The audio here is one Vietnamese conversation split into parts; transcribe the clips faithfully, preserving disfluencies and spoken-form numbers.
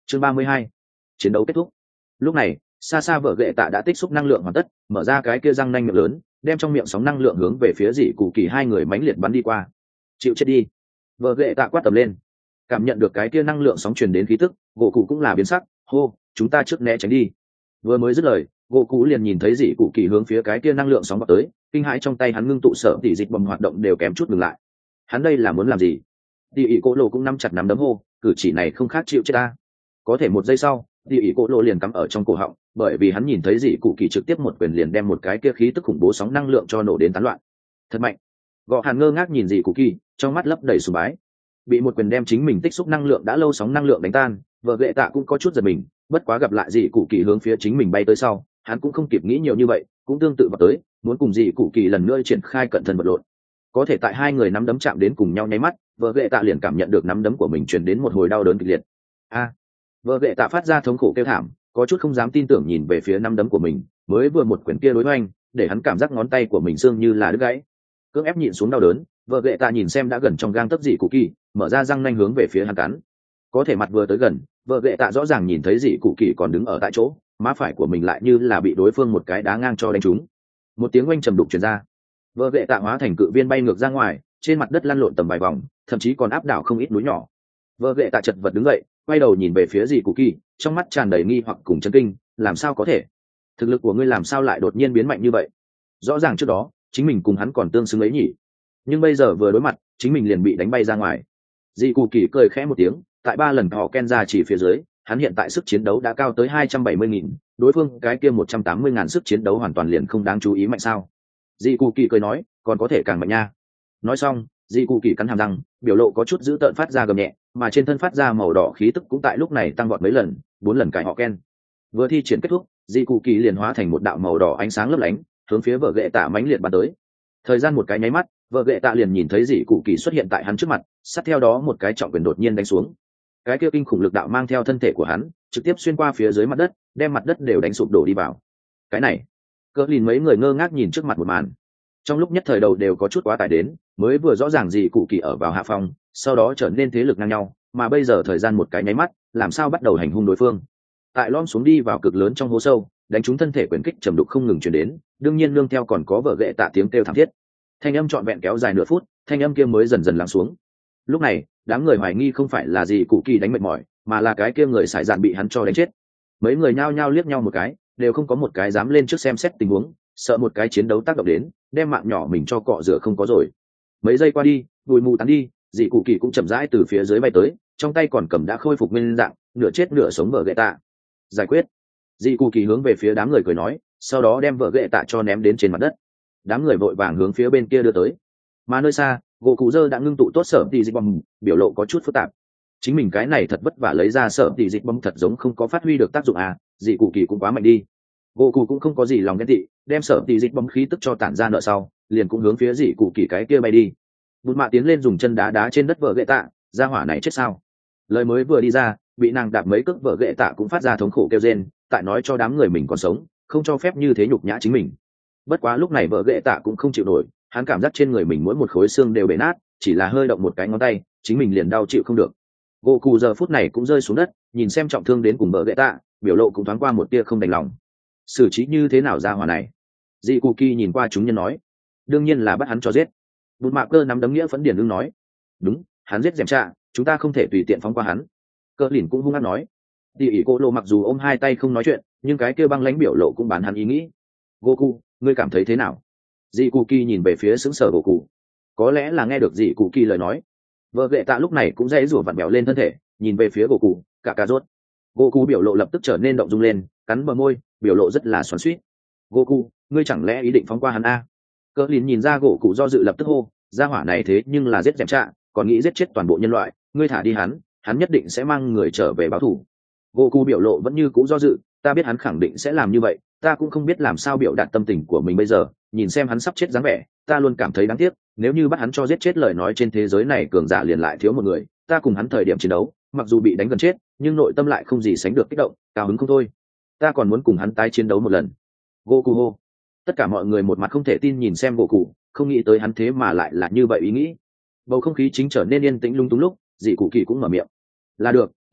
chương ba mươi hai, chiến đấu kết thúc. Lúc này xa xa vợ ghệ tạ đã tích xúc năng lượng hoàn tất, mở ra cái kia răng nanh miệng lớn, đem trong miệng sóng năng lượng hướng về phía dị cụ kỳ hai người mãnh liệt bắn đi qua. Chịu chết đi. Vợ ghệ tạ quát tầm lên. Cảm nhận được cái kia năng lượng sóng truyền đến khí tức, gỗ cụ cũng là biến sắc, hô, chúng ta trước né tránh đi. Vừa mới dứt lời, gỗ cụ liền nhìn thấy dị cụ kỳ hướng phía cái kia năng lượng sóng vào tới, kinh hãi trong tay hắn ngưng tụ sở tỷ dịch bầm hoạt động đều kém chút ngừng lại. Hắn đây là muốn làm gì? Tỷ ỷ Cổ Lộ cũng nắm chặt nắm đấm hô, cử chỉ này không khác chịu chết ta. Có thể một giây sau, Tỷ ỷ Cổ Lộ liền cắm ở trong cổ họng, bởi vì hắn nhìn thấy dị cụ kỳ trực tiếp một quyền liền đem một cái kia khí tức khủng bố sóng năng lượng cho nổ đến tán loạn. Thật mạnh. Gọ Hàn ngơ ngác nhìn dị cụ kỳ, trong mắt lấp đầy sùng bái. Bị một quyền đem chính mình tích xúc năng lượng đã lâu sóng năng lượng đánh tan, vợ ghệ tạ cũng có chút giật mình, bất quá gặp lại dị cụ kỳ hướng phía chính mình bay tới sau, hắn cũng không kịp nghĩ nhiều như vậy, cũng tương tự vào tới, muốn cùng dị cụ kỳ lần nữa triển khai cận thân vật lộn. Có thể tại hai người nắm đấm chạm đến cùng nhau nháy mắt, vợ ghệ tạ liền cảm nhận được nắm đấm của mình truyền đến một hồi đau đớn kịch liệt. A! À, vợ ghệ tạ phát ra thống khổ kêu thảm, có chút không dám tin tưởng nhìn về phía nắm đấm của mình, mới vừa một quyền kia đối hoành, để hắn cảm giác ngón tay của mình xương như là đứt gãy. Cưỡng ép nhịn xuống đau đớn, vợ ghệ tạ nhìn xem đã gần trong gang tấc dị cụ kỳ, mở ra răng nanh hướng về phía hắn cắn. Có thể mặt vừa tới gần, vợ ghệ tạ rõ ràng nhìn thấy dị cụ kỳ còn đứng ở tại chỗ, má phải của mình lại như là bị đối phương một cái đá ngang cho đánh trúng. Một tiếng oanh trầm đục truyền ra, vợ ghệ tạ hóa thành cự viên bay ngược ra ngoài, trên mặt đất lăn lộn tầm vài vòng, thậm chí còn áp đảo không ít núi nhỏ. Vợ ghệ tạ chật vật đứng dậy, quay đầu nhìn về phía dị cụ kỳ, trong mắt tràn đầy nghi hoặc cùng chấn kinh, làm sao có thể? Thực lực của ngươi làm sao lại đột nhiên biến mạnh như vậy? Rõ ràng trước đó chính mình cùng hắn còn tương xứng ấy nhỉ, nhưng bây giờ vừa đối mặt chính mình liền bị đánh bay ra ngoài. Dị cụ kỳ cười khẽ một tiếng, tại ba lần họ ken ra chỉ phía dưới, hắn hiện tại sức chiến đấu đã cao tới hai trăm bảy mươi nghìn, đối phương cái kia một trăm tám mươi ngàn sức chiến đấu hoàn toàn liền không đáng chú ý mạnh sao? Dị cụ kỳ cười nói, còn có thể càng mạnh nha. Nói xong, dị cụ kỳ cắn hàm răng, biểu lộ có chút dữ tợn phát ra gầm nhẹ, mà trên thân phát ra màu đỏ khí tức cũng tại lúc này tăng vọt mấy lần, bốn lần cải họ ken. Vừa thi triển kết thúc, dị cụ kỳ liền hóa thành một đạo màu đỏ ánh sáng lấp lánh, hướng phía vợ ghệ tạ mãnh liệt bắn tới. Thời gian một cái nháy mắt, vợ ghệ tạ liền nhìn thấy dị cụ kỳ xuất hiện tại hắn trước mặt, sát theo đó một cái trọng quyền đột nhiên đánh xuống. Cái kia kinh khủng lực đạo mang theo thân thể của hắn, trực tiếp xuyên qua phía dưới mặt đất, đem mặt đất đều đánh sụp đổ đi vào. Cái này, cỡ lìn mấy người ngơ ngác nhìn trước mặt một màn. Trong lúc nhất thời đầu đều có chút quá tải đến, mới vừa rõ ràng dị cụ kỳ ở vào hạ phòng, sau đó trở nên thế lực ngang nhau, mà bây giờ thời gian một cái nháy mắt, làm sao bắt đầu hành hung đối phương. Tại lom xuống đi vào cực lớn trong hố sâu, đánh trúng thân thể quyền kích trầm đục không ngừng truyền đến, đương nhiên nương theo còn có vợ ghệ tạ tiếng kêu thảm thiết. Thanh âm trọn vẹn kéo dài nửa phút, thanh âm kia mới dần dần lắng xuống. Lúc này, đám người hoài nghi không phải là gì cụ kỳ đánh mệt mỏi, mà là cái kia người sải dạn bị hắn cho đánh chết. Mấy người nhao nhao liếc nhau một cái, đều không có một cái dám lên trước xem xét tình huống, sợ một cái chiến đấu tác động đến, đem mạng nhỏ mình cho cọ rửa không có rồi. Mấy giây qua đi, bụi mù tán đi, dị cụ kỳ cũng chậm rãi từ phía dưới bay tới, trong tay còn cầm đã khôi phục nguyên dạng, nửa chết nửa sống vợ ghệ tạ. Giải quyết. Dị cụ kỳ hướng về phía đám người cười nói, sau đó đem vợ ghệ tạ cho ném đến trên mặt đất. Đám người vội vàng hướng phía bên kia đưa tới, mà nơi xa gỗ cụ dơ đã ngưng tụ tốt sở tỷ dịch bom, biểu lộ có chút phức tạp. Chính mình cái này thật vất vả lấy ra sở tỷ dịch bom thật giống không có phát huy được tác dụng à, dị cụ kỳ cũng quá mạnh đi. Gỗ cụ cũng không có gì lòng ghen tị, đem sở tỷ dịch bom khí tức cho tản ra nợ sau, liền cũng hướng phía dị cụ kỳ cái kia bay đi. Bụt mạ tiến lên dùng chân đá đá trên đất vợ ghệ tạ, ra hỏa này chết sao? Lời mới vừa đi ra, bị nàng đạp mấy cước vợ ghệ tạ cũng phát ra thống khổ kêu rên, tại nói cho đám người mình còn sống, không cho phép như thế nhục nhã chính mình. Bất quá lúc này vợ ghệ tạ cũng không chịu nổi, hắn cảm giác trên người mình mỗi một khối xương đều bể nát, chỉ là hơi động một cái ngón tay chính mình liền đau chịu không được. Gỗ cụ giờ phút này cũng rơi xuống đất, nhìn xem trọng thương đến cùng vợ ghệ tạ, biểu lộ cũng thoáng qua một tia không đành lòng. Xử trí như thế nào ra hỏa này? Dị cụ kỳ nhìn qua chúng nhân nói, đương nhiên là bắt hắn cho giết. Bụt mạ cơ nắm đấm nghĩa phấn điển đương nói, đúng, hắn giết dèm trạ, chúng ta không thể tùy tiện phóng qua hắn. Cơ lìn cũng hung hăng nói. Tỷ ỷ cô lô mặc dù ôm hai tay không nói chuyện, nhưng cái kia băng lãnh biểu lộ cũng bán hắn ý nghĩ. Goku, ngươi cảm thấy thế nào? Dị cụ kỳ nhìn về phía xứng sở gỗ cụ, có lẽ là nghe được dị cụ kỳ lời nói, vợ ghệ tạ lúc này cũng dãy rủa vặn bèo lên thân thể, nhìn về phía gỗ cụ, cả cà rốt. Gỗ cụ biểu lộ lập tức trở nên động dung lên, cắn bờ môi, biểu lộ rất là xoắn xuýt. Gỗ cụ, ngươi chẳng lẽ ý định phóng qua hắn a? Cỡ lìn nhìn ra gỗ cụ do dự lập tức hô, gia hỏa này thế nhưng là giết dèm trạ, còn nghĩ giết chết toàn bộ nhân loại, ngươi thả đi hắn, hắn nhất định sẽ mang người trở về báo thù. Gỗ cụ biểu lộ vẫn như cũ do dự, ta biết hắn khẳng định sẽ làm như vậy, ta cũng không biết làm sao biểu đạt tâm tình của mình bây giờ, nhìn xem hắn sắp chết dáng vẻ, ta luôn cảm thấy đáng tiếc, nếu như bắt hắn cho giết chết lời nói trên thế giới này cường giả liền lại thiếu một người, ta cùng hắn thời điểm chiến đấu, mặc dù bị đánh gần chết, nhưng nội tâm lại không gì sánh được kích động, cao hứng không thôi. Ta còn muốn cùng hắn tái chiến đấu một lần. Goku hô. Tất cả mọi người một mặt không thể tin nhìn xem Goku, không nghĩ tới hắn thế mà lại là như vậy ý nghĩ. Bầu không khí chính trở nên yên tĩnh lung tung lúc, dị cụ kỳ cũng mở miệng. Là được, ta biết,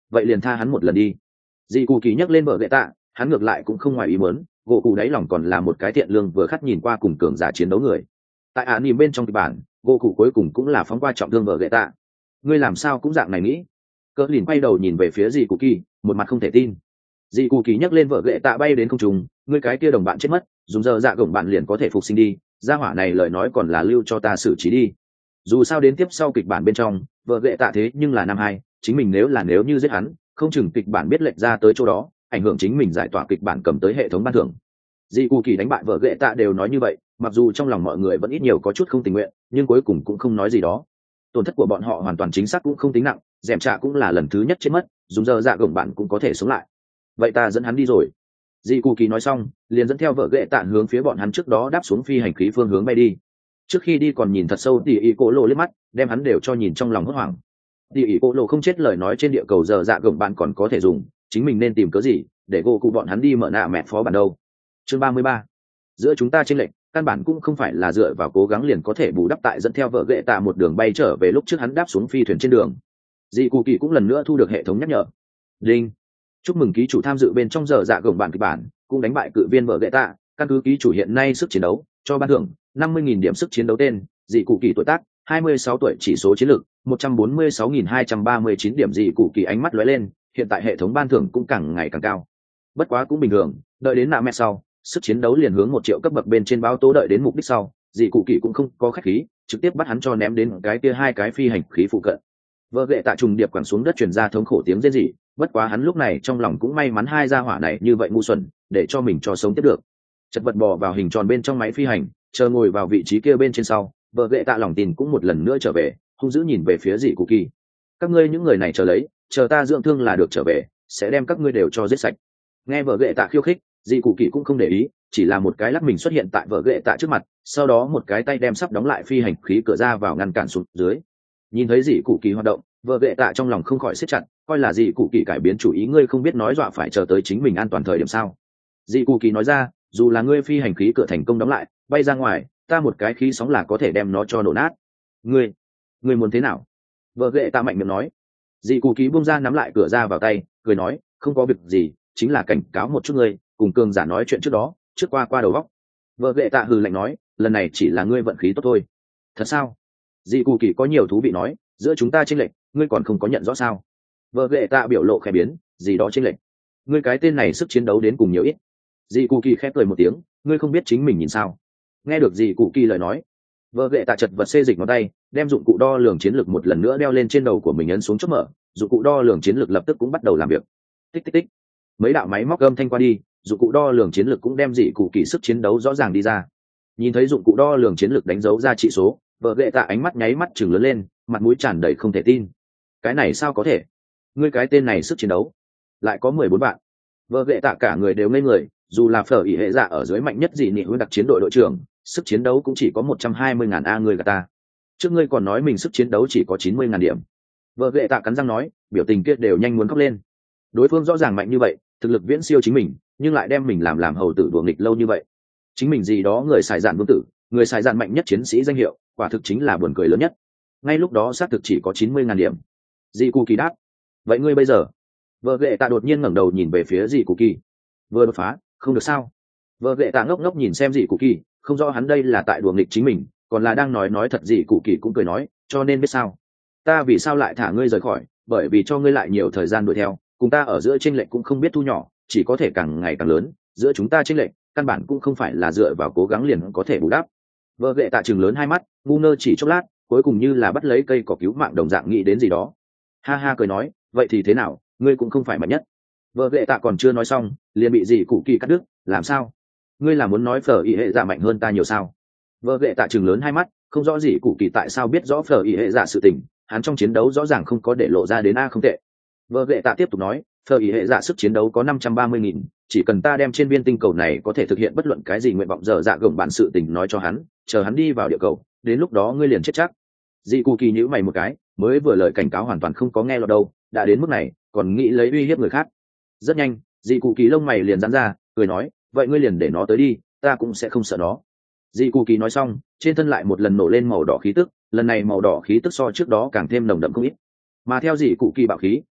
vậy liền tha hắn một lần đi. Dị cụ kỳ nhắc lên vợ gệ tạ, hắn ngược lại cũng không ngoài ý muốn, gỗ cụ đáy lòng còn là một cái thiện lương vừa khát nhìn qua cùng cường giả chiến đấu người. Tại án nhìn bên trong kịch bản, gỗ cụ cuối cùng cũng là phóng qua trọng thương vợ gệ tạ. Ngươi làm sao cũng dạng này nghĩ? Cỡ lìn quay đầu nhìn về phía dị cụ kỳ, một mặt không thể tin. Dị cụ kỳ nhắc lên vợ gệ tạ bay đến không trung, ngươi cái kia đồng bạn chết mất, dùng giờ dạ gồng bạn liền có thể phục sinh đi, gia hỏa này lời nói còn là lưu cho ta xử trí đi. Dù sao đến tiếp sau kịch bản bên trong, vợ gệ tạ thế nhưng là năm hai, chính mình nếu là nếu như giết hắn, không chừng kịch bản biết lệch ra tới chỗ đó, ảnh hưởng chính mình giải tỏa kịch bản cầm tới hệ thống ban thưởng. Dị cụ kỳ đánh bại vợ gệ tạ đều nói như vậy, mặc dù trong lòng mọi người vẫn ít nhiều có chút không tình nguyện, nhưng cuối cùng cũng không nói gì đó. Tổn thất của bọn họ hoàn toàn chính xác cũng không tính nặng, dẻm trạ cũng là lần thứ nhất chết mất, dùng giờ dạ gồng bạn cũng có thể sống lại. Vậy ta dẫn hắn đi rồi. Dị cụ kỳ nói xong, liền dẫn theo vợ gệ tạ hướng phía bọn hắn trước đó đáp xuống phi hành khí phương hướng bay đi. Trước khi đi còn nhìn thật sâu tỉ ỉ cổ lộ liếc mắt, đem hắn đều cho nhìn trong lòng hốt hoảng. Tỉ ỉ cổ lộ không chết lời nói trên địa cầu giờ dạ gồng bạn còn có thể dùng, chính mình nên tìm cớ gì để gỗ cụ bọn hắn đi mở nạ mẹ phó bản đâu. Chương ba mươi ba, giữa chúng ta chênh lệch căn bản cũng không phải là dựa vào cố gắng liền có thể bù đắp tại dẫn theo vợ gệ tạ một đường bay trở về lúc trước hắn đáp xuống phi thuyền trên đường. Dị cụ kỳ cũng lần nữa thu được hệ thống nhắc nhở. Đinh, chúc mừng ký chủ tham dự bên trong giờ dạ gồng bản kịch bản, cũng đánh bại cự viên vợ gệ tạ, căn cứ ký chủ hiện nay sức chiến đấu cho ban thưởng năm mươi nghìn điểm sức chiến đấu. Tên dị cụ kỳ, tuổi tác hai mươi sáu tuổi, chỉ số chiến lược một trăm bốn mươi sáu nghìn hai trăm ba mươi chín điểm. Dị cụ kỳ ánh mắt lóe lên, hiện tại hệ thống ban thưởng cũng càng ngày càng cao, bất quá cũng bình thường, đợi đến nạ mẹ sau sức chiến đấu liền hướng một triệu cấp bậc bên trên báo tố. Đợi đến mục đích sau, dị cụ kỳ cũng không có khách khí, trực tiếp bắt hắn cho ném đến cái kia hai cái phi hành khí phụ cận. Vợ gệ tạ trùng điệp quẳng xuống đất, truyền ra thống khổ tiếng rên rỉ, bất quá hắn lúc này trong lòng cũng may mắn hai gia hỏa này như vậy ngu xuẩn, để cho mình cho sống tiếp được. Chật vật bò vào hình tròn bên trong máy phi hành, chờ ngồi vào vị trí kia bên trên sau, vợ gệ tạ lòng tin cũng một lần nữa trở về, hung dữ nhìn về phía dị cụ kỳ. Các ngươi những người này chờ lấy, chờ ta dưỡng thương là được trở về, sẽ đem các ngươi đều cho giết sạch. Nghe vợ gệ tạ khiêu khích, dị cụ kỳ cũng không để ý, chỉ là một cái lắc mình xuất hiện tại vợ gệ tạ trước mặt, sau đó một cái tay đem sắp đóng lại phi hành khí cửa ra vào ngăn cản xuống dưới. Nhìn thấy dị cụ kỳ hoạt động, vợ gệ tạ trong lòng không khỏi siết chặt, coi là dị cụ kỳ cải biến chủ ý, ngươi không biết nói dọa phải chờ tới chính mình an toàn thời điểm sao? Dị cụ kỳ nói ra, dù là ngươi phi hành khí cửa thành công đóng lại, bay ra ngoài, ta một cái khí sóng là có thể đem nó cho nổ nát. Ngươi, ngươi muốn thế nào? Vợ gệ tạ mạnh miệng nói. Dị cụ kỳ buông ra nắm lại cửa ra vào tay, cười nói, không có việc gì, chính là cảnh cáo một chút ngươi, cùng cường giả nói chuyện trước đó, trước qua qua đầu góc. Vợ gệ tạ hừ lạnh nói, lần này chỉ là ngươi vận khí tốt thôi. Thật sao? Dị cụ kỳ có nhiều thú vị nói, giữa chúng ta chênh lệch, ngươi còn không có nhận rõ sao? Vợ gệ tạ biểu lộ khẽ biến, gì đó chênh lệch? Ngươi cái tên này sức chiến đấu đến cùng nhiều ít? Dị cụ kỳ khép cười một tiếng, ngươi không biết chính mình nhìn sao? Nghe được dị cụ kỳ lời nói, vợ gệ tạ chật vật xê dịch ngón tay, đem dụng cụ đo lường chiến lược một lần nữa đeo lên trên đầu của mình, ấn xuống chốt mở, dụng cụ đo lường chiến lược lập tức cũng bắt đầu làm việc. Tích tích tích, mấy đạo máy móc gầm thanh qua đi, dụng cụ đo lường chiến lược cũng đem dị cụ kỳ sức chiến đấu rõ ràng đi ra. Nhìn thấy dụng cụ đo lường chiến lược đánh dấu ra trị số, vợ gệ tạ ánh mắt nháy mắt chừng lớn lên, mặt mũi tràn đầy không thể tin. Cái này sao có thể? Ngươi cái tên này sức chiến đấu lại có mười bốn vạn. Vợ gệ tạ cả người đều ngây người, dù là phở ỉ hệ dạ ở dưới mạnh nhất dị nị huynh đặc chiến đội đội trưởng, sức chiến đấu cũng chỉ có một trăm hai mươi ngàn a. Người gà ta, trước ngươi còn nói mình sức chiến đấu chỉ có chín mươi ngàn điểm. Vợ gệ tạ cắn răng nói, biểu tình kia đều nhanh muốn khóc lên. Đối phương rõ ràng mạnh như vậy, thực lực viễn siêu chính mình, nhưng lại đem mình làm làm hầu tử đùa nghịch lâu như vậy. Chính mình gì đó người xài dạn vương tử, người xài dạn mạnh nhất chiến sĩ danh hiệu, quả thực chính là buồn cười lớn nhất. Ngay lúc đó xác thực chỉ có chín mươi ngàn điểm. Dị cụ kỳ đáp, vậy ngươi bây giờ? Vợ gệ tạ đột nhiên ngẩng đầu nhìn về phía dị cụ kỳ. Vừa đột phá không được sao? Vợ gệ tạ ngốc ngốc nhìn xem dị cụ kỳ, không rõ hắn đây là tại đùa nghịch chính mình, còn là đang nói nói thật. Dị cụ kỳ cũng cười nói, cho nên biết sao? Ta vì sao lại thả ngươi rời khỏi? Bởi vì cho ngươi lại nhiều thời gian đuổi theo, cùng ta ở giữa chênh lệch cũng không biết thu nhỏ, chỉ có thể càng ngày càng lớn. Giữa chúng ta chênh lệch căn bản cũng không phải là dựa vào cố gắng liền có thể bù đắp. Vợ gệ tạ chừng lớn hai mắt, ngu ngơ chỉ chốc lát, cuối cùng như là bắt lấy cây cỏ cứu mạng đồng dạng nghĩ đến gì đó. Ha ha cười nói, vậy thì thế nào, ngươi cũng không phải mạnh nhất. Vợ gệ tạ còn chưa nói xong, liền bị dị cụ kỳ cắt đứt. Làm sao? Ngươi là muốn nói phở ý hệ dạ mạnh hơn ta nhiều sao? Vợ gệ tạ chừng lớn hai mắt, không rõ dị cụ kỳ tại sao biết rõ phở ý hệ dạ sự tình, hắn trong chiến đấu rõ ràng không có để lộ ra đến a. Không tệ. Vợ gệ tạ tiếp tục nói, phở ý hệ dạ sức chiến đấu có năm trăm ba mươi nghìn, chỉ cần ta đem trên viên tinh cầu này có thể thực hiện bất luận cái gì nguyện vọng giờ dạ gồng bạn sự tình nói cho hắn, chờ hắn đi vào địa cầu, đến lúc đó ngươi liền chết chắc. Dị cụ kỳ nhíu mày một cái, mới vừa lời cảnh cáo hoàn toàn không có nghe lọt đâu, đã đến mức này còn nghĩ lấy uy hiếp người khác. Rất nhanh, dị cụ kỳ lông mày liền giãn ra, cười nói, vậy ngươi liền để nó tới đi, ta cũng sẽ không sợ nó. Dị cụ kỳ nói xong, trên thân lại một lần nổ lên màu đỏ khí tức, lần này màu đỏ khí tức so trước đó càng thêm nồng đậm không ít. Mà theo dị cụ kỳ bạo khí,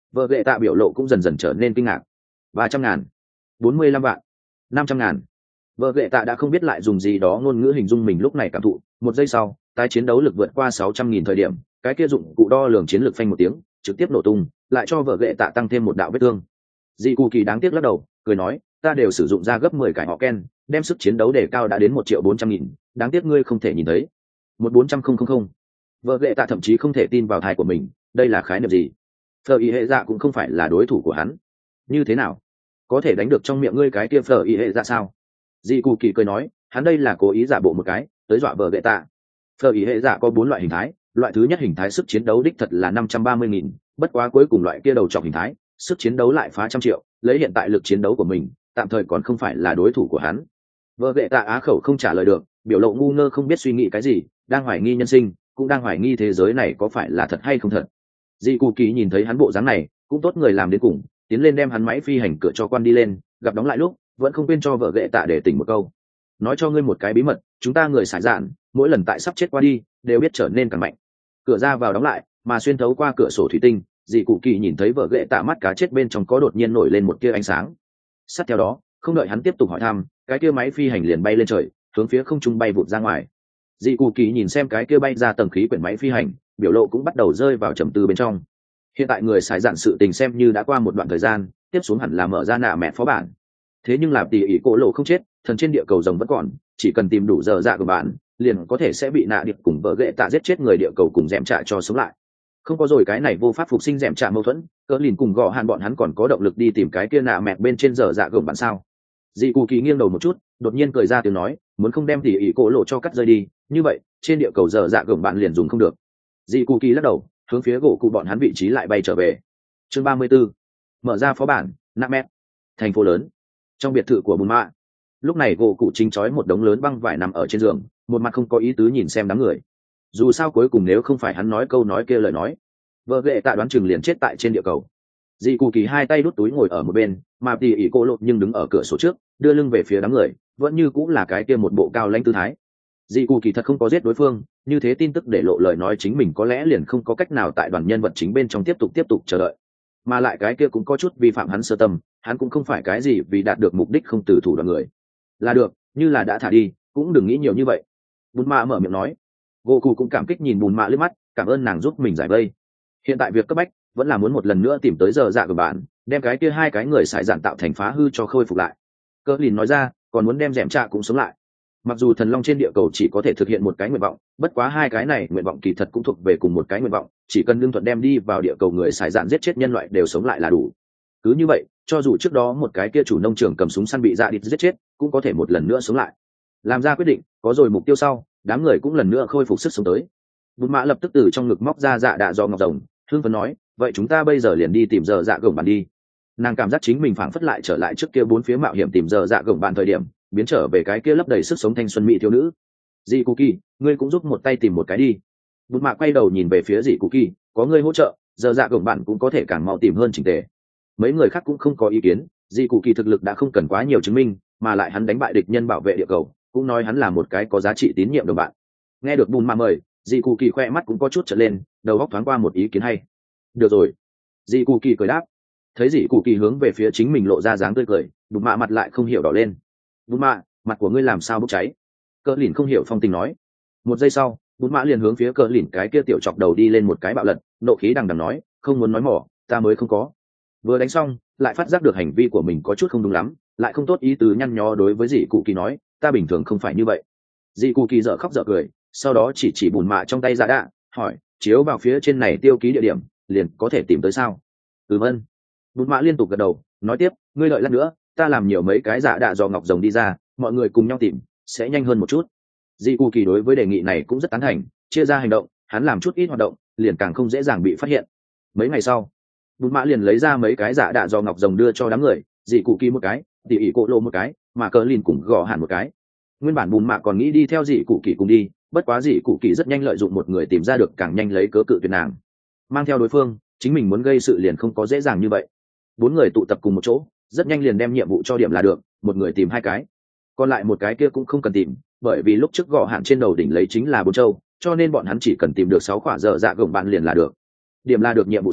Vợ ghệ tạ biểu lộ cũng dần dần trở nên kinh ngạc. Ba trăm ngàn, bốn mươi lăm vạn, năm trăm ngàn. Vợ ghệ tạ đã không biết lại dùng gì đó ngôn ngữ hình dung mình lúc này cảm thụ. Một giây sau, tái chiến đấu lực vượt qua sáu trăm nghìn thời điểm, cái kia dụng cụ đo lường chiến lược phanh một tiếng, trực tiếp nổ tung, lại cho vợ ghệ tạ tăng thêm một đạo vết thương. Dị Cụ Kỳ đáng tiếc lắc đầu, cười nói, ta đều sử dụng ra gấp mười cái họ Ken, đem sức chiến đấu đề cao đã đến một triệu bốn trăm nghìn, đáng tiếc ngươi không thể nhìn thấy. Một bốn trăm không không không. Vợ ghệ tạ thậm chí không thể tin vào thai của mình, đây là khái niệm gì? Phở Y hệ dạ cũng không phải là đối thủ của hắn. Như thế nào? Có thể đánh được trong miệng ngươi cái kia Phở Y hệ dạ sao? Dị Cụ Kỳ cười nói, hắn đây là cố ý giả bộ một cái, tới dọa vợ ghệ tạ. Phở Y hệ dạ có bốn loại hình thái, loại thứ nhất hình thái sức chiến đấu đích thật là năm trăm ba mươi nghìn, bất quá cuối cùng loại kia đầu trọc hình thái, sức chiến đấu lại phá trăm triệu, lấy hiện tại lực chiến đấu của mình, tạm thời còn không phải là đối thủ của hắn. Vợ ghệ tạ á khẩu không trả lời được, biểu lộ ngu ngơ không biết suy nghĩ cái gì, đang hoài nghi nhân sinh, cũng đang hoài nghi thế giới này có phải là thật hay không thật. Dị Cụ Kỳ nhìn thấy hắn bộ dáng này, cũng tốt người làm đến cùng, tiến lên đem hắn máy phi hành cửa cho quan đi lên, gặp đóng lại lúc, vẫn không quên cho vợ ghệ tạ để tỉnh một câu. Nói cho ngươi một cái bí mật, chúng ta người xài dạn, mỗi lần tại sắp chết qua đi, đều biết trở nên càng mạnh. Cửa ra vào đóng lại, mà xuyên thấu qua cửa sổ thủy tinh, Dị Cụ Kỳ nhìn thấy vợ ghệ tạ mắt cá chết bên trong có đột nhiên nổi lên một tia ánh sáng. Sát theo đó, không đợi hắn tiếp tục hỏi thăm, cái kia máy phi hành liền bay lên trời, hướng phía không trung bay vụt ra ngoài. Dị Cụ Kỳ nhìn xem cái kia bay ra tầng khí quyển máy phi hành, biểu lộ cũng bắt đầu rơi vào trầm tư bên trong. Hiện tại người xài dạn sự tình xem như đã qua một đoạn thời gian, tiếp xuống hẳn là mở ra nạ mẹ phó bản. Thế nhưng làm tỉ ỉ cổ lộ không chết, thần trên địa cầu rồng vẫn còn, chỉ cần tìm đủ giờ dạ của bạn, liền có thể sẽ bị nạ điệp cùng vợ ghệ tạ giết chết người địa cầu cùng dẻm trả cho sống lại. Không có rồi cái này vô pháp phục sinh dẻm trả mâu thuẫn, cỡ lìn cùng gò hàn bọn hắn còn có động lực đi tìm cái kia nạ mẹ bên trên giờ dạ gồng bạn sao? Dị Cụ Kỳ nghiêng đầu một chút, đột nhiên cười ra tiếng nói, muốn không đem tỉ ỉ cổ lộ cho cắt rơi đi, như vậy trên địa cầu giờ dạ gồng bạn liền dùng không được. Dị Cụ Kỳ lắc đầu, hướng phía gỗ cụ bọn hắn vị trí lại bay trở về. Chương ba mươi 34. Mở ra phó bản, nạ mẹ. Thành phố lớn. Trong biệt thự của Bùn Mạ, lúc này gỗ cụ chính chói một đống lớn băng vải nằm ở trên giường, một mặt không có ý tứ nhìn xem đám người. Dù sao cuối cùng nếu không phải hắn nói câu nói kia lời nói, vợ ghệ tạ đoán chừng liền chết tại trên địa cầu. Dị Cụ Kỳ hai tay đút túi ngồi ở một bên, mà tỉ ỉ cô lột nhưng đứng ở cửa sổ trước, đưa lưng về phía đám người, vẫn như cũng là cái kia một bộ cao lãnh tư thái. Dị Cụ Kỳ thật không có giết đối phương, như thế tin tức để lộ lời nói chính mình có lẽ liền không có cách nào tại đoàn nhân vật chính bên trong tiếp tục tiếp tục chờ đợi, mà lại cái kia cũng có chút vi phạm hắn sơ tâm, hắn cũng không phải cái gì vì đạt được mục đích không từ thủ đoàn người. Là được, như là đã thả đi, cũng đừng nghĩ nhiều như vậy. Bùn Mạ mở miệng nói. Gỗ cụ cũng cảm kích nhìn Bùn Mạ liếc mắt, cảm ơn nàng giúp mình giải vây. Hiện tại việc cấp bách vẫn là muốn một lần nữa tìm tới giờ dạ của bạn, đem cái kia hai cái người xài dạn tạo thành phá hư cho khôi phục lại. Cơ lìn nói ra, còn muốn đem dẻm trạ cũng sống lại. Mặc dù thần long trên địa cầu chỉ có thể thực hiện một cái nguyện vọng, bất quá hai cái này nguyện vọng kỳ thật cũng thuộc về cùng một cái nguyện vọng, chỉ cần lương thuận đem đi vào địa cầu người xài dạn giết chết nhân loại đều sống lại là đủ. Cứ như vậy, cho dù trước đó một cái kia chủ nông trường cầm súng săn bị dạ đít giết chết, cũng có thể một lần nữa sống lại. Làm ra quyết định, có rồi mục tiêu sau, đám người cũng lần nữa khôi phục sức sống tới. Bùn Mạ lập tức từ trong ngực móc ra dạ đạ do ngọc rồng, hương phấn nói, vậy chúng ta bây giờ liền đi tìm giờ dạ gồng bạn đi. Nàng cảm giác chính mình phảng phất lại trở lại trước kia bốn phía mạo hiểm tìm giờ dạ gồng bạn thời điểm, biến trở về cái kia lấp đầy sức sống thanh xuân mỹ thiếu nữ. Dị Cụ Kỳ, ngươi cũng giúp một tay tìm một cái đi. Bùn Mạ quay đầu nhìn về phía Dị Cụ Kỳ, có ngươi hỗ trợ, giờ dạ gồng bạn cũng có thể càng mau tìm hơn chỉnh tề. Mấy người khác cũng không có ý kiến, Dị Cụ Kỳ thực lực đã không cần quá nhiều chứng minh, mà lại hắn đánh bại địch nhân bảo vệ địa cầu, cũng nói hắn là một cái có giá trị tín nhiệm đồng bạn. Nghe được Bùn Mạ mời, Dị Cụ Kỳ khoe mắt cũng có chút trở lên, đầu óc thoáng qua một ý kiến hay. Được rồi. Dị Cụ Kỳ cười đáp. Thấy Dị Cụ Kỳ hướng về phía chính mình lộ ra dáng tươi cười, Bùn Mạ mặt lại không hiểu đỏ lên. Bùn Mạ, mặt của ngươi làm sao bốc cháy? Cỡ lìn không hiểu phong tình nói. Một giây sau, Bùn Mạ liền hướng phía cỡ lìn cái kia tiểu chọc đầu đi lên một cái bạo lật, nộ khí đằng đằng nói, không muốn nói mỏ, ta mới không có. Vừa đánh xong, lại phát giác được hành vi của mình có chút không đúng lắm, lại không tốt ý tứ nhăn nhó đối với Dị Cụ Kỳ nói, ta bình thường không phải như vậy. Dị Cụ Kỳ dở khóc dở cười, sau đó chỉ chỉ Bùn Mạ trong tay dạ đạ, hỏi, chiếu vào phía trên này tiêu ký địa điểm, liền có thể tìm tới sao? Ừm ân. Bùn Mạ liên tục gật đầu, nói tiếp, ngươi đợi lát nữa, ta làm nhiều mấy cái dạ đạ do ngọc rồng đi ra, mọi người cùng nhau tìm, sẽ nhanh hơn một chút. Dị Cụ Kỳ đối với đề nghị này cũng rất tán thành, chia ra hành động, hắn làm chút ít hoạt động, liền càng không dễ dàng bị phát hiện. Mấy ngày sau, Bùn Mạ liền lấy ra mấy cái dạ đạ do ngọc rồng đưa cho đám người, Dị Cụ Kỳ một cái, Tỷ ỉ Cổ Lộ một cái, mà Cờ Lìn cùng gõ hẳn một cái. Nguyên bản Bùn Mạ còn nghĩ đi theo Dị Cụ Kỳ cùng đi, bất quá Dị Cụ Kỳ rất nhanh lợi dụng một người tìm ra được càng nhanh lấy cớ cự tuyệt nàng. Mang theo đối phương, chính mình muốn gây sự liền không có dễ dàng như vậy. Bốn người tụ tập cùng một chỗ, rất nhanh liền đem nhiệm vụ cho điểm là được, một người tìm hai cái, còn lại một cái kia cũng không cần tìm, bởi vì lúc trước gõ hạn trên đầu đỉnh lấy chính là bốn châu, cho nên bọn hắn chỉ cần tìm được sáu quả dở dạ gồng bạn liền là được. Điểm là được nhiệm vụ sau,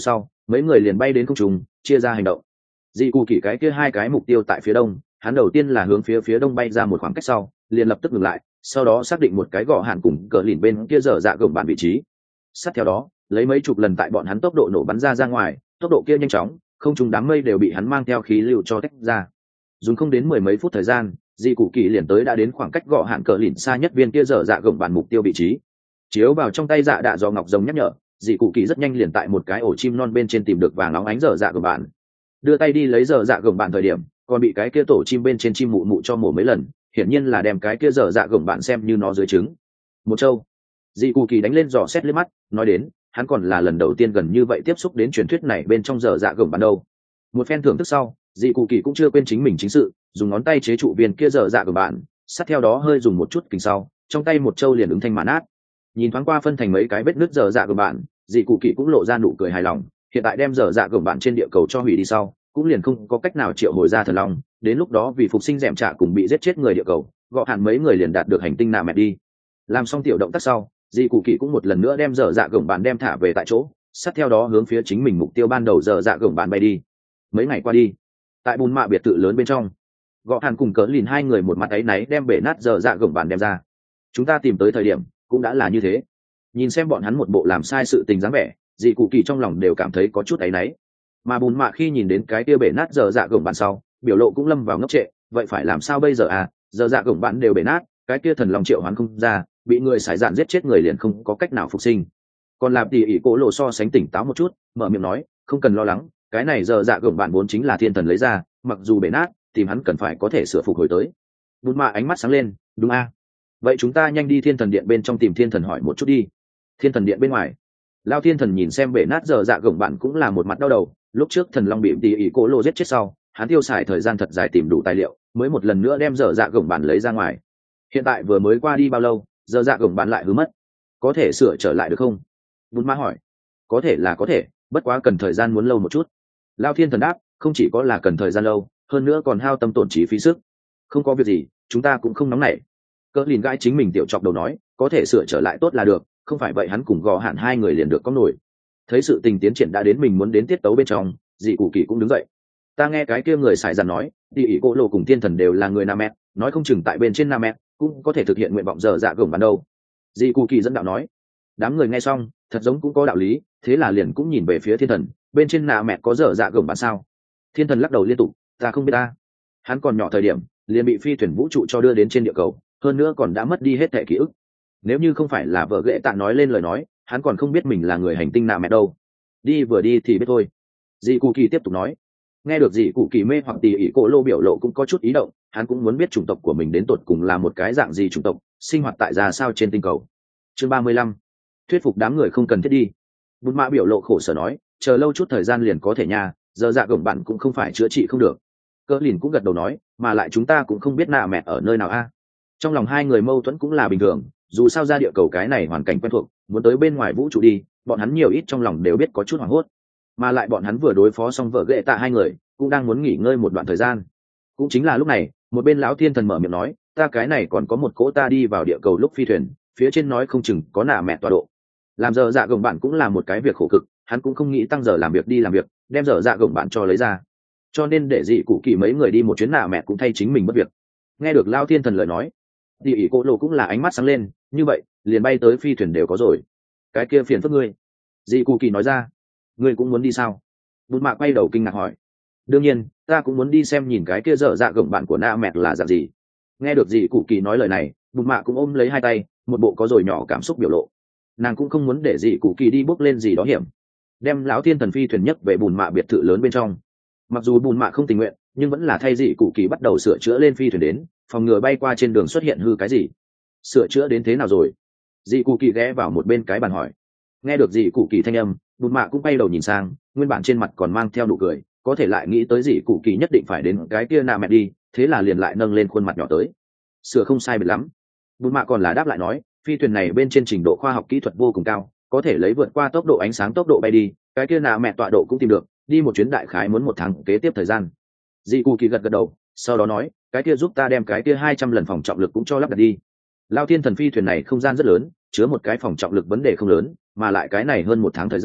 mấy người liền bay đến không trung, chia ra hành động. Dị cụ kỳ cái kia hai cái mục tiêu tại phía đông, hắn đầu tiên là hướng phía phía đông bay ra một khoảng cách sau, liền lập tức ngừng lại, sau đó xác định một cái gõ hạn cùng cờ lìn bên kia dở dạ gồng bạn vị trí. Sát theo đó, lấy mấy chục lần tại bọn hắn tốc độ nổ bắn ra ra ngoài, tốc độ kia nhanh chóng, không trung đám mây đều bị hắn mang theo khí lưu cho tách ra. Dùng không đến mười mấy phút thời gian, dị cụ kỳ liền tới đã đến khoảng cách gõ hạn cờ lìn xa nhất viên kia dở dạ gồng bạn mục tiêu vị trí. Chiếu vào trong tay dạ đạ do ngọc rồng nhắc nhở, dị cụ kỳ rất nhanh liền tại một cái ổ chim non bên trên tìm được vàng óng ánh dở dạ gồng bạn. Đưa tay đi lấy dở dạ gồng bạn thời điểm, còn bị cái kia tổ chim bên trên chim mụ mụ cho mổ mấy lần, hiển nhiên là đem cái kia dở dạ gồng bạn xem như nó dưới trứng. Một châu, dị cụ kỳ đánh lên dò xét liếc mắt, nói đến, hắn còn là lần đầu tiên gần như vậy tiếp xúc đến truyền thuyết này bên trong dở dạ gồng bạn đâu. Một phen thưởng thức sau, dị cụ kỳ cũng chưa quên chính mình chính sự, dùng ngón tay chế trụ viên kia dở dạ gồng bạn, sát theo đó hơi dùng một chút kình sau, trong tay một châu liền ứng thanh màn át. Nhìn thoáng qua phân thành mấy cái vết nứt dở dạ gồng bạn, dị cụ kỳ cũng lộ ra nụ cười hài lòng, hiện tại đem dở dạ gồng bạn trên địa cầu cho hủy đi sau, cũng liền không có cách nào triệu hồi ra thần long, đến lúc đó vì phục sinh dẻm trả cùng bị giết chết người địa cầu, gọ hạn mấy người liền đạt được hành tinh nạ mẹ đi. Làm xong tiểu động tác sau, dị cụ kỳ cũng một lần nữa đem dở dạ gồng bạn đem thả về tại chỗ, sát theo đó hướng phía chính mình mục tiêu ban đầu dở dạ gồng bạn bay đi. Mấy ngày qua đi, tại bùn mạ biệt thự lớn bên trong, gọ hạn cùng cỡ lìn hai người một mặt áy náy đem bể nát dở dạ gồng bạn đem ra. Chúng ta tìm tới thời điểm cũng đã là như thế. Nhìn xem bọn hắn một bộ làm sai sự tình dáng vẻ, dị cụ kỳ trong lòng đều cảm thấy có chút áy náy. Mà bùn mạ khi nhìn đến cái tia bể nát dở dạ gồng bạn sau, biểu lộ cũng lâm vào ngốc trệ. Vậy phải làm sao bây giờ à? Dở dạ gồng bạn đều bể nát, cái kia thần long triệu hoán không ra, bị người xài dạn giết chết người liền không có cách nào phục sinh. Còn làm tỉ ỉ cổ lộ so sánh tỉnh táo một chút, mở miệng nói, không cần lo lắng, cái này dở dạ gồng bạn vốn chính là thiên thần lấy ra, mặc dù bể nát, tìm hắn cần phải có thể sửa phục hồi tới. Bùn mạ ánh mắt sáng lên, đúng a? À? Vậy chúng ta nhanh đi thiên thần điện bên trong tìm thiên thần hỏi một chút đi. Thiên thần điện bên ngoài, lao thiên thần nhìn xem bể nát dở dạ gồng bạn cũng là một mặt đau đầu. Lúc trước thần long bị tỉ ỉ cổ lộ giết chết sau, hắn tiêu xài thời gian thật dài tìm đủ tài liệu, mới một lần nữa đem dở dạ gồng bạn lấy ra ngoài. Hiện tại vừa mới qua đi bao lâu, dở dạ gồng bạn lại hứa mất, có thể sửa trở lại được không? Bùn mạ hỏi. Có thể là có thể, bất quá cần thời gian muốn lâu một chút. Lao thiên thần đáp, không chỉ có là cần thời gian lâu, hơn nữa còn hao tâm tổn trí phí sức. Không có việc gì, chúng ta cũng không nóng nảy. Cỡ lìn gãi chính mình tiểu chọc đầu nói, có thể sửa trở lại tốt là được, không phải vậy hắn cùng gò hạn hai người liền được có nổi. Thấy sự tình tiến triển đã đến mình muốn đến tiết tấu bên trong, dị cụ kỳ cũng đứng dậy. Ta nghe cái kia người xài dằn nói, đi ỉ cô lộ cùng thiên thần đều là người nam mẹ, nói không chừng tại bên trên nam mẹ cũng có thể thực hiện nguyện vọng dở dạ gồng bạn đâu. Dị cụ kỳ dẫn đạo nói. Đám người nghe xong, thật giống cũng có đạo lý, thế là liền cũng nhìn về phía thiên thần, bên trên nà mẹ có dở dạ gồng bạn sao? Thiên thần lắc đầu liên tục, ta không biết ta. Hắn còn nhỏ thời điểm, liền bị phi thuyền vũ trụ cho đưa đến trên địa cầu, hơn nữa còn đã mất đi hết thẻ ký ức. Nếu như không phải là vợ ghệ tạ nói lên lời nói, hắn còn không biết mình là người hành tinh nà mẹ đâu. Đi vừa đi thì biết thôi. Dị cụ kỳ tiếp tục nói. Nghe được dị cụ kỳ mê hoặc tỉ ỉ cổ lô biểu lộ cũng có chút ý động, hắn cũng muốn biết chủng tộc của mình đến tột cùng là một cái dạng gì chủng tộc, sinh hoạt tại ra sao trên tinh cầu. Chương ba mươi lăm, thuyết phục đám người không cần thiết đi. Bùn mạ biểu lộ khổ sở nói, chờ lâu chút thời gian liền có thể nha, giờ dạ gồng bạn cũng không phải chữa trị không được. Cỡ lìn cũng gật đầu nói, mà lại chúng ta cũng không biết nà mẹ ở nơi nào a. Trong lòng hai người mâu thuẫn cũng là bình thường, dù sao ra địa cầu cái này hoàn cảnh quen thuộc, muốn tới bên ngoài vũ trụ đi, bọn hắn nhiều ít trong lòng đều biết có chút hoảng hốt. Mà lại bọn hắn vừa đối phó xong vợ ghệ tạ hai người, cũng đang muốn nghỉ ngơi một đoạn thời gian. Cũng chính là lúc này, một bên lão thiên thần mở miệng nói, ta cái này còn có một cỗ ta đi vào địa cầu lúc phi thuyền, phía trên nói không chừng có nà mẹ tọa độ. Làm giờ dạ gồng bạn cũng là một cái việc khổ cực, hắn cũng không nghĩ tăng giờ làm việc đi làm việc, đem giờ dạ gồng bạn cho lấy ra. Cho nên để dị cụ kỳ mấy người đi một chuyến nà mẹ cũng thay chính mình mất việc. Nghe được lão thiên thần lời nói, dị ỉ cô lộ cũng là ánh mắt sáng lên, như vậy liền bay tới phi thuyền đều có rồi, cái kia phiền phức ngươi. Dị cụ kỳ nói ra. Ngươi cũng muốn đi sao? Bùn mạ quay đầu kinh ngạc hỏi. Đương nhiên, ta cũng muốn đi xem nhìn cái kia dở dạ gồng bạn của na mẹ là dạng gì. Nghe được dị cụ kỳ nói lời này, bùn mạ cũng ôm lấy hai tay, một bộ có rồi nhỏ cảm xúc biểu lộ. Nàng cũng không muốn để dị cụ kỳ đi bước lên gì đó hiểm, đem lão thiên thần phi thuyền nhất về bùn mạ biệt thự lớn bên trong. Mặc dù bùn mạ không tình nguyện, nhưng vẫn là thay dị cụ kỳ bắt đầu sửa chữa lên phi thuyền đến, phòng ngừa bay qua trên đường xuất hiện hư cái gì. Sửa chữa đến thế nào rồi? Dị cụ kỳ ghé vào một bên cái bàn hỏi. Nghe được dị cụ kỳ thanh âm, bùn mạ cũng bay đầu nhìn sang, nguyên bản trên mặt còn mang theo nụ cười, có thể lại nghĩ tới dị cụ kỳ nhất định phải đến cái kia nà mẹ đi, thế là liền lại nâng lên khuôn mặt nhỏ tới. Sửa không sai biệt lắm. Bùn mạ còn là đáp lại nói, phi thuyền này bên trên trình độ khoa học kỹ thuật vô cùng cao, có thể lấy vượt qua tốc độ ánh sáng tốc độ bay đi, cái kia nà mẹ tọa độ cũng tìm được, đi một chuyến đại khái muốn một tháng kế tiếp thời gian. Dị cụ kỳ gật gật đầu, sau đó nói, cái kia giúp ta đem cái kia hai trăm lần phòng trọng lực cũng cho lắp đặt đi. Lao thiên thần phi thuyền này không gian rất lớn, chứa một cái phòng trọng lực vấn đề không lớn, mà lại cái này hơn một tháng thời gian,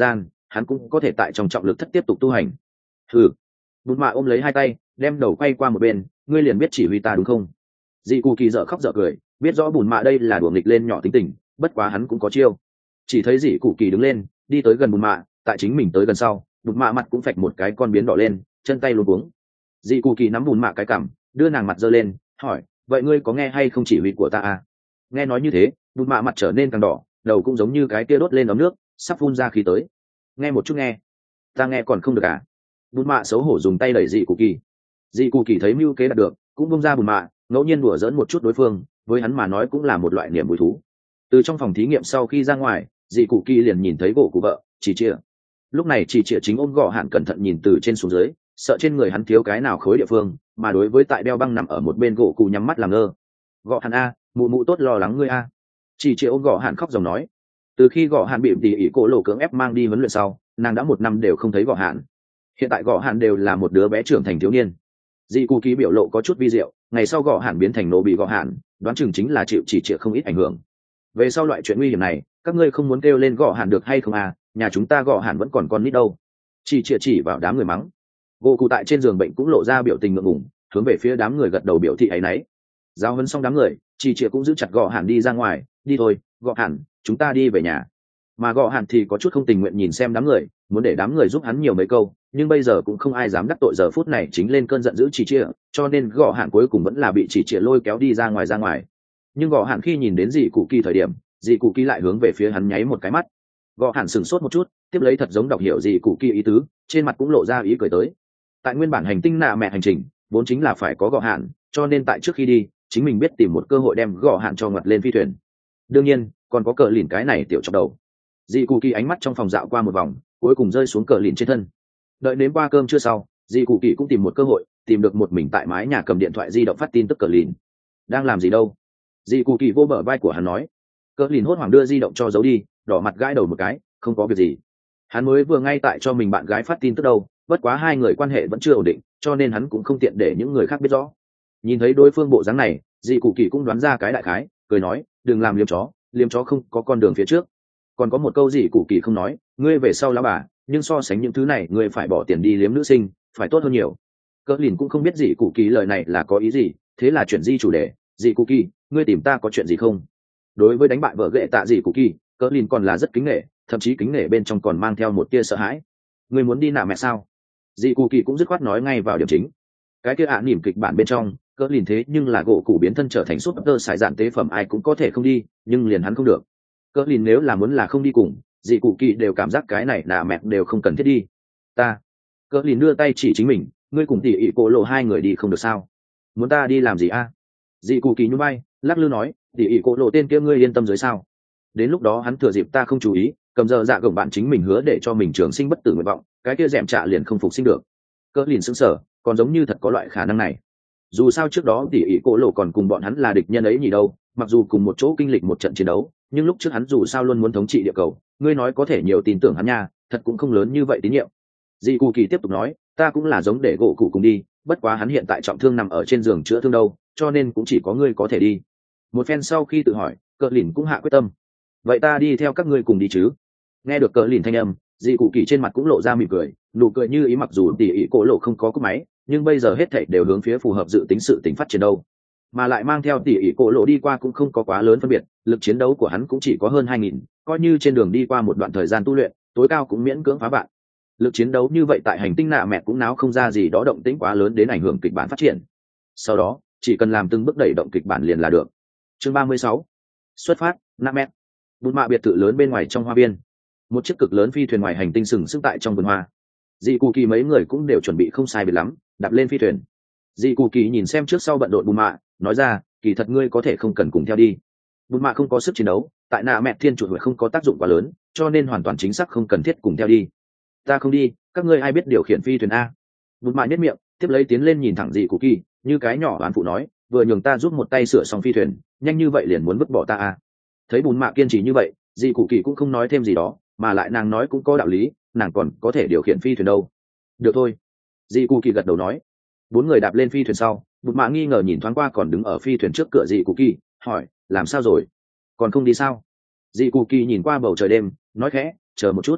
hắn cũng có thể tại trong trọng lực thất tiếp tục tu hành. Hừ. Bùn mạ ôm lấy hai tay đem đầu quay qua một bên, ngươi liền biết chỉ huy ta đúng không? Dị cụ kỳ dở khóc dở cười, biết rõ bùn mạ đây là đùa nghịch lên nhỏ tính tình, bất quá hắn cũng có chiêu. Chỉ thấy dị cụ kỳ đứng lên đi tới gần bùn mạ, tại chính mình tới gần sau bùn mạ mặt cũng phạch một cái con biến đỏ lên, chân tay luống cuống. Dị cụ kỳ nắm bùn mạ cái cằm, đưa nàng mặt giơ lên hỏi, vậy ngươi có nghe hay không chỉ huy của ta à? Nghe nói như thế bùn mạ mặt trở nên càng đỏ, đầu cũng giống như cái kia đốt lên ấm nước sắp phun ra khí tới. Nghe một chút nghe. Ta nghe còn không được à? Bùn mạ xấu hổ dùng tay đẩy dị cụ kỳ. Dị cụ kỳ thấy mưu kế đạt được cũng bông ra bùn mạ, ngẫu nhiên đùa dỡn một chút đối phương, với hắn mà nói cũng là một loại niềm vui thú. Từ trong phòng thí nghiệm sau khi ra ngoài, dị cụ kỳ liền nhìn thấy gỗ của vợ chỉ chia. Lúc này chỉ chia chính ôm gõ hạn cẩn thận nhìn từ trên xuống dưới, sợ trên người hắn thiếu cái nào khối địa phương, mà đối với tại đeo băng nằm ở một bên gỗ cụ nhắm mắt làm ngơ. Gõ hạn a, mụ mụ tốt lo lắng ngươi a. Chỉ chia ôm gõ hạn khóc dòng nói. Từ khi gõ hạn bị tỉ ỉ cổ lộ cưỡng ép mang đi huấn luyện sau, nàng đã một năm đều không thấy gõ hạn. Hiện tại gõ hạn đều là một đứa bé trưởng thành thiếu niên. Dị cụ kỳ biểu lộ có chút vi diệu, ngày sau gõ hạn biến thành nô bị gõ hạn, đoán chừng chính là chịu chỉ trịa không ít ảnh hưởng. Về sau loại chuyện nguy hiểm này, các ngươi không muốn kêu lên gõ hạn được hay không à? Nhà chúng ta gõ hạn vẫn còn con nít đâu. Chỉ trịa chỉ vào đám người mắng. Gỗ cụ tại trên giường bệnh cũng lộ ra biểu tình ngượng ngùng, hướng về phía đám người gật đầu biểu thị ấy nấy. Giao huấn xong đám người, chỉ trịa cũng giữ chặt gõ hạn đi ra ngoài, đi thôi, gõ hạn, chúng ta đi về nhà. Mà gõ hạn thì có chút không tình nguyện nhìn xem đám người, muốn để đám người giúp hắn nhiều mấy câu, nhưng bây giờ cũng không ai dám đắc tội giờ phút này chính lên cơn giận dữ chỉ chia, cho nên gõ hạn cuối cùng vẫn là bị chỉ chia lôi kéo đi ra ngoài ra ngoài. Nhưng gõ hạn khi nhìn đến dị cụ kỳ thời điểm, dị cụ kỳ lại hướng về phía hắn nháy một cái mắt. Gõ hạn sửng sốt một chút, tiếp lấy thật giống đọc hiểu dị cụ kỳ ý tứ, trên mặt cũng lộ ra ý cười tới. Tại nguyên bản hành tinh nạ mẹ hành trình vốn chính là phải có gõ hạn, cho nên tại trước khi đi chính mình biết tìm một cơ hội đem gõ hạn cho ngặt lên phi thuyền. Đương nhiên còn có cờ lìn cái này tiểu trong đầu. Dị cụ kỳ ánh mắt trong phòng dạo qua một vòng, cuối cùng rơi xuống cờ lìn trên thân. Đợi đến qua cơm chưa sau, dị cụ kỳ cũng tìm một cơ hội tìm được một mình tại mái nhà cầm điện thoại di động phát tin tức cờ lìn. Đang làm gì đâu? Dị cụ kỳ vô bờ vai của hắn nói. Cờ lìn hốt hoảng đưa di động cho giấu đi, đỏ mặt gãi đầu một cái, không có việc gì. Hắn mới vừa ngay tại cho mình bạn gái phát tin tức đâu, bất quá hai người quan hệ vẫn chưa ổn định, cho nên hắn cũng không tiện để những người khác biết rõ. Nhìn thấy đối phương bộ dáng này, dị cụ kỳ cũng đoán ra cái đại khái, cười nói, đừng làm liếm chó, liếm chó không có con đường phía trước. Còn có một câu dị cụ kỳ không nói, ngươi về sau lão bà, nhưng so sánh những thứ này ngươi phải bỏ tiền đi liếm nữ sinh phải tốt hơn nhiều. Cỡ lìn cũng không biết dị cụ kỳ lời này là có ý gì, thế là chuyển di chủ đề, dị cụ kỳ, ngươi tìm ta có chuyện gì không? Đối với đánh bại vợ ghệ tạ dị cụ kỳ, cỡ lìn còn là rất kính nể, thậm chí kính nể bên trong còn mang theo một tia sợ hãi. Ngươi muốn đi nạ mẹ sao? Dị cụ kỳ cũng dứt khoát nói ngay vào điểm chính. Cái kia ạ à, nỉm kịch bản bên trong cỡ lìn thế nhưng là gỗ cụ biến thân trở thành súp tơ xài dạn tế phẩm ai cũng có thể không đi, nhưng liền hắn không được. Cỡ lìn nếu là muốn là không đi cùng, dị cụ kỳ đều cảm giác cái này nạ mẹ đều không cần thiết đi. Ta. Cỡ lìn đưa tay chỉ chính mình, ngươi cùng tỉ ỉ cổ lộ hai người đi không được sao? Muốn ta đi làm gì a? À? Dị cụ kỳ nhún vai, lắc lư nói, tỉ ỉ cổ lộ tên kia ngươi yên tâm dưới sao? Đến lúc đó hắn thừa dịp ta không chú ý, cầm giờ dạ gồng bạn chính mình hứa để cho mình trường sinh bất tử nguyện vọng, cái kia dẻm trạ liền không phục sinh được. Cỡ lìn sững sờ, còn giống như thật có loại khả năng này. Dù sao trước đó tỉ ỉ cổ lộ còn cùng bọn hắn là địch nhân ấy nhỉ đâu, mặc dù cùng một chỗ kinh lịch một trận chiến đấu, nhưng lúc trước hắn dù sao luôn muốn thống trị địa cầu, ngươi nói có thể nhiều tin tưởng hắn nha, thật cũng không lớn như vậy tín nhiệm. Dị cụ kỳ tiếp tục nói, ta cũng là giống để gỗ cụ cùng đi, bất quá hắn hiện tại trọng thương nằm ở trên giường chữa thương đâu, cho nên cũng chỉ có ngươi có thể đi. Một phen sau khi tự hỏi, cỡ lìn cũng hạ quyết tâm. Vậy ta đi theo các ngươi cùng đi chứ? Nghe được cỡ lìn thanh âm, dị cụ kỳ trên mặt cũng lộ ra mỉm cười, nụ cười như ý, mặc dù tỉ ỉ cổ lộ không có cúp máy, nhưng bây giờ hết thảy đều hướng phía phù hợp dự tính sự tính phát triển đâu. Mà lại mang theo tỉ ỉ cổ lộ đi qua cũng không có quá lớn phân biệt, lực chiến đấu của hắn cũng chỉ có hơn hai nghìn, coi như trên đường đi qua một đoạn thời gian tu luyện, tối cao cũng miễn cưỡng phá bạn. Lực chiến đấu như vậy tại hành tinh nạ mẹ cũng náo không ra gì đó động tĩnh quá lớn đến ảnh hưởng kịch bản phát triển. Sau đó chỉ cần làm từng bước đẩy động kịch bản liền là được. Chương ba mươi sáu, xuất phát. Nạ mẹ. Bút mạ biệt thự lớn bên ngoài trong hoa viên, một chiếc cực lớn phi thuyền ngoài hành tinh sừng sững tại trong vườn hoa. Dị cụ kỳ mấy người cũng đều chuẩn bị không sai biệt lắm, đạp lên phi thuyền. Dị cụ kỳ nhìn xem trước sau bận rộn bùn mạ, nói ra, kỳ thật ngươi có thể không cần cùng theo đi. Bùn mạ không có sức chiến đấu, tại nạ mẹ thiên chuột huệ không có tác dụng quá lớn, cho nên hoàn toàn chính xác không cần thiết cùng theo đi. Ta không đi, các ngươi ai biết điều khiển phi thuyền a? Bùn mạ nhếch miệng, tiếp lấy tiến lên nhìn thẳng dị cụ kỳ, như cái nhỏ oán phụ nói, vừa nhường ta giúp một tay sửa xong phi thuyền, nhanh như vậy liền muốn vứt bỏ ta a? Thấy bùn mạ kiên trì như vậy, dị cụ kỳ cũng không nói thêm gì đó, mà lại nàng nói cũng có đạo lý, nàng còn có thể điều khiển phi thuyền đâu. Được thôi. Dị cụ kỳ gật đầu nói. Bốn người đạp lên phi thuyền sau, bụt mạ nghi ngờ nhìn thoáng qua còn đứng ở phi thuyền trước cửa dị cụ kỳ, hỏi, làm sao rồi? Còn không đi sao? Dị cụ kỳ nhìn qua bầu trời đêm, nói khẽ, chờ một chút.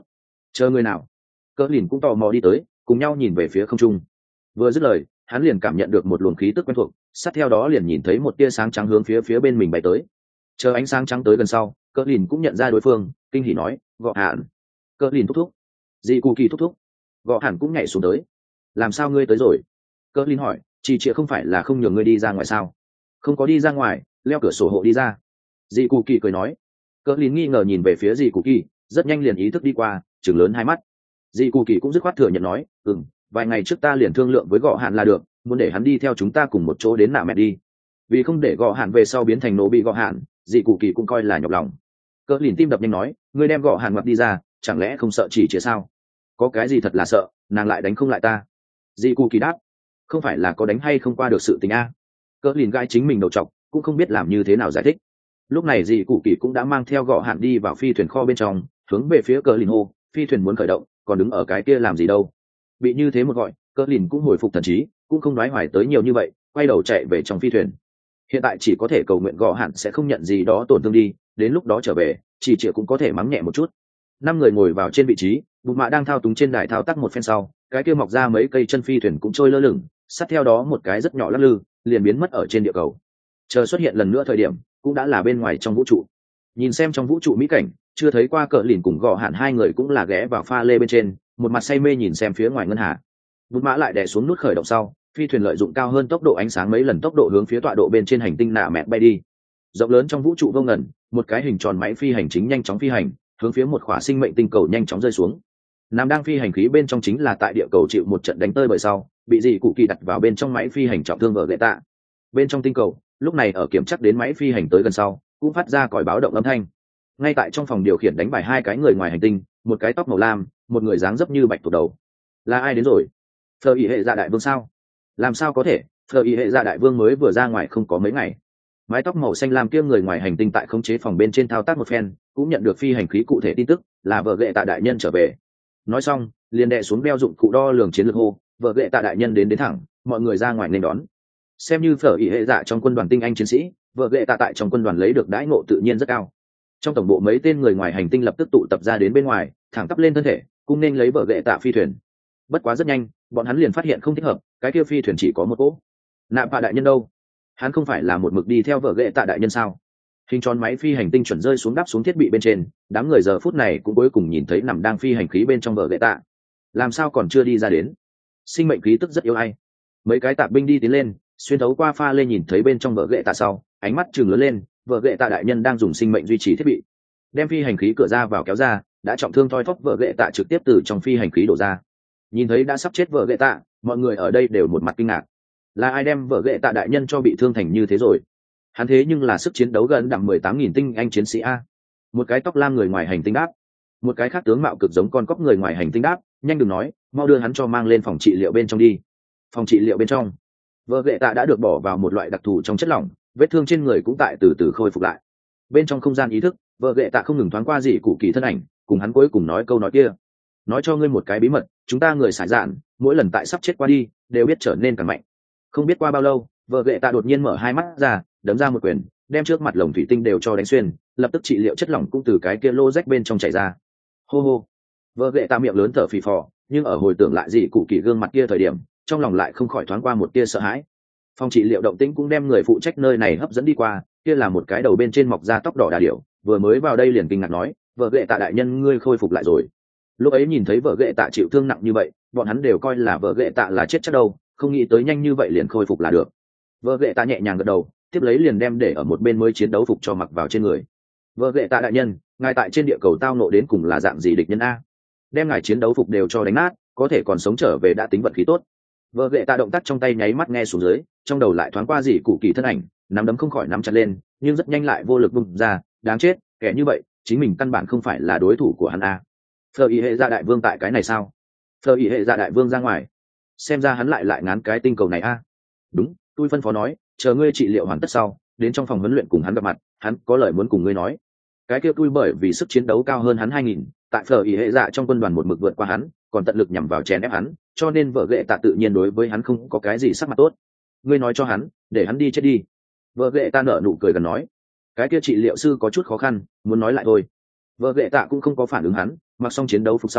chờ người nào? Cỡ lìn cũng tò mò đi tới, cùng nhau nhìn về phía không trung. Vừa dứt lời, hắn liền cảm nhận được một luồng khí tức quen thuộc, sát theo đó liền nhìn thấy một tia sáng trắng hướng phía phía bên mình bay tới. Chờ ánh sáng trắng tới gần sau, Cỡ lìn cũng nhận ra đối phương, kinh hỉ nói, "Gọ Hạn." Cỡ lìn thúc thúc. Dị Cụ Kỳ thúc thúc. Gọ Hạn cũng nhảy xuống tới. "Làm sao ngươi tới rồi?" Cỡ lìn hỏi, "Chị chị không phải là không nhường ngươi đi ra ngoài sao?" "Không có đi ra ngoài, leo cửa sổ hộ đi ra." Dị Cụ Kỳ cười nói. Cỡ lìn nghi ngờ nhìn về phía Dị Cụ Kỳ, rất nhanh liền ý thức đi qua, trừng lớn hai mắt. Dị Cụ Kỳ cũng dứt khoát thừa nhận nói, "Ừm, vài ngày trước ta liền thương lượng với Gọ Hạn là được, muốn để hắn đi theo chúng ta cùng một chỗ đến nạ mẹ đi. Vì không để Gọ Hạn về sau biến thành nô bị Gọ Hạn, Dị Cụ Kỳ cũng coi là nhọc lòng." Cỡ lìn tim đập nhanh nói, "Ngươi đem Gọ Hạn ngoặt đi ra, chẳng lẽ không sợ chỉ chia sao?" "Có cái gì thật là sợ, nàng lại đánh không lại ta." Dị Cụ Kỳ đáp, "Không phải là có đánh hay không qua được sự tình a." Cỡ lìn gai chính mình đầu trọc, cũng không biết làm như thế nào giải thích. Lúc này Dị Cụ Kỳ cũng đã mang theo Gọ Hạn đi vào phi thuyền kho bên trong, hướng về phía Cỡ lìn hô, "Phi thuyền muốn khởi động, còn đứng ở cái kia làm gì đâu?" Bị như thế một gọi, Cỡ lìn cũng hồi phục thần trí, cũng không nói hoài tới nhiều như vậy, quay đầu chạy về trong phi thuyền. Hiện tại chỉ có thể cầu nguyện Gọ Hạn sẽ không nhận gì đó tổn thương đi, đến lúc đó trở về, chỉ chịu cũng có thể mắng nhẹ một chút. Năm người ngồi vào trên vị trí, bụng mạ đang thao túng trên đài thao tác một phen sau, cái kia mọc ra mấy cây chân phi thuyền cũng trôi lơ lửng, sát theo đó một cái rất nhỏ lắc lư, liền biến mất ở trên địa cầu. Chờ xuất hiện lần nữa thời điểm, cũng đã là bên ngoài trong vũ trụ. Nhìn xem trong vũ trụ mỹ cảnh, chưa thấy qua Cỡ lìn cùng Gọ Hạn hai người cũng là ghé vào pha lê bên trên, một mặt say mê nhìn xem phía ngoài ngân hà. Bụng mã lại đè xuống nút khởi động sau, phi thuyền lợi dụng cao hơn tốc độ ánh sáng mấy lần tốc độ hướng phía tọa độ bên trên hành tinh nạ mẹ bay đi. Rộng lớn trong vũ trụ vô ngần, một cái hình tròn máy phi hành chính nhanh chóng phi hành, hướng phía một khỏa sinh mệnh tinh cầu nhanh chóng rơi xuống. Nam đang phi hành khí bên trong chính là tại địa cầu chịu một trận đánh tơi bởi sau, bị Dị Cụ Kỳ đặt vào bên trong máy phi hành trọng thương vợ gậy tạ. Bên trong tinh cầu, lúc này ở kiểm chắc đến máy phi hành tới gần sau, cũng phát ra còi báo động âm thanh. Ngay tại trong phòng điều khiển đánh bài hai cái người ngoài hành tinh, một cái tóc màu lam, một người dáng dấp như bạch tuộc đầu. Là ai đến rồi? Phờ ý hệ dạ đại vương sao? Làm sao có thể? Phờ ý hệ dạ đại vương mới vừa ra ngoài không có mấy ngày. Mái tóc màu xanh lam kia người ngoài hành tinh tại khống chế phòng bên trên thao tác một phen, cũng nhận được phi hành khí cụ thể tin tức, là vợ ghệ tạ đại nhân trở về. Nói xong, liền đè xuống beo dụng cụ đo lường chiến lược hô, vợ ghệ tạ đại nhân đến đến thẳng, mọi người ra ngoài nên đón. Xem như phở ý hệ dạ trong quân đoàn tinh anh chiến sĩ, vợ ghệ tạ tại trong quân đoàn lấy được đãi ngộ tự nhiên rất cao. Trong tổng bộ mấy tên người ngoài hành tinh lập tức tụ tập ra đến bên ngoài, thẳng tắp lên thân thể, cũng nên lấy vợ ghệ tạ phi thuyền. Bất quá rất nhanh, bọn hắn liền phát hiện không thích hợp, cái kia phi thuyền chỉ có một cỗ. Nạ Bạ đại nhân đâu? Hắn không phải là một mực đi theo vợ ghệ tạ đại nhân sao? Hình tròn máy phi hành tinh chuẩn rơi xuống đáp xuống thiết bị bên trên, đám người giờ phút này cũng cuối cùng nhìn thấy nằm đang phi hành khí bên trong vợ ghệ tạ. Làm sao còn chưa đi ra đến? Sinh mệnh khí tức rất yếu ai. Mấy cái tạp binh đi tiến lên, xuyên thấu qua pha lên nhìn thấy bên trong vợ ghệ tạ sau, ánh mắt chừng lớn lên, vợ ghệ tạ đại nhân đang dùng sinh mệnh duy trì thiết bị. Đem phi hành khí cửa ra vào kéo ra, đã trọng thương thoi thóp vợ ghệ tạ trực tiếp từ trong phi hành khí đổ ra. Nhìn thấy đã sắp chết vợ ghệ tạ, mọi người ở đây đều một mặt kinh ngạc. Là ai đem vợ ghệ tạ đại nhân cho bị thương thành như thế rồi? Hắn thế nhưng là sức chiến đấu gần đẳng mười tám nghìn tinh anh chiến sĩ a. Một cái tóc lam người ngoài hành tinh đáp. Một cái khác tướng mạo cực giống con cóc người ngoài hành tinh đáp, nhanh đừng nói, mau đưa hắn cho mang lên phòng trị liệu bên trong đi. Phòng trị liệu bên trong, vợ ghệ tạ đã được bỏ vào một loại đặc thù trong chất lỏng, vết thương trên người cũng tại từ từ khôi phục lại. Bên trong không gian ý thức, vợ ghệ tạ không ngừng thoáng qua gì cụ kỳ thân ảnh, cùng hắn cuối cùng nói câu nói kia. Nói cho ngươi một cái bí mật, chúng ta người xài dạn, mỗi lần tại sắp chết qua đi, đều biết trở nên càng mạnh. Không biết qua bao lâu, vợ ghệ tạ đột nhiên mở hai mắt ra, đấm ra một quyền, đem trước mặt lồng thủy tinh đều cho đánh xuyên, lập tức trị liệu chất lỏng cũng từ cái kia lô rách bên trong chảy ra. Hô hô, vợ ghệ tạ miệng lớn thở phì phò, nhưng ở hồi tưởng lại gì cụ kỳ gương mặt kia thời điểm, trong lòng lại không khỏi thoáng qua một tia sợ hãi. Phòng trị liệu động tĩnh cũng đem người phụ trách nơi này hấp dẫn đi qua, kia là một cái đầu bên trên mọc ra tóc đỏ đà điểu, vừa mới vào đây liền kinh ngạc nói, vợ ghệ tạ đại nhân ngươi khôi phục lại rồi. Lúc ấy nhìn thấy vợ ghệ tạ chịu thương nặng như vậy, bọn hắn đều coi là vợ ghệ tạ là chết chắc đâu, không nghĩ tới nhanh như vậy liền khôi phục là được. Vợ ghệ tạ nhẹ nhàng gật đầu, tiếp lấy liền đem để ở một bên mới chiến đấu phục cho mặc vào trên người. Vợ ghệ tạ đại nhân, ngài tại trên địa cầu tao nộ đến cùng là dạng gì địch nhân a? Đem ngài chiến đấu phục đều cho đánh nát, có thể còn sống trở về đã tính vận khí tốt. Vợ ghệ tạ động tác trong tay nháy mắt nghe xuống dưới, trong đầu lại thoáng qua gì cụ kỳ thân ảnh, nắm đấm không khỏi nắm chặt lên, nhưng rất nhanh lại vô lực bung ra, đáng chết, kẻ như vậy, chính mình căn bản không phải là đối thủ của hắn a. Phờ ý hệ dạ đại vương tại cái này sao? Phờ ý hệ dạ đại vương ra ngoài, xem ra hắn lại lại ngán cái tinh cầu này a. Đúng, tôi phân phó nói, chờ ngươi trị liệu hoàn tất sau, đến trong phòng huấn luyện cùng hắn gặp mặt, hắn có lời muốn cùng ngươi nói. Cái kia tôi bởi vì sức chiến đấu cao hơn hắn hai nghìn, tại phờ ý hệ dạ trong quân đoàn một mực vượt qua hắn, còn tận lực nhằm vào chèn ép hắn, cho nên vợ ghệ tạ tự nhiên đối với hắn không có cái gì sắc mặt tốt. Ngươi nói cho hắn, để hắn đi chết đi. Vợ ghệ tạ nở nụ cười gần nói, cái kia trị liệu sư có chút khó khăn, muốn nói lại thôi. Vợ ghệ tạ cũng không có phản ứng hắn, mặc xong chiến đấu phục sau,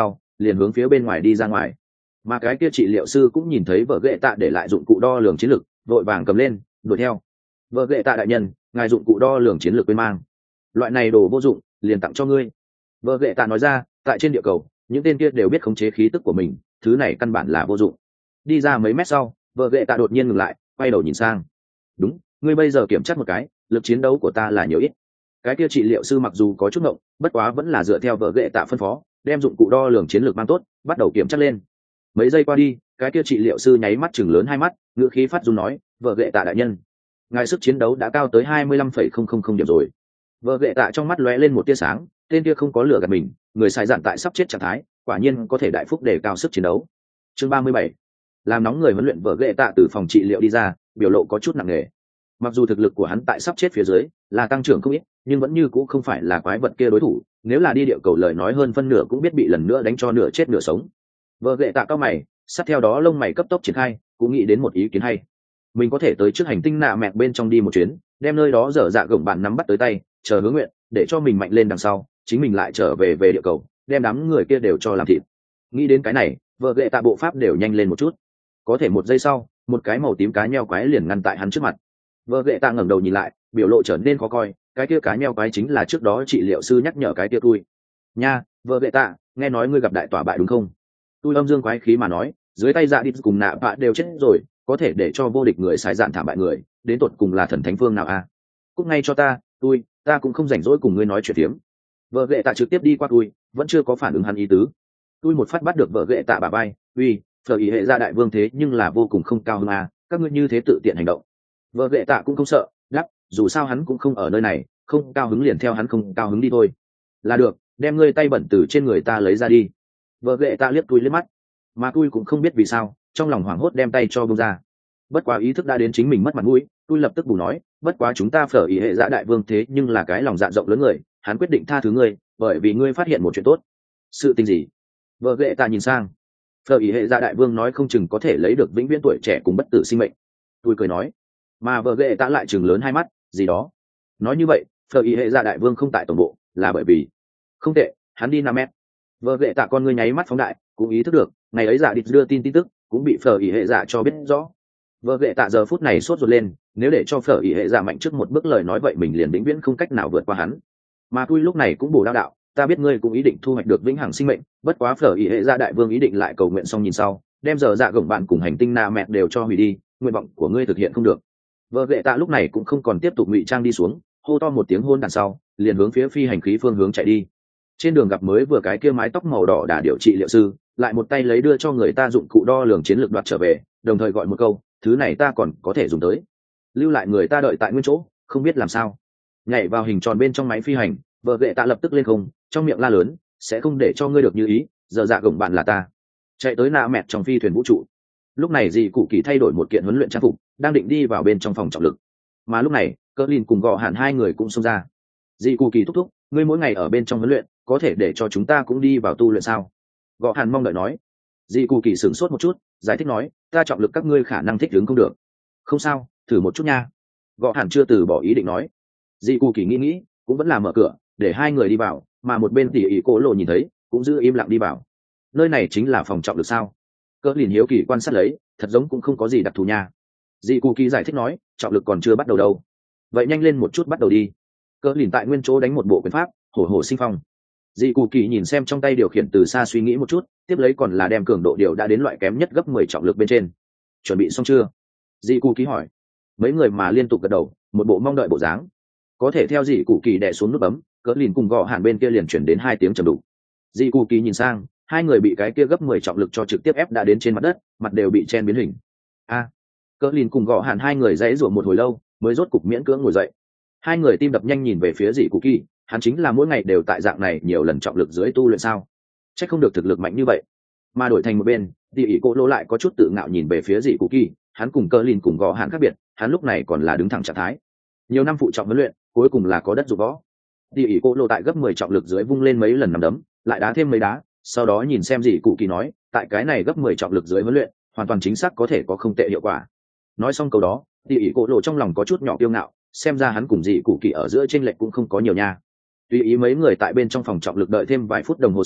liền hướng phía bên ngoài đi ra ngoài. Mà cái kia trị liệu sư cũng nhìn thấy vợ ghệ tạ để lại dụng cụ đo lường chiến lược, vội vàng cầm lên đuổi theo. Vợ ghệ tạ đại nhân, ngài dụng cụ đo lường chiến lược quên mang, loại này đồ vô dụng, liền tặng cho ngươi. Vợ ghệ tạ nói ra, tại trên địa cầu những tên kia đều biết khống chế khí tức của mình, thứ này căn bản là vô dụng. Đi ra mấy mét sau, vợ ghệ tạ đột nhiên ngừng lại, quay đầu nhìn sang. Đúng, ngươi bây giờ kiểm tra một cái, lực chiến đấu của ta là nhiều ít. Cái kia trị liệu sư mặc dù có chút ngộng, bất quá vẫn là dựa theo vợ ghệ tạ phân phó, đem dụng cụ đo lường chiến lược mang tốt, bắt đầu kiểm tra lên. Mấy giây qua đi, cái kia trị liệu sư nháy mắt chừng lớn hai mắt, ngữ khí phát run nói, vợ ghệ tạ đại nhân, ngài sức chiến đấu đã cao tới hai mươi lăm phẩy không không không điểm rồi. Vợ ghệ tạ trong mắt lóe lên một tia sáng, tên kia không có lửa gạt mình, người sai dạn tại sắp chết trạng thái, quả nhiên có thể đại phúc để cao sức chiến đấu. Chương ba mươi bảy, làm nóng người huấn luyện vợ ghệ tạ từ phòng trị liệu đi ra, biểu lộ có chút nặng nề. Mặc dù thực lực của hắn tại sắp chết phía dưới là tăng trưởng không ít, nhưng vẫn như cũ không phải là quái vật kia đối thủ, nếu là đi địa cầu lời nói hơn phân nửa cũng biết bị lần nữa đánh cho nửa chết nửa sống. Vợ ghệ tạ cao mày, sát theo đó lông mày cấp tốc triển khai, cũng nghĩ đến một ý kiến hay. Mình có thể tới trước hành tinh nạ mẹt bên trong đi một chuyến, đem nơi đó dở dạ gồng bạn nắm bắt tới tay, chờ hướng nguyện, để cho mình mạnh lên đằng sau, chính mình lại trở về về địa cầu, đem đám người kia đều cho làm thịt. Nghĩ đến cái này, vợ ghệ tạ bộ pháp đều nhanh lên một chút. Có thể một giây sau, một cái màu tím cá nheo quái liền ngăn tại hắn trước mặt. Vợ ghệ tạ ngẩng đầu nhìn lại, biểu lộ trở nên khó coi, cái kia cá nheo quái chính là trước đó trị liệu sư nhắc nhở cái kia tôi. Nha, vợ ghệ tạ, nghe nói ngươi gặp đại tỏa bại đúng không? Tôi âm dương quái khí mà nói, dưới tay dạ đi cùng nạ bạ đều chết rồi, có thể để cho vô địch người xài dạn thảm bại người, đến tột cùng là thần thánh phương nào a? À? Cút ngay cho ta, tôi, ta cũng không rảnh rỗi cùng ngươi nói chuyện tiếm. Vợ ghệ tạ trực tiếp đi qua tôi, vẫn chưa có phản ứng hắn ý tứ. Tôi một phát bắt được vợ ghệ tạ bà bay, uy, phở ý hệ gia đại vương thế nhưng là vô cùng không cao hơn a, các ngươi như thế tự tiện hành động. Vợ ghệ tạ cũng không sợ, đáp, dù sao hắn cũng không ở nơi này, không cao hứng liền theo hắn không cao hứng đi thôi. Là được, đem ngươi tay bẩn từ trên người ta lấy ra đi. Vợ ghệ tạ liếc tôi liếc mắt, mà tôi cũng không biết vì sao, trong lòng hoảng hốt đem tay cho bông ra. Bất quá ý thức đã đến chính mình mất mặt mũi, tôi lập tức bù nói, bất quá chúng ta phở ý hệ dạ đại vương thế nhưng là cái lòng dạ rộng lớn người, hắn quyết định tha thứ ngươi, bởi vì ngươi phát hiện một chuyện tốt. Sự tình gì? Vợ ghệ tạ nhìn sang. Phở ý hệ dạ đại vương nói không chừng có thể lấy được vĩnh viễn tuổi trẻ cùng bất tử sinh mệnh. Tôi cười nói, mà vợ ghệ tạ lại chừng lớn hai mắt, gì đó. Nói như vậy, phở ý hệ dạ đại vương không tại tổng bộ, là bởi vì không tệ, hắn đi năm mét. Vợ ghệ tạ con ngươi nháy mắt phóng đại, cũng ý thức được, ngày ấy dạ địch đưa tin tin tức, cũng bị phở ý hệ dạ cho biết rõ. Vợ ghệ tạ giờ phút này sốt ruột lên, nếu để cho phở ý hệ dạ mạnh trước một bước lời nói vậy mình liền vĩnh viễn không cách nào vượt qua hắn. Mà tôi lúc này cũng bổ đao đạo, ta biết ngươi cũng ý định thu hoạch được vĩnh hằng sinh mệnh, bất quá phở ý hệ dạ đại vương ý định lại cầu nguyện xong nhìn sau, đem giờ dạ gồng bạn cùng hành tinh na mẹ đều cho hủy đi, nguyện vọng của ngươi thực hiện không được. Vợ ghệ tạ lúc này cũng không còn tiếp tục ngụy trang đi xuống, hô to một tiếng hôn đằng sau, liền hướng phía phi hành khí phương hướng chạy đi. Trên đường gặp mới vừa cái kia mái tóc màu đỏ đả điều trị liệu sư, lại một tay lấy đưa cho người ta dụng cụ đo lường chiến lược đoạt trở về, đồng thời gọi một câu, thứ này ta còn có thể dùng tới. Lưu lại người ta đợi tại nguyên chỗ, không biết làm sao. Nhảy vào hình tròn bên trong máy phi hành, vợ ghệ tạ lập tức lên không, trong miệng la lớn, sẽ không để cho ngươi được như ý, giờ dạ gồng bạn là ta. Chạy tới nạ mẹt trong phi thuyền vũ trụ. Lúc này dì cụ kỳ thay đổi một kiện huấn luyện trang phục, đang định đi vào bên trong phòng trọng lực. Mà lúc này, Cỡ Lin cùng Gọ Hạn hai người cũng xông ra. Dì cụ kỳ thúc thúc, ngươi mỗi ngày ở bên trong huấn luyện, có thể để cho chúng ta cũng đi vào tu luyện sao? Gọ Hạn mong đợi nói. Dì cụ kỳ sửng sốt một chút, giải thích nói, ta trọng lực các ngươi khả năng thích ứng không được. Không sao, thử một chút nha. Gọ Hạn chưa từ bỏ ý định nói. Dì cụ kỳ nghĩ nghĩ, cũng vẫn là mở cửa, để hai người đi vào, mà một bên tỉ ỉ cố lộ nhìn thấy, cũng giữ im lặng đi vào. Nơi này chính là phòng trọng lực sao? Cỡ Lin hiếu kỳ quan sát lấy, thật giống cũng không có gì đặc thù nha. Dì cụ kỳ giải thích nói, trọng lực còn chưa bắt đầu đâu. Vậy nhanh lên một chút bắt đầu đi. Cỡ Lin tại nguyên chỗ đánh một bộ quyền pháp, hổ hổ sinh phong. Dì cụ kỳ nhìn xem trong tay điều khiển từ xa suy nghĩ một chút, tiếp lấy còn là đem cường độ điều đã đến loại kém nhất gấp mười trọng lực bên trên. Chuẩn bị xong chưa? Dì cụ kỳ hỏi. Mấy người mà liên tục gật đầu, một bộ mong đợi bộ dáng. Có thể theo dì cụ kỳ đè xuống nút bấm, Cỡ Lin cùng Gọ Hạn bên kia liền chuyển đến hai tiếng trầm đục. Dì cụ kỳ nhìn sang, hai người bị cái kia gấp mười trọng lực cho trực tiếp ép đã đến trên mặt đất, mặt đều bị chen biến hình. A, à, Cỡ Lin cùng Gọ Hạn hai người dãy rủa một hồi lâu, mới rốt cục miễn cưỡng ngồi dậy. Hai người tim đập nhanh nhìn về phía dì cụ kỳ, hắn chính là mỗi ngày đều tại dạng này nhiều lần trọng lực dưới tu luyện sao? Chắc không được thực lực mạnh như vậy. Mà đổi thành một bên, Tỷ ỷ Cô Lô lại có chút tự ngạo nhìn về phía dì cụ kỳ, hắn cùng Cỡ Lin cùng Gọ Hạn khác biệt, hắn lúc này còn là đứng thẳng trạng thái. Nhiều năm phụ trọng huấn luyện, cuối cùng là có đất dụng võ. Tỷ ỷ Cô Lô tại gấp mười trọng lực dưới vung lên mấy lần nằm đấm, lại đá thêm mấy đá, sau đó nhìn xem dì cụ kỳ nói, tại cái này gấp mười trọng lực dưới huấn luyện, hoàn toàn chính xác có thể có không tệ hiệu quả. Nói xong câu đó, Tỷ ỷ Cô Lô trong lòng có chút nhỏ kiêu ngạo, xem ra hắn cùng dì cụ kỳ ở giữa chênh lệch cũng không có nhiều nha. Tùy ý mấy người tại bên trong phòng trọng lực đợi thêm vài phút đồng hồ sau,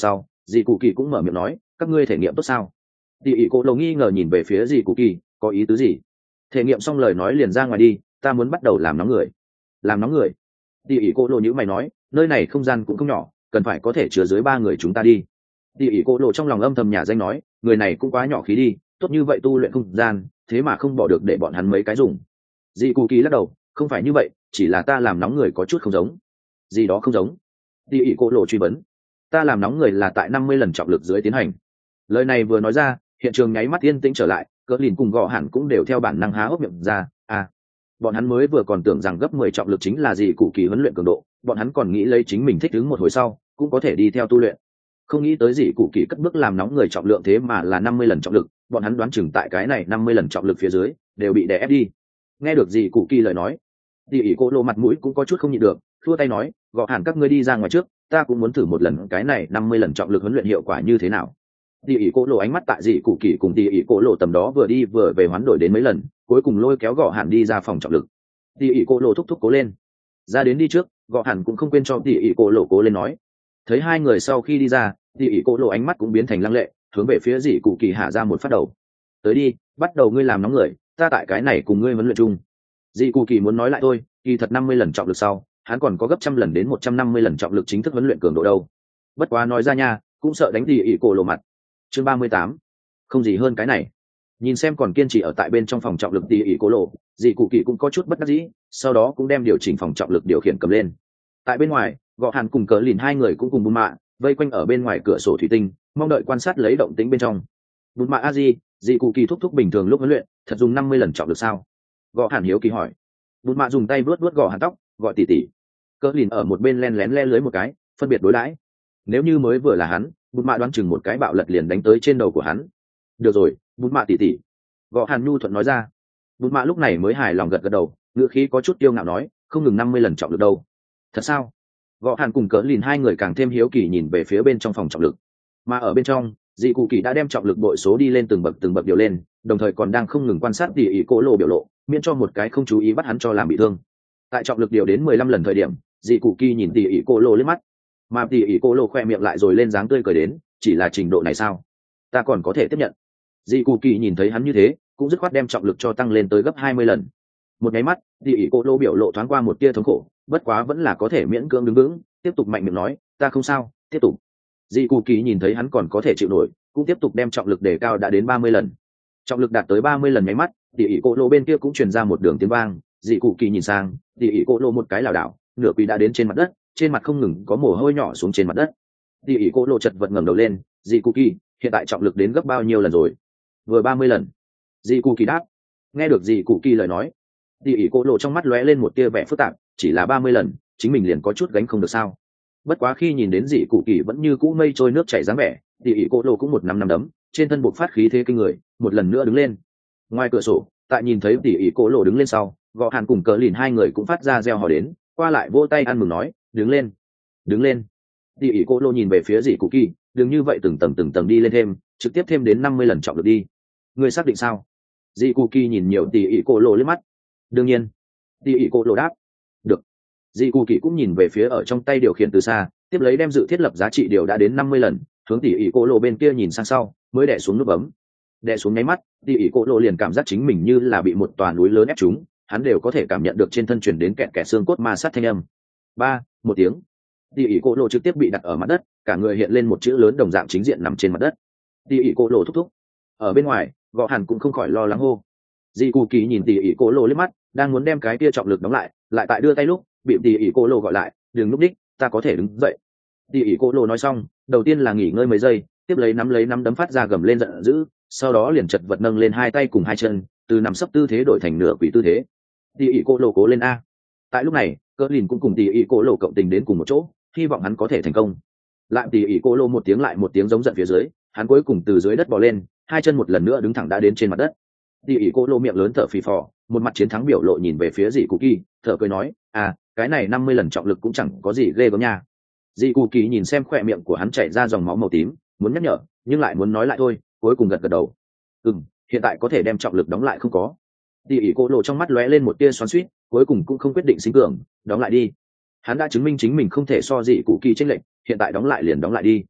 dì cụ kỳ cũng mở miệng nói, các ngươi thể nghiệm tốt sao? Tỉ ỉ cổ lộ nghi ngờ nhìn về phía dì cụ kỳ, có ý tứ gì? Thể nghiệm xong lời nói liền ra ngoài đi, ta muốn bắt đầu làm nóng người. Làm nóng người? Tỉ ỉ cổ lộ nhữ mày nói, nơi này không gian cũng không nhỏ, cần phải có thể chứa dưới ba người chúng ta đi. Tỉ ỉ cổ lộ trong lòng âm thầm nhà danh nói, người này cũng quá nhỏ khí đi, tốt như vậy tu luyện không gian, thế mà không bỏ được để bọn hắn mấy cái dùng. Dì cụ kỳ lắc đầu, không phải như vậy, chỉ là ta làm nóng người có chút không giống. Gì đó không giống? Tỉ ỉ cổ lộ truy vấn. Ta làm nóng người là tại năm mươi lần trọng lực dưới tiến hành. Lời này vừa nói ra, hiện trường nháy mắt yên tĩnh trở lại, cỡ lìn cùng gõ hẳn cũng đều theo bản năng há hốc miệng ra. À, bọn hắn mới vừa còn tưởng rằng gấp mười trọng lực chính là gì cụ kỳ huấn luyện cường độ, bọn hắn còn nghĩ lấy chính mình thích ứng một hồi sau cũng có thể đi theo tu luyện, không nghĩ tới gì cụ kỳ cất bước làm nóng người trọng lượng thế mà là năm mươi lần trọng lực, bọn hắn đoán chừng tại cái này năm mươi lần trọng lực phía dưới đều bị đè ép đi. Nghe được gì cụ kỳ lời nói, thì ỷ cô lộ mặt mũi cũng có chút không nhịn được, thua tay nói, gõ hẳn các ngươi đi ra ngoài trước, ta cũng muốn thử một lần cái này năm mươi lần trọng lực huấn luyện hiệu quả như thế nào. Tỷ ỷ cô lộ ánh mắt tại dị cụ kỳ cùng tỷ ỷ cô lộ tầm đó vừa đi vừa về hoán đổi đến mấy lần, cuối cùng lôi kéo gõ hẳn đi ra phòng trọng lực. Tỷ ỷ cô lộ thúc thúc cố lên, ra đến đi trước, gõ hẳn cũng không quên cho tỷ ỷ cô lộ cố lên nói. Thấy hai người sau khi đi ra, tỷ ỷ cô lộ ánh mắt cũng biến thành lăng lệ, hướng về phía dị cụ kỳ hạ ra một phát đầu. Tới đi, bắt đầu ngươi làm nóng người, ta tại cái này cùng ngươi huấn luyện chung. Dị cụ kỳ muốn nói lại thôi, kỳ thật năm mươi lần trọng lực sau, hắn còn có gấp trăm lần đến một trăm năm mươi lần trọng lực chính thức huấn luyện cường độ đâu. Bất quá nói ra nha, cũng sợ đánh tỷ ỷ cô lộ mặt. Chương ba mươi tám, không gì hơn cái này. Nhìn xem còn kiên trì ở tại bên trong phòng trọng lực tỷ ỷ cô lộ, dị cụ kỳ cũng có chút bất đắc dĩ, sau đó cũng đem điều chỉnh phòng trọng lực điều khiển cầm lên. Tại bên ngoài, gõ hàn cùng cờ lìn hai người cũng cùng bùn mạ vây quanh ở bên ngoài cửa sổ thủy tinh, mong đợi quan sát lấy động tĩnh bên trong. Bùn mạ a di, dị cụ kỳ thúc thúc bình thường lúc huấn luyện thật dùng năm mươi lần trọng lực sao? Gõ hàn hiếu kỳ hỏi. Bùn mạ dùng tay vuốt vuốt gõ hàn tóc, gọi tỉ tỉ. Cờ lìn ở một bên len lén le lưới một cái, phân biệt đối đãi. Nếu như mới vừa là hắn, bùn mạ đoán chừng một cái bạo lật liền đánh tới trên đầu của hắn. Được rồi, bùn mạ tỉ tỉ. Gõ hàn nhu thuận nói ra. Bùn mạ lúc này mới hài lòng gật gật đầu, ngữ khí có chút kiêu ngạo nói, không ngừng năm mươi lần trọng lực đâu. Thật sao? Gõ hàn cùng cỡ lìn hai người càng thêm hiếu kỳ nhìn về phía bên trong phòng trọng lực, mà ở bên trong dị cụ kỳ đã đem trọng lực bội số đi lên từng bậc từng bậc điều lên, đồng thời còn đang không ngừng quan sát tỉ ỉ cô lộ biểu lộ, miễn cho một cái không chú ý bắt hắn cho làm bị thương. Tại trọng lực điều đến mười lăm lần thời điểm, dị cụ kỳ nhìn tỉ ỉ cô lộ lên mắt, mà tỉ ỉ cô lộ khoe miệng lại rồi lên dáng tươi cười đến, chỉ là trình độ này sao, ta còn có thể tiếp nhận. Dị cụ kỳ nhìn thấy hắn như thế, cũng dứt khoát đem trọng lực cho tăng lên tới gấp hai mươi lần. Một nháy mắt, tỉ ỉ cô lộ biểu lộ thoáng qua một tia thống khổ, bất quá vẫn là có thể miễn cưỡng đứng vững, tiếp tục mạnh miệng nói, ta không sao, tiếp tục. Dị cụ kỳ nhìn thấy hắn còn có thể chịu nổi, cũng tiếp tục đem trọng lực đề cao đã đến ba mươi lần. Trọng lực đạt tới ba mươi lần nháy mắt, tỉ ỉ cô lộ bên kia cũng truyền ra một đường tiếng vang. Dị cụ kỳ nhìn sang, tỉ ỉ cô lộ một cái lảo đảo, nửa quỳ đã đến trên mặt đất, trên mặt không ngừng có mồ hôi nhỏ xuống trên mặt đất. Tỉ ỉ cô lộ chật vật ngẩng đầu lên, dị cụ kỳ, hiện tại trọng lực đến gấp bao nhiêu lần rồi? Vừa ba mươi lần. Dị cụ kỳ đáp. Nghe được dị cụ kỳ lời nói, tỉ ỉ cô lộ trong mắt lóe lên một tia vẻ phức tạp, chỉ là ba mươi lần, chính mình liền có chút gánh không được sao? Bất quá khi nhìn đến dị cụ kỳ vẫn như cũ mây trôi nước chảy dáng vẻ, tỉ ỉ cô lộ cũng một năm năm đấm, trên thân buộc phát khí thế kinh người, một lần nữa đứng lên. Ngoài cửa sổ, tại nhìn thấy tỉ ỉ cô lộ đứng lên sau, gõ hàn cùng cờ lìn hai người cũng phát ra reo hò đến, qua lại vỗ tay ăn mừng nói, đứng lên, đứng lên. Tỉ ỉ cô lộ nhìn về phía dị cụ kỳ, đừng như vậy từng tầng từng tầng đi lên thêm, trực tiếp thêm đến năm mươi lần trọng lực đi. Ngươi xác định sao? Dị cụ kỳ nhìn nhiều tỉ ỉ cô lộ lên mắt. Đương nhiên. Tỉ ỉ cô lộ đáp. Được. Dị cụ kỳ cũng nhìn về phía ở trong tay điều khiển từ xa, tiếp lấy đem dự thiết lập giá trị điều đã đến năm mươi lần, hướng tỉ ỉ cô lộ bên kia nhìn sang sau, mới đè xuống nút bấm. Đè xuống nháy mắt, tỉ ỉ cô lộ liền cảm giác chính mình như là bị một tòa núi lớn ép trúng, hắn đều có thể cảm nhận được trên thân truyền đến kẹt kẹt xương cốt ma sát thanh âm. Ba, một tiếng. Tỉ ỉ cô lộ trực tiếp bị đặt ở mặt đất, cả người hiện lên một chữ lớn đồng dạng chính diện nằm trên mặt đất. Tỉ ỉ cô lộ thúc thúc. Ở bên ngoài, gõ hàn cũng không khỏi lo lắng hô. Dị cụ kỳ nhìn tỉ ỉ cô lộ liếc mắt, đang muốn đem cái kia trọng lực đóng lại, lại tại đưa tay lúc bị tỉ ỉ cô lộ gọi lại, đừng lúc đích, ta có thể đứng dậy. Tỉ ỉ cô lộ nói xong, đầu tiên là nghỉ ngơi mấy giây, tiếp lấy nắm lấy nắm đấm phát ra gầm lên giận dữ, sau đó liền chật vật nâng lên hai tay cùng hai chân, từ nằm sấp tư thế đổi thành nửa quỳ tư thế. Tỉ ỉ cô lộ cố lên a. Tại lúc này, cỡ lìn cũng cùng tỉ ỉ cô lộ cộng tình đến cùng một chỗ, hy vọng hắn có thể thành công. Lại tỉ ỉ cô lộ một tiếng lại một tiếng giống giận phía dưới, hắn cuối cùng từ dưới đất bò lên, hai chân một lần nữa đứng thẳng đã đến trên mặt đất. Tỉ ỉ cô lộ miệng lớn thở phì phò, một mặt chiến thắng biểu lộ nhìn về phía dị cụ kỳ, thở cười nói, à, cái này năm mươi lần trọng lực cũng chẳng có gì ghê gớm nha. Dị cụ kỳ nhìn xem khỏe miệng của hắn chảy ra dòng máu màu tím, muốn nhắc nhở, nhưng lại muốn nói lại thôi, cuối cùng gật gật đầu. Ừm, hiện tại có thể đem trọng lực đóng lại không có? Tỉ ỉ cô lộ trong mắt lóe lên một tia xoắn xuýt, cuối cùng cũng không quyết định sinh cường, đóng lại đi. Hắn đã chứng minh chính mình không thể so dị cụ kỳ chênh lệch, hiện tại đóng lại liền đóng lại đi.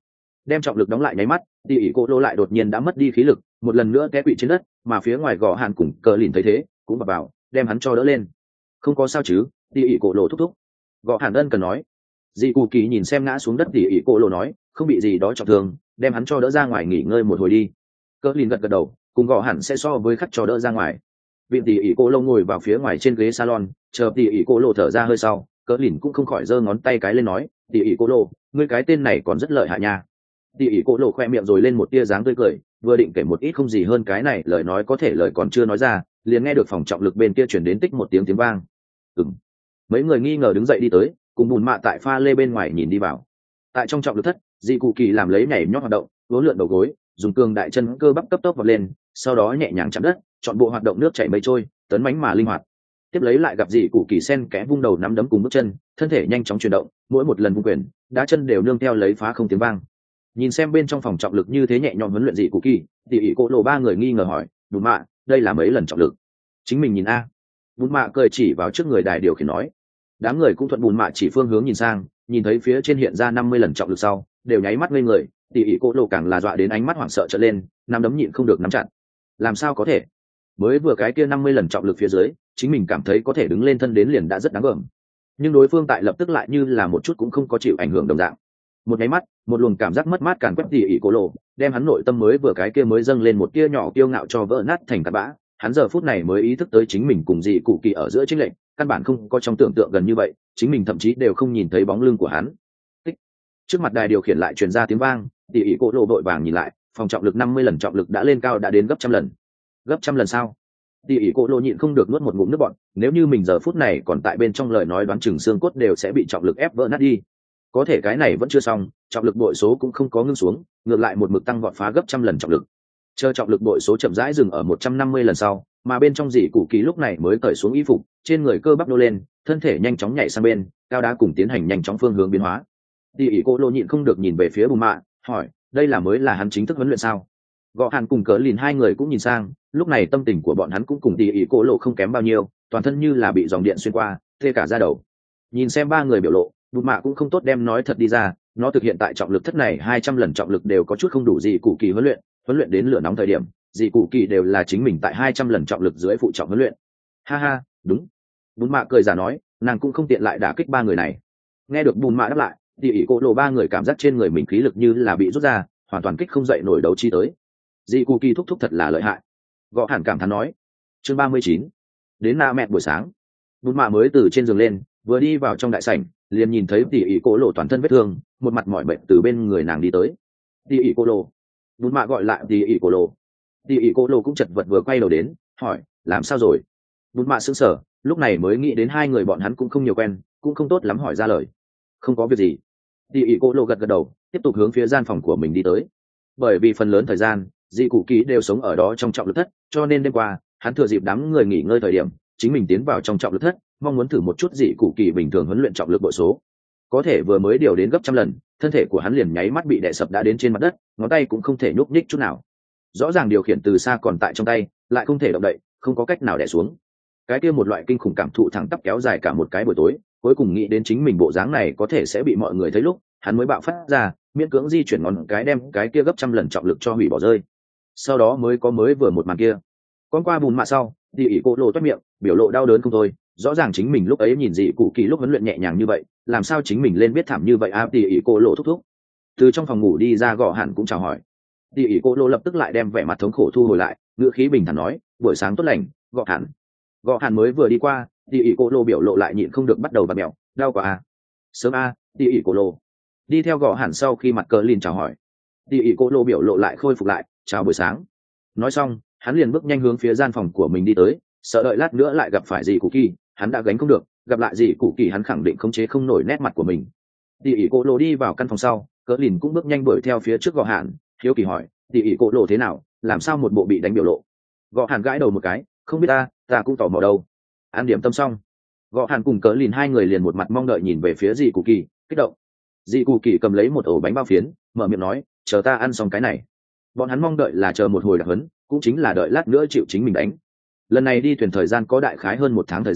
đem trọng lực đóng lại nháy mắt, tỉ ỉ cô lô lại đột nhiên đã mất đi khí lực, một lần nữa té quỵ trên đất, mà phía ngoài gò hàn cùng cờ lìn thấy thế cũng vào, vào đem hắn cho đỡ lên. Không có sao chứ? Tỉ ỉ cô lô thúc thúc. Gò hàn ân cần nói. Dị cụ kỳ nhìn xem ngã xuống đất tỉ ỉ cô lô nói, không bị gì đó trọng thương, đem hắn cho đỡ ra ngoài nghỉ ngơi một hồi đi. Cờ lìn gật gật đầu, cùng gò hàn sẽ so với khắc cho đỡ ra ngoài. Vị tỉ ỉ cô lô ngồi vào phía ngoài trên ghế salon, chờ tỉ ỉ cô lô thở ra hơi sau, cờ lìn cũng không khỏi giơ ngón tay cái lên nói, tỉ ỉ cô lô, ngươi cái tên này còn rất lợi hại nha. Tỉ ỉ cô lô khoe miệng rồi lên một tia dáng tươi cười, vừa định kể một ít không gì hơn cái này lời nói có thể lời còn chưa nói ra, liền nghe được phòng trọng lực bên kia chuyển đến tích một tiếng tiếng vang. Ừm. Mấy người nghi ngờ đứng dậy đi tới, cùng bùn mạ tại pha lê bên ngoài nhìn đi vào. Tại trong trọng lực thất, dị cụ kỳ làm lấy nhảy nhót hoạt động, vỗ lượn đầu gối, dùng cường đại chân cơ bắp cấp tốc vọt lên, sau đó nhẹ nhàng chạm đất, chọn bộ hoạt động nước chảy mây trôi, tấn mãnh mà linh hoạt. Tiếp lấy lại gặp dị cụ kỳ sen kẽ vung đầu nắm đấm cùng bước chân, thân thể nhanh chóng chuyển động, mỗi một lần vung quyền, đá chân đều nương theo lấy phá không tiếng vang. Nhìn xem bên trong phòng trọng lực như thế nhẹ nhõm huấn luyện dị cụ kỳ, tỉ ỉ cô lộ ba người nghi ngờ hỏi, bùn mạ, đây là mấy lần trọng lực? Chính mình nhìn a. Bùn mạ cười chỉ vào trước người đài điều khiển nói. Đám người cũng thuận bùn mạ chỉ phương hướng nhìn sang, nhìn thấy phía trên hiện ra năm mươi lần trọng lực sau, đều nháy mắt ngây người, tỉ ỉ cô lộ càng là dọa đến ánh mắt hoảng sợ trợn lên, nắm đấm nhịn không được nắm chặt. Làm sao có thể? Mới vừa cái kia năm mươi lần trọng lực phía dưới, chính mình cảm thấy có thể đứng lên thân đến liền đã rất đáng gờm, nhưng đối phương tại lập tức lại như là một chút cũng không có chịu ảnh hưởng đồng dạng. Một nháy mắt, một luồng cảm giác mất mát càn quét tỉ ỉ cô lộ, đem hắn nội tâm mới vừa cái kia mới dâng lên một tia nhỏ kiêu ngạo cho vỡ nát thành tạt bã. Hắn giờ phút này mới ý thức tới chính mình cùng dị cụ kỳ ở giữa chính lệnh, căn bản không có trong tưởng tượng gần như vậy, chính mình thậm chí đều không nhìn thấy bóng lưng của hắn. Tích. Trước mặt đài điều khiển lại truyền ra tiếng vang, tỉ ỉ cô lộ đội vàng nhìn lại, phòng trọng lực năm mươi lần trọng lực đã lên cao đã đến gấp trăm lần. Gấp trăm lần sao? Tỉ ỉ cô lộ nhịn không được nuốt một ngụm nước bọt, nếu như mình giờ phút này còn tại bên trong lời nói đoán chừng xương cốt đều sẽ bị trọng lực ép vỡ nát đi. Có thể cái này vẫn chưa xong, trọng lực bội số cũng không có ngưng xuống, ngược lại một mực tăng vọt phá gấp trăm lần trọng lực. Chờ trọng lực bội số chậm rãi dừng ở một trăm năm mươi lần sau, mà bên trong dị cụ kỳ lúc này mới cởi xuống y phục, trên người cơ bắp nô lên, thân thể nhanh chóng nhảy sang bên, cao đá cùng tiến hành nhanh chóng phương hướng biến hóa. Tỉ ỉ cô lộ nhịn không được nhìn về phía bùn mạ, hỏi, đây là mới là hắn chính thức huấn luyện sao? Gọ hàn cùng cớ lìn hai người cũng nhìn sang, lúc này tâm tình của bọn hắn cũng cùng tỉ ỉ cô lộ không kém bao nhiêu, toàn thân như là bị dòng điện xuyên qua, tê cả da đầu. Nhìn xem ba người biểu lộ, bùn mạ cũng không tốt đem nói thật đi ra, nó thực hiện tại trọng lực thất này hai trăm lần trọng lực đều có chút không đủ dị cụ kỳ huấn luyện, huấn luyện đến lửa nóng thời điểm, dị cụ kỳ đều là chính mình tại hai trăm lần trọng lực dưới phụ trọng huấn luyện. Ha ha, đúng. Bùn mạ cười giả nói, nàng cũng không tiện lại đả kích ba người này. Nghe được bùn mạ đáp lại, tỉ ỉ cô lộ ba người cảm giác trên người mình khí lực như là bị rút ra, hoàn toàn kích không dậy nổi đấu chi tới. Dị cụ kỳ thúc thúc thật là lợi hại. Gõ hẳn cảm thán nói. Chương ba mươi chín. Đến na mẹ buổi sáng. Bùn mạ mới từ trên giường lên, vừa đi vào trong đại sảnh, liền nhìn thấy tỉ ỉ cô lộ toàn thân vết thương, một mặt mỏi bệnh từ bên người nàng đi tới. Tỉ ỉ cô lộ. Bùn mạ gọi lại tỉ ỉ cô lộ. Tỉ ỉ cô lộ cũng chật vật vừa quay đầu đến, hỏi, làm sao rồi? Bùn mạ sững sờ, lúc này mới nghĩ đến hai người bọn hắn cũng không nhiều quen, cũng không tốt lắm hỏi ra lời. Không có việc gì. Tỉ ỉ cô lộ gật gật đầu, tiếp tục hướng phía gian phòng của mình đi tới. Bởi vì phần lớn thời gian, dị cụ kỳ đều sống ở đó trong trọng lực thất, cho nên đêm qua hắn thừa dịp đám người nghỉ ngơi thời điểm, chính mình tiến vào trong trọng lực thất, mong muốn thử một chút dị cụ kỳ bình thường huấn luyện trọng lực bội số. Có thể vừa mới điều đến gấp trăm lần, thân thể của hắn liền nháy mắt bị đè sập đã đến trên mặt đất, ngón tay cũng không thể nhúc nhích chút nào. Rõ ràng điều khiển từ xa còn tại trong tay, lại không thể động đậy, không có cách nào đè xuống. Cái kia một loại kinh khủng cảm thụ thẳng tắp kéo dài cả một cái buổi tối, cuối cùng nghĩ đến chính mình bộ dáng này có thể sẽ bị mọi người thấy lúc, hắn mới bạo phát ra, miễn cưỡng di chuyển ngón cái đem cái kia gấp trăm lần trọng lực cho hủy bỏ rơi. Sau đó mới có mới vừa một màn kia. Con qua bùn mạ sau, thì ỉ cô lộ toát miệng, biểu lộ đau đớn không thôi. Rõ ràng chính mình lúc ấy nhìn dị cụ kỳ lúc huấn luyện nhẹ nhàng như vậy, làm sao chính mình lên biết thảm như vậy à? Thì ỉ cô lộ thúc thúc từ trong phòng ngủ đi ra, gõ hẳn cũng chào hỏi. Thì ỉ cô lộ lập tức lại đem vẻ mặt thống khổ thu hồi lại, ngữ khí bình thản nói, buổi sáng tốt lành, gõ hẳn. Gõ hẳn mới vừa đi qua, thì ỉ cô lộ biểu lộ lại nhịn không được bắt đầu bật mèo, đau quá à? Sớm a. À, thì ỉ cô lộ đi theo gõ hẳn sau khi mặt cờ lìn chào hỏi, thì ỉ cô lộ biểu lộ lại khôi phục lại, chào buổi sáng. Nói xong, hắn liền bước nhanh hướng phía gian phòng của mình đi tới, sợ đợi lát nữa lại gặp phải dị cụ kỳ, hắn đã gánh không được, gặp lại dị cụ kỳ hắn khẳng định khống chế không nổi nét mặt của mình. Tỷ ỉ cô lộ đi vào căn phòng sau, cỡ lìn cũng bước nhanh đuổi theo phía trước gõ hàn, hiếu kỳ hỏi, tỷ ỉ cô lộ thế nào, làm sao một bộ bị đánh biểu lộ? Gõ hàn gãi đầu một cái, không biết ta, ta cũng tò mò đâu. Ăn điểm tâm xong, gõ hàn cùng cỡ lìn hai người liền một mặt mong đợi nhìn về phía dị cụ kỳ, kích động. Dị cụ kỳ cầm lấy một ổ bánh bao phiến, mở miệng nói, chờ ta ăn xong cái này. Bọn hắn mong đợi là chờ một hồi đặc huấn, cũng chính là đợi lát nữa chịu chính mình đánh. Lần này đi thuyền thời gian có đại khái hơn một tháng thời gian,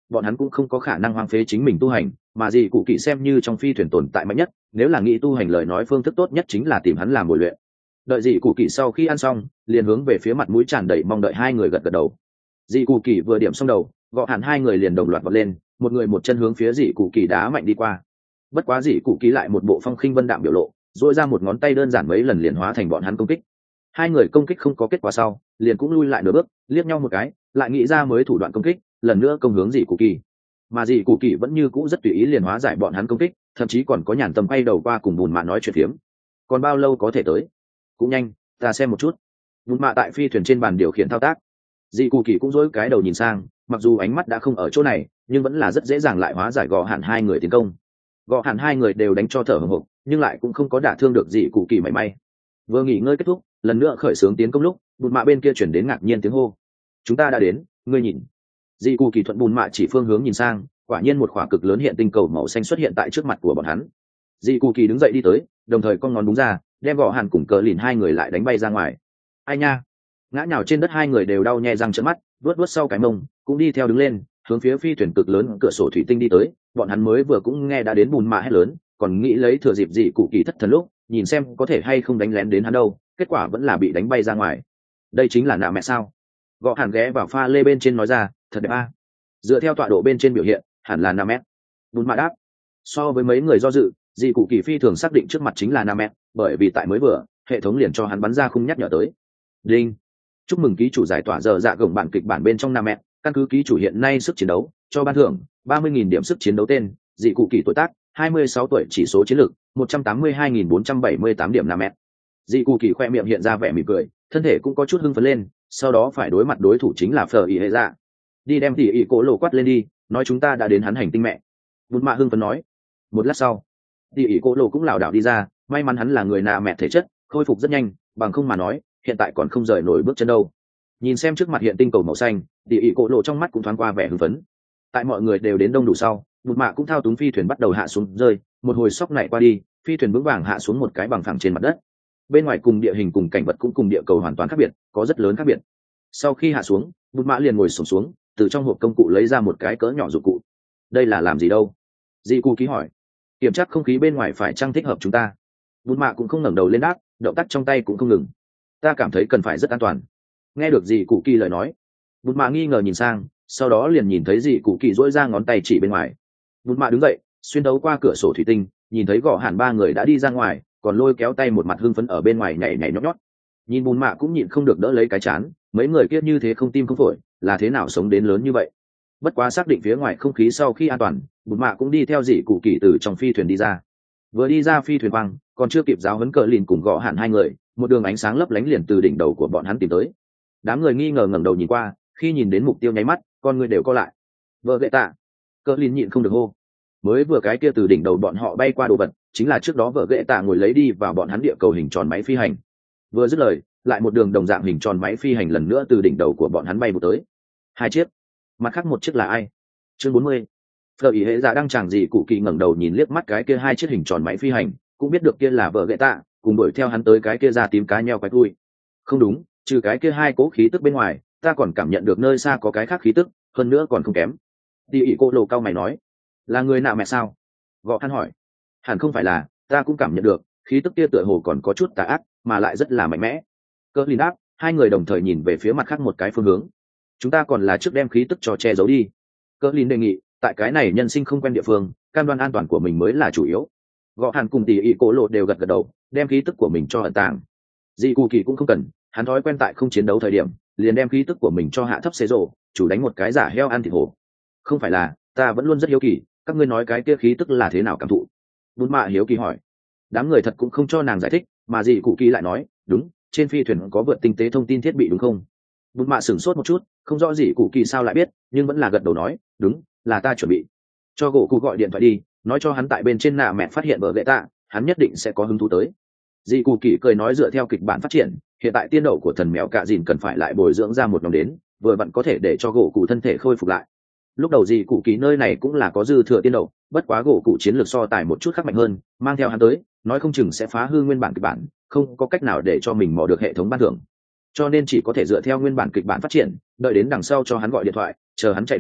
bọn hắn cũng không có khả năng hoang phế chính mình tu hành, mà dị cụ kỳ xem như trong phi thuyền tồn tại mạnh nhất, nếu là nghĩ tu hành lời nói phương thức tốt nhất chính là tìm hắn làm bồi luyện. Đợi dị cụ kỳ sau khi ăn xong, liền hướng về phía mặt mũi tràn đầy mong đợi hai người gật gật đầu. Dị cụ kỳ vừa điểm xong đầu, gõ hẳn hai người liền đồng loạt vọt lên, một người một chân hướng phía dị cụ kỳ đá mạnh đi qua. Bất quá dị cụ kỳ lại một bộ phong khinh vân đạm biểu lộ, duỗi ra một ngón tay đơn giản mấy lần liền hóa thành bọn hắn công kích. Hai người công kích không có kết quả sau, liền cũng lui lại nửa bước, liếc nhau một cái, lại nghĩ ra mới thủ đoạn công kích, lần nữa công hướng dị cụ kỳ. Mà dị cụ kỳ vẫn như cũ rất tùy ý liền hóa giải bọn hắn công kích, thậm chí còn có nhàn tâm quay đầu qua cùng bùn mạ nói chuyện phiếm. Còn bao lâu có thể tới? Cũng nhanh, ta xem một chút. Bùn mạ tại phi thuyền trên bàn điều khiển thao tác. Dị cụ kỳ cũng dối cái đầu nhìn sang, mặc dù ánh mắt đã không ở chỗ này, nhưng vẫn là rất dễ dàng lại hóa giải gò hẳn hai người tiến công. Gò hẳn hai người đều đánh cho thở hổn hộc, nhưng lại cũng không có đả thương được dị cụ kỳ mảy may. Vừa nghỉ ngơi kết thúc, lần nữa khởi xướng tiến công lúc, bùn mạ bên kia chuyển đến ngạc nhiên tiếng hô. Chúng ta đã đến, ngươi nhìn. Dị cụ kỳ thuận bùn mạ chỉ phương hướng nhìn sang, quả nhiên một khỏa cực lớn hiện tinh cầu màu xanh xuất hiện tại trước mặt của bọn hắn. Dị cụ kỳ đứng dậy đi tới, đồng thời con ngón đúng ra, đem gò hàn cùng cờ lìn hai người lại đánh bay ra ngoài. Ai nha! Ngã nhào trên đất hai người đều đau nhè răng trợn mắt, vuốt vuốt sau cái mông, cũng đi theo đứng lên, hướng phía phi thuyền cực lớn cửa sổ thủy tinh đi tới. Bọn hắn mới vừa cũng nghe đã đến bùn mạ hét lớn, còn nghĩ lấy thừa dịp dị cụ kỳ thất thần lúc, nhìn xem có thể hay không đánh lén đến hắn đâu, kết quả vẫn là bị đánh bay ra ngoài. Đây chính là nạ mẹ sao? Gõ hàn ghé vào pha lê bên trên nói ra, thật đẹp a. Dựa theo tọa độ bên trên biểu hiện, hẳn là năm mét. Bùn mạ đáp. So với mấy người do dự, dị cụ kỳ phi thường xác định trước mặt chính là năm mét, bởi vì tại mới vừa, hệ thống liền cho hắn bắn ra khung nhắc nhở tới. Đinh. Chúc mừng ký chủ giải tỏa giờ dạ gồng bản kịch bản bên trong năm mét, căn cứ ký chủ hiện nay sức chiến đấu, cho ban thưởng ba mươi nghìn điểm sức chiến đấu tên, dị cụ kỳ tuổi tác hai mươi sáu tuổi, chỉ số chiến lược một trăm tám mươi hai nghìn bốn trăm bảy mươi tám điểm năm mét. Dị cụ kỳ khoe miệng hiện ra vẻ mỉm cười, thân thể cũng có chút hưng phấn lên, sau đó phải đối mặt đối thủ chính là Phở Ý Hệ Dạ. Đi đem tỉ ỉ cổ lộ quát lên đi, nói chúng ta đã đến hắn hành tinh mẹ. Bùn mạ hưng phấn nói. Một lát sau, tỉ ỉ cổ lộ cũng lảo đảo đi ra, may mắn hắn là người nạ mẹ thể chất, khôi phục rất nhanh, bằng không mà nói, hiện tại còn không rời nổi bước chân đâu. Nhìn xem trước mặt hiện tinh cầu màu xanh, tỉ ỉ cổ lộ trong mắt cũng thoáng qua vẻ hưng phấn. Tại mọi người đều đến đông đủ sau, bùn mạ cũng thao túng phi thuyền bắt đầu hạ xuống rơi, một hồi sóc này qua đi, phi thuyền vững vàng hạ xuống một cái bằng phẳng trên mặt đất. Bên ngoài cùng địa hình cùng cảnh vật cũng cùng địa cầu hoàn toàn khác biệt, có rất lớn khác biệt. Sau khi hạ xuống, bùn mạ liền ngồi xổm xuống, từ trong hộp công cụ lấy ra một cái cỡ nhỏ dụng cụ. Đây là làm gì đâu? Dị cụ ký hỏi. Kiểm tra không khí bên ngoài phải chăng thích hợp chúng ta. Bùn mạ cũng không ngẩng đầu lên đáp, động tác trong tay cũng không ngừng. Ta cảm thấy cần phải rất an toàn. Nghe được dị cụ kỳ lời nói, bùn mạ nghi ngờ nhìn sang, sau đó liền nhìn thấy dị cụ kỳ duỗi ra ngón tay chỉ bên ngoài. Bùn mạ đứng dậy, xuyên đấu qua cửa sổ thủy tinh, nhìn thấy gõ hẳn ba người đã đi ra ngoài, còn lôi kéo tay một mặt hưng phấn ở bên ngoài nhảy nhảy nhót nhót. Nhìn bùn mạ cũng nhịn không được đỡ lấy cái chán, mấy người kia như thế không tim không phổi, là thế nào sống đến lớn như vậy. Bất quá xác định phía ngoài không khí sau khi an toàn, bùn mạ cũng đi theo dị cụ kỳ từ trong phi thuyền đi ra. Vừa đi ra phi thuyền quang, còn chưa kịp giáo huấn cờ lìn cùng gõ hẳn hai người, một đường ánh sáng lấp lánh liền từ đỉnh đầu của bọn hắn tìm tới. Đám người nghi ngờ ngẩng đầu nhìn qua, khi nhìn đến mục tiêu nháy mắt, con người đều co lại. Vợ gậy tạ. Cờ lìn nhịn không được hô. Mới vừa cái kia từ đỉnh đầu bọn họ bay qua đồ vật, chính là trước đó vợ gậy tạ ngồi lấy đi vào bọn hắn địa cầu hình tròn máy phi hành. Vừa dứt lời, lại một đường đồng dạng hình tròn máy phi hành lần nữa từ đỉnh đầu của bọn hắn bay vụt tới. Hai chiếc, mặt khác một chiếc là ai? Chương bốn mươi. Phở Ý Hệ Dạ đang chẳng gì cụ kỳ ngẩng đầu nhìn liếc mắt cái kia hai chiếc hình tròn máy phi hành, cũng biết được kia là vợ gậy tạ, cùng đuổi theo hắn tới cái kia ra tím cá nheo quái vui. Không đúng, trừ cái kia hai cố khí tức bên ngoài, ta còn cảm nhận được nơi xa có cái khác khí tức, hơn nữa còn không kém. Tỷ ỷ cô lộ cao mày nói, là người nạ mẹ sao? Gõ hắn hỏi. Hẳn không phải là, ta cũng cảm nhận được, khí tức kia tựa hồ còn có chút tà ác, mà lại rất là mạnh mẽ. Cơ Lin đáp, hai người đồng thời nhìn về phía mặt khác một cái phương hướng. Chúng ta còn là trước đem khí tức cho che giấu đi. Cơ Lin đề nghị, tại cái này nhân sinh không quen địa phương, cam đoan an toàn của mình mới là chủ yếu. Gõ hàn cùng tỷ ỷ cô lộ đều gật gật đầu, đem khí tức của mình cho ẩn tàng. Dị cụ kỳ cũng không cần, hắn thói quen tại không chiến đấu thời điểm, liền đem khí tức của mình cho hạ thấp xế rộ, chủ đánh một cái giả heo ăn thịt hổ. Không phải là, ta vẫn luôn rất hiếu kỳ, các ngươi nói cái kia khí tức là thế nào cảm thụ? Bún mạ hiếu kỳ hỏi. Đám người thật cũng không cho nàng giải thích, mà dị cụ kỳ lại nói, đúng, trên phi thuyền có vượt tinh tế thông tin thiết bị đúng không? Bún mạ sửng sốt một chút, không rõ dị cụ kỳ sao lại biết, nhưng vẫn là gật đầu nói, đúng, là ta chuẩn bị. Cho gỗ cụ gọi điện thoại đi, nói cho hắn tại bên trên nạ mẹ phát hiện vợ gậy tạ, hắn nhất định sẽ có hứng thú tới. Dị cụ kỳ cười nói dựa theo kịch bản phát triển, hiện tại tiên đậu của thần mèo cạ dìn cần phải lại bồi dưỡng ra một nhóm đến, vừa vặn có thể để cho gỗ cụ thân thể khôi phục lại. Lúc đầu dị cụ kỳ nơi này cũng là có dư thừa tiên đậu, bất quá gỗ cụ chiến lược so tài một chút khác mạnh hơn, mang theo hắn tới, nói không chừng sẽ phá hư nguyên bản kịch bản, không có cách nào để cho mình mò được hệ thống ban thưởng, cho nên chỉ có thể dựa theo nguyên bản kịch bản phát triển, đợi đến đằng sau cho hắn gọi điện thoại, chờ hắn chạy đến,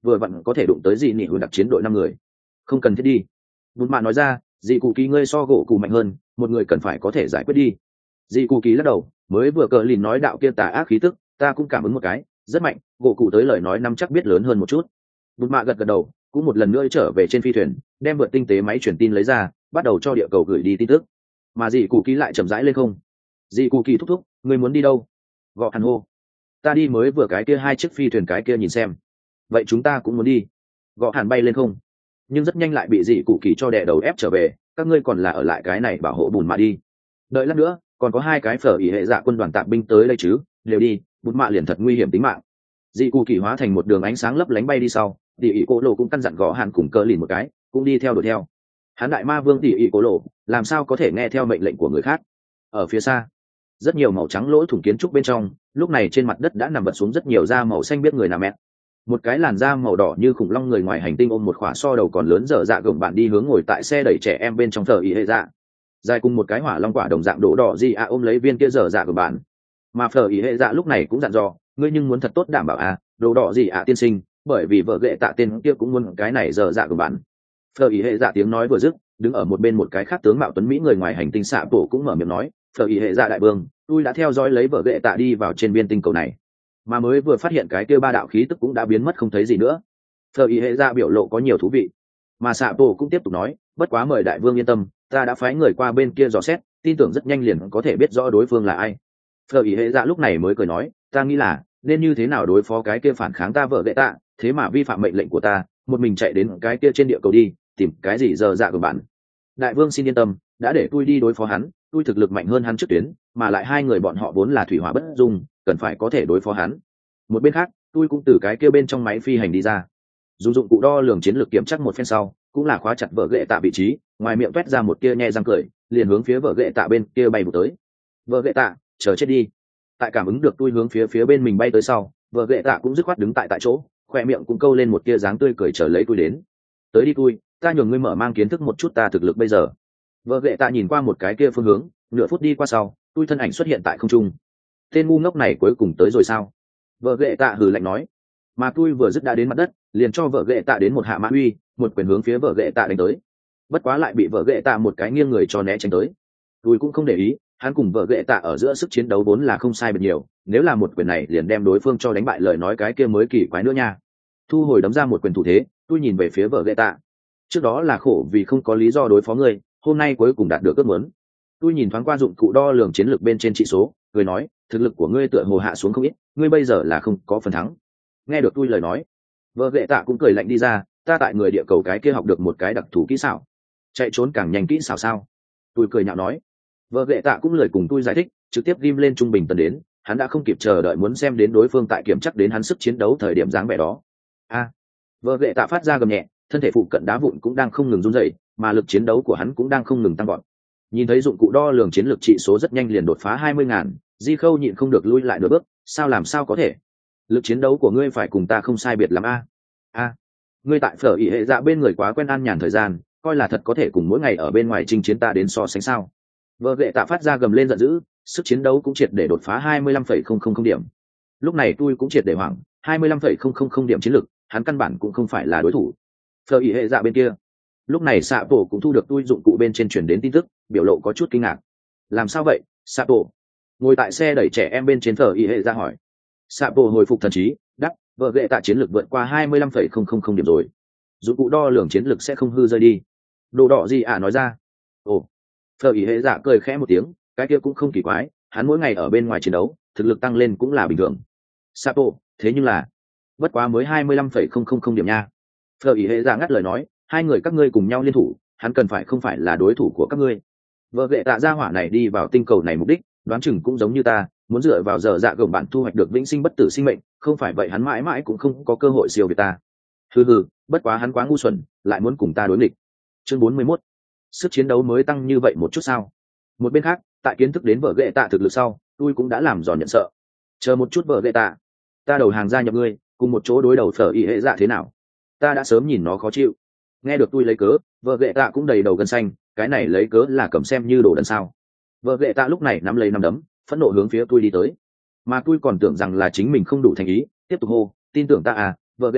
vừa vặn có thể đụng tới dị nị hồn đặc chiến đội năm người. Không cần thiết đi. Bùn mạ nói ra, dị cụ kỳ ngươi so gỗ cụ mạnh hơn, một người cần phải có thể giải quyết đi. Dị cụ kỳ lắc đầu, mới vừa cờ lìn nói đạo kia tà ác khí tức, ta cũng cảm ứng một cái, rất mạnh, gỗ cụ tới lời nói năm chắc biết lớn hơn một chút. Bùn mạ gật gật đầu, cũng một lần nữa trở về trên phi thuyền, đem vượt tinh tế máy truyền tin lấy ra, bắt đầu cho địa cầu gửi đi tin tức. Mà dị cụ kỳ lại chậm rãi lên không. Dị cụ kỳ thúc thúc, ngươi muốn đi đâu? Gọ hàn hô. Ta đi mới vừa cái kia hai chiếc phi thuyền cái kia nhìn xem. Vậy chúng ta cũng muốn đi. Gọ hàn bay lên không, nhưng rất nhanh lại bị dị cụ kỳ cho đè đầu ép trở về. Các ngươi còn là ở lại cái này bảo hộ bùn mạ đi. Đợi lát nữa, còn có hai cái phở ỉ hệ dạ quân đoàn tạp binh tới đây chứ, đều đi, bùn mạ liền thật nguy hiểm tính mạng. Dị cụ kỳ hóa thành một đường ánh sáng lấp lánh bay đi sau, tỷ ỉ cô lộ cũng căn dặn gõ hàn cùng cờ lìn một cái, cũng đi theo đuổi theo. Hán đại ma vương tỷ ỉ cô lộ làm sao có thể nghe theo mệnh lệnh của người khác? Ở phía xa, rất nhiều màu trắng lỗ thủng kiến trúc bên trong, lúc này trên mặt đất đã nằm bật xuống rất nhiều da màu xanh biết người nằm mẹ. Một cái làn da màu đỏ như khủng long người ngoài hành tinh ôm một khỏa so đầu còn lớn dở dạ gồng bạn đi hướng ngồi tại xe đẩy trẻ em bên trong thờ ý hệ dạ. Dài cùng một cái hỏa long quả đồng dạng đổ đỏ gì à ôm lấy viên kia dở dạ gồng bạn. Mà phở ý hệ dạ lúc này cũng dặn dò, ngươi nhưng muốn thật tốt đảm bảo à, đồ đỏ gì à tiên sinh, bởi vì vợ ghệ tạ tên kia cũng muốn cái này dở dạ gồng bạn. Phở ý hệ dạ tiếng nói vừa dứt, đứng ở một bên một cái khác tướng mạo tuấn mỹ người ngoài hành tinh xạ bổ cũng mở miệng nói, phở ý hệ dạ đại vương, tôi đã theo dõi lấy vợ ghệ tạ đi vào trên viên tinh cầu này, mà mới vừa phát hiện cái kia ba đạo khí tức cũng đã biến mất không thấy gì nữa. Phở ý hệ dạ biểu lộ có nhiều thú vị, mà xạ bổ cũng tiếp tục nói, bất quá mời đại vương yên tâm, ta đã phái người qua bên kia dò xét, tin tưởng rất nhanh liền có thể biết rõ đối phương là ai. Phở ý hệ dạ lúc này mới cười nói, ta nghĩ là nên như thế nào đối phó cái kia phản kháng ta vợ ghệ tạ, thế mà vi phạm mệnh lệnh của ta, một mình chạy đến cái kia trên địa cầu đi tìm cái gì giờ dạ của bạn. Đại vương xin yên tâm, đã để tôi đi đối phó hắn, tôi thực lực mạnh hơn hắn trước tuyến, mà lại hai người bọn họ vốn là thủy hỏa bất dung, cần phải có thể đối phó hắn. Một bên khác, tôi cũng từ cái kia bên trong máy phi hành đi ra, dùng dụng cụ đo lường chiến lược kiểm chắc một phen sau, cũng là khóa chặt vợ ghệ tạ vị trí, ngoài miệng toét ra một tia nhe răng cười, liền hướng phía vợ ghệ tạ bên kia bay vụt tới. Vợ ghệ tạ, chờ chết đi. Tại cảm ứng được tôi hướng phía phía bên mình bay tới sau, vợ ghệ tạ cũng dứt khoát đứng tại tại chỗ, khoe miệng cũng câu lên một tia dáng tươi cười chờ lấy tôi đến. Tới đi tôi, ta nhường ngươi mở mang kiến thức một chút ta thực lực bây giờ. Vợ ghệ tạ nhìn qua một cái kia phương hướng, nửa phút đi qua sau, tôi thân ảnh xuất hiện tại không trung. Tên ngu ngốc này cuối cùng tới rồi sao? Vợ ghệ tạ hừ lạnh nói. Mà tôi vừa dứt đã đến mặt đất, liền cho vợ ghệ tạ đến một hạ mã uy, một quyền hướng phía vợ ghệ tạ đánh tới. Bất quá lại bị vợ ghệ tạ một cái nghiêng người cho né tránh tới. Tôi cũng không để ý, hắn cùng vợ ghệ tạ ở giữa sức chiến đấu vốn là không sai biệt nhiều, nếu là một quyền này liền đem đối phương cho đánh bại lời nói cái kia mới kỳ quái nữa nha. Thu hồi đấm ra một quyền thủ thế, tôi nhìn về phía vợ ghệ tạ. Trước đó là khổ vì không có lý do đối phó ngươi, hôm nay cuối cùng đạt được ước muốn. Tôi nhìn thoáng qua dụng cụ đo lường chiến lược bên trên trị số, người nói, thực lực của ngươi tựa hồ hạ xuống không ít, ngươi bây giờ là không có phần thắng. Nghe được tôi lời nói, vợ ghệ tạ cũng cười lạnh đi ra, ta tại người địa cầu cái kia học được một cái đặc thù kỹ xảo, chạy trốn càng nhanh kỹ xảo sao? Tôi cười nhạo nói. Vợ ghệ tạ cũng lời cùng tôi giải thích, trực tiếp ghim lên trung bình tần đến, hắn đã không kịp chờ đợi muốn xem đến đối phương tại kiểm chắc đến hắn sức chiến đấu thời điểm dáng vẻ đó. A, à, vợ ghệ tạ phát ra gầm nhẹ, thân thể phụ cận đá vụn cũng đang không ngừng run rẩy, mà lực chiến đấu của hắn cũng đang không ngừng tăng gọn. Nhìn thấy dụng cụ đo lường chiến lược trị số rất nhanh liền đột phá hai mươi ngàn, Di Khâu nhịn không được lui lại nửa bước, sao làm sao có thể? Lực chiến đấu của ngươi phải cùng ta không sai biệt lắm a. A, ngươi tại phở ỉ hệ dạ bên người quá quen an nhàn thời gian, coi là thật có thể cùng mỗi ngày ở bên ngoài chinh chiến ta đến so sánh sao? Vợ ghệ tạ phát ra gầm lên giận dữ, sức chiến đấu cũng triệt để đột phá hai mươi lăm phẩy không không không điểm. Lúc này tôi cũng triệt để hoảng, hai mươi lăm phẩy không không không điểm chiến lực, hắn căn bản cũng không phải là đối thủ. Phở ỉ hệ dạ bên kia, lúc này xạ bộ cũng thu được tôi dụng cụ bên trên truyền đến tin tức, biểu lộ có chút kinh ngạc. Làm sao vậy, xạ bộ? Ngồi tại xe đẩy trẻ em bên trên phở ỉ hệ dạ hỏi. Xạ bộ hồi phục thần trí, đáp, vợ ghệ tạ chiến lực vượt qua hai mươi lăm phẩy không không không điểm rồi, dụng cụ đo lường chiến lực sẽ không hư rơi đi. Đồ đỏ gì à nói ra. Ồ. Phở ỉ hệ dạ cười khẽ một tiếng, cái kia cũng không kỳ quái, hắn mỗi ngày ở bên ngoài chiến đấu, thực lực tăng lên cũng là bình thường. Xạ bộ, thế nhưng là bất quá mới hai mươi lăm phẩy không không không điểm nha. Phở ỉ hệ dạ ngắt lời nói, hai người các ngươi cùng nhau liên thủ, hắn cần phải không phải là đối thủ của các ngươi. Vợ ghệ tạ gia hỏa này đi vào tinh cầu này mục đích, đoán chừng cũng giống như ta, muốn dựa vào giờ dạ gồng bạn thu hoạch được vĩnh sinh bất tử sinh mệnh, không phải vậy hắn mãi mãi cũng không có cơ hội siêu việt ta. Hừ hừ, bất quá hắn quá ngu xuẩn, lại muốn cùng ta đối nghịch. Chương bốn mươi mốt, sức chiến đấu mới tăng như vậy một chút sao? Một bên khác, tại kiến thức đến vợ ghệ tạ thực lực sau, tôi cũng đã làm giòn nhận sợ. Chờ một chút vợ ghệ tạ, ta đầu hàng gia nhập ngươi, cùng một chỗ đối đầu phở ỉ hệ dạ thế nào? Ta đã sớm nhìn nó khó chịu. Nghe được tôi lấy cớ, vợ ghệ tạ cũng đầy đầu gân xanh, cái này lấy cớ là cầm xem như đồ đần sao? Vợ ghệ tạ lúc này nắm lấy nắm đấm, phẫn nộ hướng phía tôi đi tới, mà tôi còn tưởng rằng là chính mình không đủ thành ý, tiếp tục hô, tin tưởng ta à, vợ ghệ tạ,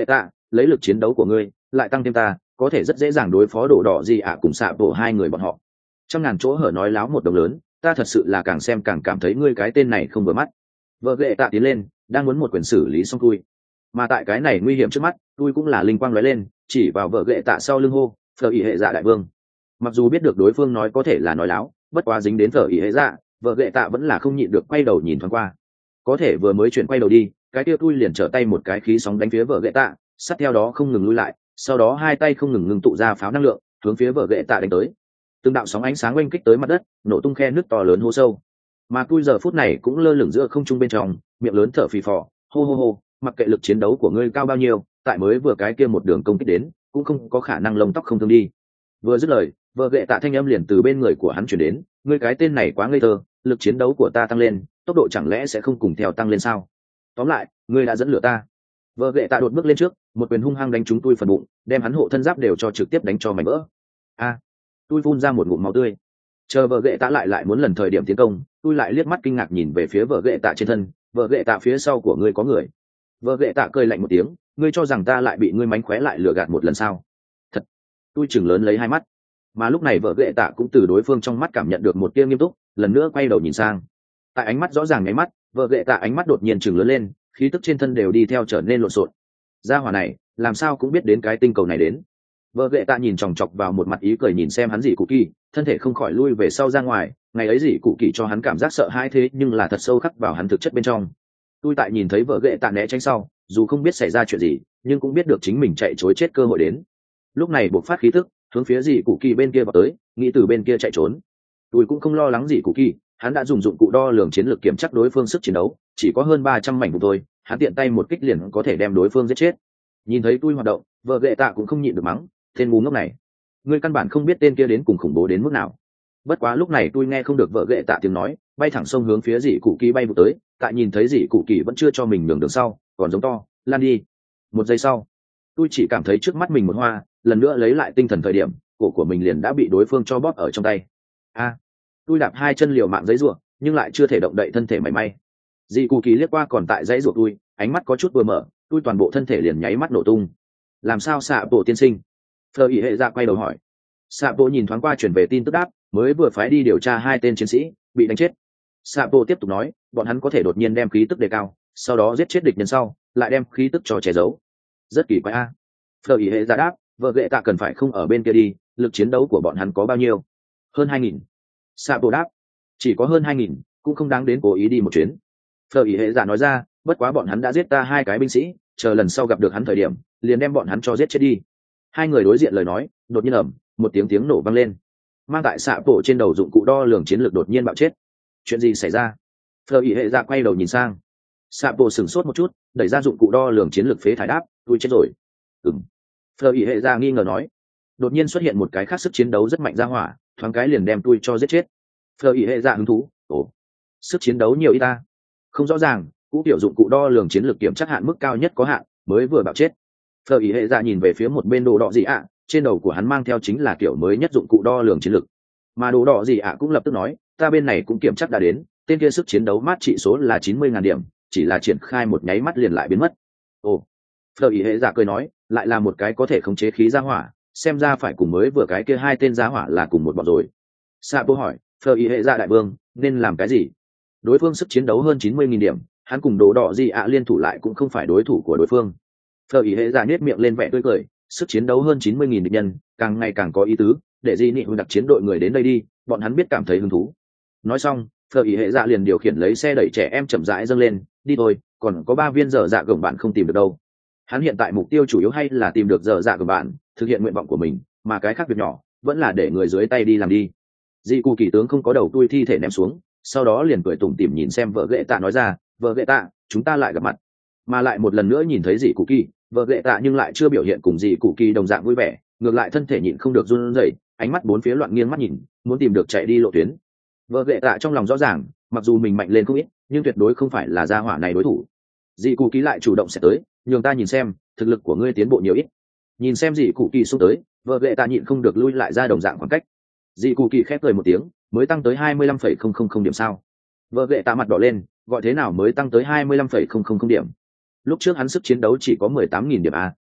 lấy lực chiến đấu của ngươi lại tăng thêm ta có thể rất dễ dàng đối phó đổ đỏ gì ạ cùng xạ bộ hai người bọn họ. Trăm ngàn chỗ hở nói láo một đồng lớn, ta thật sự là càng xem càng cảm thấy ngươi cái tên này không vừa mắt. Vợ ghệ tạ tiến lên đang muốn một quyền xử lý xong tôi, mà tại cái này nguy hiểm trước mắt tôi cũng là linh quang lóe lên chỉ vào vợ ghệ tạ sau lưng hô phở ỉ hệ dạ đại vương. Mặc dù biết được đối phương nói có thể là nói láo, bất quá dính đến phở ỉ hệ dạ, vợ ghệ tạ vẫn là không nhịn được quay đầu nhìn thoáng qua. Có thể vừa mới chuyển quay đầu đi, cái kia tôi liền trở tay một cái khí sóng đánh phía vợ ghệ tạ, sát theo đó không ngừng lui lại, sau đó hai tay không ngừng ngừng tụ ra pháo năng lượng hướng phía vợ ghệ tạ đánh tới. Từng đạo sóng ánh sáng oanh kích tới mặt đất, nổ tung khe nước to lớn hố sâu. Mà tôi giờ phút này cũng lơ lửng giữa không trung bên trong, miệng lớn thở phì phò, hô hô hô, mặc kệ lực chiến đấu của ngươi cao bao nhiêu, tại mới vừa cái kia một đường công kích đến, cũng không có khả năng lông tóc không thương đi. Vừa dứt lời, vợ ghệ tạ thanh âm liền từ bên người của hắn chuyển đến, ngươi cái tên này quá ngây thơ, lực chiến đấu của ta tăng lên, tốc độ chẳng lẽ sẽ không cùng theo tăng lên sao? Tóm lại, ngươi đã dẫn lửa ta. Vợ ghệ tạ đột bước lên trước, một quyền hung hăng đánh trúng tôi phần bụng, đem hắn hộ thân giáp đều cho trực tiếp đánh cho mảnh vỡ. A, tôi phun ra một ngụm máu tươi. Chờ vợ ghệ tạ lại lại muốn lần thời điểm tiến công, tôi lại liếc mắt kinh ngạc nhìn về phía vợ ghệ tạ trên thân, vợ ghệ tạ phía sau của ngươi có người. Vợ ghệ tạ cười lạnh một tiếng, ngươi cho rằng ta lại bị ngươi mánh khóe lại lừa gạt một lần sao? Thật. Tôi chừng lớn lấy hai mắt. Mà lúc này vợ ghệ tạ cũng từ đối phương trong mắt cảm nhận được một tia nghiêm túc, lần nữa quay đầu nhìn sang. Tại ánh mắt rõ ràng nháy mắt, vợ ghệ tạ ánh mắt đột nhiên chừng lớn lên, khí tức trên thân đều đi theo trở nên lộn xộn. Gia hỏa này làm sao cũng biết đến cái tinh cầu này đến. Vợ ghệ tạ nhìn chòng chọc vào một mặt ý cười nhìn xem hắn dị cụ kỳ, thân thể không khỏi lui về sau ra ngoài. Ngày ấy dị cụ kỳ cho hắn cảm giác sợ hãi thế nhưng là thật sâu khắc vào hắn thực chất bên trong. Tôi tại nhìn thấy vợ ghệ tạ né tránh sau, dù không biết xảy ra chuyện gì, nhưng cũng biết được chính mình chạy chối chết cơ hội đến. Lúc này buộc phát khí tức, hướng phía dị cụ kỳ bên kia vào tới, nghĩ từ bên kia chạy trốn. Tôi cũng không lo lắng dị cụ kỳ, hắn đã dùng dụng cụ đo lường chiến lược kiểm chắc đối phương sức chiến đấu, chỉ có hơn ba trăm mảnh vụ thôi, hắn tiện tay một kích liền có thể đem đối phương giết chết. Nhìn thấy tôi hoạt động, vợ ghệ tạ cũng không nhịn được mắng, tên ngu ngốc này, ngươi căn bản không biết tên kia đến cùng khủng bố đến mức nào. Bất quá lúc này tôi nghe không được vợ ghệ tạ tiếng nói, bay thẳng sông hướng phía dị cụ kỳ bay vụt tới, tại nhìn thấy dị cụ kỳ vẫn chưa cho mình nhường đường sau, còn giống to, lan đi. Một giây sau, tôi chỉ cảm thấy trước mắt mình một hoa, lần nữa lấy lại tinh thần thời điểm, cổ của mình liền đã bị đối phương cho bóp ở trong tay. A, tôi đạp hai chân liều mạng giấy ruộng, nhưng lại chưa thể động đậy thân thể mảy may. Dị cụ kỳ liếc qua còn tại dãy ruộng tôi, ánh mắt có chút vừa mở, tôi toàn bộ thân thể liền nháy mắt nổ tung. Làm sao xạ bộ tiên sinh? Phờ ỉ hệ dạ quay đầu hỏi. Xạ bộ nhìn thoáng qua chuyển về tin tức đáp, mới vừa phái đi điều tra hai tên chiến sĩ bị đánh chết. Xạ bộ tiếp tục nói, bọn hắn có thể đột nhiên đem khí tức đề cao, sau đó giết chết địch nhân sau, lại đem khí tức cho che giấu. Rất kỳ quái a. Phờ ỉ hệ dạ đáp, vợ ghệ tạ cần phải không ở bên kia đi, lực chiến đấu của bọn hắn có bao nhiêu? Hơn hai nghìn. Xạ bộ đáp, chỉ có hơn hai nghìn, cũng không đáng đến cố ý đi một chuyến. Phờ ỉ hệ dạ nói ra, bất quá bọn hắn đã giết ta hai cái binh sĩ, chờ lần sau gặp được hắn thời điểm liền đem bọn hắn cho giết chết đi. Hai người đối diện lời nói, đột nhiên ầm một tiếng tiếng nổ vang lên, mang tại xạ bộ trên đầu dụng cụ đo lường chiến lược đột nhiên bạo chết. Chuyện gì xảy ra? Phờ ỉ hệ dạ quay đầu nhìn sang. Xạ bộ sửng sốt một chút, đẩy ra dụng cụ đo lường chiến lược phế thải đáp, tôi chết rồi. Ừm. Phờ ỉ hệ dạ nghi ngờ nói. Đột nhiên xuất hiện một cái khác sức chiến đấu rất mạnh ra hỏa, thoáng cái liền đem tôi cho giết chết. Phờ ỉ hệ dạ hứng thú, ồ, sức chiến đấu nhiều ít ta? Không rõ ràng, cũ tiểu dụng cụ đo lường chiến lược kiểm chắc hạn mức cao nhất có hạn, mới vừa bạo chết. Phờ ỉ hệ dạ nhìn về phía một bên đồ đỏ gì ạ, à, trên đầu của hắn mang theo chính là kiểu mới nhất dụng cụ đo lường chiến lược. Mà đồ đỏ gì ạ à cũng lập tức nói, ta bên này cũng kiểm chắc đã đến, tên kia sức chiến đấu mát trị số là chín mươi ngàn điểm, chỉ là triển khai một nháy mắt liền lại biến mất. Ồ, Phờ ỉ hệ dạ cười nói, lại là một cái có thể khống chế khí ra hỏa, xem ra phải cùng mới vừa cái kia hai tên giá hỏa là cùng một bọn rồi. Sa bố hỏi, Phờ ỉ hệ dạ đại vương nên làm cái gì? Đối phương sức chiến đấu hơn chín mươi nghìn điểm, hắn cùng đồ đỏ gì ạ liên thủ lại cũng không phải đối thủ của đối phương. Phờ ỉ hệ dạ nhếch miệng lên vẻ tươi cười, sức chiến đấu hơn chín mươi nghìn địch nhân, càng ngày càng có ý tứ, để gì nị huynh đặc chiến đội người đến đây đi, bọn hắn biết cảm thấy hứng thú. Nói xong, Phờ ỉ hệ dạ liền điều khiển lấy xe đẩy trẻ em chậm rãi dâng lên, đi thôi, còn có ba viên dở dạ gồng bạn không tìm được đâu. Hắn hiện tại mục tiêu chủ yếu hay là tìm được dở dạ gồng bạn, thực hiện nguyện vọng của mình, mà cái khác việc nhỏ vẫn là để người dưới tay đi làm đi. Dị cụ kỳ tướng không có đầu tui thi thể ném xuống, sau đó liền cười tủm tỉm nhìn xem vợ ghệ tạ nói ra, vợ ghệ tạ, chúng ta lại gặp mặt. Mà lại một lần nữa nhìn thấy dị cụ kỳ, vợ ghệ tạ nhưng lại chưa biểu hiện cùng dị cụ kỳ đồng dạng vui vẻ, ngược lại thân thể nhịn không được run rẩy, ánh mắt bốn phía loạn nghiêng mắt nhìn, muốn tìm được chạy đi lộ tuyến. Vợ ghệ tạ trong lòng rõ ràng, mặc dù mình mạnh lên không ít, nhưng tuyệt đối không phải là gia hỏa này đối thủ. Dị cụ kỳ lại chủ động sẽ tới, nhường ta nhìn xem thực lực của ngươi tiến bộ nhiều ít. Nhìn xem dị cụ kỳ xông tới, vợ ghệ tạ nhịn không được lui lại ra đồng dạng khoảng cách. Dị cụ kỳ khép cười một tiếng, mới tăng tới hai mươi lăm phẩy không không không điểm sao? Vợ ghệ tạ mặt đỏ lên, gọi thế nào mới tăng tới hai mươi lăm phẩy không không không điểm? Lúc trước hắn sức chiến đấu chỉ có mười tám nghìn điểm a,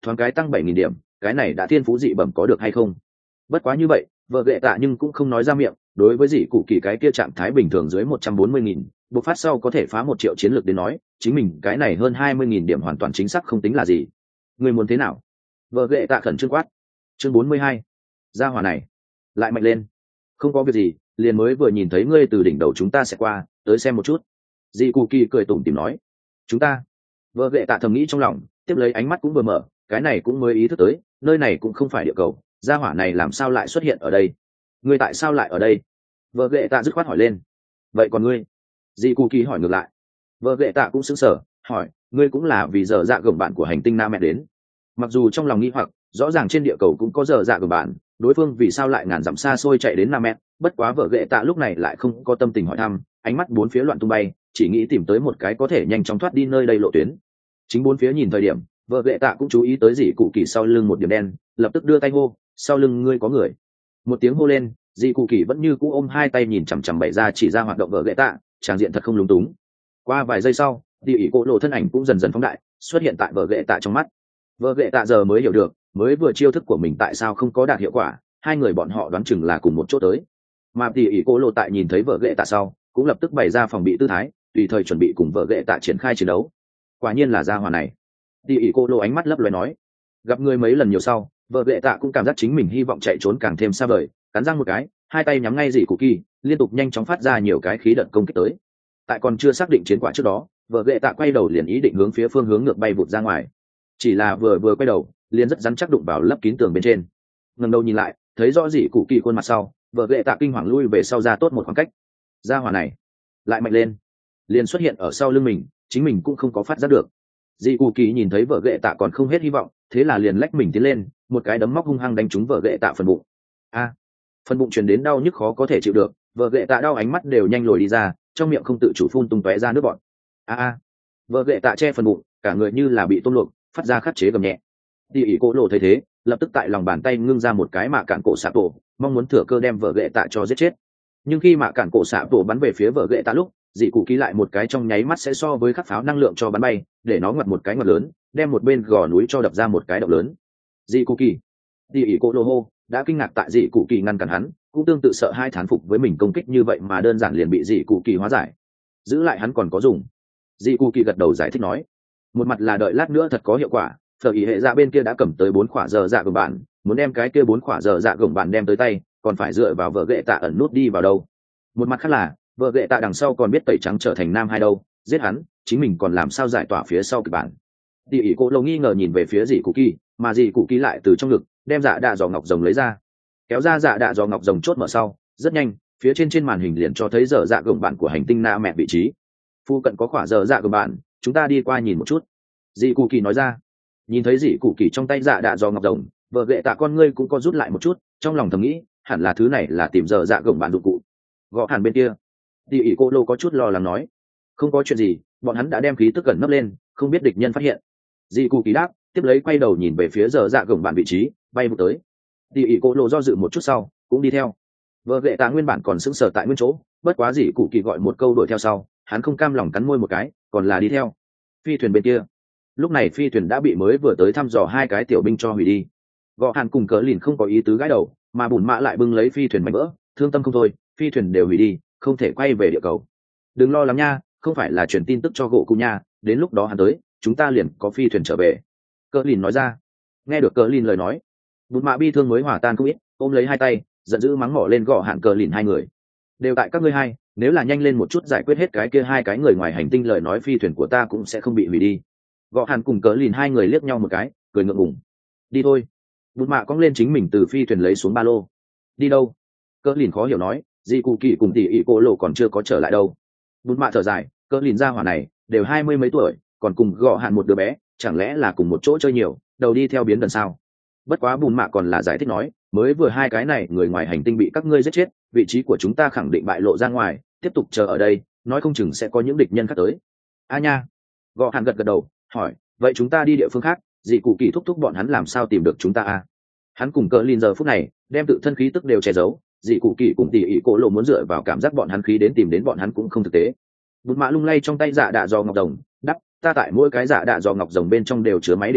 thoáng cái tăng bảy nghìn điểm, cái này đã thiên phú dị bẩm có được hay không? Bất quá như vậy, vợ ghệ tạ nhưng cũng không nói ra miệng, đối với dị cụ kỳ cái kia trạng thái bình thường dưới một trăm bốn mươi nghìn, bộc phát sau có thể phá một triệu chiến lược đến nói, chính mình cái này hơn hai mươi nghìn điểm hoàn toàn chính xác không tính là gì. Người muốn thế nào? Vợ ghệ tạ khẩn trương quát. Chương bốn mươi hai. Gia hỏa này lại mạnh lên. Không có việc gì, liền mới vừa nhìn thấy ngươi từ đỉnh đầu chúng ta sẽ qua, tới xem một chút. Dị cụ kỳ cười tủm tỉm nói. Chúng ta? Vợ ghệ tạ thầm nghĩ trong lòng, tiếp lấy ánh mắt cũng vừa mở, cái này cũng mới ý thức tới, nơi này cũng không phải địa cầu, gia hỏa này làm sao lại xuất hiện ở đây? Ngươi tại sao lại ở đây? Vợ ghệ tạ dứt khoát hỏi lên. Vậy còn ngươi? Dị cụ kỳ hỏi ngược lại. Vợ ghệ tạ cũng sững sờ, hỏi, ngươi cũng là vì giờ dạ gồng bạn của hành tinh Nam mẹ đến? Mặc dù trong lòng nghi hoặc, rõ ràng trên địa cầu cũng có giờ dạ gồng bạn, đối phương vì sao lại ngàn dặm xa xôi chạy đến Nam mẹ? Bất quá vợ ghệ tạ lúc này lại không có tâm tình hỏi thăm, ánh mắt bốn phía loạn tung bay, chỉ nghĩ tìm tới một cái có thể nhanh chóng thoát đi nơi đây lộ tuyến. Chính bốn phía nhìn thời điểm, vợ ghệ tạ cũng chú ý tới dị cụ kỳ sau lưng một điểm đen, lập tức đưa tay hô, sau lưng ngươi có người. Một tiếng hô lên, dị cụ kỳ vẫn như cũ ôm hai tay nhìn chằm chằm bày ra chỉ ra hoạt động vợ ghệ tạ, tràng diện thật không lúng túng. Qua vài giây sau, địa ỷ cỗ lộ thân ảnh cũng dần dần phóng đại, xuất hiện tại vợ ghệ tạ trong mắt. Vợ ghệ tạ giờ mới hiểu được, mới vừa chiêu thức của mình tại sao không có đạt hiệu quả, hai người bọn họ đoán chừng là cùng một chỗ tới. Mà địa ỷ cỗ lộ tại nhìn thấy vợ ghệ tạ sau, cũng lập tức bày ra phòng bị tư thái, tùy thời chuẩn bị cùng vợ ghệ tạ triển khai chiến đấu. Quả nhiên là gia hỏa này. Địa ỷ cỗ lộ ánh mắt lấp loé nói. Gặp người mấy lần nhiều sau, vợ ghệ tạ cũng cảm giác chính mình hy vọng chạy trốn càng thêm xa vời, cắn răng một cái, hai tay nhắm ngay dị cụ kỳ, liên tục nhanh chóng phát ra nhiều cái khí đợt công kích tới. Tại còn chưa xác định chiến quả trước đó, vợ ghệ tạ quay đầu liền ý định hướng phía phương hướng ngược bay vụt ra ngoài. Chỉ là vừa vừa quay đầu, liền rất rắn chắc đụng vào lấp kín tường bên trên. Ngẩng đầu nhìn lại, thấy rõ dị cụ kỳ khuôn mặt sau, vợ ghệ tạ kinh hoàng lui về sau ra tốt một khoảng cách. Gia hỏa này lại mạnh lên, liền xuất hiện ở sau lưng mình, chính mình cũng không có phát giác được. Dị cụ kỳ nhìn thấy vợ ghệ tạ còn không hết hy vọng, thế là liền lách mình tiến lên, một cái đấm móc hung hăng đánh trúng vợ ghệ tạ phần bụng. A, phần bụng truyền đến đau nhức khó có thể chịu được, vợ ghệ tạ đau ánh mắt đều nhanh lồi đi ra, trong miệng không tự chủ phun tung tóe ra nước bọt. A a, vợ ghệ tạ che phần bụng, cả người như là bị tôm luộc, phát ra khát chế gầm nhẹ. Địa ỷ cỗ lộ thấy thế, lập tức tại lòng bàn tay ngưng ra một cái mạ cản cổ xạ tổ, mong muốn thừa cơ đem vợ ghệ tạ cho giết chết. Nhưng khi mạ cản cổ xạ tổ bắn về phía vợ ghệ tạ lúc, dị cụ ký lại một cái trong nháy mắt sẽ so với khắc pháo năng lượng cho bắn bay, để nó ngoặt một cái ngoặt lớn, đem một bên gò núi cho đập ra một cái động lớn. Dị cụ kỳ, địa ỷ cỗ lộ hô, đã kinh ngạc tại dị cụ kỳ ngăn cản hắn, cũng tương tự sợ hai thán phục với mình công kích như vậy mà đơn giản liền bị dị cụ kỳ hóa giải. Giữ lại hắn còn có dùng. Dị cụ kỳ gật đầu giải thích nói, một mặt là đợi lát nữa thật có hiệu quả, phở ý hệ dạ bên kia đã cầm tới bốn khỏa giờ dạ gồng bạn, muốn đem cái kia bốn khỏa giờ dạ gồng bạn đem tới tay, còn phải dựa vào vợ ghệ tạ ẩn nút đi vào đâu. Một mặt khác là vợ ghệ tạ đằng sau còn biết tẩy trắng trở thành nam hai đâu, giết hắn chính mình còn làm sao giải tỏa phía sau kịch bản. Địa ỷ cô lâu nghi ngờ nhìn về phía dị cụ kỳ, mà dị cụ kỳ lại từ trong ngực đem dạ đạ giò ngọc rồng lấy ra, kéo ra dạ đạ giò ngọc rồng chốt mở sau, rất nhanh phía trên trên màn hình liền cho thấy giờ dạ gồng bạn của hành tinh na mẹ vị trí. Phu cận có khỏa giờ dạ gồng bạn, chúng ta đi qua nhìn một chút. Dị cụ kỳ nói ra. Nhìn thấy dị cụ kỳ trong tay dạ đạ giò ngọc rồng, vợ ghệ tạ con ngươi cũng có rút lại một chút, trong lòng thầm nghĩ hẳn là thứ này là tìm giờ dạ gồng bạn dụng cụ. Gõ hẳn bên kia, địa ỷ cô lô có chút lo lắng nói, không có chuyện gì, bọn hắn đã đem khí tức gần nấp lên, không biết địch nhân phát hiện. Dị cụ kỳ đáp, tiếp lấy quay đầu nhìn về phía giờ dạ gồng bạn vị trí, bay vụt tới. Địa ỷ cô lô do dự một chút sau cũng đi theo. Vợ ghệ tạ nguyên bản còn sững sờ tại nguyên chỗ, bất quá dị cụ kỳ gọi một câu đuổi theo sau, hắn không cam lòng cắn môi một cái, còn là đi theo. Phi thuyền bên kia, lúc này phi thuyền đã bị mới vừa tới thăm dò hai cái tiểu binh cho hủy đi. Gõ hàn cùng cớ lìn không có ý tứ gãi đầu, mà bùn mã lại bưng lấy phi thuyền mảnh vỡ, thương tâm không thôi, phi thuyền đều hủy đi, không thể quay về địa cầu. Đừng lo lắng nha, không phải là truyền tin tức cho gỗ cụ nha, đến lúc đó hắn tới, chúng ta liền có phi thuyền trở về. Cớ lìn nói ra. Nghe được cớ lìn lời nói, bùn mã bi thương mới hòa tan không ít, ôm lấy hai tay, giận dữ mắng mỏ lên gõ hạn cờ lìn hai người. Đều tại các ngươi hai, nếu là nhanh lên một chút giải quyết hết cái kia hai cái người ngoài hành tinh, lời nói phi thuyền của ta cũng sẽ không bị hủy đi. Gõ hàn cùng cớ lìn hai người liếc nhau một cái, cười ngượng ngùng. Đi thôi. Bụt mạ cong lên chính mình từ phi thuyền lấy xuống ba lô. Đi đâu? Cớ lìn khó hiểu nói, dị cụ kỳ cùng tỷ ỷ cô lộ còn chưa có trở lại đâu. Bụt mạ thở dài, cớ lìn ra hỏa này đều hai mươi mấy tuổi, còn cùng gõ hàn một đứa bé, chẳng lẽ là cùng một chỗ chơi nhiều, đầu đi theo biến đần sao? Bất quá bùn mạ còn là giải thích nói, mới vừa hai cái này người ngoài hành tinh bị các ngươi giết chết, vị trí của chúng ta khẳng định bại lộ ra ngoài, tiếp tục chờ ở đây, nói không chừng sẽ có những địch nhân khác tới. A nha. Gõ hàn gật gật đầu, hỏi, vậy chúng ta đi địa phương khác, dị cụ kỳ thúc thúc bọn hắn làm sao tìm được chúng ta à? Hắn cùng cờ lìn giờ phút này đem tự thân khí tức đều che giấu, dị cụ kỳ cùng tỉ ỉ cổ lộ muốn dựa vào cảm giác bọn hắn khí đến tìm đến bọn hắn cũng không thực tế. Bụt mạ lung lay trong tay dạ đạ giò ngọc rồng, đắp, ta tại mỗi cái dạ đạ giò ngọc rồng bên trong đều chứa máy định vị,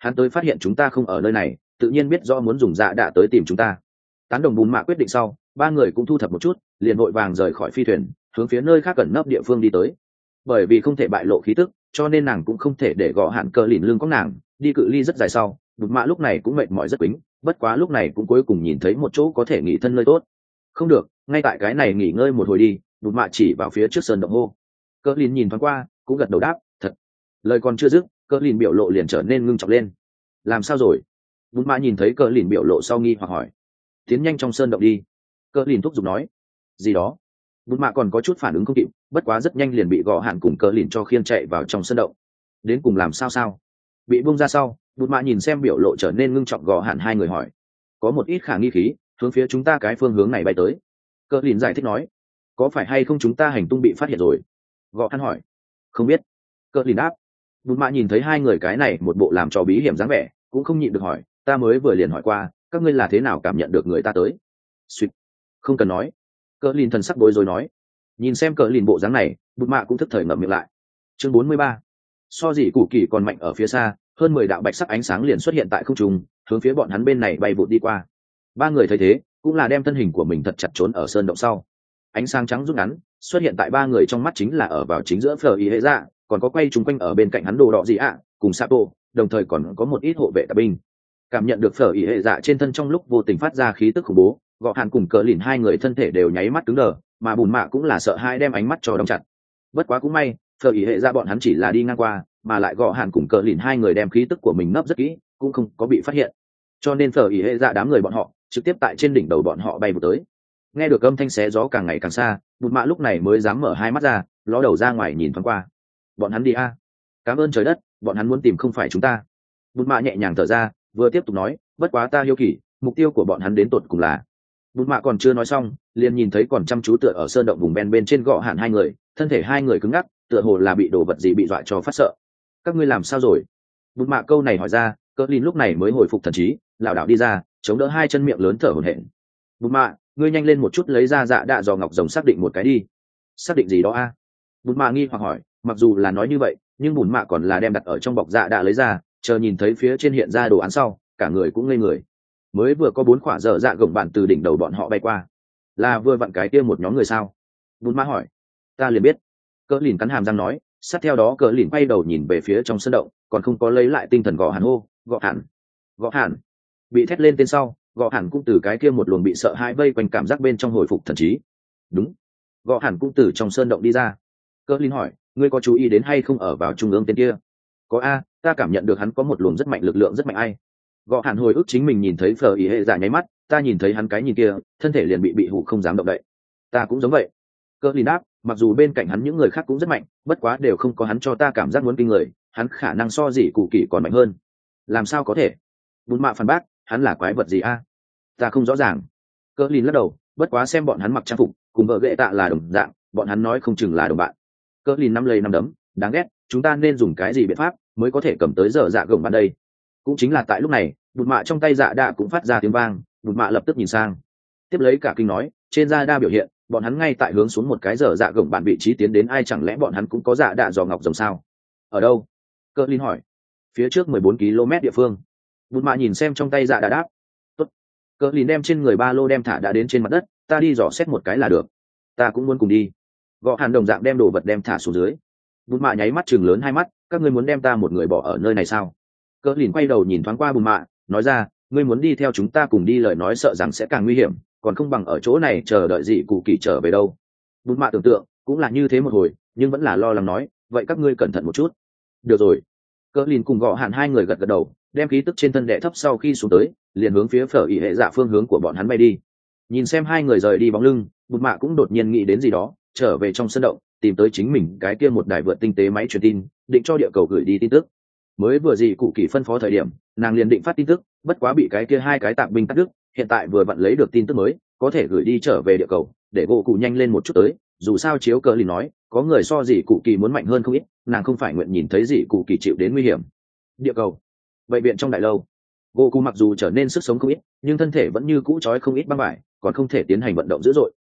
hắn tới phát hiện chúng ta không ở nơi này, tự nhiên biết rõ muốn dùng dạ đạ tới tìm chúng ta. Tán đồng bùn mạ quyết định sau, ba người cũng thu thập một chút, liền vội vàng rời khỏi phi thuyền, hướng phía nơi khác gần nấp địa phương đi tới. Bởi vì không thể bại lộ khí tức, cho nên nàng cũng không thể để gõ hạn cờ lìn lưng có nàng đi cự ly rất dài sau. Bùn mạ lúc này cũng mệt mỏi rất quýnh, bất quá lúc này cũng cuối cùng nhìn thấy một chỗ có thể nghỉ thân nơi tốt. Không được, ngay tại cái này nghỉ ngơi một hồi đi. Bùn mạ chỉ vào phía trước sơn động hô. Cờ lìn nhìn thoáng qua, cũng gật đầu đáp, thật. Lời còn chưa dứt, cờ lìn biểu lộ liền trở nên ngưng trọng lên. Làm sao rồi? Bùn mạ nhìn thấy cờ lìn biểu lộ sau nghi hoặc hỏi. Tiến nhanh trong sơn động đi. Cờ lìn thúc giục nói. Gì đó? Bùn mạ còn có chút phản ứng không kịp, bất quá rất nhanh liền bị gõ hạn cùng cờ lìn cho khiêng chạy vào trong sơn động. Đến cùng làm sao sao? Bị buông ra sau, bùn mạ nhìn xem biểu lộ trở nên ngưng trọng gõ hạn hai người hỏi. Có một ít khả nghi khí hướng phía chúng ta cái phương hướng này bay tới. Cờ lìn giải thích nói. Có phải hay không chúng ta hành tung bị phát hiện rồi? Gõ hạn hỏi. Không biết. Cờ lìn đáp. Bùn mạ nhìn thấy hai người cái này một bộ làm trò bí hiểm dáng vẻ, cũng không nhịn được hỏi, ta mới vừa liền hỏi qua, các ngươi là thế nào cảm nhận được người ta tới? Suýt. Không cần nói. Cờ lìn thần sắc bối rối nói. Nhìn xem cờ lìn bộ dáng này, bùn mạ cũng thức thời ngậm miệng lại. Chương bốn mươi ba. So gì củ kỳ còn mạnh ở phía xa, hơn mười đạo bạch sắc ánh sáng liền xuất hiện tại không trung, hướng phía bọn hắn bên này bay vụt đi qua. Ba người thấy thế, cũng là đem thân hình của mình thật chặt trốn ở sơn động sau. Ánh sáng trắng rút ngắn, xuất hiện tại ba người trong mắt chính là ở vào chính giữa phở ý hệ dạ, còn có quay chúng quanh ở bên cạnh hắn đồ đỏ gì ạ, cùng Sapo, đồng thời còn có một ít hộ vệ tạp binh. Cảm nhận được phở ý hệ dạ trên thân trong lúc vô tình phát ra khí tức khủng bố, gọ hạn cùng cờ lìn hai người thân thể đều nháy mắt cứng đờ, mà bùn mạ cũng là sợ hai đem ánh mắt cho đóng chặt. Bất quá cũng may, phở ý hệ dạ bọn hắn chỉ là đi ngang qua, mà lại gọ hạn cùng cờ lìn hai người đem khí tức của mình nấp rất kỹ, cũng không có bị phát hiện. Cho nên phở ý hệ dạ đám người bọn họ trực tiếp tại trên đỉnh đầu bọn họ bay vụt tới. Nghe được âm thanh xé gió càng ngày càng xa, bùn mạ lúc này mới dám mở hai mắt ra, ló đầu ra ngoài nhìn thoáng qua. Bọn hắn đi a? Cảm ơn trời đất, bọn hắn muốn tìm không phải chúng ta. Bùn mạ nhẹ nhàng thở ra, vừa tiếp tục nói, bất quá ta hiếu kỳ, mục tiêu của bọn hắn đến tột cùng là. Bùn mạ còn chưa nói xong, liền nhìn thấy còn chăm chú tựa ở sơn động vùng ven bên trên gọ hạn hai người, thân thể hai người cứng ngắc, tựa hồ là bị đồ vật gì bị dọa cho phát sợ. Các ngươi làm sao rồi? Bùn mạ câu này hỏi ra, cỡ lìn lúc này mới hồi phục thần trí, lảo đảo đi ra, chống đỡ hai chân miệng lớn thở hổn hển. Bùn mạ, ngươi nhanh lên một chút lấy ra dạ đạ dò ngọc rồng xác định một cái đi. Xác định gì đó a? À? Bùn mạ nghi hoặc hỏi, mặc dù là nói như vậy, nhưng bùn mạ còn là đem đặt ở trong bọc dạ đạ lấy ra, chờ nhìn thấy phía trên hiện ra đồ án sau, cả người cũng ngây người. Mới vừa có bốn quả dở dạ gồng bản từ đỉnh đầu bọn họ bay qua, là vừa vặn cái kia một nhóm người sao? Bùn mạ hỏi. Ta liền biết. Cỡ lìn cắn hàm răng nói, sát theo đó cỡ lìn quay đầu nhìn về phía trong sân động, còn không có lấy lại tinh thần gõ hẳn hô, gõ hẳn, gõ hẳn. Bị thét lên tên sau, gõ hẳn cũng từ cái kia một luồng bị sợ hãi vây quanh cảm giác bên trong hồi phục thần trí. Đúng. Gõ hẳn cũng từ trong sơn động đi ra. Cỡ lìn hỏi, ngươi có chú ý đến hay không ở vào trung ương tên kia? Có a, ta cảm nhận được hắn có một luồng rất mạnh lực lượng rất mạnh ai. Gõ hẳn hồi ức chính mình nhìn thấy phở ý hệ dạ nháy mắt, ta nhìn thấy hắn cái nhìn kia, thân thể liền bị bị hủ không dám động đậy. Ta cũng giống vậy. Cỡ lìn đáp, mặc dù bên cạnh hắn những người khác cũng rất mạnh, bất quá đều không có hắn cho ta cảm giác muốn kinh người, hắn khả năng so gì cụ kỳ còn mạnh hơn. Làm sao có thể? Bùn mạ phản bác, hắn là quái vật gì a? Ta không rõ ràng. Cỡ lìn lắc đầu, bất quá xem bọn hắn mặc trang phục, cùng vợ ghệ tạ là đồng dạng, bọn hắn nói không chừng là đồng bạn. Cỡ lìn năm lây năm đấm, đáng ghét, chúng ta nên dùng cái gì biện pháp mới có thể cầm tới giờ dạ gồng bạn đây? Cũng chính là tại lúc này, bùn mạ trong tay dạ đạ cũng phát ra tiếng vang, bùn mạ lập tức nhìn sang, tiếp lấy cả kinh nói, trên da đa biểu hiện, bọn hắn ngay tại hướng xuống một cái giờ dạ gồng bạn vị trí tiến đến, ai chẳng lẽ bọn hắn cũng có dạ đạ dò ngọc rồng sao? Ở đâu? Cỡ lìn hỏi. Phía trước mười bốn ki lô mét địa phương. Bùn mạ nhìn xem trong tay dạ đạ đáp. Tốt. Cỡ lìn đem trên người ba lô đem thả đã đến trên mặt đất, ta đi dò xét một cái là được. Ta cũng muốn cùng đi. Gõ hàn đồng dạng đem đồ vật đem thả xuống dưới. Bùn mạ nháy mắt chừng lớn hai mắt, các ngươi muốn đem ta một người bỏ ở nơi này sao? Cỡ lìn quay đầu nhìn thoáng qua bùn mạ, nói ra, ngươi muốn đi theo chúng ta cùng đi, lời nói sợ rằng sẽ càng nguy hiểm, còn không bằng ở chỗ này chờ đợi dị cụ kỳ trở về đâu. Bùn mạ tưởng tượng cũng là như thế một hồi, nhưng vẫn là lo lắng nói, vậy các ngươi cẩn thận một chút. Được rồi. Cỡ lìn cùng gõ hạn hai người gật gật đầu, đem khí tức trên thân đệ thấp sau khi xuống tới, liền hướng phía phở ỉ hệ dạ phương hướng của bọn hắn bay đi. Nhìn xem hai người rời đi bóng lưng, bùn mạ cũng đột nhiên nghĩ đến gì đó, trở về trong sân động, tìm tới chính mình cái kia một đài vượt tinh tế máy truyền tin, định cho địa cầu gửi đi tin tức. Mới vừa gì cụ kỳ phân phó thời điểm, nàng liền định phát tin tức, bất quá bị cái kia hai cái tạp binh cắt đứt, hiện tại vừa vặn lấy được tin tức mới, có thể gửi đi trở về địa cầu, để gỗ cụ nhanh lên một chút tới. Dù sao chiếu cờ lìn nói, có người so gì cụ kỳ muốn mạnh hơn không ít, nàng không phải nguyện nhìn thấy gì cụ kỳ chịu đến nguy hiểm. Địa cầu, bệnh viện trong đại lâu, gỗ cụ mặc dù trở nên sức sống không ít, nhưng thân thể vẫn như cũ trói không ít băng vải, còn không thể tiến hành vận động dữ dội.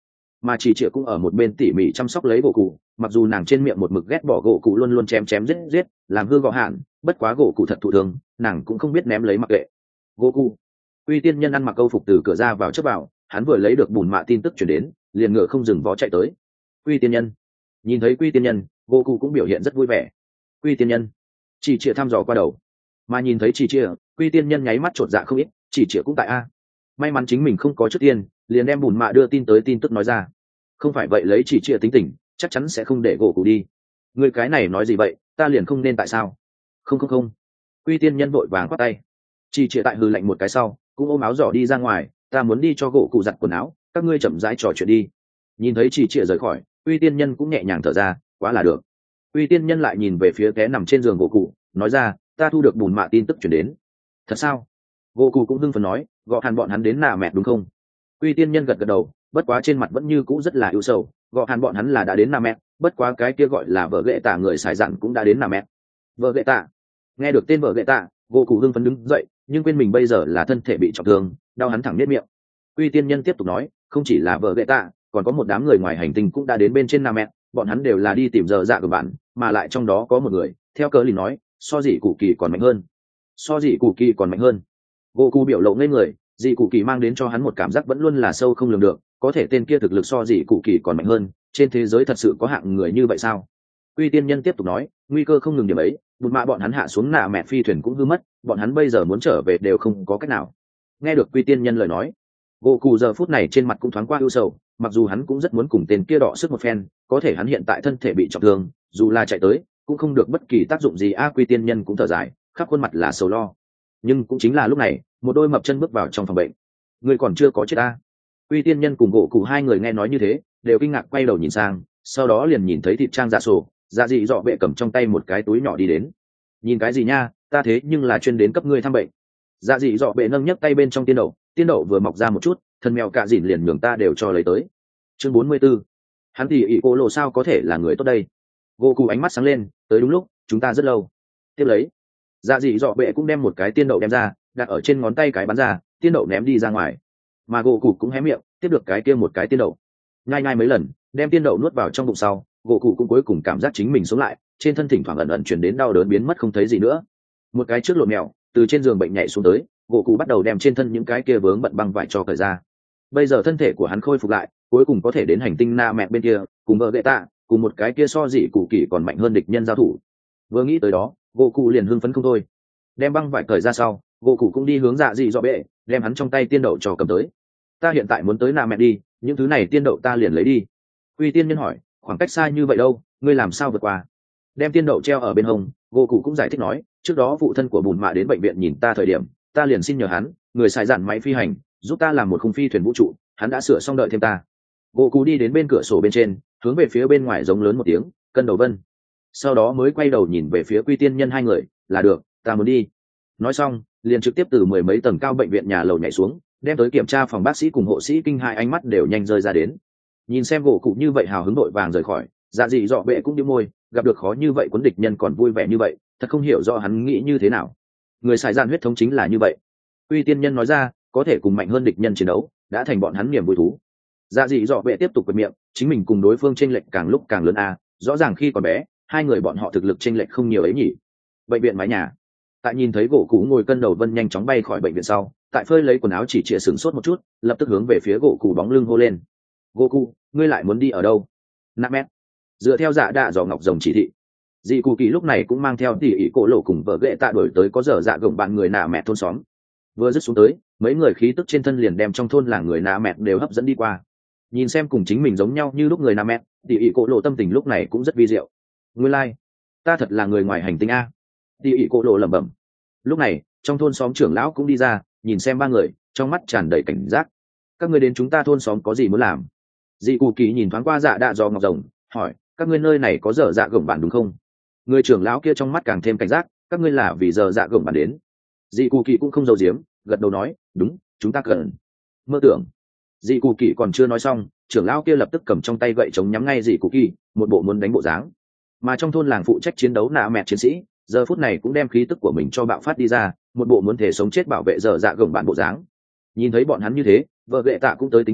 mà chỉ chĩa cũng ở một bên tỉ mỉ chăm sóc lấy gỗ cụ, mặc dù nàng trên miệng một mực ghét bỏ gỗ cụ luôn luôn chém chém giết giết làm hư gọ hạn, bất quá gỗ cụ thật thụ thương, nàng cũng không biết ném lấy mặc kệ. Gỗ cụ uy tiên nhân ăn mặc câu phục từ cửa ra vào trước vào, hắn vừa lấy được bùn mạ tin tức chuyển đến, liền ngựa không dừng vó chạy tới. Uy tiên nhân nhìn thấy Quy tiên nhân, gỗ cụ cũng biểu hiện rất vui vẻ. Quy tiên nhân chỉ chĩa thăm dò qua đầu, mà nhìn thấy chỉ chĩa, Quy tiên nhân nháy mắt chột dạ không ít, chỉ chĩa cũng tại a. May mắn chính mình không có trước tiên, liền đem bùn mạ đưa tin tới tin tức nói ra. Không phải vậy lấy chỉ chĩa tính tình, chắc chắn sẽ không để gỗ cụ đi. Người cái này nói gì vậy, ta liền không nên tại sao? Không không không. Quy tiên nhân vội vàng quát tay. Chỉ chĩa tại hừ lạnh một cái sau, cũng ôm áo giỏ đi ra ngoài, ta muốn đi cho gỗ cụ giặt quần áo, các ngươi chậm rãi trò chuyện đi. Nhìn thấy chỉ chĩa rời khỏi, Quy tiên nhân cũng nhẹ nhàng thở ra, quá là được. Quy tiên nhân lại nhìn về phía té nằm trên giường gỗ cụ, nói ra, ta thu được bùn mạ tin tức chuyển đến. Thật sao? Gỗ cụ cũng hưng phấn nói, gọ hàn bọn hắn đến nà mẹ đúng không? Quy tiên nhân gật gật đầu, bất quá trên mặt vẫn như cũ rất là ưu sầu, gọ hàn bọn hắn là đã đến nà mẹ, bất quá cái kia gọi là vợ ghệ tạ người xài dặn cũng đã đến nà mẹ. Vợ ghệ tạ? Nghe được tên vợ ghệ tạ, gỗ cụ hưng phấn đứng dậy, nhưng quên mình bây giờ là thân thể bị trọng thương, đau hắn thẳng biết miệng. Quy tiên nhân tiếp tục nói, không chỉ là vợ ghệ tạ, còn có một đám người ngoài hành tinh cũng đã đến bên trên Nam Mẹ, bọn hắn đều là đi tìm giờ dạ của bạn, mà lại trong đó có một người, theo cớ lìn nói, so dị cụ kỳ còn mạnh hơn. So dị cụ kỳ còn mạnh hơn. Goku biểu lộ ngây người, dị cụ kỳ mang đến cho hắn một cảm giác vẫn luôn là sâu không lường được, có thể tên kia thực lực so dị cụ kỳ còn mạnh hơn, trên thế giới thật sự có hạng người như vậy sao? Quy tiên nhân tiếp tục nói, nguy cơ không ngừng điểm ấy, bụt mạ bọn hắn hạ xuống nạ mẹ phi thuyền cũng hư mất, bọn hắn bây giờ muốn trở về đều không có cách nào. Nghe được Quy tiên nhân lời nói, Goku giờ phút này trên mặt cũng thoáng qua ưu sầu, mặc dù hắn cũng rất muốn cùng tên kia đọ sức một phen, có thể hắn hiện tại thân thể bị trọng thương, dù là chạy tới, cũng không được bất kỳ tác dụng gì. A Quy tiên nhân cũng thở dài, khắp khuôn mặt là sầu lo. Nhưng cũng chính là lúc này, một đôi mập chân bước vào trong phòng bệnh. Người còn chưa có chết a? Quy tiên nhân cùng Goku hai người nghe nói như thế, đều kinh ngạc quay đầu nhìn sang, sau đó liền nhìn thấy thịt trang dạ sổ, dạ dị dọ bệ cầm trong tay một cái túi nhỏ đi đến. Nhìn cái gì nha, ta thế nhưng là chuyên đến cấp ngươi thăm bệnh. Dạ dị dọ bệ nâng nhấc tay bên trong tiên đậu, tiên đậu vừa mọc ra một chút, thân mèo cạ dỉn liền nhường ta đều cho lấy tới. Chương bốn mươi 44. Hắn thì ỷ cô lộ sao có thể là người tốt đây? Goku ánh mắt sáng lên, tới đúng lúc, chúng ta rất lâu. Tiếp lấy, dạ dị dọ bệ cũng đem một cái tiên đậu đem ra, đặt ở trên ngón tay cái bắn ra, tiên đậu ném đi ra ngoài. Mà Goku cũng hé miệng, tiếp được cái kia một cái tiên đậu, nhai nhai mấy lần, đem tiên đậu nuốt vào trong bụng sau, Goku cũng cuối cùng cảm giác chính mình sống lại, trên thân thỉnh thoảng ẩn ẩn truyền đến đau đớn biến mất không thấy gì nữa. Một cái trước lộn mèo, từ trên giường bệnh nhảy xuống tới, Goku bắt đầu đem trên thân những cái kia vướng bận băng vải cho cởi ra. Bây giờ thân thể của hắn khôi phục lại, cuối cùng có thể đến hành tinh Na Mẹ bên kia, cùng vợ gậy tạ, cùng một cái kia so dị cụ kỳ còn mạnh hơn địch nhân giao thủ. Vừa nghĩ tới đó, Goku liền hưng phấn không thôi. Đem băng vải cởi ra sau, Goku cũng đi hướng dạ dị dọ bệ, đem hắn trong tay tiên đậu cho cầm tới. Ta hiện tại muốn tới Na Mẹ đi, những thứ này tiên đậu ta liền lấy đi. Uy tiên nhân hỏi, khoảng cách xa như vậy đâu, ngươi làm sao vượt qua? Đem tiên đậu treo ở bên hông, Goku cũng giải thích nói, trước đó phụ thân của bùn mạ đến bệnh viện nhìn ta thời điểm, ta liền xin nhờ hắn, người xài dạn máy phi hành, giúp ta làm một khung phi thuyền vũ trụ, hắn đã sửa xong đợi thêm ta. Goku đi đến bên cửa sổ bên trên, hướng về phía bên ngoài giống lớn một tiếng, cân đầu vân. Sau đó mới quay đầu nhìn về phía Quy tiên nhân hai người, là được, ta muốn đi. Nói xong, liền trực tiếp từ mười mấy tầng cao bệnh viện nhà lầu nhảy xuống, đem tới kiểm tra phòng bác sĩ cùng hộ sĩ kinh hai ánh mắt đều nhanh rơi ra đến. Nhìn xem Goku như vậy hào hứng đội vàng rời khỏi, dạ dị dọ bệ cũng điêu môi, gặp được khó như vậy cuốn địch nhân còn vui vẻ như vậy, thật không hiểu rõ hắn nghĩ như thế nào. Người xài dạn huyết thống chính là như vậy. Uy tiên nhân nói ra, có thể cùng mạnh hơn địch nhân chiến đấu, đã thành bọn hắn niềm vui thú. Dạ dị dọ bệ tiếp tục bật miệng, chính mình cùng đối phương chênh lệch càng lúc càng lớn a, rõ ràng khi còn bé, hai người bọn họ thực lực chênh lệch không nhiều ấy nhỉ. Bệnh viện mái nhà. Tại nhìn thấy gỗ cũ ngồi cân đầu vân nhanh chóng bay khỏi bệnh viện sau, tại phơi lấy quần áo chỉ chĩa sửng sốt một chút, lập tức hướng về phía gỗ cũ bóng lưng hô lên. Gỗ cũ, ngươi lại muốn đi ở đâu? Nạ mét. Dựa theo dạ đạ dò ngọc rồng chỉ thị, dị cụ kỳ lúc này cũng mang theo tỉ ỉ cổ lộ cùng vợ ghệ tạ đổi tới có dở dạ gồng bạn người nạ mẹ thôn xóm. Vừa dứt xuống tới, mấy người khí tức trên thân liền đem trong thôn làng người nạ mẹ đều hấp dẫn đi qua. Nhìn xem cùng chính mình giống nhau như lúc người nạ mẹ, tỉ ỉ cổ lộ tâm tình lúc này cũng rất vi diệu. Nguyên lai, ta thật là người ngoài hành tinh a. Tỉ ỉ cổ lộ lẩm bẩm. Lúc này, trong thôn xóm trưởng lão cũng đi ra, nhìn xem ba người, trong mắt tràn đầy cảnh giác. Các ngươi đến chúng ta thôn xóm có gì muốn làm? Dị cụ kỳ nhìn thoáng qua dạ đạ dò ngọc rồng, hỏi, các ngươi nơi này có dở dạ gồng bạn đúng không? Người trưởng lão kia trong mắt càng thêm cảnh giác, các ngươi là vì giờ dạ gồng bạn đến. Dị cụ kỳ cũng không giấu giếm, gật đầu nói, đúng, chúng ta cần. Mơ tưởng. Dị cụ kỳ còn chưa nói xong, trưởng lão kia lập tức cầm trong tay gậy chống nhắm ngay dị cụ kỳ, một bộ muốn đánh bộ dáng. Mà trong thôn làng phụ trách chiến đấu nạ mẹ chiến sĩ, giờ phút này cũng đem khí tức của mình cho bạo phát đi ra, một bộ muốn thể sống chết bảo vệ giờ dạ gồng bạn bộ dáng. Nhìn thấy bọn hắn như thế, vợ ghệ tạ cũng tới tính tình,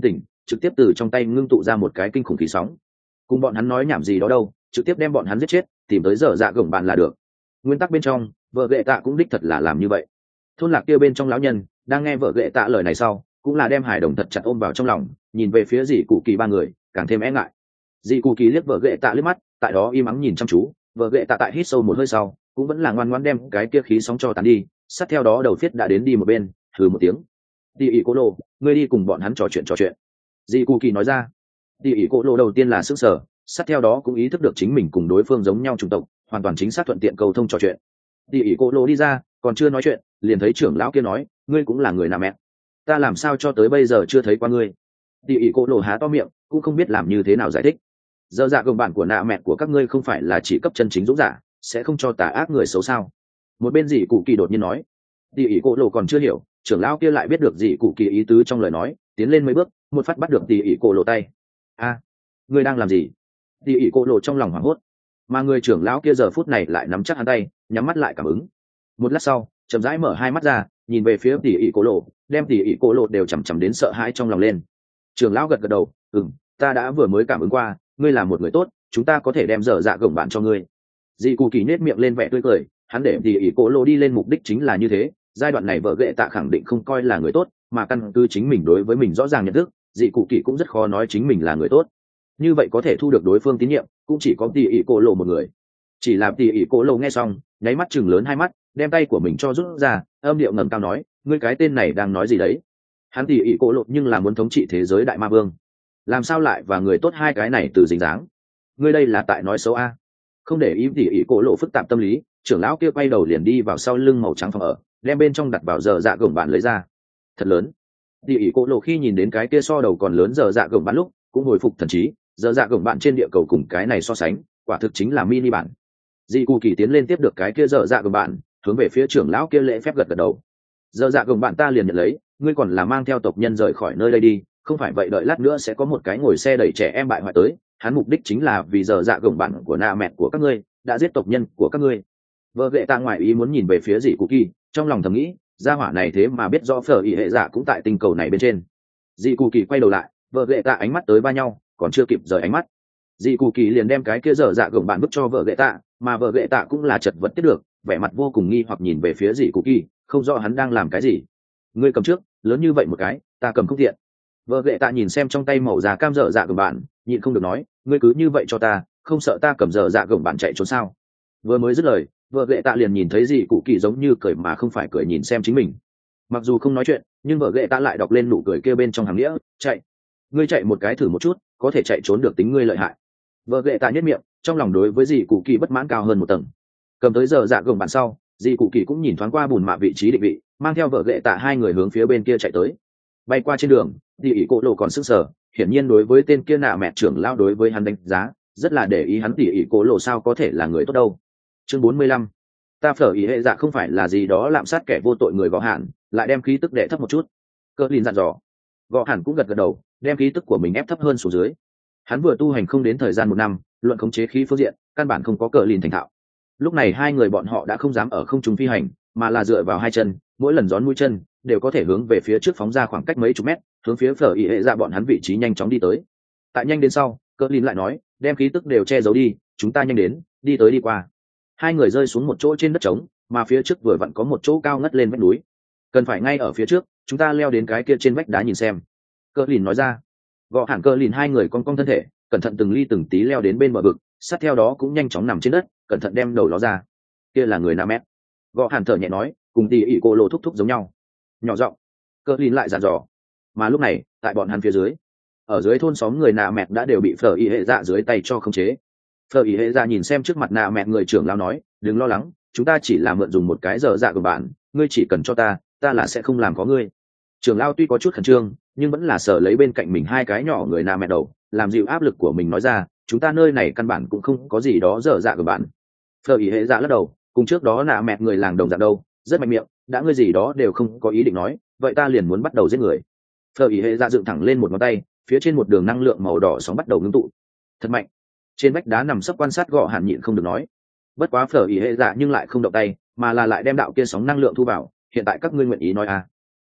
trực tiếp từ trong tay ngưng tụ ra một cái kinh khủng khí sóng. Cùng bọn hắn nói nhảm gì đó đâu, trực tiếp đem bọn hắn giết chết, tìm tới dở dạ gồng bạn là được. Nguyên tắc bên trong, vợ ghệ tạ cũng đích thật là làm như vậy. Thôn lạc kia bên trong lão nhân đang nghe vợ ghệ tạ lời này sau, cũng là đem hải đồng thật chặt ôm vào trong lòng, nhìn về phía dì cụ kỳ ba người càng thêm e ngại. Dì cụ kỳ liếc vợ ghệ tạ liếc mắt, tại đó im ắng nhìn chăm chú. Vợ ghệ tạ tại hít sâu một hơi sau, cũng vẫn là ngoan ngoãn đem cái kia khí sóng cho tán đi. Sát theo đó đầu phiết đã đến đi một bên, hừ một tiếng. Đi ỉ cô lô, ngươi đi cùng bọn hắn trò chuyện trò chuyện. Dì cụ kỳ nói ra. Đi ỉ cô lô đầu tiên là sức sở, sát theo đó cũng ý thức được chính mình cùng đối phương giống nhau chủng tộc, hoàn toàn chính xác thuận tiện cầu thông trò chuyện. Đi ỉ cô lô đi ra, còn chưa nói chuyện, liền thấy trưởng lão kia nói, ngươi cũng là người nà mẹ, ta làm sao cho tới bây giờ chưa thấy qua ngươi. Đi ỉ cô lô há to miệng, cũng không biết làm như thế nào giải thích. Dơ dạ gồng bản của nạ mẹ của các ngươi không phải là chỉ cấp chân chính dũng giả, sẽ không cho tà ác người xấu sao? Một bên dì cụ kỳ đột nhiên nói. Đi ỉ cô lô còn chưa hiểu, trưởng lão kia lại biết được dì cụ kỳ ý tứ trong lời nói, tiến lên mấy bước, một phát bắt được đi ỉ cô lô tay. A, ngươi đang làm gì? Đi ỉ cô lô trong lòng hoảng hốt, mà người trưởng lão kia giờ phút này lại nắm chắc hắn tay, nhắm mắt lại cảm ứng. Một lát sau, chậm rãi mở hai mắt ra, nhìn về phía tỷ ỉ cô lộ, đem tỷ ỉ cô lộ đều chằm chằm đến sợ hãi trong lòng lên. Trưởng lão gật gật đầu, ừm, ta đã vừa mới cảm ứng qua, ngươi là một người tốt, chúng ta có thể đem dở dạ gồng bạn cho ngươi. Dị cụ kỳ nết miệng lên vẻ tươi cười, hắn để tỷ ỉ cô lộ đi lên mục đích chính là như thế. Giai đoạn này vợ ghệ tạ khẳng định không coi là người tốt, mà căn cứ chính mình đối với mình rõ ràng nhận thức, dị cụ kỳ cũng rất khó nói chính mình là người tốt. Như vậy có thể thu được đối phương tín nhiệm, cũng chỉ có tỷ ỉ cô lộ một người. Chỉ làm tỷ ỉ cô lộ nghe xong, nháy mắt chừng lớn hai mắt, đem tay của mình cho rút ra, âm điệu ngẩng cao nói, ngươi cái tên này đang nói gì đấy? Hắn tỷ ỉ cô lộ nhưng là muốn thống trị thế giới đại ma vương, làm sao lại và người tốt hai cái này từ dính dáng? Ngươi đây là tại nói xấu a? Không để ý tỷ ỉ cô lộ phức tạp tâm lý, trưởng lão kia quay đầu liền đi vào sau lưng màu trắng phòng ở, đem bên trong đặt vào giờ dạ gồng bạn lấy ra. Thật lớn. Tỷ ỉ cô lộ khi nhìn đến cái kia so đầu còn lớn giờ dạ gồng bạn lúc, cũng hồi phục thần trí. Giờ dạ gồng bạn trên địa cầu cùng cái này so sánh, quả thực chính là mini bản. Dị cụ kỳ tiến lên tiếp được cái kia giờ dạ gồng bạn, hướng về phía trưởng lão kia lễ phép gật gật đầu. Giờ dạ gồng bạn ta liền nhận lấy, ngươi còn là mang theo tộc nhân rời khỏi nơi đây đi, không phải vậy đợi lát nữa sẽ có một cái ngồi xe đẩy trẻ em bại hoại tới, hắn mục đích chính là vì giờ dạ gồng bạn của nạ mẹ của các ngươi đã giết tộc nhân của các ngươi. Vợ ghệ ta ngoài ý muốn nhìn về phía dị cụ kỳ, trong lòng thầm nghĩ, gia hỏa này thế mà biết rõ phở ý hệ dạ cũng tại tinh cầu này bên trên. Dị cụ kỳ quay đầu lại, vợ ghệ ta ánh mắt tới va nhau, còn chưa kịp rời ánh mắt, dị cụ kỳ liền đem cái kia dở dạ gồng bạn bức cho vợ ghệ tạ, mà vợ ghệ tạ cũng là chật vật tiếp được, vẻ mặt vô cùng nghi hoặc nhìn về phía dị cụ kỳ, không rõ hắn đang làm cái gì. Ngươi cầm trước, lớn như vậy một cái, ta cầm không tiện. Vợ ghệ tạ nhìn xem trong tay màu da cam dở dạ gồng bạn, nhịn không được nói, ngươi cứ như vậy cho ta, không sợ ta cầm dở dạ gồng bạn chạy trốn sao? Vừa mới dứt lời, vợ ghệ tạ liền nhìn thấy dị cụ kỳ giống như cười mà không phải cười nhìn xem chính mình. Mặc dù không nói chuyện, nhưng vợ ghệ tạ lại đọc lên nụ cười kia bên trong hàng nghĩa, chạy. Ngươi chạy một cái thử một chút, có thể chạy trốn được tính ngươi lợi hại. Vợ ghệ tạ nhất miệng, trong lòng đối với dì cụ kỳ bất mãn cao hơn một tầng. Cầm tới giờ dạ gồng bạn sau, dì cụ kỳ cũng nhìn thoáng qua bùn mạ vị trí định vị, mang theo vợ ghệ tạ hai người hướng phía bên kia chạy tới. Bay qua trên đường, thì ỷ cô lộ còn sức sở, hiển nhiên đối với tên kia nạ mẹ trưởng lao đối với hắn đánh giá rất là để ý hắn, tỉ ỷ cô lộ sao có thể là người tốt đâu. Chương bốn mươi lăm, ta phở ý hệ dạ không phải là gì đó lạm sát kẻ vô tội người gõ hạn, lại đem khí tức đệ thấp một chút. Cơ lìn dặn dò. Gõ hẳn cũng gật gật đầu, đem khí tức của mình ép thấp hơn xuống dưới. Hắn vừa tu hành không đến thời gian một năm, luận khống chế khí phương diện căn bản không có cờ lìn thành thạo. Lúc này hai người bọn họ đã không dám ở không trung phi hành, mà là dựa vào hai chân, mỗi lần gión mũi chân đều có thể hướng về phía trước phóng ra khoảng cách mấy chục mét, hướng phía phở ý hệ dạ bọn hắn vị trí nhanh chóng đi tới. Tại nhanh đến sau, cờ lìn lại nói, đem khí tức đều che giấu đi, chúng ta nhanh đến, đi tới đi qua. Hai người rơi xuống một chỗ trên đất trống, mà phía trước vừa vặn có một chỗ cao ngất lên vách núi, cần phải ngay ở phía trước, chúng ta leo đến cái kia trên vách đá nhìn xem. Cờ lìn nói ra. Gõ hẳn cờ lìn hai người cong cong thân thể, cẩn thận từng ly từng tí leo đến bên bờ vực, sát theo đó cũng nhanh chóng nằm trên đất, cẩn thận đem đầu ló ra. Kia là người nam mét. Gõ hẳn thở nhẹ nói, cùng tỉ ỉ cô lộ thúc thúc giống nhau. Nhỏ giọng, cờ lìn lại dặn dò. Mà lúc này, tại bọn hắn phía dưới, ở dưới thôn xóm người nạ mẹt đã đều bị phở ý hệ dạ dưới tay cho khống chế. Phở ý hệ dạ nhìn xem trước mặt nạ mẹt người trưởng lao nói, đừng lo lắng, chúng ta chỉ là mượn dùng một cái giờ dạ của bạn, ngươi chỉ cần cho ta, ta là sẽ không làm có ngươi. Trưởng lao tuy có chút khẩn trương, nhưng vẫn là sợ lấy bên cạnh mình hai cái nhỏ người nạ mẹt đầu, làm dịu áp lực của mình nói ra, chúng ta nơi này căn bản cũng không có gì đó giờ dạ của bạn. Phở ý hệ dạ lắc đầu, cùng trước đó nạ mẹt người làng đồng dạng đâu, rất mạnh miệng, đã ngươi gì đó đều không có ý định nói, vậy ta liền muốn bắt đầu giết người. Phở ý hệ dạ dựng thẳng lên một ngón tay, phía trên một đường năng lượng màu đỏ sóng bắt đầu ngưng tụ. Thật mạnh. Trên vách đá nằm sấp quan sát Gọ Hàn nhịn không được nói. Bất quá phở ý hệ dạ nhưng lại không động tay, mà là lại đem đạo kia sóng năng lượng thu vào, hiện tại các ngươi nguyện ý nói à.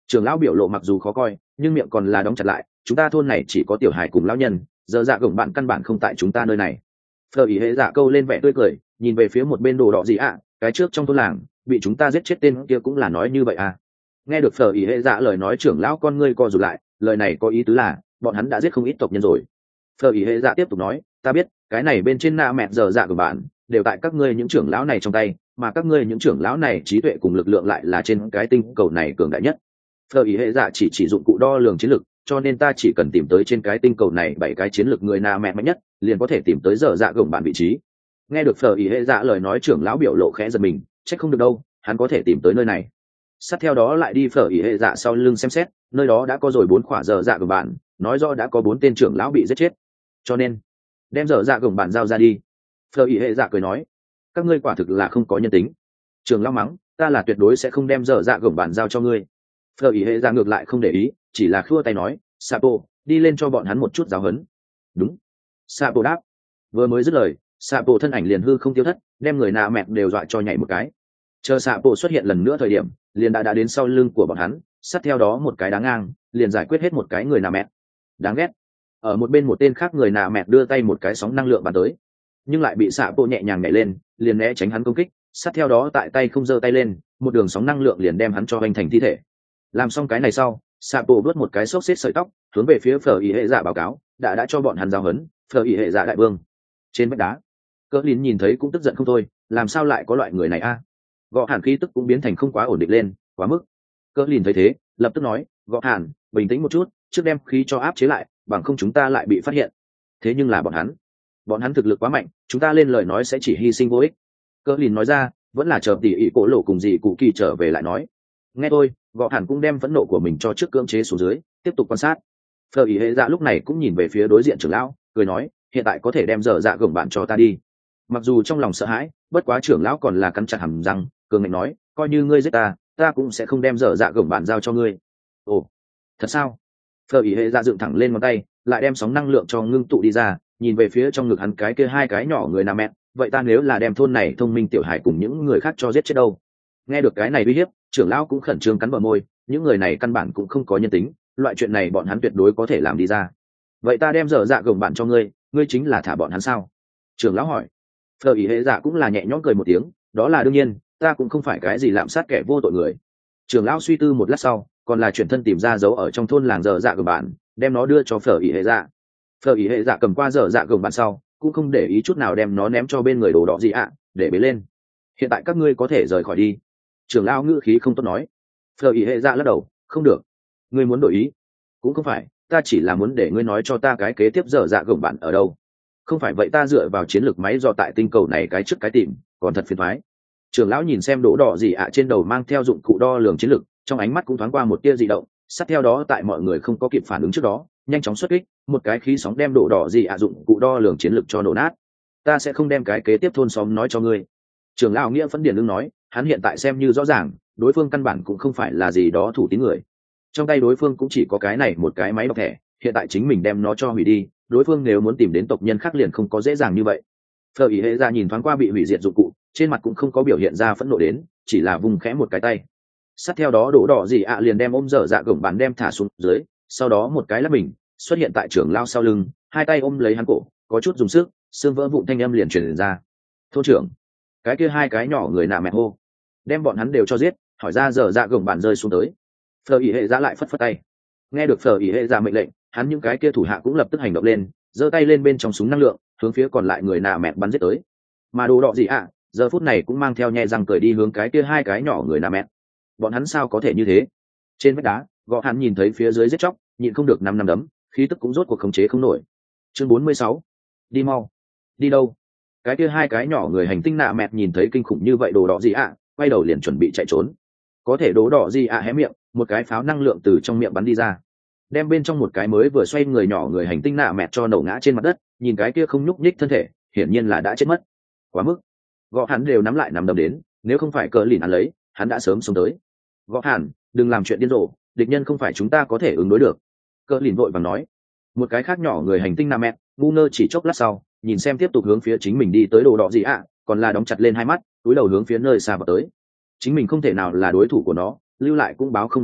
Trưởng lão biểu lộ mặc dù khó coi nhưng miệng còn là đóng chặt lại, chúng ta thôn này chỉ có tiểu hải cùng lão nhân, giờ dạ gồng bạn căn bản không tại chúng ta nơi này. Phờ ý hệ dạ câu lên vẻ tươi cười, nhìn về phía một bên đồ đỏ gì ạ, cái trước trong thôn làng bị chúng ta giết chết tên kia cũng là nói như vậy à. Nghe được phờ ý hệ dạ lời nói, trưởng lão con ngươi co rụt lại, lời này có ý tứ là bọn hắn đã giết không ít tộc nhân rồi. Phờ ý hệ dạ tiếp tục nói, ta biết cái này bên trên na mẹ giờ dạ của bạn đều tại các ngươi những trưởng lão này trong tay, mà các ngươi những trưởng lão này trí tuệ cùng lực lượng lại là trên cái tinh cầu này cường đại nhất. Phờ ý hệ dạ chỉ chỉ dụng cụ đo lường chiến lược, cho nên ta chỉ cần tìm tới trên cái tinh cầu này bảy cái chiến lược người na mẹ mạnh nhất, liền có thể tìm tới giờ dạ gồng bạn vị trí. Nghe được phờ ý hệ dạ lời nói, trưởng lão biểu lộ khẽ giật mình, chắc không được đâu, hắn có thể tìm tới nơi này. Sát theo đó lại đi phờ ý hệ dạ sau lưng xem xét, nơi đó đã có rồi bốn khỏa giờ dạ gồng bạn, nói rõ đã có bốn tên trưởng lão bị giết chết. Cho nên đem giờ dạ gồng bạn giao ra đi. Phờ ý hệ dạ cười nói, các ngươi quả thực là không có nhân tính. Trưởng lão mắng, ta là tuyệt đối sẽ không đem giờ dạ gồng bạn giao cho ngươi. Phờ ý hệ dạ ngược lại không để ý, chỉ là khua tay nói, Sapo, đi lên cho bọn hắn một chút giáo huấn. Đúng. Sapo đáp. Vừa mới dứt lời, Sapo thân ảnh liền hư không tiêu thất, đem người nạ mẹ đều dọa cho nhảy một cái. Chờ Sapo xuất hiện lần nữa thời điểm, liền đã đã đến sau lưng của bọn hắn, sát theo đó một cái đá ngang, liền giải quyết hết một cái người nạ mẹ. Đáng ghét. Ở một bên một tên khác người nạ mẹ đưa tay một cái sóng năng lượng bắn tới, nhưng lại bị Sapo nhẹ nhàng nhảy lên, liền né tránh hắn công kích, sát theo đó tại tay không giơ tay lên, một đường sóng năng lượng liền đem hắn cho anh thành thi thể. Làm xong cái này sau, Sapo vớt một cái xốc xếp sợi tóc, hướng về phía phở ý hệ dạ báo cáo, đã đã cho bọn hắn giáo huấn, phở ý hệ dạ đại vương. Trên vách đá, Cỡ Lín nhìn thấy cũng tức giận không thôi, làm sao lại có loại người này a? À? Gõ Hàn khí tức cũng biến thành không quá ổn định lên, quá mức. Cỡ Lín thấy thế, lập tức nói, Gõ Hàn, bình tĩnh một chút, trước đem khí cho áp chế lại, bằng không chúng ta lại bị phát hiện. Thế nhưng là bọn hắn, bọn hắn thực lực quá mạnh, chúng ta lên lời nói sẽ chỉ hy sinh vô ích. Cỡ Lín nói ra, vẫn là chờ tỉ ỉ cổ lộ cùng gì cụ kỳ trở về lại nói. Nghe tôi, Gõ Hàn cũng đem phẫn nộ của mình cho trước cưỡng chế xuống dưới, tiếp tục quan sát. Phở ý hệ dạ lúc này cũng nhìn về phía đối diện trưởng lão, cười nói, hiện tại có thể đem dở dạ gồng bạn cho ta đi. Mặc dù trong lòng sợ hãi, bất quá trưởng lão còn là cắn chặt hàm răng, cường ngạnh nói, coi như ngươi giết ta, ta cũng sẽ không đem dở dạ gồng bạn giao cho ngươi. Ồ, thật sao? Phở ý hệ dạ dựng thẳng lên ngón tay, lại đem sóng năng lượng cho ngưng tụ đi ra, nhìn về phía trong ngực hắn cái kia hai cái nhỏ người nam mẹ, vậy ta nếu là đem thôn này thông minh tiểu hải cùng những người khác cho giết chết đâu? Nghe được cái này uy hiếp, trưởng lão cũng khẩn trương cắn bờ môi, những người này căn bản cũng không có nhân tính, loại chuyện này bọn hắn tuyệt đối có thể làm đi ra. Vậy ta đem dở dạ gồng bạn cho ngươi, ngươi chính là thả bọn hắn sao? Trưởng lão hỏi. Phở ý hệ dạ cũng là nhẹ nhõm cười một tiếng, đó là đương nhiên, ta cũng không phải cái gì lạm sát kẻ vô tội người. Trưởng lão suy tư một lát sau, còn là chuyển thân tìm ra dấu ở trong thôn làng dở dạ gồng bạn, đem nó đưa cho phở ý hệ dạ. Phở ý hệ dạ cầm qua dở dạ gồng bạn sau, cũng không để ý chút nào đem nó ném cho bên người đồ đỏ gì ạ, để bế lên. Hiện tại các ngươi có thể rời khỏi đi. Trưởng lão ngữ khí không tốt nói. Phở ý hệ dạ lắc đầu, không được. Ngươi muốn đổi ý? Cũng không phải, ta chỉ là muốn để ngươi nói cho ta cái kế tiếp dở dạ gồng bạn ở đâu. Không phải vậy ta dựa vào chiến lược máy do tại tinh cầu này cái trước cái tìm, còn thật phiền toái. Trưởng lão nhìn xem đỗ đỏ gì ạ trên đầu mang theo dụng cụ đo lường chiến lược, trong ánh mắt cũng thoáng qua một tia dị động, sát theo đó tại mọi người không có kịp phản ứng trước đó, nhanh chóng xuất kích, một cái khí sóng đem đỗ đỏ gì ạ dụng cụ đo lường chiến lược cho nổ nát. Ta sẽ không đem cái kế tiếp thôn xóm nói cho ngươi. Trưởng lão nghĩa phấn điển lương nói, hắn hiện tại xem như rõ ràng, đối phương căn bản cũng không phải là gì đó thủ tín người. Trong tay đối phương cũng chỉ có cái này một cái máy đọc thẻ, hiện tại chính mình đem nó cho hủy đi, đối phương nếu muốn tìm đến tộc nhân khác liền không có dễ dàng như vậy. Phở ý hệ ra nhìn thoáng qua bị hủy diệt dụng cụ, trên mặt cũng không có biểu hiện ra phẫn nộ đến, chỉ là vùng khẽ một cái tay. Sát theo đó đổ đỏ gì ạ liền đem ôm dở dạ gồng bàn đem thả xuống dưới, sau đó một cái lắp mình xuất hiện tại trưởng lao sau lưng, hai tay ôm lấy hắn cổ, có chút dùng sức, xương vỡ vụn thanh âm liền truyền ra. Thôn trưởng, cái kia hai cái nhỏ người nạ mẹ hô, đem bọn hắn đều cho giết, hỏi ra dở dạ gồng bàn rơi xuống tới. Phở ý hệ ra lại phất phất tay. Nghe được phở ý hệ ra mệnh lệnh, hắn những cái kia thủ hạ cũng lập tức hành động lên, giơ tay lên bên trong súng năng lượng, hướng phía còn lại người nạ mẹ bắn giết tới. Mà đồ đỏ gì ạ, giờ phút này cũng mang theo nhẹ răng cười đi hướng cái kia hai cái nhỏ người nạ mẹ. Bọn hắn sao có thể như thế? Trên vách đá, gõ hắn nhìn thấy phía dưới giết chóc, nhịn không được năm năm đấm, khí tức cũng rốt cuộc khống chế không nổi. Chương bốn mươi sáu, đi mau. Đi đâu? Cái kia hai cái nhỏ người hành tinh nạ mẹ nhìn thấy kinh khủng như vậy đồ đỏ gì ạ, quay đầu liền chuẩn bị chạy trốn. Có thể đồ đỏ gì ạ hé miệng, một cái pháo năng lượng từ trong miệng bắn đi ra, đem bên trong một cái mới vừa xoay người nhỏ người hành tinh nạ mẹ cho nổ ngã trên mặt đất, nhìn cái kia không nhúc nhích thân thể, hiển nhiên là đã chết mất. Quá mức. Gõ hắn đều nắm lại nằm đấm đến, nếu không phải cờ lìn ăn lấy, hắn đã sớm xuống tới. Gõ hàn, đừng làm chuyện điên rồ, địch nhân không phải chúng ta có thể ứng đối được. Cờ lìn vội vàng nói. Một cái khác nhỏ người hành tinh nạ mẹ ngu ngơ chỉ chốc lát sau, nhìn xem tiếp tục hướng phía chính mình đi tới đồ đỏ gì ạ, còn là đóng chặt lên hai mắt, túi đầu hướng phía nơi xa vào tới. Chính mình không thể nào là đối thủ của nó, lưu lại cũng báo không được thủ,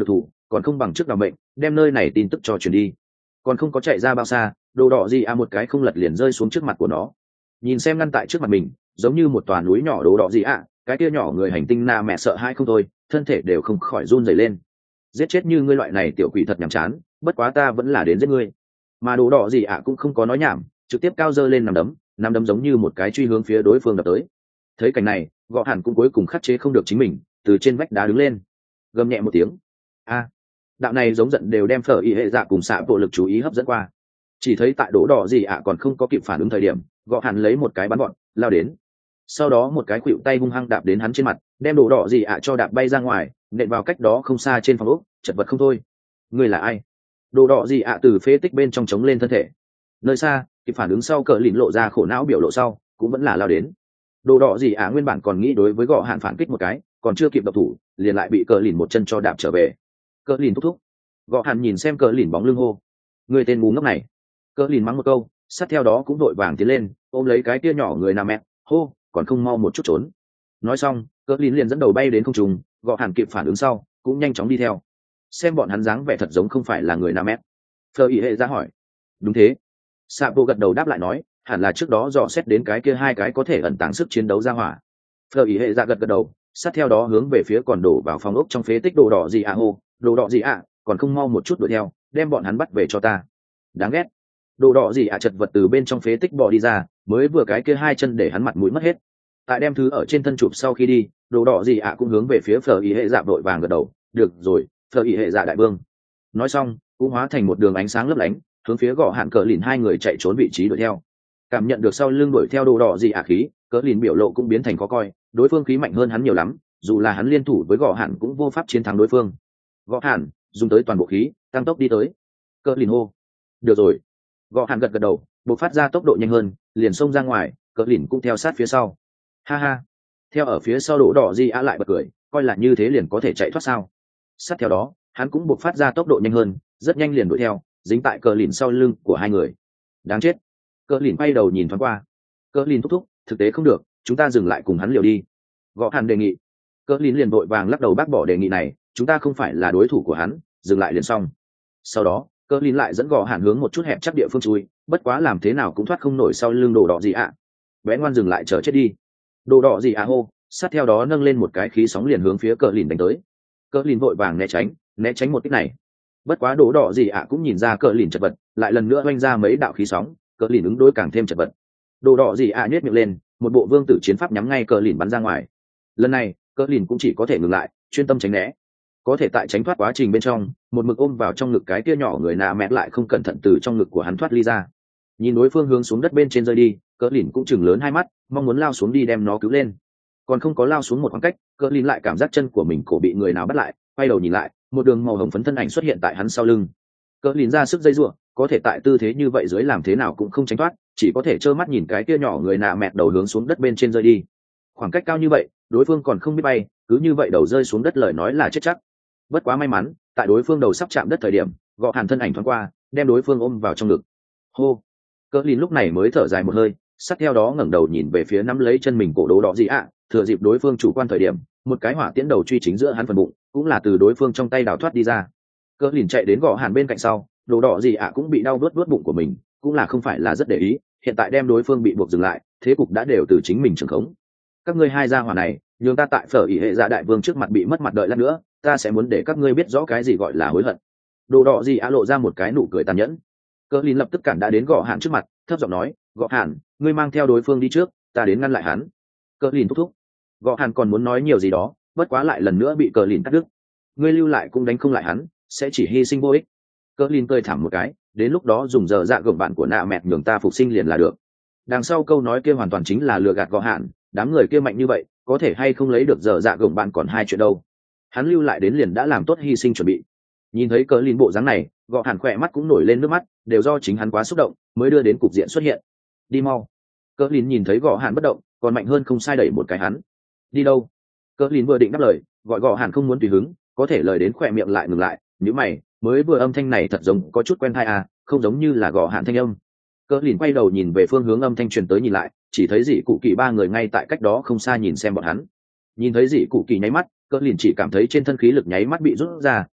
còn không bằng trước đ mệnh đem nơi này tin tức cho truyền đi. Còn không có chạy ra bao xa, đồ đỏ gì ạ một cái không lật liền rơi xuống trước mặt của nó. Nhìn xem ngăn tại trước mặt mình giống như một tòa núi nhỏ đồ đỏ gì ạ, cái kia nhỏ người hành tinh na mẹ sợ hai không thôi, thân thể đều không khỏi run rẩy lên. Giết chết như ngươi loại này tiểu quỷ thật nhàm chán, bất quá ta vẫn là đến giết ngươi. Mà đồ đỏ gì ạ cũng không có nói nhảm, trực tiếp cao dơ lên nằm đấm, nằm đấm giống như một cái truy hướng phía đối phương đập tới. Thấy cảnh này, Gõ Hàn cũng cuối cùng khắc chế không được chính mình, từ trên vách đá đứng lên, gầm nhẹ một tiếng. A! Đạo này giống giận đều đem Phở Y hệ dạ cùng xạ bộ lực chú ý hấp dẫn qua. Chỉ thấy tại đỗ đỏ gì ạ còn không có kịp phản ứng thời điểm, Gõ Hàn lấy một cái bắn gọn lao đến, sau đó một cái khuỵu tay hung hăng đạp đến hắn trên mặt, đem đỗ đỏ gì ạ cho đạp bay ra ngoài, nện vào cách đó không xa trên phòng ốc, chật vật không thôi. Ngươi là ai? Đỗ đỏ gì ạ từ phế tích bên trong chống lên thân thể. Nơi xa, kịp phản ứng sau cờ lìn lộ ra khổ não biểu lộ sau, cũng vẫn là lao đến. Đỗ đỏ gì ạ nguyên bản còn nghĩ đối với Gõ Hàn phản kích một cái, còn chưa kịp độc thủ, liền lại bị cờ lìn một chân cho đạp trở về. Cờ lìn thúc thúc. Gõ Hàn nhìn xem cờ lìn bóng lưng hô, người tên ngu ngốc này. Cờ lìn mắng một câu, sát theo đó cũng đội vàng tiến lên, ôm lấy cái kia nhỏ người nam mẹ, hô, còn không mau một chút trốn. Nói xong, cờ lìn liền dẫn đầu bay đến không trung, Gõ Hàn kịp phản ứng sau, cũng nhanh chóng đi theo. Xem bọn hắn dáng vẻ thật giống không phải là người nam mẹ. Phờ Y hệ ra hỏi, đúng thế. Sapo gật đầu đáp lại nói, hẳn là trước đó dò xét đến cái kia hai cái có thể ẩn tàng sức chiến đấu ra hỏa. Phờ Y hệ ra gật gật đầu, sát theo đó hướng về phía còn đổ vào phòng ốc trong phế tích đồ đỏ gì à hô, đồ đỏ gì à, còn không mau một chút đuổi theo, đem bọn hắn bắt về cho ta. Đáng ghét. Đồ đỏ gì à chật vật từ bên trong phế tích bò đi ra, mới vừa cái kia hai chân để hắn mặt mũi mất hết. Tại đem thứ ở trên thân chụp sau khi đi, đồ đỏ gì à cũng hướng về phía Phờ Y hệ dạ vội vàng gật đầu, được rồi, Phờ Y hệ dạ đại vương. Nói xong, cũng hóa thành một đường ánh sáng lấp lánh, hướng phía Gõ Hàn cờ lìn hai người chạy trốn vị trí đuổi theo. Cảm nhận được sau lưng đuổi theo đồ đỏ gì à khí, cờ lìn biểu lộ cũng biến thành khó coi, đối phương khí mạnh hơn hắn nhiều lắm, dù là hắn liên thủ với Gõ Hàn cũng vô pháp chiến thắng đối phương. Gõ Hàn, dùng tới toàn bộ khí, tăng tốc đi tới. Cờ lìn hô. Được rồi. Gõ Hàn gật gật đầu, bộc phát ra tốc độ nhanh hơn, liền xông ra ngoài, cờ lìn cũng theo sát phía sau. Ha ha. Theo ở phía sau đồ đỏ gì à lại bật cười, coi là như thế liền có thể chạy thoát sao? Sát theo đó, hắn cũng bộc phát ra tốc độ nhanh hơn, rất nhanh liền đuổi theo, dính tại cờ lìn sau lưng của hai người. Đáng chết. Cờ lìn quay đầu nhìn thoáng qua. Cờ lìn thúc thúc, thực tế không được, chúng ta dừng lại cùng hắn liều đi. Gõ Hàn đề nghị. Cờ lìn liền vội vàng lắc đầu bác bỏ đề nghị này, chúng ta không phải là đối thủ của hắn, dừng lại liền xong. Sau đó, Cờ lìn lại dẫn Gõ Hàn hướng một chút hẹp chắc địa phương chui, bất quá làm thế nào cũng thoát không nổi sau lưng đồ đỏ gì ạ. À. Bé ngoan dừng lại chờ chết đi. Đồ đỏ gì à hô, sát theo đó nâng lên một cái khí sóng liền hướng phía Cờ lìn đánh tới. Cờ lìn vội vàng né tránh, né tránh một kích này. Bất quá đồ đỏ gì ạ à cũng nhìn ra Cờ lìn chật vật, lại lần nữa oanh ra mấy đạo khí sóng, Cờ lìn ứng đối càng thêm chật vật. Đồ đỏ gì ạ à nhếch miệng lên, một bộ vương tử chiến pháp nhắm ngay Cờ lìn bắn ra ngoài. Lần này, Cờ lìn cũng chỉ có thể ngừng lại, chuyên tâm tránh né. Có thể tại tránh thoát quá trình bên trong, một mực ôm vào trong ngực cái kia nhỏ người nạ mẹ lại không cẩn thận từ trong ngực của hắn thoát ly ra. Nhìn đối phương hướng xuống đất bên trên rơi đi, Cờ lìn cũng chừng lớn hai mắt, mong muốn lao xuống đi đem nó cứu lên. Còn không có lao xuống một khoảng cách, Cờ lìn lại cảm giác chân của mình cổ bị người nào bắt lại, quay đầu nhìn lại, một đường màu hồng phấn thân ảnh xuất hiện tại hắn sau lưng. Cờ lìn ra sức dây giụa, có thể tại tư thế như vậy dưới làm thế nào cũng không tránh thoát, chỉ có thể trơ mắt nhìn cái kia nhỏ người nạ mẹ đầu hướng xuống đất bên trên rơi đi. Khoảng cách cao như vậy, đối phương còn không biết bay, cứ như vậy đầu rơi xuống đất lời nói là chết chắc. Bất quá may mắn, tại đối phương đầu sắp chạm đất thời điểm, Gõ Hàn thân ảnh thoáng qua, đem đối phương ôm vào trong ngực. Hô. Cờ lìn lúc này mới thở dài một hơi, sát theo đó ngẩng đầu nhìn về phía nắm lấy chân mình cổ đồ đỏ gì ạ, thừa dịp đối phương chủ quan thời điểm, một cái hỏa tiễn đầu truy chính giữa hắn phần bụng, cũng là từ đối phương trong tay đào thoát đi ra. Cờ lìn chạy đến Gõ Hàn bên cạnh sau, đồ đỏ gì ạ cũng bị đau vớt vớt bụng của mình, cũng là không phải là rất để ý, hiện tại đem đối phương bị buộc dừng lại, thế cục đã đều từ chính mình trường khống. Các ngươi hai gia hỏa này, nhường ta tại Phở Y hệ dạ đại vương trước mặt bị mất mặt đợi lát nữa, ta sẽ muốn để các ngươi biết rõ cái gì gọi là hối hận. Đồ đỏ gì ạ lộ ra một cái nụ cười tàn nhẫn. Cờ lìn lập tức cản đã đến Gõ Hàn trước mặt, thấp giọng nói, Gõ Hàn, ngươi mang theo đối phương đi trước, ta đến ngăn lại hắn. Cờ lìn thúc thúc. Gõ Hàn còn muốn nói nhiều gì đó, bất quá lại lần nữa bị cờ lìn cắt đứt. Ngươi lưu lại cũng đánh không lại hắn, sẽ chỉ hy sinh vô ích. Cờ lìn cười thảm một cái, đến lúc đó dùng giờ dạ gồng bạn của nạ mẹ nhường ta phục sinh liền là được. Đằng sau câu nói kia hoàn toàn chính là lừa gạt Gõ Hàn, đám người kia mạnh như vậy, có thể hay không lấy được giờ dạ gồng bạn còn hai chuyện đâu. Hắn lưu lại đến liền đã làm tốt hy sinh chuẩn bị. Nhìn thấy cờ lìn bộ dáng này, Gõ Hàn khỏe mắt cũng nổi lên nước mắt, đều do chính hắn quá xúc động mới đưa đến cục diện xuất hiện. Đi mau. Cờ lìn nhìn thấy Gõ Hàn bất động, còn mạnh hơn không sai đẩy một cái hắn. Đi đâu? Cờ lìn vừa định đáp lời, gọi Gõ Hàn không muốn tùy hứng, có thể lời đến khỏe miệng lại ngừng lại, nhíu mày, mới vừa âm thanh này thật giống có chút quen tai à, không giống như là Gõ Hàn thanh âm. Cờ lìn quay đầu nhìn về phương hướng âm thanh truyền tới nhìn lại, chỉ thấy dị cụ kỳ ba người ngay tại cách đó không xa nhìn xem bọn hắn. Nhìn thấy dị cụ kỳ nháy mắt, Cờ lìn chỉ cảm thấy trên thân khí lực nháy mắt bị rút ra,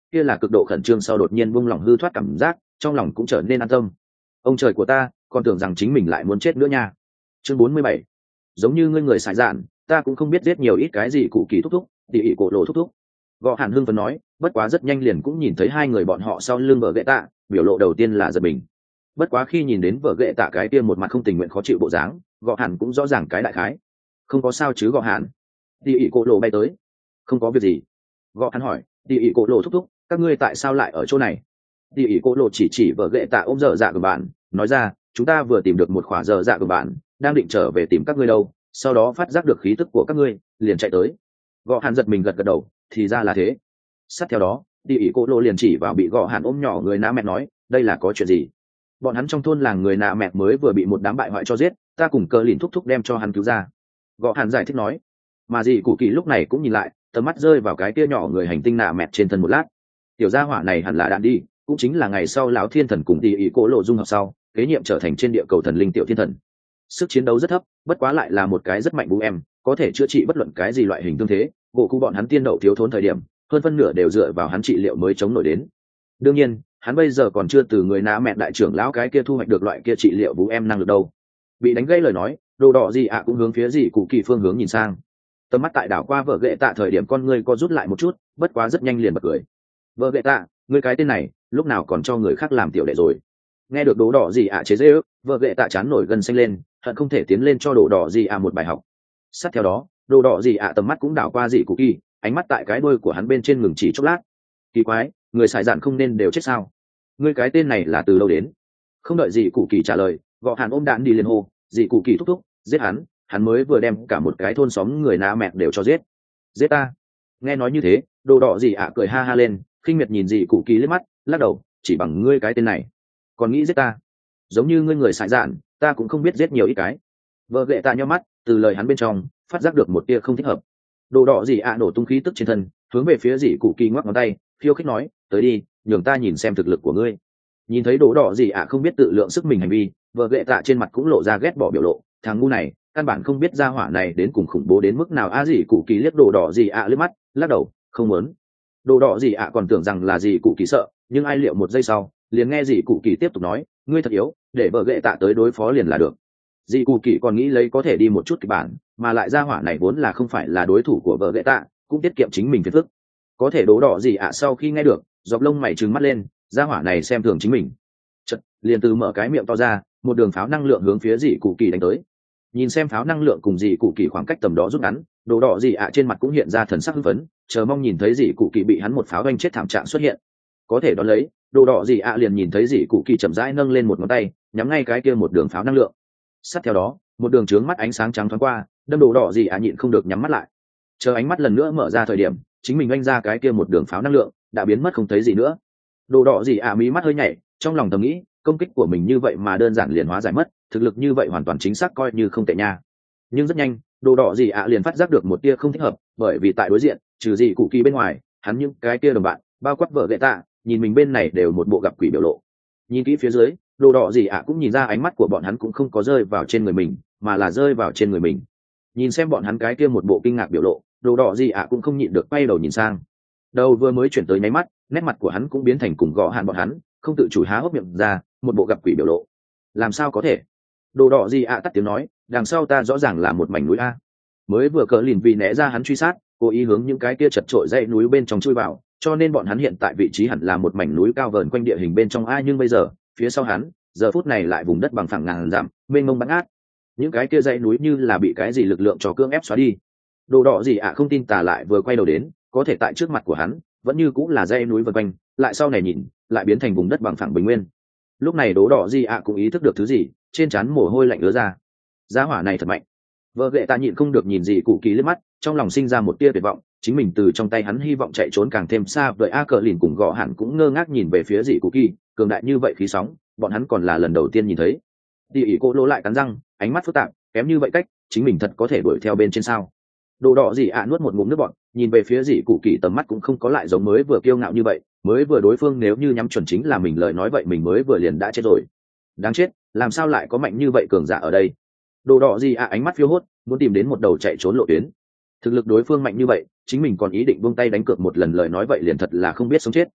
kia là cực độ khẩn trương sau đột nhiên buông lỏng hư thoát cảm giác, trong lòng cũng trở nên an tâm. Ông trời của ta, còn tưởng rằng chính mình lại muốn chết nữa nha. Chương bốn mươi bảy. Giống như ngươi người xài dạn, ta cũng không biết giết nhiều ít cái gì cụ kỳ thúc thúc, tỉ ỉ cổ lộ thúc thúc. Gõ Hàn hưng phấn nói, bất quá rất nhanh liền cũng nhìn thấy hai người bọn họ sau lưng vợ gậy tạ, biểu lộ đầu tiên là giật mình. Bất quá khi nhìn đến vợ gậy tạ cái kia một mặt không tình nguyện khó chịu bộ dáng, Gõ Hàn cũng rõ ràng cái đại khái. Không có sao chứ Gõ Hàn. Tỉ ỉ cổ lộ bay tới. Không có việc gì. Gõ Hàn hỏi, tỉ ỉ cổ lộ thúc thúc, các ngươi tại sao lại ở chỗ này? Tỉ ỉ cổ lộ chỉ chỉ vợ gậy tạ ôm dở dạ của bạn, nói ra, chúng ta vừa tìm được một khỏa dở dạ của bạn, đang định trở về tìm các ngươi đâu, sau đó phát giác được khí tức của các ngươi, liền chạy tới. Gõ Hàn giật mình gật gật đầu, thì ra là thế. Sát theo đó, Tỉ ỉ cổ lộ liền chỉ vào bị Gõ Hàn ôm nhỏ người nạ mẹ nói, đây là có chuyện gì? Bọn hắn trong thôn làng người nạ mẹ mới vừa bị một đám bại hoại cho giết, ta cùng cờ lìn thúc thúc đem cho hắn cứu ra. Gõ Hàn giải thích nói. Mà dì cụ kỳ lúc này cũng nhìn lại, tầm mắt rơi vào cái kia nhỏ người hành tinh nạ mẹ trên thân một lát. Tiểu gia hỏa này hẳn là đạn đi, cũng chính là ngày sau lão thiên thần cùng Tỉ ỉ cổ lộ dung hợp sau, kế nhiệm trở thành trên địa cầu thần linh tiểu thiên thần. Sức chiến đấu rất thấp, bất quá lại là một cái rất mạnh bú em, có thể chữa trị bất luận cái gì loại hình tương thế. Bộ khu bọn hắn tiên đậu thiếu thốn thời điểm, hơn phân nửa đều dựa vào hắn trị liệu mới chống nổi đến. Đương nhiên, hắn bây giờ còn chưa từ người nạ mẹ đại trưởng lão cái kia thu hoạch được loại kia trị liệu bú em năng lực đâu. Bị đánh gây lời nói, đồ đỏ gì ạ cũng hướng phía gì cụ kỳ phương hướng nhìn sang. Tầm mắt tại đảo qua vợ gậy tạ thời điểm con ngươi co rút lại một chút, bất quá rất nhanh liền bật cười. Vợ gậy tạ, ngươi cái tên này, lúc nào còn cho người khác làm tiểu đệ rồi? Nghe được đồ đỏ gì ạ chế giễu, vợ gậy tạ chán nổi gân xanh lên, hận không thể tiến lên cho đồ đỏ gì ạ một bài học. Sát theo đó, đồ đỏ gì ạ tầm mắt cũng đảo qua dị cụ kỳ, ánh mắt tại cái đuôi của hắn bên trên ngừng chỉ chốc lát. Kỳ quái, người xài dạn không nên đều chết sao? Ngươi cái tên này là từ lâu đến? Không đợi dị cụ kỳ trả lời, Gõ Hàn ôm đạn đi liền hô, dị cụ kỳ thúc thúc, giết hắn, hắn mới vừa đem cả một cái thôn xóm người nạ mẹ đều cho giết. Giết ta? Nghe nói như thế, đồ đỏ gì ạ cười ha ha lên, khinh miệt nhìn dị cụ kỳ liếc mắt, lắc đầu, chỉ bằng ngươi cái tên này, còn nghĩ giết ta? Giống như ngươi người xài dạn, ta cũng không biết giết nhiều ít cái. Vợ gậy tạ nhíu mắt, từ lời hắn bên trong phát giác được một tia không thích hợp. Đồ đỏ gì ạ nổ tung khí tức trên thân, hướng về phía dị cụ kỳ ngoắc ngón tay, khiêu khích nói, tới đi, nhường ta nhìn xem thực lực của ngươi. Nhìn thấy đồ đỏ gì ạ không biết tự lượng sức mình hành vi, vợ gậy tạ trên mặt cũng lộ ra ghét bỏ biểu lộ, thằng ngu này căn bản không biết ra hỏa này đến cùng khủng bố đến mức nào. A dị cụ kỳ liếc đồ đỏ gì ạ liếc mắt, lắc đầu, không muốn. Đồ đỏ gì ạ còn tưởng rằng là dị cụ kỳ sợ, nhưng ai liệu một giây sau liền nghe dị cụ kỳ tiếp tục nói, ngươi thật yếu, để vợ gậy tạ tới đối phó liền là được. Dị cụ kỳ còn nghĩ lấy có thể đi một chút kịch bản, mà lại ra hỏa này vốn là không phải là đối thủ của vợ gậy tạ, cũng tiết kiệm chính mình phiền phức. Có thể đồ đỏ gì ạ sau khi nghe được, dọc lông mày trừng mắt lên, ra hỏa này xem thường chính mình. Chật, liền từ mở cái miệng to ra, một đường pháo năng lượng hướng phía dị cụ kỳ đánh tới. Nhìn xem pháo năng lượng cùng dị cụ kỳ khoảng cách tầm đó rút ngắn, đồ đỏ gì ạ trên mặt cũng hiện ra thần sắc hưng phấn, chờ mong nhìn thấy dị cụ kỳ bị hắn một pháo đánh chết thảm trạng xuất hiện. Có thể đón lấy, đồ đỏ gì ạ liền nhìn thấy dị cụ kỳ chậm rãi nâng lên một ngón tay, nhắm ngay cái kia một đường pháo năng lượng. Sát theo đó, một đường trướng mắt ánh sáng trắng thoáng qua, đâm đồ đỏ gì ạ nhịn không được nhắm mắt lại. Chờ ánh mắt lần nữa mở ra thời điểm, chính mình oanh ra cái kia một đường pháo năng lượng đã biến mất không thấy gì nữa. Đồ đỏ gì ạ mí mắt hơi nhảy, trong lòng thầm nghĩ, công kích của mình như vậy mà đơn giản liền hóa giải mất, thực lực như vậy hoàn toàn chính xác coi như không tệ nha. Nhưng rất nhanh, đồ đỏ gì ạ liền phát giác được một tia không thích hợp, bởi vì tại đối diện, trừ gì cụ kỳ bên ngoài, hắn những cái kia đồng bạn, bao quát vợ gậy tạ, nhìn mình bên này đều một bộ gặp quỷ biểu lộ. Nhìn kỹ phía dưới, đồ đỏ gì ạ cũng nhìn ra ánh mắt của bọn hắn cũng không có rơi vào trên người mình, mà là rơi vào trên người mình. Nhìn xem bọn hắn cái kia một bộ kinh ngạc biểu lộ, đồ đỏ gì ạ cũng không nhịn được quay đầu nhìn sang. Đầu vừa mới chuyển tới nháy mắt, nét mặt của hắn cũng biến thành cùng Gõ Hàn bọn hắn, không tự chủ há hốc miệng ra, một bộ gặp quỷ biểu lộ. Làm sao có thể? Đồ đỏ gì ạ tắt tiếng nói, đằng sau ta rõ ràng là một mảnh núi a. Mới vừa cờ lìn vì né ra hắn truy sát, cố ý hướng những cái kia chật trội dãy núi bên trong chui vào, cho nên bọn hắn hiện tại vị trí hẳn là một mảnh núi cao vờn quanh địa hình bên trong a, nhưng bây giờ, phía sau hắn, giờ phút này lại vùng đất bằng phẳng ngàn dặm, mênh mông bắn át. Những cái kia dãy núi như là bị cái gì lực lượng cho cưỡng ép xóa đi. Đồ đỏ gì ạ không tin tà lại vừa quay đầu đến, có thể tại trước mặt của hắn, vẫn như cũng là dãy núi vần quanh, lại sau này nhìn, lại biến thành vùng đất bằng phẳng bình nguyên. Lúc này đồ đỏ gì ạ cũng ý thức được thứ gì, trên trán mồ hôi lạnh ứa ra. Giá hỏa này thật mạnh. Vợ gậy tạ nhịn không được nhìn dị cụ kỳ liếc mắt, trong lòng sinh ra một tia tuyệt vọng, chính mình từ trong tay hắn hy vọng chạy trốn càng thêm xa, vậy a cờ lìn cùng Gõ Hàn cũng ngơ ngác nhìn về phía dị cụ kỳ, cường đại như vậy khí sóng, bọn hắn còn là lần đầu tiên nhìn thấy. Tỷ ỉ cô lỗ lại cắn răng, ánh mắt phức tạp, kém như vậy cách, chính mình thật có thể đuổi theo bên trên sao? Đồ đỏ gì ạ nuốt một ngụm nước bọt, nhìn về phía dị cụ kỳ tầm mắt cũng không có lại giống mới vừa kiêu ngạo như vậy, mới vừa đối phương nếu như nhắm chuẩn chính là mình lời nói vậy mình mới vừa liền đã chết rồi. Đáng chết, làm sao lại có mạnh như vậy cường giả ở đây? Đồ đỏ gì ạ ánh mắt phiêu hốt, muốn tìm đến một đầu chạy trốn lộ tuyến. Thực lực đối phương mạnh như vậy, chính mình còn ý định buông tay đánh cược một lần lời nói vậy liền thật là không biết sống chết,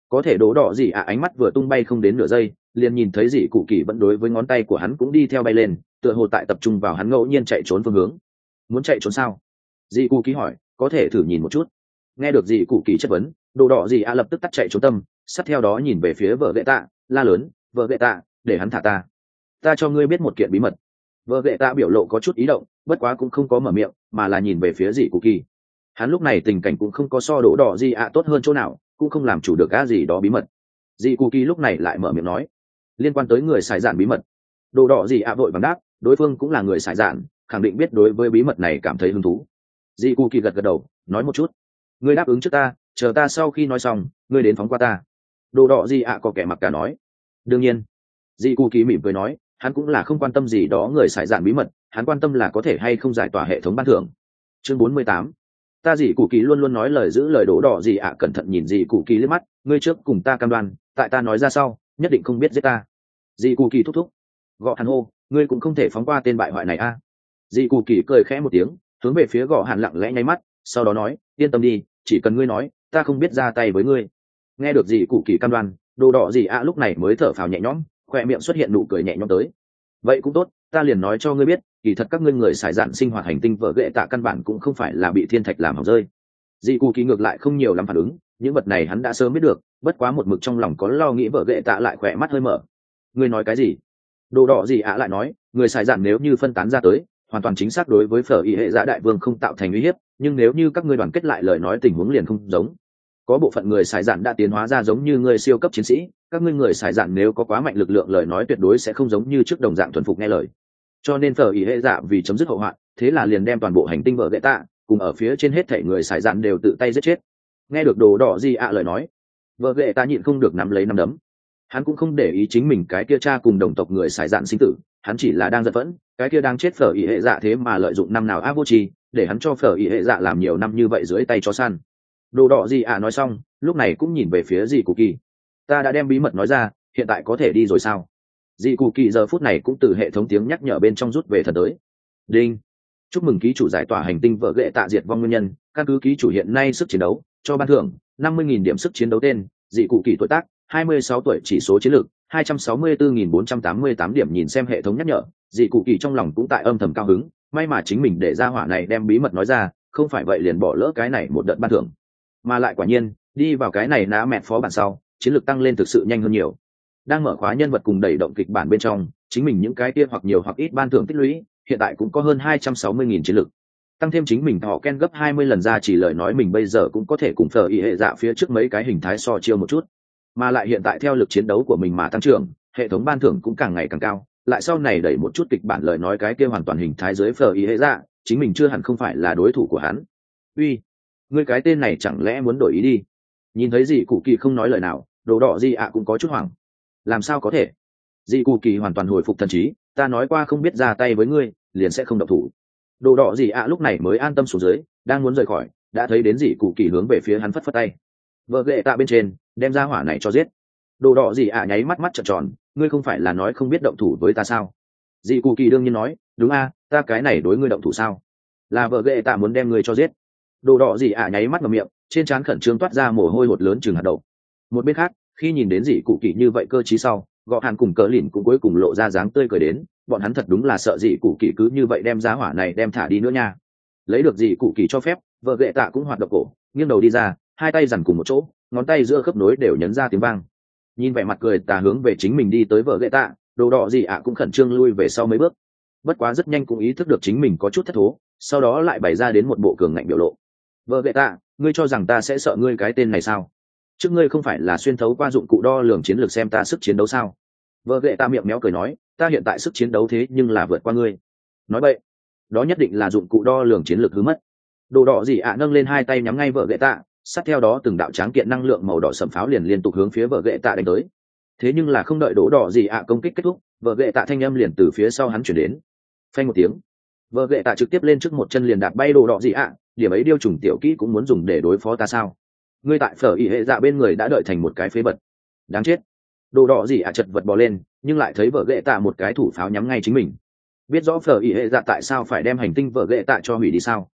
có thể đố đỏ gì ạ ánh mắt vừa tung bay không đến nửa giây liền nhìn thấy dị cụ kỳ vẫn đối với ngón tay của hắn cũng đi theo bay lên, tựa hồ tại tập trung vào hắn ngẫu nhiên chạy trốn phương hướng. Muốn chạy trốn sao? Dị cụ kỳ hỏi. Có thể thử nhìn một chút. Nghe được dị cụ kỳ chất vấn, đồ đỏ gì ạ lập tức tắt chạy trốn tâm, sát theo đó nhìn về phía vợ gậy tạ, la lớn, vợ gậy tạ, để hắn thả ta. Ta cho ngươi biết một kiện bí mật. Vợ gậy tạ biểu lộ có chút ý động, bất quá cũng không có mở miệng, mà là nhìn về phía dị cụ kỳ. Hắn lúc này tình cảnh cũng không có so đổ đỏ gì ạ tốt hơn chỗ nào, cũng không làm chủ được cái gì đó bí mật. Dị cụ kỳ lúc này lại mở miệng nói, liên quan tới người xài dạn bí mật. Đồ đỏ gì ạ vội vàng đáp, đối phương cũng là người xài dạn, khẳng định biết đối với bí mật này cảm thấy hứng thú. Dị cụ kỳ gật gật đầu, nói một chút. Ngươi đáp ứng trước ta, chờ ta sau khi nói xong, ngươi đến phóng qua ta. Đồ đỏ gì ạ có kẻ mặc cả nói. Đương nhiên. Dị cụ kỳ mỉm cười nói, hắn cũng là không quan tâm gì đó người xài dạn bí mật, hắn quan tâm là có thể hay không giải tỏa hệ thống ban thưởng. Chương bốn mươi tám. Ta dị cụ kỳ luôn luôn nói lời giữ lời. Đổ đỏ gì ạ cẩn thận nhìn dị cụ kỳ liếc mắt, ngươi trước cùng ta cam đoan, tại ta nói ra sau, nhất định không biết giết ta. Dị cụ kỳ thúc thúc. Gõ hắn hô, ngươi cũng không thể phóng qua tên bại hoại này a. À. Dị cụ kỳ cười khẽ một tiếng, hướng về phía gõ hàn lặng lẽ nháy mắt, sau đó nói, yên tâm đi, chỉ cần ngươi nói, ta không biết ra tay với ngươi. Nghe được dị cụ kỳ cam đoan, đồ đỏ gì ạ lúc này mới thở phào nhẹ nhõm, khoe miệng xuất hiện nụ cười nhẹ nhõm tới. Vậy cũng tốt, ta liền nói cho ngươi biết, kỳ thật các ngươi người xài dạn sinh hoạt hành tinh vợ ghệ tạ căn bản cũng không phải là bị thiên thạch làm hỏng rơi. Dị cụ kỳ ngược lại không nhiều lắm phản ứng, những vật này hắn đã sớm biết được, bất quá một mực trong lòng có lo nghĩ vợ ghệ tạ lại khỏe mắt hơi mở. Ngươi nói cái gì? Đồ đỏ gì ạ lại nói, người xài dạn nếu như phân tán ra tới, hoàn toàn chính xác đối với phở y hệ dạ đại vương không tạo thành uy hiếp, nhưng nếu như các ngươi đoàn kết lại lời nói tình huống liền không giống. Có bộ phận người xài dạn đã tiến hóa ra giống như người siêu cấp chiến sĩ, các ngươi người xài dạn nếu có quá mạnh lực lượng lời nói tuyệt đối sẽ không giống như trước đồng dạng thuần phục nghe lời. Cho nên phở y hệ dạ vì chấm dứt hậu hoạn, thế là liền đem toàn bộ hành tinh vợ gậy tạ cùng ở phía trên hết thảy người xài dạn đều tự tay giết chết. Nghe được đồ đỏ gì ạ lời nói, vợ gậy tạ nhịn không được nắm lấy nắm đấm. Hắn cũng không để ý chính mình cái kia cha cùng đồng tộc người xài dạn sinh tử, hắn chỉ là đang giận vẫn, cái kia đang chết phở y hệ dạ thế mà lợi dụng năm nào ác vô tri, để hắn cho phở y hệ dạ làm nhiều năm như vậy dưới tay chó săn. Đồ đỏ gì ạ nói xong, lúc này cũng nhìn về phía dì cụ kỳ. Ta đã đem bí mật nói ra, hiện tại có thể đi rồi sao? Dì cụ kỳ giờ phút này cũng từ hệ thống tiếng nhắc nhở bên trong rút về thần tới. Đinh, chúc mừng ký chủ giải tỏa hành tinh vợ ghệ tạ diệt vong nguyên nhân, căn cứ ký chủ hiện nay sức chiến đấu, cho ban thưởng năm mươi nghìn điểm sức chiến đấu. Tên dì cụ kỳ, tuổi tác hai mươi sáu tuổi, chỉ số chiến lược hai trăm sáu mươi tư nghìn bốn trăm tám mươi tám điểm. Nhìn xem hệ thống nhắc nhở, dì cụ kỳ trong lòng cũng tại âm thầm cao hứng, may mà chính mình để ra hỏa này đem bí mật nói ra, không phải vậy liền bỏ lỡ cái này một đợt ban thưởng. Mà lại quả nhiên đi vào cái này ná mẹt phó bản sau, chiến lược tăng lên thực sự nhanh hơn nhiều. Đang mở khóa nhân vật cùng đẩy động kịch bản bên trong, chính mình những cái kia hoặc nhiều hoặc ít ban thưởng tích lũy, hiện tại cũng có hơn hai trăm sáu mươi nghìn chiến lược. Tăng thêm chính mình thọ ken gấp hai mươi lần ra, chỉ lời nói mình bây giờ cũng có thể cùng phở y hệ dạ phía trước mấy cái hình thái so chiêu một chút. Mà lại hiện tại theo lực chiến đấu của mình mà tăng trưởng, hệ thống ban thưởng cũng càng ngày càng cao, lại sau này đẩy một chút kịch bản lời nói cái kia hoàn toàn hình thái dưới phở y hệ dạ, chính mình chưa hẳn không phải là đối thủ của hắn. Uy, ngươi cái tên này chẳng lẽ muốn đổi ý đi? Nhìn thấy dì cụ kỳ không nói lời nào, đồ đỏ gì ạ cũng có chút hoảng. Làm sao có thể? Dì cụ kỳ hoàn toàn hồi phục thần trí, ta nói qua không biết ra tay với ngươi liền sẽ không động thủ. Đồ đỏ gì ạ lúc này mới an tâm xuống dưới, đang muốn rời khỏi, đã thấy đến dì cụ kỳ hướng về phía hắn phất phất tay. Vợ ghệ tạ bên trên, đem ra hỏa này cho giết. Đồ đỏ gì ạ nháy mắt mắt trợn tròn, ngươi không phải là nói không biết động thủ với ta sao? Dì cụ kỳ đương nhiên nói, đúng a, ta cái này đối ngươi động thủ sao? Là vợ ghệ tạ muốn đem ngươi cho giết. Đồ đỏ gì ạ nháy mắt ngậm miệng, trên trán khẩn trương toát ra mồ hôi hột lớn chừng hạt đậu. Một bên khác, khi nhìn đến dì cụ kỳ như vậy cơ trí sau, gọ hàn cùng cờ lìn cũng cuối cùng lộ ra dáng tươi cười đến, bọn hắn thật đúng là sợ dì cụ kỳ cứ như vậy đem giá hỏa này đem thả đi nữa nha. Lấy được dì cụ kỳ cho phép, vợ ghệ tạ cũng hoạt động cổ, nghiêng đầu đi ra, hai tay giằng cùng một chỗ, ngón tay giữa khớp nối đều nhấn ra tiếng vang. Nhìn vẻ mặt cười tà hướng về chính mình đi tới vợ ghệ tạ, đồ đỏ gì ạ cũng khẩn trương lui về sau mấy bước. Bất quá rất nhanh cũng ý thức được chính mình có chút thất thố, sau đó lại bày ra đến một bộ cường ngạnh biểu lộ. Vợ ghệ tạ, ngươi cho rằng ta sẽ sợ ngươi cái tên này sao? Trước ngươi không phải là xuyên thấu qua dụng cụ đo lường chiến lược xem ta sức chiến đấu sao? Vợ ghệ tạ miệng méo cười nói, ta hiện tại sức chiến đấu thế nhưng là vượt qua ngươi. Nói vậy, đó nhất định là dụng cụ đo lường chiến lược hứa mất. Đồ đỏ gì ạ nâng lên hai tay nhắm ngay vợ ghệ tạ, sát theo đó từng đạo tráng kiện năng lượng màu đỏ sầm pháo liền liên tục hướng phía vợ ghệ tạ đánh tới. Thế nhưng là không đợi đổ đỏ gì ạ công kích kết thúc, vợ ghệ tạ thanh âm liền từ phía sau hắn chuyển đến. Phanh một tiếng, vợ ghệ tạ trực tiếp lên trước một chân liền đạp bay đồ đỏ gì ạ, điểm ấy điêu trùng tiểu kỹ cũng muốn dùng để đối phó ta sao? Ngươi tại phở y hệ dạ bên người đã đợi thành một cái phế bật, đáng chết. Đồ đỏ gì ạ chật vật bò lên, nhưng lại thấy vợ ghệ tạ một cái thủ pháo nhắm ngay chính mình. Biết rõ phở y hệ dạ tại sao phải đem hành tinh vợ ghệ tạ cho hủy đi sao?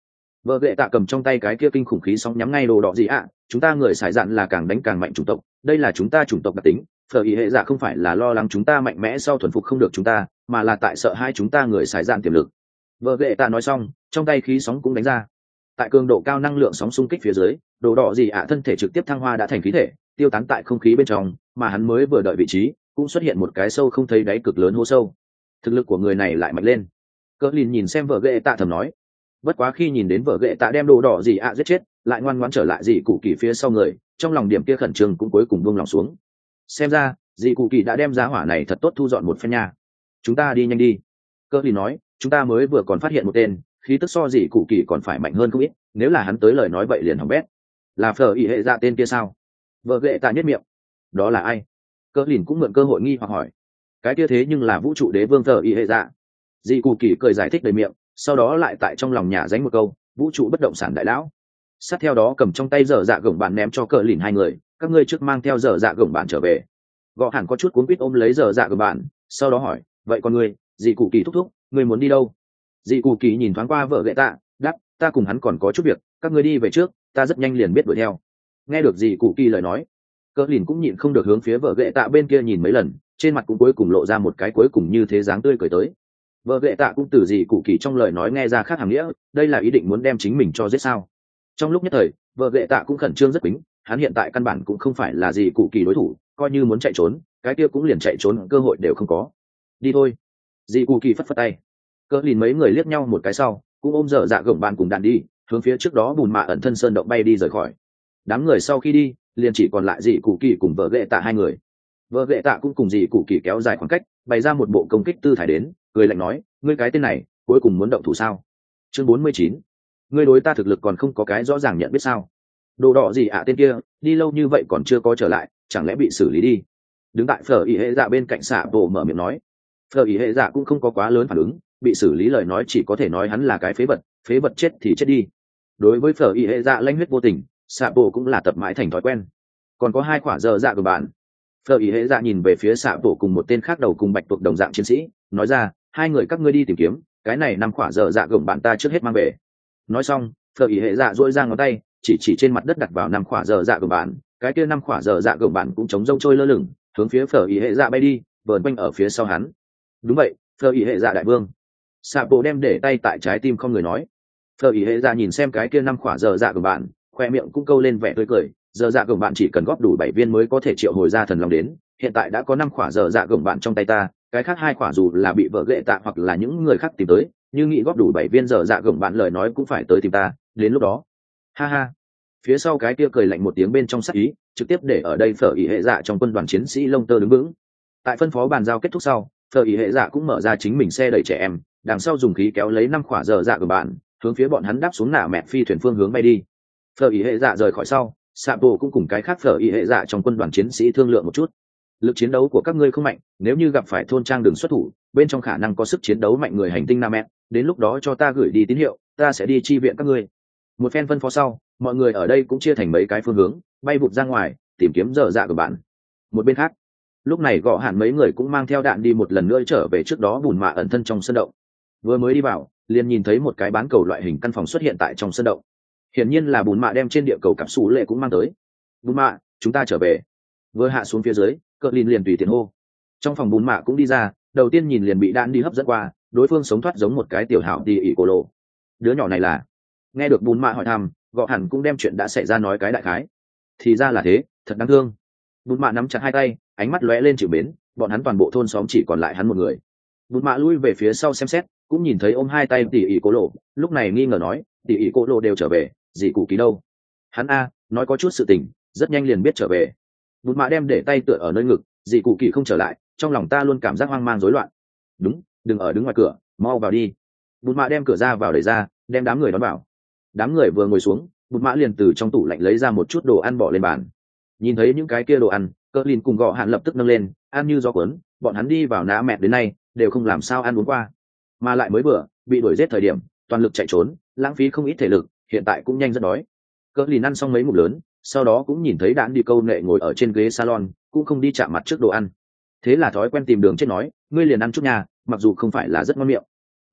Vợ ghệ tạ cầm trong tay cái kia kinh khủng khí sóng nhắm ngay đồ đỏ gì ạ. Chúng ta người xài dạn là càng đánh càng mạnh chủng tộc, đây là chúng ta chủng tộc đặc tính. Phở ý hệ dạ không phải là lo lắng chúng ta mạnh mẽ sau thuần phục không được chúng ta, mà là tại sợ hai chúng ta người xài dạn tiềm lực. Vợ ghệ tạ nói xong, trong tay khí sóng cũng đánh ra. Tại cường độ cao năng lượng sóng xung kích phía dưới, đồ đỏ gì ạ thân thể trực tiếp thăng hoa đã thành khí thể, tiêu tán tại không khí bên trong, mà hắn mới vừa đợi vị trí, cũng xuất hiện một cái sâu không thấy đáy cực lớn hố sâu. Thực lực của người này lại mạnh lên. Cỡ lìn nhìn xem vợ ghệ tạ thầm nói. Bất quá khi nhìn đến vợ ghệ tạ đem đồ đỏ gì ạ giết chết, lại ngoan ngoãn trở lại dị cụ kỳ phía sau người, trong lòng điểm kia khẩn trương cũng cuối cùng buông lòng xuống. Xem ra dị cụ kỳ đã đem giá hỏa này thật tốt thu dọn một phen nha. Chúng ta đi nhanh đi. Cỡ lìn nói, chúng ta mới vừa còn phát hiện một tên khí tức so dị cụ kỳ còn phải mạnh hơn không ít, nếu là hắn tới lời nói vậy liền hỏng bét. Là phở ý hệ dạ tên kia sao? Vợ ghệ tạ nhất miệng. Đó là ai? Cỡ lìn cũng mượn cơ hội nghi hoặc hỏi. Cái kia thế nhưng là vũ trụ đế vương phở ý hệ dạ. Dị cụ kỳ cười giải thích đầy miệng, sau đó lại tại trong lòng nhà dánh một câu, vũ trụ bất động sản đại lão. Sát theo đó cầm trong tay dở dạ gồng bạn ném cho cỡ lìn hai người, các ngươi trước mang theo dở dạ gồng bạn trở về. Gõ hẳn có chút cuốn quýt ôm lấy dở dạ gồng bạn, sau đó hỏi, vậy còn ngươi, dị cụ kỳ thúc thúc, ngươi muốn đi đâu? Dị cụ kỳ nhìn thoáng qua vợ ghệ tạ, đáp, ta cùng hắn còn có chút việc, các ngươi đi về trước, ta rất nhanh liền biết đuổi theo. Nghe được dị cụ kỳ lời nói, cỡ lìn cũng nhịn không được hướng phía vợ ghệ tạ bên kia nhìn mấy lần, trên mặt cũng cuối cùng lộ ra một cái cuối cùng như thế dáng tươi cười tới. Vợ ghệ tạ cũng từ dị cụ kỳ trong lời nói nghe ra khác hàm nghĩa, đây là ý định muốn đem chính mình cho giết sao. Trong lúc nhất thời vợ ghệ tạ cũng khẩn trương rất quýnh, hắn hiện tại căn bản cũng không phải là dị cụ kỳ đối thủ, coi như muốn chạy trốn cái kia cũng liền chạy trốn cơ hội đều không có. Đi thôi. Dị cụ kỳ phất phất tay. Cỡ lìn mấy người liếc nhau một cái sau cũng ôm dở dạ gồng bạn cùng đàn đi hướng phía trước đó bùn mạ ẩn thân sơn động bay đi rời khỏi. Đám người sau khi đi liền chỉ còn lại dị cụ kỳ cùng vợ ghệ tạ hai người. Vợ ghệ tạ cũng cùng dị cụ kỳ kéo dài khoảng cách bày ra một bộ công kích tư thái đến, cười lạnh nói, ngươi cái tên này cuối cùng muốn động thủ sao? Chương bốn mươi chín. Ngươi đối ta thực lực còn không có cái rõ ràng nhận biết sao? Đồ đỏ gì ạ tên kia đi lâu như vậy còn chưa có trở lại, chẳng lẽ bị xử lý đi? Đứng tại phở ý hệ dạ bên cạnh xạ bộ mở miệng nói. Phở ý hệ dạ cũng không có quá lớn phản ứng, bị xử lý lời nói chỉ có thể nói hắn là cái phế vật, phế vật chết thì chết đi. Đối với phở ý hệ dạ lanh huyết vô tình, xạ bộ cũng là tập mãi thành thói quen. Còn có hai quả dơ dạ của bạn. Phở ý hệ dạ nhìn về phía xạ bộ cùng một tên khác đầu cùng bạch tuộc đồng dạng chiến sĩ, nói ra, hai người các ngươi đi tìm kiếm, cái này năm quả dơ dạ gồng bạn ta trước hết mang về. Nói xong phở ý hệ dạ dỗi ra ngón tay chỉ chỉ trên mặt đất đặt vào năm quả dơ dạ gồng bạn, cái kia năm quả dơ dạ gồng bạn cũng chống rông trôi lơ lửng hướng phía phở ý hệ dạ bay đi, vờn quanh ở phía sau hắn. Đúng vậy, phở ý hệ dạ đại vương. Sạ bộ đem để tay tại trái tim không người nói. Phở ý hệ dạ nhìn xem cái kia năm quả dơ dạ gồng bạn, khoe miệng cũng câu lên vẻ tươi cười. Dơ dạ gồng bạn chỉ cần góp đủ bảy viên mới có thể triệu hồi ra thần long đến, hiện tại đã có năm quả dơ dạ gồng bạn trong tay ta, cái khác hai quả dù là bị vợ ghệ tạ hoặc là những người khác tìm tới, như nghĩ góp đủ bảy viên dơ dạ gồng bạn lời nói cũng phải tới tìm ta, đến lúc đó. Ha ha. Phía sau cái kia cười lạnh một tiếng bên trong sắc ý, trực tiếp để ở đây phở ý hệ dạ trong quân đoàn chiến sĩ lông tơ đứng vững. Tại phân phó bàn giao kết thúc sau, phở ý hệ dạ cũng mở ra chính mình xe đẩy trẻ em, đằng sau dùng khí kéo lấy năm quả dơ dạ gồng bạn, hướng phía bọn hắn đáp xuống nạ mẹ phi thuyền phương hướng bay đi. Phở ý hệ dạ rời khỏi sau, Sạ Bộ cũng cùng cái khác phở ý hệ dạ trong quân đoàn chiến sĩ thương lượng một chút. Lực chiến đấu của các ngươi không mạnh, nếu như gặp phải thôn trang đường xuất thủ, bên trong khả năng có sức chiến đấu mạnh người hành tinh Nam Mẹ, đến lúc đó cho ta gửi đi tín hiệu, ta sẽ đi chi viện các ngươi. Một phen phân phó sau, mọi người ở đây cũng chia thành mấy cái phương hướng, bay vụt ra ngoài, tìm kiếm dở dạ của bạn. Một bên khác, lúc này Gõ Hàn mấy người cũng mang theo đạn đi một lần nữa trở về trước đó bùn mạ ẩn thân trong sân động. Vừa mới đi vào, liền nhìn thấy một cái bán cầu loại hình căn phòng xuất hiện tại trong sân động. Hiển nhiên là bùn mạ đem trên địa cầu cặp xù lệ cũng mang tới. Bùn mạ, chúng ta trở về. Vừa hạ xuống phía dưới, cờ lìn liền tùy tiện hô. Trong phòng bùn mạ cũng đi ra, đầu tiên nhìn liền bị đạn đi hấp dẫn qua, đối phương sống thoát giống một cái tiểu hảo đi ỉ cổ lộ. Đứa nhỏ này là. Nghe được bùn mạ hỏi thăm, Gọ Hẳn cũng đem chuyện đã xảy ra nói cái đại khái. Thì ra là thế, thật đáng thương. Bùn mạ nắm chặt hai tay, ánh mắt lóe lên chịu mến, bọn hắn toàn bộ thôn xóm chỉ còn lại hắn một người. Bùn mạ lui về phía sau xem xét, cũng nhìn thấy ôm hai tay tỉ ỉ cổ lộ, lúc này nghi ngờ nói, tỉ ỉ cổ lộ đều trở về, dì cụ ký đâu? Hắn a nói có chút sự tình, rất nhanh liền biết trở về. Bùn mạ đem để tay tựa ở nơi ngực, dì cụ kỳ không trở lại, trong lòng ta luôn cảm giác hoang mang rối loạn. Đúng, đừng ở đứng ngoài cửa, mau vào đi. Bùn mạ đem cửa ra vào đẩy ra, đem đám người đón vào. Đám người vừa ngồi xuống, bùn mạ liền từ trong tủ lạnh lấy ra một chút đồ ăn bỏ lên bàn. Nhìn thấy những cái kia đồ ăn, Cờ Lìn cùng Gọ Hàn lập tức nâng lên, ăn như gió cuốn. Bọn hắn đi vào nã mẹ đến nay đều không làm sao ăn uống qua, mà lại mới vừa bị đuổi giết thời điểm toàn lực chạy trốn, lãng phí không ít thể lực, hiện tại cũng nhanh rất đói. Cờ Lìn ăn xong mấy ngụm lớn, sau đó cũng nhìn thấy đạn đi câu nệ ngồi ở trên ghế salon, cũng không đi chạm mặt trước đồ ăn. Thế là thói quen tìm đường chết nói, ngươi liền ăn chút nhà, mặc dù không phải là rất ngon miệng.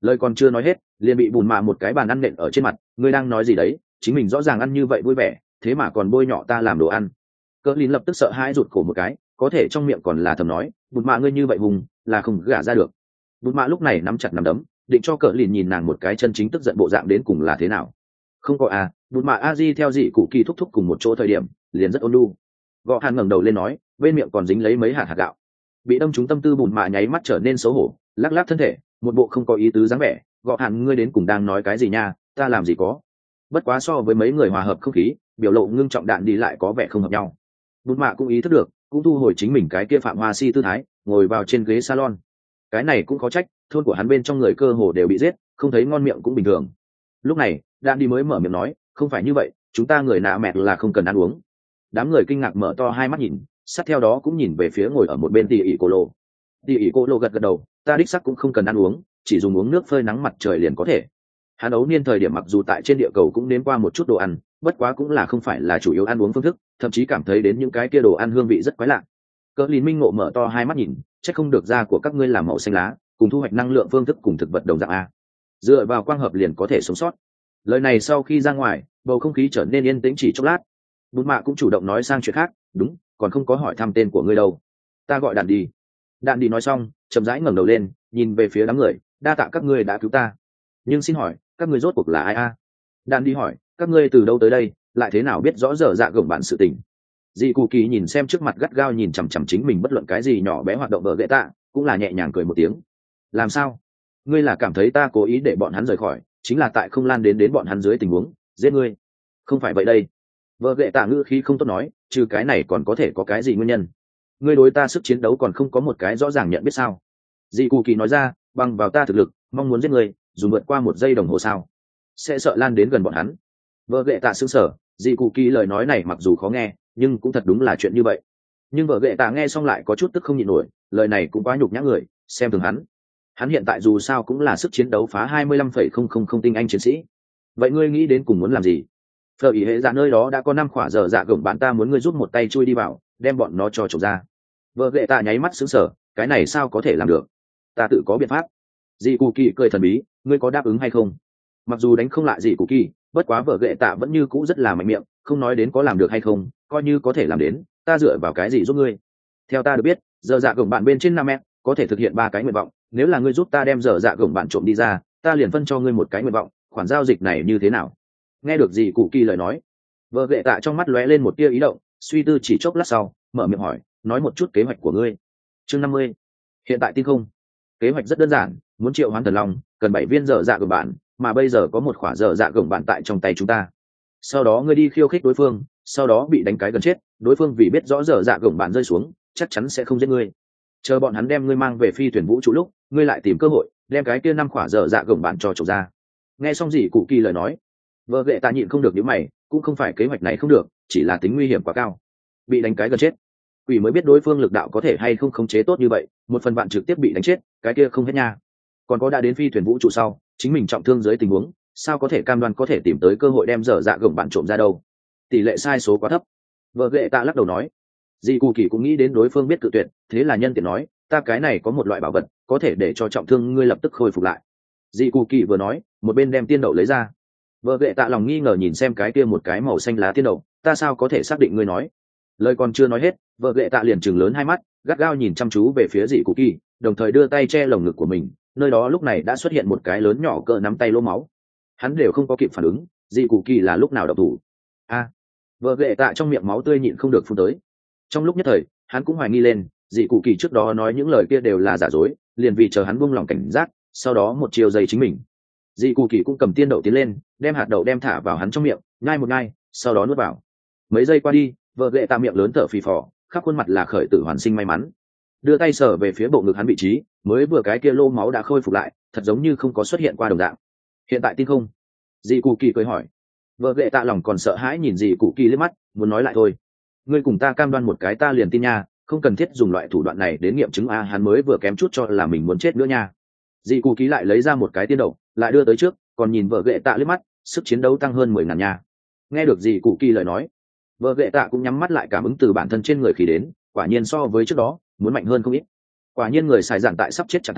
Lời còn chưa nói hết liền bị bùn mạ một cái bàn ăn nện ở trên mặt. Ngươi đang nói gì đấy? Chính mình rõ ràng ăn như vậy vui vẻ, thế mà còn bôi nhọ ta làm đồ ăn. Cỡ lín lập tức sợ hãi rụt cổ một cái, có thể trong miệng còn là thầm nói, bùn mạ ngươi như vậy hùng là không gả ra được. Bùn mạ lúc này nắm chặt nắm đấm, định cho cỡ lín nhìn nàng một cái chân chính tức giận bộ dạng đến cùng là thế nào. Không có à, bùn mạ a di theo dị cụ kỳ thúc thúc cùng một chỗ thời điểm liền rất ôn nhu. Gõ hàn ngẩng đầu lên nói, bên miệng còn dính lấy mấy hạt hạt gạo. Bị đâm trúng tâm tư bùn mạ nháy mắt trở nên xấu hổ, lắc lắc thân thể, một bộ không có ý tứ dáng vẻ. Gõ hàn ngươi đến cùng đang nói cái gì nha, ta làm gì có. Bất quá so với mấy người hòa hợp không khí, biểu lộ ngưng trọng đạn đi lại có vẻ không hợp nhau. Bùn mạ cũng ý thức được, cũng thu hồi chính mình cái kia phạm hoa si tư thái, ngồi vào trên ghế salon. Cái này cũng có trách, thôn của hắn bên trong người cơ hồ đều bị giết, không thấy ngon miệng cũng bình thường. Lúc này đạn đi mới mở miệng nói, không phải như vậy, chúng ta người nạ mẹt là không cần ăn uống. Đám người kinh ngạc mở to hai mắt nhìn, sát theo đó cũng nhìn về phía ngồi ở một bên tỉ ỉ cô lô. Tỉ ỉ cô lô gật gật đầu, ta đích sắc cũng không cần ăn uống, chỉ dùng uống nước phơi nắng mặt trời liền có thể. Hắn ấu niên thời điểm mặc dù tại trên địa cầu cũng nếm qua một chút đồ ăn, bất quá cũng là không phải là chủ yếu ăn uống phương thức, thậm chí cảm thấy đến những cái kia đồ ăn hương vị rất quái lạ. Cỡ Lý Minh Ngộ mở to hai mắt nhìn, chắc không được da của các ngươi làm màu xanh lá, cùng thu hoạch năng lượng phương thức cùng thực vật đồng dạng a. Dựa vào quang hợp liền có thể sống sót. Lời này sau khi ra ngoài, bầu không khí trở nên yên tĩnh chỉ chốc lát. Bùn mạ cũng chủ động nói sang chuyện khác, đúng, còn không có hỏi thăm tên của ngươi đâu. Ta gọi đạn đi. Đạn đi nói xong, chậm rãi ngẩng đầu lên, nhìn về phía đám người, đa tạ các ngươi đã cứu ta. Nhưng xin hỏi, các ngươi rốt cuộc là ai a? Đạn đi hỏi, các ngươi từ đâu tới đây, lại thế nào biết rõ dở dạ gồng bạn sự tình? Dị Cụ Kỳ nhìn xem trước mặt gắt gao nhìn chằm chằm chính mình bất luận cái gì nhỏ bé hoạt động vợ gậy tạ, cũng là nhẹ nhàng cười một tiếng. Làm sao? Ngươi là cảm thấy ta cố ý để bọn hắn rời khỏi, chính là tại không lan đến đến bọn hắn dưới tình huống giết ngươi? Không phải vậy đây. Vợ gậy tạ ngữ khí không tốt nói, trừ cái này còn có thể có cái gì nguyên nhân? Ngươi đối ta sức chiến đấu còn không có một cái rõ ràng nhận biết sao? Dị Cụ Kỳ nói ra, bằng vào ta thực lực, mong muốn giết ngươi, dùng vượt qua một giây đồng hồ sao? Sẽ sợ lan đến gần bọn hắn. Vợ gậy tạ sững sờ, Dị Cụ Kỳ lời nói này mặc dù khó nghe, nhưng cũng thật đúng là chuyện như vậy. Nhưng vợ gậy tạ nghe xong lại có chút tức không nhịn nổi, lời này cũng quá nhục nhã người, xem thường hắn. Hắn hiện tại dù sao cũng là sức chiến đấu phá hai mươi lăm phẩy không không không tinh anh chiến sĩ. Vậy ngươi nghĩ đến cùng muốn làm gì? Phở ý hệ dạ nơi đó đã có năm khỏa giờ dạ gồng bạn, ta muốn ngươi giúp một tay chui đi vào, đem bọn nó cho trộm ra. Vợ gậy tạ nháy mắt sững sờ, cái này sao có thể làm được? Ta tự có biện pháp. Dị Cụ Kỳ cười thần bí, ngươi có đáp ứng hay không? Mặc dù đánh không lại Dị Cụ Kỳ, bất quá vợ gậy tạ vẫn như cũ rất là mạnh miệng, không nói đến có làm được hay không, coi như có thể làm đến, ta dựa vào cái gì giúp ngươi? Theo ta được biết, giờ dạ gồng bạn bên trên năm mét có thể thực hiện ba cái nguyện vọng, nếu là ngươi giúp ta đem giờ dạ gồng bạn trộm đi ra, ta liền phân cho ngươi một cái nguyện vọng, khoản giao dịch này như thế nào? Nghe được Dị Cụ Kỳ lời nói, vợ gậy tạ trong mắt lóe lên một tia ý động, suy tư chỉ chốc lát sau, mở miệng hỏi, nói một chút kế hoạch của ngươi. Chương năm mươi. Hiện tại tin không? Kế hoạch rất đơn giản, muốn triệu hoán thần long, cần bảy viên giờ dạ gồng bạn, mà bây giờ có một khỏa giờ dạ gồng bạn tại trong tay chúng ta. Sau đó ngươi đi khiêu khích đối phương, sau đó bị đánh cái gần chết, đối phương vì biết rõ giờ dạ gồng bạn rơi xuống, chắc chắn sẽ không giết ngươi. Chờ bọn hắn đem ngươi mang về phi thuyền vũ trụ lúc, ngươi lại tìm cơ hội đem cái kia năm khỏa giờ dạ gồng bạn cho trộm ra. Nghe xong Dị Cụ Kỳ lời nói, vợ gậy ta nhịn không được nhíu mày, cũng không phải kế hoạch này không được, chỉ là tính nguy hiểm quá cao. Bị đánh cái gần chết, quỷ mới biết đối phương lực đạo có thể hay không khống chế tốt như vậy, một phần bạn trực tiếp bị đánh chết, cái kia không hết nha. Còn có đã đến phi thuyền vũ trụ sau, chính mình trọng thương dưới tình huống, sao có thể cam đoan có thể tìm tới cơ hội đem dở dạ gồng bạn trộm ra đâu? Tỷ lệ sai số quá thấp. Vợ gậy tạ lắc đầu nói. Dị Cụ Kỳ cũng nghĩ đến đối phương biết cự tuyệt, thế là nhân tiện nói, ta cái này có một loại bảo vật, có thể để cho trọng thương ngươi lập tức khôi phục lại. Dị Cụ Kỳ vừa nói, một bên đem tiên đậu lấy ra. Vợ gậy tạ lòng nghi ngờ nhìn xem cái kia một cái màu xanh lá tiên đậu, ta sao có thể xác định ngươi nói? Lời còn chưa nói hết, vợ gậy tạ liền trừng lớn hai mắt, gắt gao nhìn chăm chú về phía Dị Cụ Kỳ, đồng thời đưa tay che lồng ngực của mình, nơi đó lúc này đã xuất hiện một cái lớn nhỏ cỡ nắm tay lỗ máu. Hắn đều không có kịp phản ứng, Dị Cụ Kỳ là lúc nào độc thủ. A, à, vợ gậy tạ trong miệng máu tươi nhịn không được phun tới. Trong lúc nhất thời, hắn cũng hoài nghi lên, Dị Cụ Kỳ trước đó nói những lời kia đều là giả dối, liền vì chờ hắn buông lòng cảnh giác, sau đó một chiều dây chính mình. Dị Cụ Kỳ cũng cầm tiên đậu tiến lên, đem hạt đậu đem thả vào hắn trong miệng, nhai một nhai, sau đó nuốt vào. Mấy giây qua đi, vợ gậy tạ miệng lớn thở phì phò, khắp khuôn mặt là khởi tử hoàn sinh may mắn. Đưa tay sờ về phía bộ ngực hắn vị trí, mới vừa cái kia lô máu đã khôi phục lại, thật giống như không có xuất hiện qua đồng dạng. Hiện tại tin không? Dị Cụ Kỳ cười hỏi. Vợ gậy tạ lòng còn sợ hãi nhìn Dị Cụ Kỳ liếc mắt, muốn nói lại thôi. Ngươi cùng ta cam đoan một cái ta liền tin nha, không cần thiết dùng loại thủ đoạn này đến nghiệm chứng a. Hắn mới vừa kém chút cho là mình muốn chết nữa nha. Dị Cụ Kỳ lại lấy ra một cái tiên đậu, lại đưa tới trước, còn nhìn vợ gậy tạ liếc mắt, sức chiến đấu tăng hơn mười ngàn nha. Nghe được Dị Cụ Kỳ lời nói, vợ gậy tạ cũng nhắm mắt lại cảm ứng từ bản thân trên người khí đến, quả nhiên so với trước đó muốn mạnh hơn không ít. Quả nhiên người xài giản tại sắp chết trạng thái,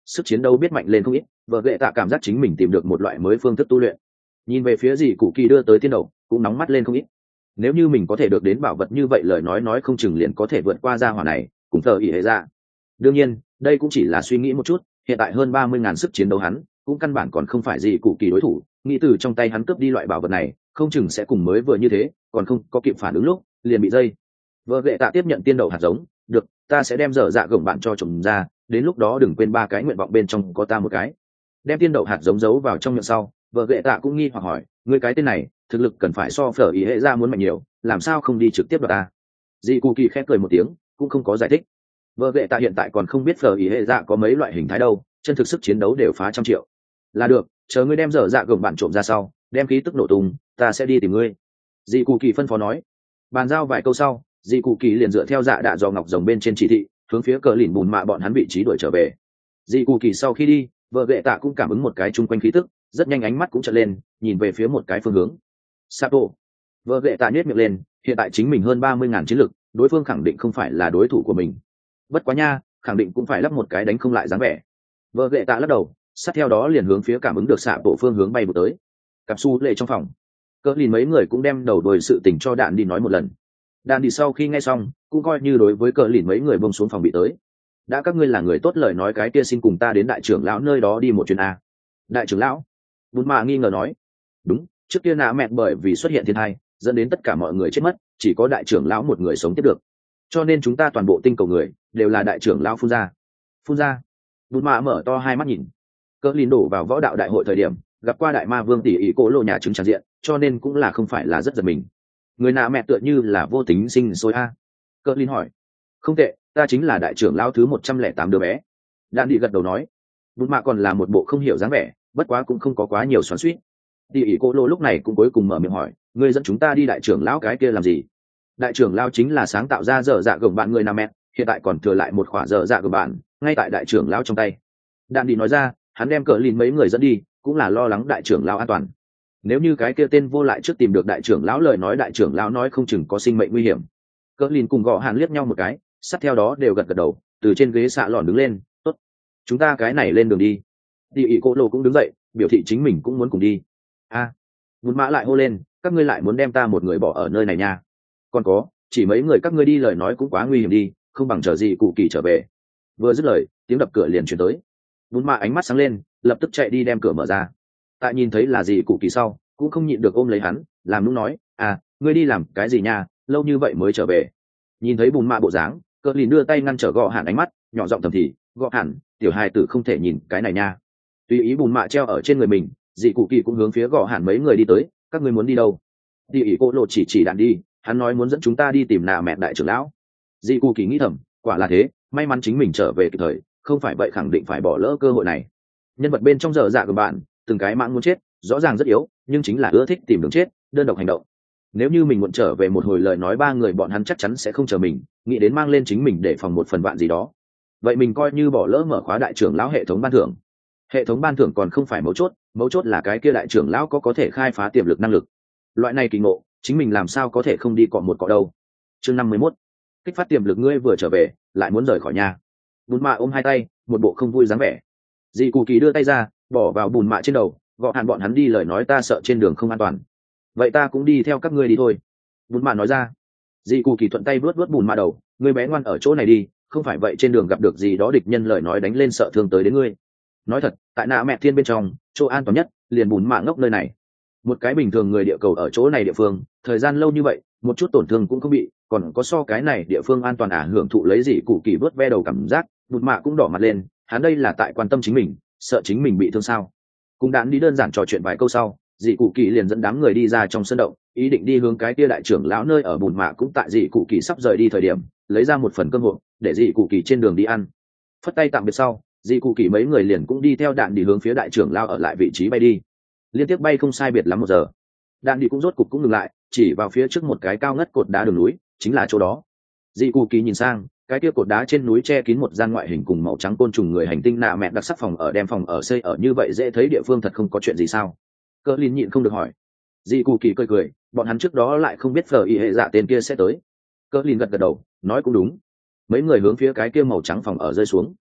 sức chiến đấu biết mạnh lên không ít. Vợ ghệ tạ cảm giác chính mình tìm được một loại mới phương thức tu luyện. Nhìn về phía gì cụ kỳ đưa tới tiên đầu cũng nóng mắt lên không ít. Nếu như mình có thể được đến bảo vật như vậy, lời nói nói không chừng liền có thể vượt qua gia hỏa này cùng thờ ỉ hệ ra. Đương nhiên đây cũng chỉ là suy nghĩ một chút, hiện tại hơn ba mươi ngàn sức chiến đấu hắn cũng căn bản còn không phải gì cụ kỳ đối thủ. Nghĩ từ trong tay hắn cướp đi loại bảo vật này, không chừng sẽ cùng mới vừa như thế, còn không có kịp phản ứng lúc liền bị dây. Vợ ghệ tạ tiếp nhận tiên đậu hạt giống. Được, ta sẽ đem dở dạ gồng bạn cho trồng ra, đến lúc đó đừng quên ba cái nguyện vọng bên trong có ta một cái. Đem tiên đậu hạt giống giấu vào trong miệng sau, vợ ghệ tạ cũng nghi hoặc hỏi, ngươi cái tên này thực lực cần phải so phở ý hệ ra muốn mạnh nhiều, làm sao không đi trực tiếp đoạt ta? Dị cụ kỳ khẽ cười một tiếng, cũng không có giải thích. Vợ ghệ tạ hiện tại còn không biết phở ý hệ ra có mấy loại hình thái đâu, chân thực sức chiến đấu đều phá trăm triệu. Là được, chờ ngươi đem dở dạ gồng bạn trộm ra sau, đem khí tức nổ tung, ta sẽ đi tìm ngươi. Dị cụ kỳ phân phó nói. Bàn giao vài câu sau, dị cụ kỳ liền dựa theo dạ đạ do ngọc rồng bên trên chỉ thị, hướng phía cờ lìn bùn mạ bọn hắn vị trí đuổi trở về. Dị cụ kỳ sau khi đi, vợ ghệ tạ cũng cảm ứng một cái chung quanh khí tức, rất nhanh ánh mắt cũng trợn lên, nhìn về phía một cái phương hướng. Sato. Vợ ghệ tạ nhếch miệng lên, hiện tại chính mình hơn ba mươi ngàn chiến lực, đối phương khẳng định không phải là đối thủ của mình. Bất quá nha, khẳng định cũng phải lắp một cái đánh không lại dáng vẻ. Vợ ghệ tạ lắc đầu, sát theo đó liền hướng phía cảm ứng được xạ bộ phương hướng bay vụt tới. Cặp su lệ trong phòng, cỡ lìn mấy người cũng đem đầu đuổi sự tình cho đạn đi nói một lần. Đạn đi sau khi nghe xong, cũng coi như đối với cỡ lìn mấy người bông xuống phòng bị tới. Đã các ngươi là người tốt, lời nói cái kia xin cùng ta đến đại trưởng lão nơi đó đi một chuyến a. Đại trưởng lão? Bún mạ nghi ngờ nói. Đúng, trước kia nạ mẹ bởi vì xuất hiện thiên tai, dẫn đến tất cả mọi người chết mất, chỉ có đại trưởng lão một người sống tiếp được. Cho nên chúng ta toàn bộ tinh cầu người đều là đại trưởng lão phun ra. Phun ra? Bún mạ mở to hai mắt nhìn. Cỡ lìn đổ vào võ đạo đại hội thời điểm, gặp qua đại ma vương tỷ ỷ cổ lộ nhà chứng tràn diện, cho nên cũng là không phải là rất giật mình. Người nạ mẹ tựa như là vô tính sinh sôi a. Cỡ lìn hỏi. Không tệ, ta chính là đại trưởng lão thứ một trăm lẻ tám đứa bé. Đạn đi gật đầu nói. Bún mạ còn là một bộ không hiểu dáng vẻ, bất quá cũng không có quá nhiều xoắn xuýt. Tỷ ỷ cô lô lúc này cũng cuối cùng mở miệng hỏi, ngươi dẫn chúng ta đi đại trưởng lão cái kia làm gì? Đại trưởng lão chính là sáng tạo ra dở dạ gồng bạn người nam mẹ, hiện tại còn thừa lại một khỏa dở dạ gồng bạn, ngay tại đại trưởng lão trong tay. Đạn đi nói ra, hắn đem cờ lìn mấy người dẫn đi, cũng là lo lắng đại trưởng lão an toàn. Nếu như cái kia tên vô lại trước tìm được đại trưởng lão, lời nói đại trưởng lão nói không chừng có sinh mệnh nguy hiểm. Cờ lìn cùng gõ hàn liếc nhau một cái, sát theo đó đều gật gật đầu, từ trên ghế xạ lòn đứng lên. Tốt, chúng ta cái này lên đường đi. Tỷ ỷ cô lô cũng đứng dậy, biểu thị chính mình cũng muốn cùng đi. A, à, Bún mã lại hô lên, các ngươi lại muốn đem ta một người bỏ ở nơi này nha? Còn có, chỉ mấy người các ngươi đi, lời nói cũng quá nguy hiểm đi, không bằng chờ gì cụ kỳ trở về. Vừa dứt lời, tiếng đập cửa liền chuyển tới. Bún mã ánh mắt sáng lên, lập tức chạy đi đem cửa mở ra. Tại nhìn thấy là gì cụ kỳ sau, cũng không nhịn được ôm lấy hắn, làm nũng nói, à, ngươi đi làm cái gì nha, lâu như vậy mới trở về. Nhìn thấy Bún mã bộ dáng, cờ lìn đưa tay ngăn trở gọ hẳn ánh mắt, nhỏ giọng thầm thì, gọ hẳn, tiểu hài tử không thể nhìn cái này nha. Tùy ý Bún mã treo ở trên người mình, dị cụ kỳ cũng hướng phía gọ hẳn mấy người đi tới. Các ngươi muốn đi đâu? Tỷ ỷ cô lộ chỉ chỉ đạn đi, hắn nói muốn dẫn chúng ta đi tìm nà mẹ đại trưởng lão. Dị cụ kỳ nghĩ thầm, quả là thế, may mắn chính mình trở về kịp thời, không phải vậy khẳng định phải bỏ lỡ cơ hội này. Nhân vật bên trong dở dạ của bạn, từng cái mãng muốn chết, rõ ràng rất yếu, nhưng chính là ưa thích tìm đường chết, đơn độc hành động. Nếu như mình muộn trở về một hồi, lời nói ba người bọn hắn chắc chắn sẽ không chờ mình, nghĩ đến mang lên chính mình để phòng một phần vạn gì đó. Vậy mình coi như bỏ lỡ mở khóa đại trưởng lão hệ thống ban thưởng. Hệ thống ban thưởng còn không phải mấu chốt, mấu chốt là cái kia đại trưởng lão có có thể khai phá tiềm lực năng lực. Loại này kỳ ngộ, chính mình làm sao có thể không đi cọ một cọ đâu. Chương năm mươi mốt, kích phát tiềm lực, ngươi vừa trở về lại muốn rời khỏi nhà. Bùn mạ ôm hai tay, một bộ không vui dáng vẻ. Dị cụ kỳ đưa tay ra, bỏ vào bùn mạ trên đầu, gọ hàn bọn hắn đi, lời nói ta sợ trên đường không an toàn. Vậy ta cũng đi theo các ngươi đi thôi. Bùn mạ nói ra. Dị cụ kỳ thuận tay vuốt vuốt bùn mạ đầu, ngươi bé ngoan ở chỗ này đi, không phải vậy trên đường gặp được gì đó địch nhân, lời nói đánh lên sợ thương tới đến ngươi. Nói thật, tại nạ mẹ thiên bên trong, chỗ an toàn nhất liền bùn mạ ngốc nơi này. Một cái bình thường người địa cầu ở chỗ này địa phương, thời gian lâu như vậy, một chút tổn thương cũng không bị, còn có so cái này địa phương an toàn à, hưởng thụ lấy gì cụ kỳ vớt ve đầu cảm giác, bùn mạ cũng đỏ mặt lên, hắn đây là tại quan tâm chính mình, sợ chính mình bị thương sao. Cùng đạn đi đơn giản trò chuyện vài câu sau, dị cụ kỳ liền dẫn đám người đi ra trong sân động, ý định đi hướng cái kia đại trưởng lão nơi ở. Bùn mạ cũng tại dị cụ kỳ sắp rời đi thời điểm, lấy ra một phần cơm hộp để dị cụ kỳ trên đường đi ăn. Phất tay tạm biệt sau, dị cụ kỳ mấy người liền cũng đi theo đạn đi hướng phía đại trưởng lão ở lại vị trí bay đi. Liên tiếp bay không sai biệt lắm một giờ, đạn đi cũng rốt cục cũng ngừng lại, chỉ vào phía trước một cái cao ngất cột đá đường núi, chính là chỗ đó. Dị cụ kỳ nhìn sang, cái kia cột đá trên núi che kín một gian ngoại hình cùng màu trắng côn trùng người hành tinh nạ mẹ đặc sắc phòng ở, đem phòng ở xây ở như vậy dễ thấy địa phương, thật không có chuyện gì sao? Cỡ Lin nhịn không được hỏi. Dị cụ kỳ cười cười, bọn hắn trước đó lại không biết phở y hệ dạ tên kia sẽ tới. Cỡ Lin gật gật đầu, nói cũng đúng. Mấy người hướng phía cái kia màu trắng phòng ở rơi xuống.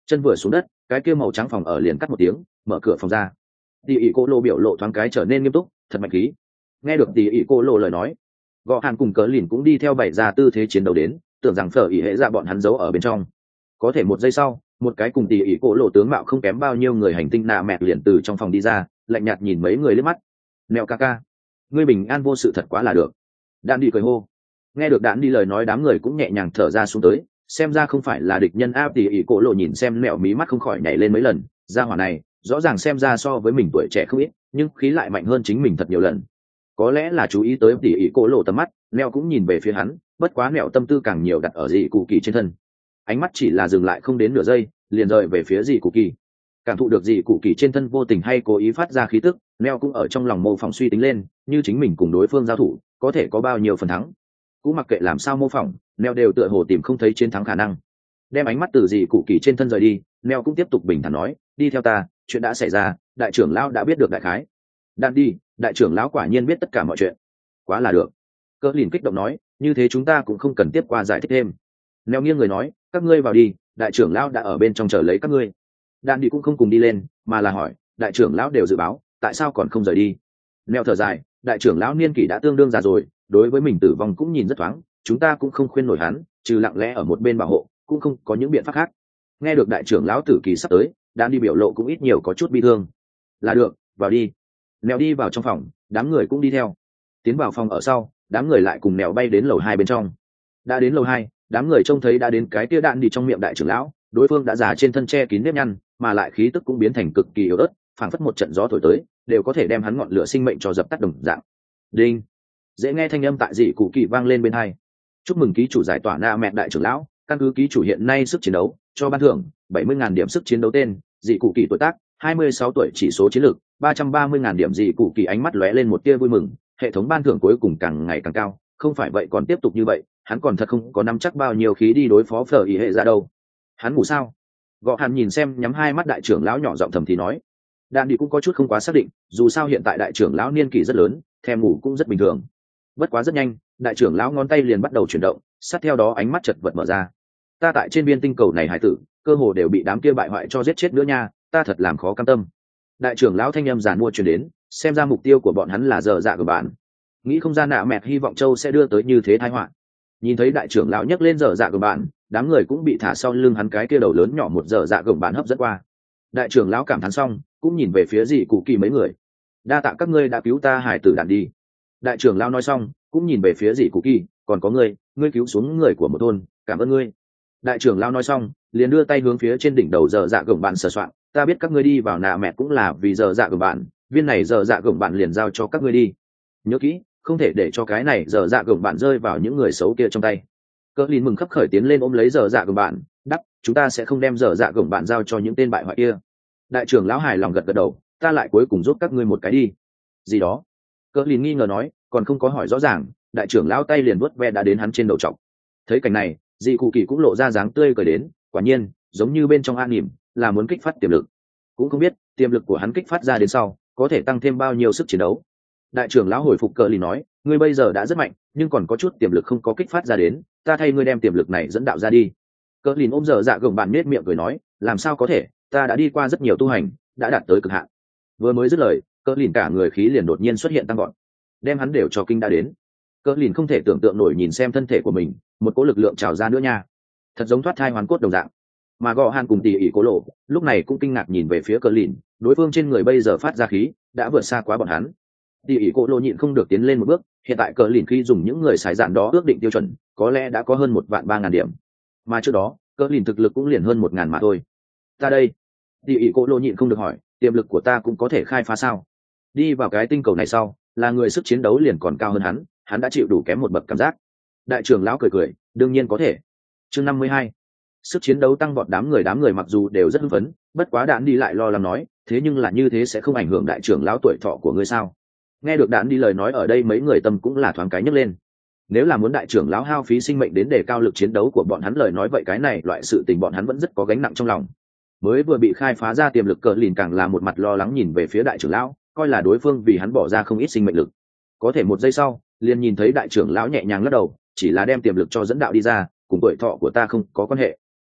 chân vừa xuống đất, cái kia màu trắng phòng ở liền cắt một tiếng, mở cửa phòng ra. Tỷ ỷ cô lộ biểu lộ thoáng cái trở nên nghiêm túc, thật mạnh khí. Nghe được tỷ ỷ cô lộ lời nói, gõ hàn cùng cớ lìn cũng đi theo bày ra tư thế chiến đấu đến, tưởng rằng phở ỉ hệ dạ bọn hắn giấu ở bên trong. Có thể một giây sau, một cái cùng tỷ ỷ cô lộ tướng mạo không kém bao nhiêu người hành tinh nạ mẹt liền từ trong phòng đi ra, lạnh nhạt nhìn mấy người liếc mắt. Neo ca ca, ngươi bình an vô sự thật quá là được. Đạn đi cười hô. Nghe được đạn đi lời nói, đám người cũng nhẹ nhàng thở ra xuống tới, xem ra không phải là địch nhân. A tỷ ỷ cô lộ nhìn xem mẹo mí mắt không khỏi nhảy lên mấy lần, ra hỏa này rõ ràng xem ra so với mình tuổi trẻ không ít, nhưng khí lại mạnh hơn chính mình thật nhiều lần. Có lẽ là chú ý tới tỷ ỷ cô lộ tầm mắt, mẹo cũng nhìn về phía hắn, bất quá mẹo tâm tư càng nhiều đặt ở dị cụ kỳ trên thân. Ánh mắt chỉ là dừng lại không đến nửa giây, liền rời về phía dị cụ kỳ. Cảm thụ được dị cụ kỳ trên thân vô tình hay cố ý phát ra khí tức, mẹo cũng ở trong lòng mô phỏng suy tính lên, như chính mình cùng đối phương giao thủ có thể có bao nhiêu phần thắng. Cũng mặc kệ làm sao mô phỏng, mẹo đều tựa hồ tìm không thấy chiến thắng khả năng. Đem ánh mắt từ dị cụ kỳ trên thân rời đi, mẹo cũng tiếp tục bình thản nói, đi theo ta, chuyện đã xảy ra đại trưởng lão đã biết được đại khái. Đan đi, đại trưởng lão quả nhiên biết tất cả mọi chuyện. Quá là được. Cỡ lìn kích động nói, như thế chúng ta cũng không cần tiếp qua giải thích thêm. Mèo nghiêng người nói, các ngươi vào đi, đại trưởng lão đã ở bên trong chờ lấy các ngươi. Đan đi cũng không cùng đi lên, mà là hỏi, đại trưởng lão đều dự báo, tại sao còn không rời đi? Mèo thở dài, đại trưởng lão niên kỷ đã tương đương già rồi, đối với mình tử vong cũng nhìn rất thoáng, chúng ta cũng không khuyên nổi hắn, trừ lặng lẽ ở một bên bảo hộ, cũng không có những biện pháp khác. Nghe được đại trưởng lão tử kỳ sắp tới, Đan đi biểu lộ cũng ít nhiều có chút bi thương. Là được, vào đi. Mèo đi vào trong phòng, đám người cũng đi theo. Tiến vào phòng ở sau, đám người lại cùng mèo bay đến lầu hai bên trong. Đã đến lầu hai, đám người trông thấy đã đến cái tia đạn đi trong miệng đại trưởng lão, đối phương đã già trên thân che kín nếp nhăn, mà lại khí tức cũng biến thành cực kỳ yếu ớt, phảng phất một trận gió thổi tới, đều có thể đem hắn ngọn lửa sinh mệnh cho dập tắt đồng dạng. Đinh. Dễ nghe thanh âm tại dị cụ kỳ vang lên bên hai. Chúc mừng ký chủ giải tỏa Na mẹ đại trưởng lão, căn cứ ký chủ hiện nay sức chiến đấu, cho ban thưởng bảy mươi nghìn điểm sức chiến đấu. Tên: dị cụ kỳ, tuổi tác hai mươi sáu tuổi, chỉ số chiến lược ba trăm ba mươi nghìn điểm. Dị cụ kỳ ánh mắt lóe lên một tia vui mừng, hệ thống ban thưởng cuối cùng càng ngày càng cao, không phải vậy còn tiếp tục như vậy, hắn còn thật không có nắm chắc bao nhiêu khí đi đối phó phở ý hệ ra đâu. Hắn ngủ sao? Gõ Hàn nhìn xem nhắm hai mắt đại trưởng lão nhỏ giọng thầm thì nói. Đan đi cũng có chút không quá xác định, dù sao hiện tại đại trưởng lão niên kỷ rất lớn, thèm ngủ cũng rất bình thường. Bất quá rất nhanh, đại trưởng lão ngón tay liền bắt đầu chuyển động, sát theo đó ánh mắt chật vật mở ra. Ta tại trên viên tinh cầu này hải tử, cơ hồ đều bị đám kia bại hoại cho giết chết nữa nha, ta thật làm khó cam tâm. Đại trưởng lão thanh âm giàn mua truyền đến, xem ra mục tiêu của bọn hắn là dở dạ của bạn. Nghĩ không ra nạ mẹt hy vọng châu sẽ đưa tới như thế tai họa. Nhìn thấy đại trưởng lão nhấc lên dở dạ của bạn, đám người cũng bị thả sau lưng hắn cái kia đầu lớn nhỏ một dở dạ của bạn hấp dẫn qua. Đại trưởng lão cảm thán xong, cũng nhìn về phía dị cụ kỳ mấy người. Đa tạ các ngươi đã cứu ta hải tử đạn đi. Đại trưởng lão nói xong, cũng nhìn về phía dị cụ kỳ, còn có ngươi, ngươi cứu xuống người của một thôn, cảm ơn ngươi. Đại trưởng lão nói xong, liền đưa tay hướng phía trên đỉnh đầu dở dạ gồng bạn sờ soạn, ta biết các ngươi đi vào nạ mẹ cũng là vì dở dạ gồng bạn, viên này dở dạ gồng bạn liền giao cho các ngươi đi. Nhớ kỹ, không thể để cho cái này dở dạ gồng bạn rơi vào những người xấu kia trong tay. Cỡ lìn mừng khấp khởi tiến lên ôm lấy dở dạ gồng bạn, đắp, chúng ta sẽ không đem dở dạ gồng bạn giao cho những tên bại hoại kia. Đại trưởng lão hài lòng gật gật đầu, ta lại cuối cùng giúp các ngươi một cái đi. Gì đó? Cỡ lìn nghi ngờ nói, còn không có hỏi rõ ràng, đại trưởng lão tay liền vuốt ve đã đến hắn trên đầu trọc. Thấy cảnh này, dị cụ kỳ cũng lộ ra dáng tươi cười đến, quả nhiên giống như bên trong an nỉm là muốn kích phát tiềm lực, cũng không biết tiềm lực của hắn kích phát ra đến sau có thể tăng thêm bao nhiêu sức chiến đấu. Đại trưởng lão hồi phục cờ lì nói, ngươi bây giờ đã rất mạnh, nhưng còn có chút tiềm lực không có kích phát ra đến, ta thay ngươi đem tiềm lực này dẫn đạo ra đi. Cờ lìn ôm dở dạ gồng bạn nết miệng cười nói, làm sao có thể, ta đã đi qua rất nhiều tu hành, đã đạt tới cực hạn. Vừa mới dứt lời, cờ lìn cả người khí liền đột nhiên xuất hiện tăng gọn, đem hắn đều cho kinh đã đến. Cờ lìn không thể tưởng tượng nổi nhìn xem thân thể của mình, một cỗ lực lượng trào ra nữa nha, thật giống thoát thai hoàn cốt đồng dạng. Mà gò Hàn cùng tỷ ỷ cố lộ lúc này cũng kinh ngạc nhìn về phía cờ lìn, đối phương trên người bây giờ phát ra khí đã vượt xa quá bọn hắn. Tỷ ỷ cố lộ nhịn không được tiến lên một bước, hiện tại cờ lìn khi dùng những người xài dạn đó ước định tiêu chuẩn có lẽ đã có hơn một vạn ba ngàn điểm, mà trước đó cờ lìn thực lực cũng liền hơn một ngàn mà thôi. Ta đây, tỷ ỷ cố lộ nhịn không được hỏi, tiềm lực của ta cũng có thể khai phá sao? Đi vào cái tinh cầu này sau, là người sức chiến đấu liền còn cao hơn hắn, hắn đã chịu đủ kém một bậc cảm giác. Đại trưởng lão cười cười, đương nhiên có thể. Chương năm mươi hai, sức chiến đấu tăng vọt. Đám người đám người mặc dù đều rất hưng phấn, bất quá Đạn đi lại lo lắng nói, thế nhưng là như thế sẽ không ảnh hưởng đại trưởng lão tuổi thọ của ngươi sao? Nghe được Đạn đi lời nói, ở đây mấy người tâm cũng là thoáng cái nhấc lên. Nếu là muốn đại trưởng lão hao phí sinh mệnh đến để cao lực chiến đấu của bọn hắn lời nói, vậy cái này loại sự tình bọn hắn vẫn rất có gánh nặng trong lòng. Mới vừa bị khai phá ra tiềm lực cờ lìn càng là một mặt lo lắng nhìn về phía đại trưởng lão, coi là đối phương vì hắn bỏ ra không ít sinh mệnh lực. Có thể một giây sau, liền nhìn thấy đại trưởng lão nhẹ nhàng lắc đầu, chỉ là đem tiềm lực cho dẫn đạo đi ra, cùng tuổi thọ của ta không có quan hệ.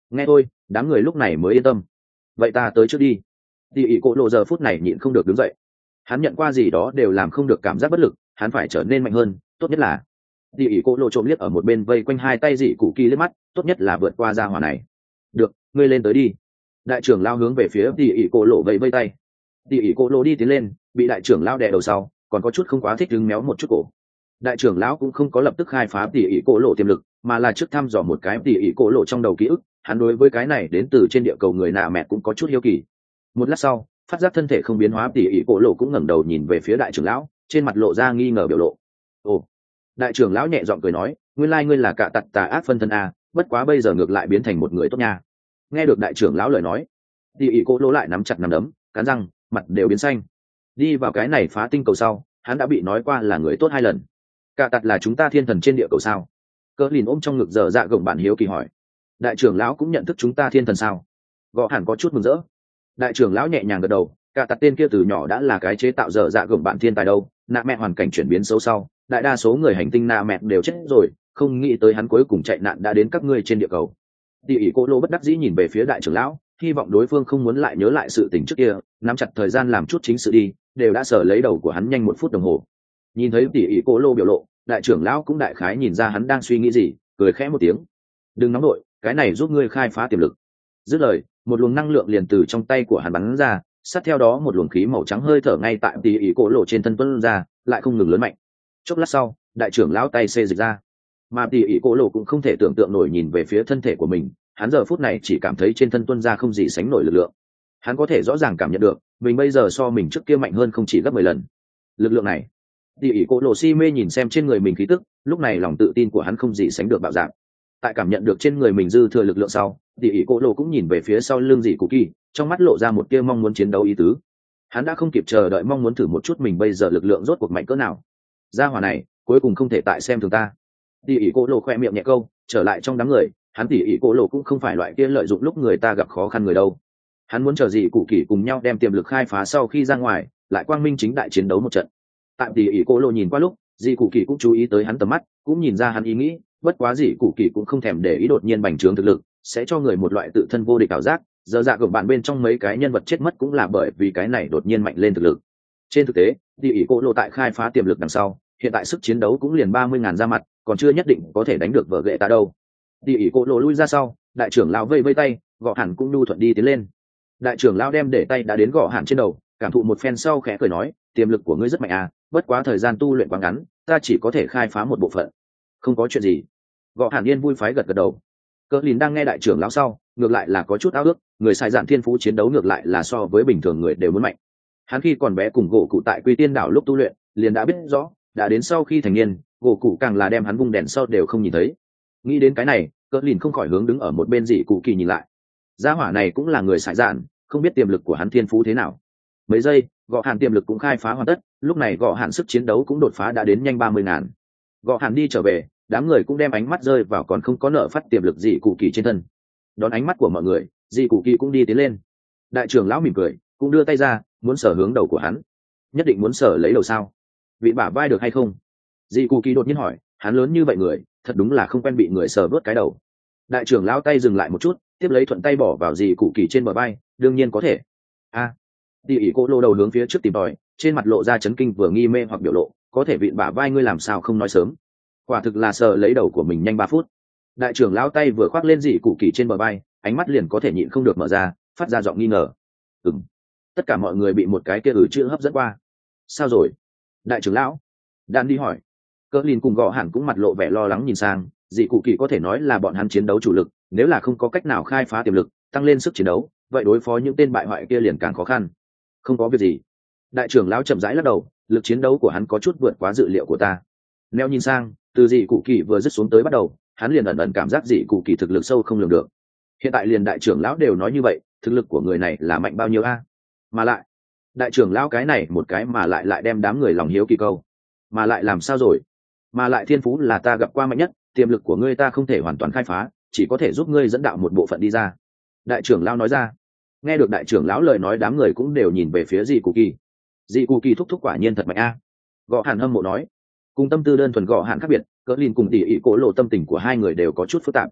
nghe thôi, đám người lúc này mới yên tâm. Vậy ta tới trước đi. Tỉ ỉ cổ lộ giờ phút này nhịn không được đứng dậy. Hắn nhận qua gì đó đều làm không được cảm giác bất lực, hắn phải trở nên mạnh hơn, tốt nhất là Tỉ ỉ cổ lộ trộm liếc ở một bên vây quanh hai tay dị cụ kỳ liếc mắt, tốt nhất là vượt qua ra hỏa này. Được, ngươi lên tới đi. Đại trưởng lao hướng về phía Tỉ ỉ cổ lộ vẫy vây tay. Tỉ ỉ cổ lộ đi tiến lên, bị đại trưởng lao đè đầu sau, còn có chút không quá thích đứng méo một chút cổ. Đại trưởng lão cũng không có lập tức khai phá Tỉ ỉ cổ lộ tiềm lực, mà là trước thăm dò một cái Tỉ ỉ cổ lộ trong đầu ký ức. Hắn đối với cái này đến từ trên địa cầu người nạ mẹ cũng có chút hiếu kỳ. Một lát sau, phát giác thân thể không biến hóa Tỉ ỉ cổ lộ cũng ngẩng đầu nhìn về phía đại trưởng lão, trên mặt lộ ra nghi ngờ biểu lộ. Ồ, đại trưởng lão nhẹ giọng cười nói, nguyên lai ngươi là cả tặc tà ác phân thân a, bất quá bây giờ ngược lại biến thành một người tốt nha. Nghe được đại trưởng lão lời nói, Tỉ ỉ cổ lộ lại nắm chặt nắm đấm, cắn răng, mặt đều biến xanh. Đi vào cái này phá tinh cầu sau, hắn đã bị nói qua là người tốt hai lần. Cả tặc là chúng ta thiên thần trên địa cầu sao? Cỡ lìn ôm trong ngực dở dạ gồng bạn hiếu kỳ hỏi. Đại trưởng lão cũng nhận thức chúng ta thiên thần sao? Gõ hẳn có chút mừng rỡ. Đại trưởng lão nhẹ nhàng gật đầu, cả tặc tên kia từ nhỏ đã là cái chế tạo dở dạ gồng bạn thiên tài đâu. Nạ mẹ hoàn cảnh chuyển biến xấu sau, đại đa số người hành tinh nạ mẹ đều chết rồi, không nghĩ tới hắn cuối cùng chạy nạn đã đến các ngươi trên địa cầu. Tỉ ỉ cô lô bất đắc dĩ nhìn về phía đại trưởng lão, hy vọng đối phương không muốn lại nhớ lại sự tình trước kia, nắm chặt thời gian làm chút chính sự đi, đều đã sở lấy đầu của hắn nhanh một phút đồng hồ. Nhìn thấy tỉ ỉ cô lô biểu lộ, đại trưởng lão cũng đại khái nhìn ra hắn đang suy nghĩ gì, cười khẽ một tiếng. Đừng nóng đội, cái này giúp ngươi khai phá tiềm lực. Dứt lời, một luồng năng lượng liền từ trong tay của hắn bắn ra, sát theo đó một luồng khí màu trắng hơi thở ngay tại tỉ ỉ cô lô trên thân tuôn ra, lại không ngừng lớn mạnh. Chốc lát sau, đại trưởng lão tay xê dịch ra, mà tỉ ỉ cô lô cũng không thể tưởng tượng nổi nhìn về phía thân thể của mình. Hắn giờ phút này chỉ cảm thấy trên thân tuôn ra không gì sánh nổi lực lượng. Hắn có thể rõ ràng cảm nhận được mình bây giờ so mình trước kia mạnh hơn không chỉ gấp mười lần. Lực lượng này, tỉ ỉ cô lộ si mê nhìn xem trên người mình khí tức, lúc này lòng tự tin của hắn không gì sánh được bạo dạng. Tại cảm nhận được trên người mình dư thừa lực lượng sau, tỉ ỉ cô lộ cũng nhìn về phía sau lưng dị cụ kỳ, trong mắt lộ ra một tia mong muốn chiến đấu ý tứ. Hắn đã không kịp chờ đợi mong muốn thử một chút mình bây giờ lực lượng rốt cuộc mạnh cỡ nào. Gia hỏa này cuối cùng không thể tại xem thường ta. Tỉ ỉ cô lộ khoe miệng nhẹ câu, trở lại trong đám người. Hắn tỉ ỉ cô lộ cũng không phải loại kia lợi dụng lúc người ta gặp khó khăn người đâu. Hắn muốn chờ dị cụ kỳ cùng nhau đem tiềm lực khai phá sau khi ra ngoài, lại quang minh chính đại chiến đấu một trận. Tại tỉ ỉ cô lộ nhìn qua lúc, dị cụ kỳ cũng chú ý tới hắn tầm mắt, cũng nhìn ra hắn ý nghĩ. Bất quá dị cụ kỳ cũng không thèm để ý đột nhiên bành trướng thực lực, sẽ cho người một loại tự thân vô địch ảo giác. Giờ dạ của bạn bên trong mấy cái nhân vật chết mất cũng là bởi vì cái này đột nhiên mạnh lên thực lực. Trên thực tế, tỉ ỉ cô lộ tại khai phá tiềm lực đằng sau, hiện tại sức chiến đấu cũng liền ba mươi ngàn ra mặt, còn chưa nhất định có thể đánh được vợ ghệ ta đâu. Tỉ ỉ cô lộ lui ra sau, đại trưởng lão vây vây tay, gõ hẳn cũng nhu thuận đi tiến lên. Đại trưởng lão đem để tay đã đến gõ hẳn trên đầu, cảm thụ một phen sau khẽ cười nói, tiềm lực của ngươi rất mạnh à, bất quá thời gian tu luyện quá ngắn, ta chỉ có thể khai phá một bộ phận. Không có chuyện gì. Gõ hẳn yên vui phái gật gật đầu. Cỡ lìn đang nghe đại trưởng lão sau, ngược lại là có chút ao ước, người sai dạn thiên phú chiến đấu ngược lại là so với bình thường người đều muốn mạnh. Hắn khi còn bé cùng gỗ cụ tại Quy Tiên đảo lúc tu luyện, liền đã biết rõ, đã đến sau khi thành niên, gỗ cụ càng là đem hắn vung đèn sau đều không nhìn thấy. Nghĩ đến cái này, cỡ lìn không khỏi hướng đứng ở một bên dị cụ kỳ nhìn lại. Gia hỏa này cũng là người sải dạn, không biết tiềm lực của hắn thiên phú thế nào. Mấy giây, gõ hàn tiềm lực cũng khai phá hoàn tất, lúc này gõ hàn sức chiến đấu cũng đột phá đã đến nhanh ba mươi ngàn. Gõ hàn đi trở về, đám người cũng đem ánh mắt rơi vào còn không có nợ phát tiềm lực dị cụ kỳ trên thân. Đón ánh mắt của mọi người, dị cụ kỳ cũng đi tiến lên. Đại trưởng lão mỉm cười, cũng đưa tay ra, muốn sở hướng đầu của hắn. Nhất định muốn sở lấy đầu sao? Vị bả vai được hay không? Dị cụ kỳ đột nhiên hỏi, hắn lớn như vậy người, thật đúng là không quen bị người sờ vớt cái đầu. Đại trưởng lão tay dừng lại một chút, tiếp lấy thuận tay bỏ vào dị cụ kỳ trên bờ vai, đương nhiên có thể. A, Tỉ ỉ cô lô đầu hướng phía trước tìm tòi, trên mặt lộ ra chấn kinh vừa nghi mê hoặc biểu lộ, có thể vịn bả vai ngươi làm sao không nói sớm? Quả thực là sờ lấy đầu của mình nhanh ba phút. Đại trưởng lão tay vừa khoác lên dị cụ kỳ trên bờ vai, ánh mắt liền có thể nhịn không được mở ra, phát ra giọng nghi ngờ. Ừm. Tất cả mọi người bị một cái kia ử chữ hấp dẫn qua. Sao rồi? Đại trưởng lão đan đi hỏi. Cỡ lìn cùng gõ hẳn cũng mặt lộ vẻ lo lắng nhìn sang, dị cụ kỳ có thể nói là bọn hắn chiến đấu chủ lực, nếu là không có cách nào khai phá tiềm lực, tăng lên sức chiến đấu, vậy đối phó những tên bại hoại kia liền càng khó khăn. Không có việc gì. Đại trưởng lão chậm rãi lắc đầu, lực chiến đấu của hắn có chút vượt quá dự liệu của ta. Neo nhìn sang, từ dị cụ kỳ vừa dứt xuống tới bắt đầu, hắn liền ẩn ẩn cảm giác dị cụ kỳ thực lực sâu không lường được. Hiện tại liền đại trưởng lão đều nói như vậy, thực lực của người này là mạnh bao nhiêu a? Mà lại, đại trưởng lão cái này một cái mà lại lại đem đám người lòng hiếu kỳ câu. Mà lại làm sao rồi? Mà lại thiên phú là ta gặp qua mạnh nhất, tiềm lực của ngươi ta không thể hoàn toàn khai phá, chỉ có thể giúp ngươi dẫn đạo một bộ phận đi ra. Đại trưởng lão nói ra. Nghe được đại trưởng lão lời nói, đám người cũng đều nhìn về phía dị cụ kỳ. Dị cụ kỳ thúc thúc quả nhiên thật mạnh a. Gõ hàn hâm mộ nói. Cùng tâm tư đơn thuần gõ hàn khác biệt, cỡ lìn cùng tỉ ỉ cổ lộ tâm tình của hai người đều có chút phức tạp.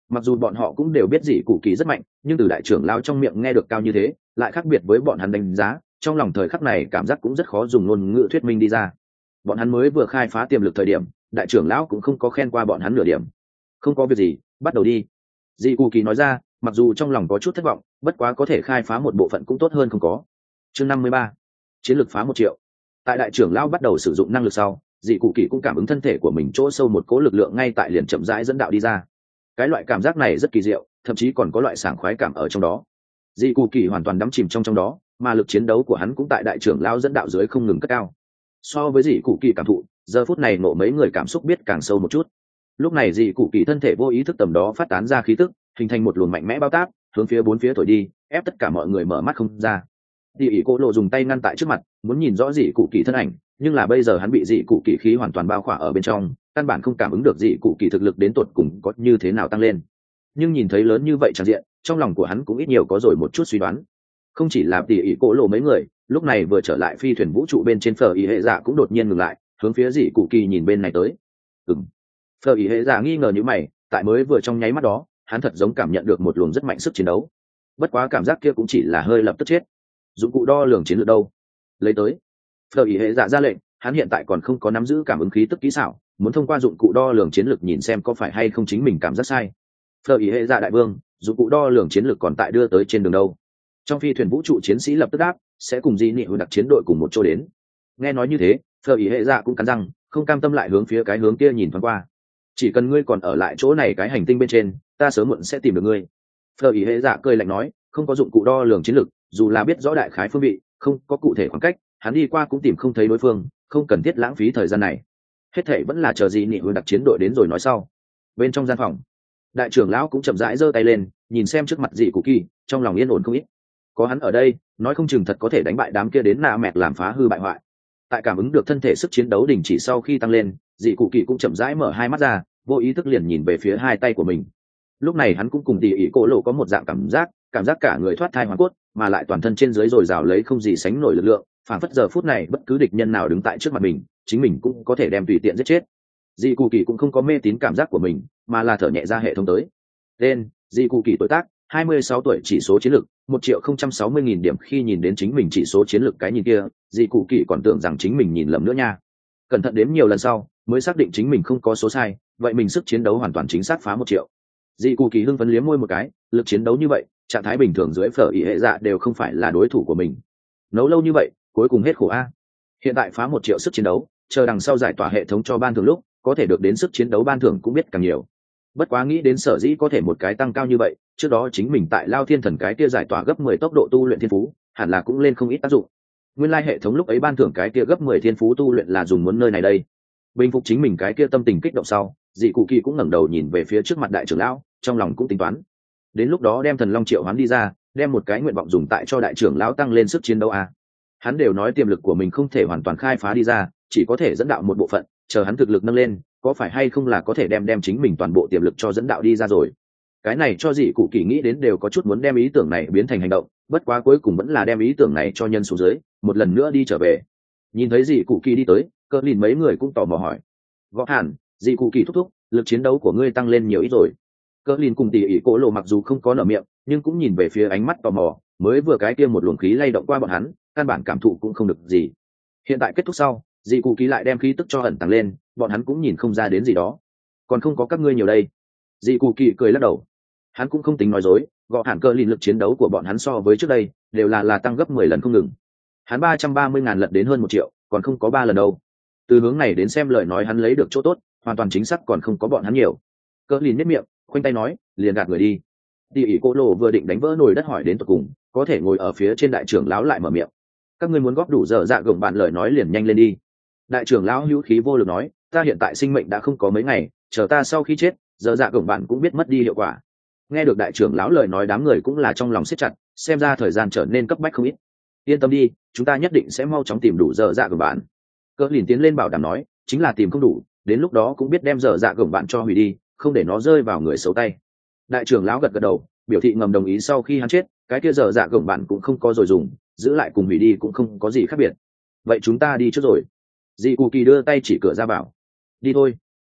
Mặc dù bọn họ cũng đều biết dị cụ kỳ rất mạnh, nhưng từ đại trưởng lão trong miệng nghe được cao như thế lại khác biệt với bọn hắn đánh giá, trong lòng thời khắc này cảm giác cũng rất khó dùng ngôn ngữ thuyết minh đi ra. Bọn hắn mới vừa khai phá tiềm lực thời điểm, đại trưởng lão cũng không có khen qua bọn hắn nửa điểm. Không có việc gì, bắt đầu đi, dị cụ kỳ nói ra, mặc dù trong lòng có chút thất vọng, bất quá có thể khai phá một bộ phận cũng tốt hơn không có. Chương năm mươi ba, chiến lược phá một triệu. Tại đại trưởng lão bắt đầu sử dụng năng lực sau, dị cụ kỳ cũng cảm ứng thân thể của mình chỗ sâu một cỗ lực lượng ngay tại liền chậm rãi dẫn đạo đi ra. Cái loại cảm giác này rất kỳ diệu, thậm chí còn có loại sảng khoái cảm ở trong đó. Dị cụ kỳ hoàn toàn đắm chìm trong trong đó, mà lực chiến đấu của hắn cũng tại đại trưởng lão dẫn đạo dưới không ngừng cất cao. So với dị cụ kỳ cảm thụ, giờ phút này nộ mấy người cảm xúc biết càng sâu một chút. Lúc này dị cụ kỳ thân thể vô ý thức tầm đó phát tán ra khí tức, hình thành một luồng mạnh mẽ bao táp, hướng phía bốn phía thổi đi, ép tất cả mọi người mở mắt không ra. Tỷ ỷ cô lộ dùng tay ngăn tại trước mặt, muốn nhìn rõ dị cụ kỳ thân ảnh, nhưng là bây giờ hắn bị dị cụ kỳ khí hoàn toàn bao khỏa ở bên trong, căn bản không cảm ứng được dị cụ kỳ thực lực đến tột cùng có như thế nào tăng lên. Nhưng nhìn thấy lớn như vậy tràn diện, trong lòng của hắn cũng ít nhiều có rồi một chút suy đoán. Không chỉ là tỷ ỷ cô lộ mấy người, lúc này vừa trở lại phi thuyền vũ trụ bên trên phở ý hệ dạ cũng đột nhiên ngừng lại, hướng phía dị cụ kỳ nhìn bên này tới. Ừm. Phở ý hệ dạ nghi ngờ như mày, tại mới vừa trong nháy mắt đó, hắn thật giống cảm nhận được một luồng rất mạnh sức chiến đấu. Bất quá cảm giác kia cũng chỉ là hơi lập tức chết. Dụng cụ đo lường chiến lược đâu? Lấy tới. Phở ý hệ dạ ra lệnh, hắn hiện tại còn không có nắm giữ cảm ứng khí tức kỹ xảo, muốn thông qua dụng cụ đo lường chiến lược nhìn xem có phải hay không chính mình cảm giác sai. Phở ý hệ dạ đại vương, dụng cụ đo lường chiến lược còn tại đưa tới trên đường đâu? Trong phi thuyền vũ trụ chiến sĩ lập tức đáp, sẽ cùng di nị hồi đặc chiến đội cùng một chỗ đến. Nghe nói như thế, Phở ý hệ dạ cũng cắn răng, không cam tâm lại hướng phía cái hướng kia nhìn thoáng qua. Chỉ cần ngươi còn ở lại chỗ này cái hành tinh bên trên, ta sớm muộn sẽ tìm được ngươi. Phở ý hệ dạ cười lạnh nói, không có dụng cụ đo lường chiến lược, dù là biết rõ đại khái phương vị, không có cụ thể khoảng cách, hắn đi qua cũng tìm không thấy đối phương, không cần thiết lãng phí thời gian này. Hết thảy vẫn là chờ gì nị hồi đặc chiến đội đến rồi nói sau. Bên trong gian phòng, đại trưởng lão cũng chậm rãi giơ tay lên, nhìn xem trước mặt dị cụ kỳ, trong lòng yên ổn không ít. Có hắn ở đây, nói không chừng thật có thể đánh bại đám kia đến nạ mẹt làm phá hư bại hoại. Tại cảm ứng được thân thể sức chiến đấu đình chỉ sau khi tăng lên, dị cụ kỳ cũng chậm rãi mở hai mắt ra, vô ý thức liền nhìn về phía hai tay của mình. Lúc này hắn cũng cùng tỷ ỷ cổ lộ có một dạng cảm giác, cảm giác cả người thoát thai hoàn cốt, mà lại toàn thân trên dưới rồi rào lấy không gì sánh nổi lực lượng, phản phất giờ phút này bất cứ địch nhân nào đứng tại trước mặt mình, chính mình cũng có thể đem tùy tiện giết chết. Dị cụ kỳ cũng không có mê tín cảm giác của mình, mà là thở nhẹ ra hệ thống tới. Tên: Dị cụ kỳ, tuổi tác hai mươi sáu tuổi, chỉ số chiến lược một triệu không trăm sáu mươi nghìn điểm. Khi nhìn đến chính mình chỉ số chiến lược cái nhìn kia, Dị cụ kỳ còn tưởng rằng chính mình nhìn lầm nữa nha. Cẩn thận đếm nhiều lần sau, mới xác định chính mình không có số sai, vậy mình sức chiến đấu hoàn toàn chính xác phá một triệu. Dị cụ kỳ hưng phấn liếm môi một cái, lực chiến đấu như vậy, trạng thái bình thường dưới Phở ý hệ dạ đều không phải là đối thủ của mình. Nấu lâu như vậy, cuối cùng hết khổ a. Hiện tại phá một triệu sức chiến đấu, chờ đằng sau giải tỏa hệ thống cho ban thưởng lúc, có thể được đến sức chiến đấu ban thưởng cũng biết càng nhiều. Bất quá nghĩ đến sở dĩ có thể một cái tăng cao như vậy, trước đó chính mình tại Lao Thiên Thần cái kia giải tỏa gấp mười tốc độ tu luyện thiên phú, hẳn là cũng lên không ít tác dụng. Nguyên lai hệ thống lúc ấy ban thưởng cái kia gấp mười thiên phú tu luyện là dùng muốn nơi này đây. Bình phục chính mình cái kia tâm tình kích động sau, Dị cụ kỳ cũng ngẩng đầu nhìn về phía trước mặt đại trưởng lão, trong lòng cũng tính toán. Đến lúc đó đem thần long triệu hoán đi ra, đem một cái nguyện vọng dùng tại cho đại trưởng lão tăng lên sức chiến đấu a. Hắn đều nói tiềm lực của mình không thể hoàn toàn khai phá đi ra, chỉ có thể dẫn đạo một bộ phận, chờ hắn thực lực nâng lên, có phải hay không là có thể đem đem chính mình toàn bộ tiềm lực cho dẫn đạo đi ra rồi. Cái này cho Dị cụ kỳ nghĩ đến đều có chút muốn đem ý tưởng này biến thành hành động, bất quá cuối cùng vẫn là đem ý tưởng này cho nhân xuống dưới, một lần nữa đi trở về. Nhìn thấy Dị cụ kỳ đi tới, Cờ Lìn mấy người cũng tò mò hỏi: Võ Hàn, Dị cụ kỳ thúc thúc, lực chiến đấu của ngươi tăng lên nhiều ít rồi? Cờ Lìn cùng tỷ ỷ cổ lộ mặc dù không có nở miệng, nhưng cũng nhìn về phía ánh mắt tò mò, mới vừa cái kia một luồng khí lay động qua bọn hắn, căn bản cảm thụ cũng không được gì. Hiện tại kết thúc sau, Dị cụ kỳ lại đem khí tức cho ẩn tăng lên, bọn hắn cũng nhìn không ra đến gì đó. Còn không có các ngươi nhiều đây. Dị cụ kỳ cười lắc đầu. Hắn cũng không tính nói dối, Gõ Hàn Cờ Lìn lực chiến đấu của bọn hắn so với trước đây đều là là tăng gấp mười lần không ngừng. Hắn ba trăm ba mươi ngàn lật đến hơn một triệu, còn không có ba lần đâu. Từ hướng này đến xem lời nói hắn lấy được chỗ tốt, hoàn toàn chính xác còn không có bọn hắn nhiều. Cờ Lìn nhếch miệng, khoanh tay nói, liền gạt người đi. Tỷ ỷ cô lộ vừa định đánh vỡ nồi đất hỏi đến tận cùng, có thể ngồi ở phía trên đại trưởng lão lại mở miệng: các ngươi muốn góp đủ dở dạ gồng bạn lời nói liền nhanh lên đi. Đại trưởng lão hữu khí vô lực nói: ta hiện tại sinh mệnh đã không có mấy ngày, chờ ta sau khi chết, dở dạ gồng bạn cũng biết mất đi hiệu quả. Nghe được đại trưởng lão lời nói, đám người cũng là trong lòng siết chặt, xem ra thời gian trở nên cấp bách không ít. Yên tâm đi, chúng ta nhất định sẽ mau chóng tìm đủ dở dạ gồng bạn. Cỡ liền tiến lên bảo đảm nói: chính là tìm không đủ, đến lúc đó cũng biết đem dở dạ gồng bạn cho hủy đi, không để nó rơi vào người xấu tay. Đại trưởng lão gật gật đầu, biểu thị ngầm đồng ý. Sau khi hắn chết, cái kia dở dạ gồng bạn cũng không có rồi dùng, giữ lại cùng hủy đi cũng không có gì khác biệt. Vậy chúng ta đi trước rồi. Dị cụ kỳ đưa tay chỉ cửa ra bảo: đi thôi.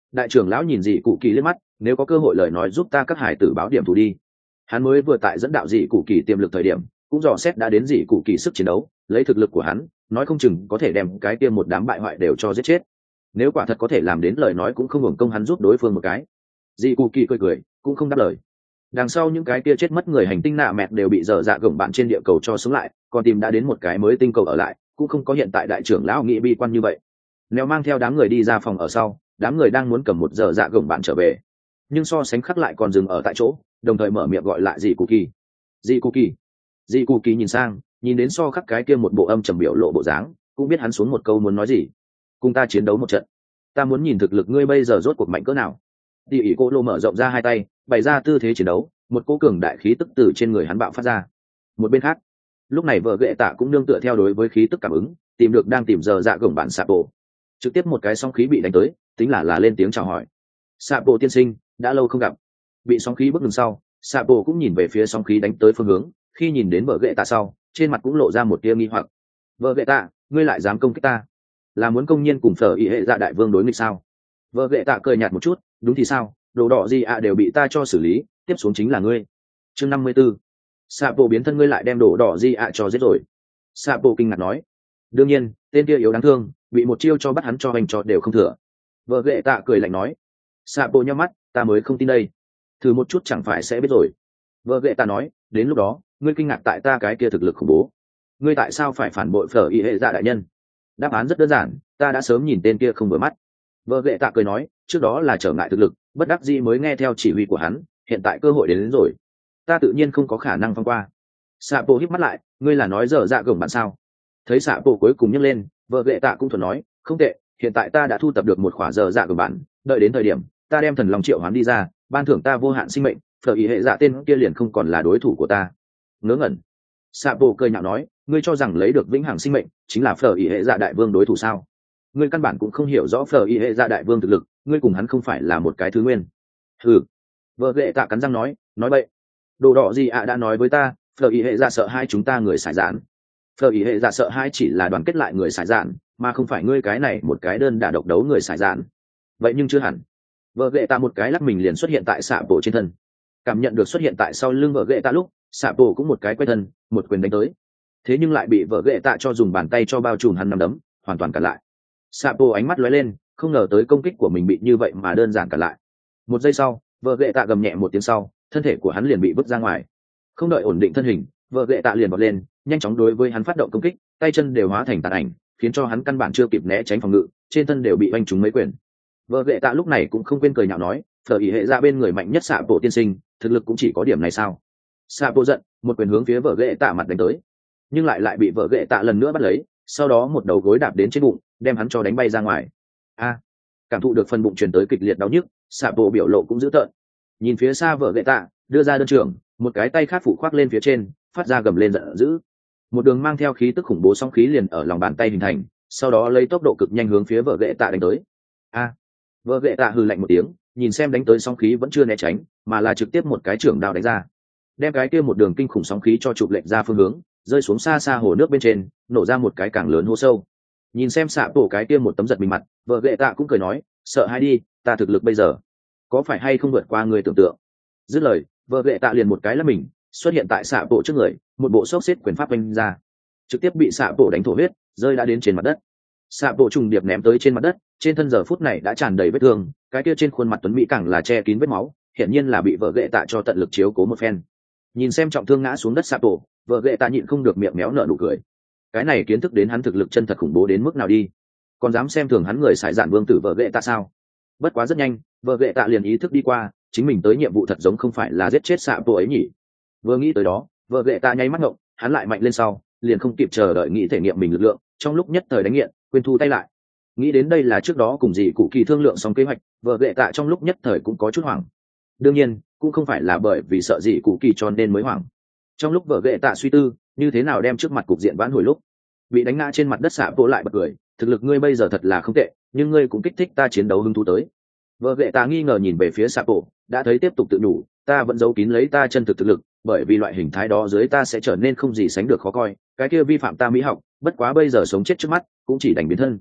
Đại trưởng lão nhìn dị cụ kỳ liếc mắt, nếu có cơ hội lời nói giúp ta các hải tử báo điểm thù đi. Hắn mới vừa tại dẫn đạo dị cụ kỳ tiềm lực thời điểm cũng dò xét đã đến dị cụ kỳ sức chiến đấu, lấy thực lực của hắn nói không chừng có thể đem cái kia một đám bại hoại đều cho giết chết. Nếu quả thật có thể làm đến lời nói cũng không hưởng công hắn giúp đối phương một cái. Dị cụ kỳ cười cười cũng không đáp lời. Đằng sau những cái kia chết mất người hành tinh nạ mẹt đều bị dở dạ gồng bạn trên địa cầu cho sống lại, còn tìm đã đến một cái mới tinh cầu ở lại, cũng không có hiện tại đại trưởng lão nghĩ bi quan như vậy. Nếu mang theo đám người đi ra phòng ở sau, đám người đang muốn cầm một dở dạ gồng bạn trở về, nhưng so sánh khắc lại còn dừng ở tại chỗ, đồng thời mở miệng gọi lại dị cụ kỳ. Dị cụ kỳ. Dị cụ kỳ nhìn sang, nhìn đến so khắc cái kia một bộ âm trầm biểu lộ bộ dáng, cũng biết hắn xuống một câu muốn nói gì. Cùng ta chiến đấu một trận, ta muốn nhìn thực lực ngươi bây giờ rốt cuộc mạnh cỡ nào. Tỷ ỷ cô lô mở rộng ra hai tay, bày ra tư thế chiến đấu, một cỗ cường đại khí tức từ trên người hắn bạo phát ra. Một bên khác, lúc này vợ ghệ tạ cũng nương tựa theo đối với khí tức cảm ứng, tìm được đang tìm giờ dạ gồng bạn sạ bộ. Trực tiếp một cái sóng khí bị đánh tới, tính là là lên tiếng chào hỏi. Sạ bộ tiên sinh, đã lâu không gặp. Bị sóng khí bước ngừng sau, sạ bộ cũng nhìn về phía sóng khí đánh tới phương hướng, khi nhìn đến vợ ghệ tạ sau, trên mặt cũng lộ ra một tia nghi hoặc. Vợ ghệ tạ, ngươi lại dám công kích ta, là muốn công nhiên cùng phở ý hệ dạ đại vương đối nghịch sao? Vợ ghệ tạ cười nhạt một chút, đúng thì sao, đồ đỏ gì ạ đều bị ta cho xử lý, tiếp xuống chính là ngươi. Chương năm mươi 54. Sạ bộ biến thân ngươi lại đem đồ đỏ gì ạ cho giết rồi. Sạ bộ kinh ngạc nói, đương nhiên, tên kia yếu đáng thương, bị một chiêu cho bắt hắn cho hành cho đều không thừa. Vợ ghệ tạ cười lạnh nói, sạ bộ nhắm mắt, ta mới không tin đây, thử một chút chẳng phải sẽ biết rồi. Vợ ghệ tạ nói, đến lúc đó ngươi kinh ngạc tại ta cái kia thực lực khủng bố. Ngươi tại sao phải phản bội phở y hệ dạ đại nhân? Đáp án rất đơn giản, ta đã sớm nhìn tên kia không vừa mắt. Vợ ghệ tạ cười nói, trước đó là trở ngại thực lực, bất đắc dĩ mới nghe theo chỉ huy của hắn, hiện tại cơ hội đến, đến rồi, ta tự nhiên không có khả năng phong qua. Sạ bộ híp mắt lại, ngươi là nói dở dạ gồng bạn sao? Thấy Sạ bộ cuối cùng nhấc lên, vợ ghệ tạ cũng thuận nói, không tệ, hiện tại ta đã thu tập được một khỏa dở dạ gồng bạn, đợi đến thời điểm ta đem thần long triệu hoán đi ra, ban thưởng ta vô hạn sinh mệnh, phở ý hệ dạ tên kia liền không còn là đối thủ của ta. Ngớ ngẩn. Sạ bộ cười nhạo nói, ngươi cho rằng lấy được vĩnh hằng sinh mệnh chính là phở ý hệ dạ đại vương đối thủ sao? Ngươi căn bản cũng không hiểu rõ phở ý hệ dạ đại vương thực lực, ngươi cùng hắn không phải là một cái thứ nguyên. Hừ. Vợ ghệ tạ cắn răng nói, nói bậy. Đồ đỏ gì ạ đã nói với ta, phở ý hệ dạ sợ hai chúng ta người xài dạn. Phở ý hệ dạ sợ hai chỉ là đoàn kết lại người xài dạn, mà không phải ngươi cái này một cái đơn đả độc đấu người xài dạn. Vậy nhưng chưa hẳn. Vợ ghệ tạ một cái lắc mình liền xuất hiện tại xạ bộ trên thân. Cảm nhận được xuất hiện tại sau lưng vợ ghệ tạ lúc, xạ bộ cũng một cái quay thân, một quyền đánh tới. Thế nhưng lại bị vợ ghệ tạ cho dùng bàn tay cho bao trùm hắn nắm đấm, hoàn toàn cản lại. Xạ bộ ánh mắt lóe lên, không ngờ tới công kích của mình bị như vậy mà đơn giản cản lại. Một giây sau, vợ ghệ tạ gầm nhẹ một tiếng sau, thân thể của hắn liền bị vứt ra ngoài. Không đợi ổn định thân hình, vợ ghệ tạ liền bật lên, nhanh chóng đối với hắn phát động công kích, tay chân đều hóa thành tàn ảnh, khiến cho hắn căn bản chưa kịp né tránh phòng ngự, trên thân đều bị oanh trúng mấy quyền. Vợ ghệ tạ lúc này cũng không quên cười nhạo nói, phở ý hệ ra bên người mạnh nhất xạ bộ tiên sinh, thực lực cũng chỉ có điểm này sao? Xạ bộ giận, một quyền hướng phía vợ ghệ tạ mặt đánh tới, nhưng lại lại bị vợ ghệ tạ lần nữa bắt lấy, sau đó một đầu gối đạp đến trên bụng, đem hắn cho đánh bay ra ngoài. A! Cảm thụ được phần bụng truyền tới kịch liệt đau nhức, xạ bộ biểu lộ cũng dữ tợn. Nhìn phía xa vợ ghệ tạ, đưa ra đơn trưởng, một cái tay khác phụ khoác lên phía trên, phát ra gầm lên giận dữ. Một đường mang theo khí tức khủng bố sóng khí liền ở lòng bàn tay hình thành, sau đó lấy tốc độ cực nhanh hướng phía vợ ghệ tạ đánh tới. A! Vợ ghệ tạ hừ lạnh một tiếng, nhìn xem đánh tới sóng khí vẫn chưa né tránh, mà là trực tiếp một cái trưởng đao đánh ra, đem cái kia một đường kinh khủng sóng khí cho chụp lệnh ra phương hướng, rơi xuống xa xa hồ nước bên trên, nổ ra một cái càng lớn hố sâu. Nhìn xem xạ bộ cái kia một tấm giật mình mặt, vợ ghệ tạ cũng cười nói, sợ hay đi, ta thực lực bây giờ có phải hay không vượt qua người tưởng tượng. Dứt lời, vợ ghệ tạ liền một cái là mình xuất hiện tại xạ bộ trước người, một bộ xốc xếp quyền pháp oanh ra, trực tiếp bị xạ bộ đánh thổ huyết, rơi đã đến trên mặt đất. Xạ bộ trùng điệp ném tới trên mặt đất, trên thân giờ phút này đã tràn đầy vết thương, cái kia trên khuôn mặt tuấn mỹ càng là che kín vết máu, hiển nhiên là bị vợ ghệ tạ cho tận lực chiếu cố một phen. Nhìn xem trọng thương ngã xuống đất xạ bộ, vợ ghệ tạ nhịn không được miệng méo nở nụ cười. Cái này kiến thức đến hắn thực lực chân thật khủng bố đến mức nào đi, còn dám xem thường hắn người xài dạn vương tử vợ ghệ tạ sao? Bất quá rất nhanh, vợ ghệ tạ liền ý thức đi qua, chính mình tới nhiệm vụ thật giống không phải là giết chết xạ bộ ấy nhỉ. Vừa nghĩ tới đó, vợ ghệ tạ nháy mắt ngộng, hắn lại mạnh lên sau, liền không kịp chờ đợi nghĩ thể nghiệm mình lực lượng, trong lúc nhất thời đánh nghiện, quên thu tay lại. Nghĩ đến đây là trước đó cùng dì cụ kỳ thương lượng xong kế hoạch, vợ ghệ tạ trong lúc nhất thời cũng có chút hoảng. Đương nhiên cũng không phải là bởi vì sợ dì cụ kỳ cho nên mới hoảng. Trong lúc vợ ghệ tạ suy tư như thế nào đem trước mặt cục diện vãn hồi lúc, bị đánh ngã trên mặt đất xạ bộ lại bật cười, thực lực ngươi bây giờ thật là không tệ, nhưng ngươi cũng kích thích ta chiến đấu hứng thú tới. Vợ ghệ tạ nghi ngờ nhìn về phía xạ bộ, đã thấy tiếp tục tự nhủ, ta vẫn giấu kín lấy ta chân thực thực lực, bởi vì loại hình thái đó dưới ta sẽ trở nên không gì sánh được khó coi, cái kia vi phạm ta mỹ học, bất quá bây giờ sống chết trước mắt cũng chỉ đành biến thân.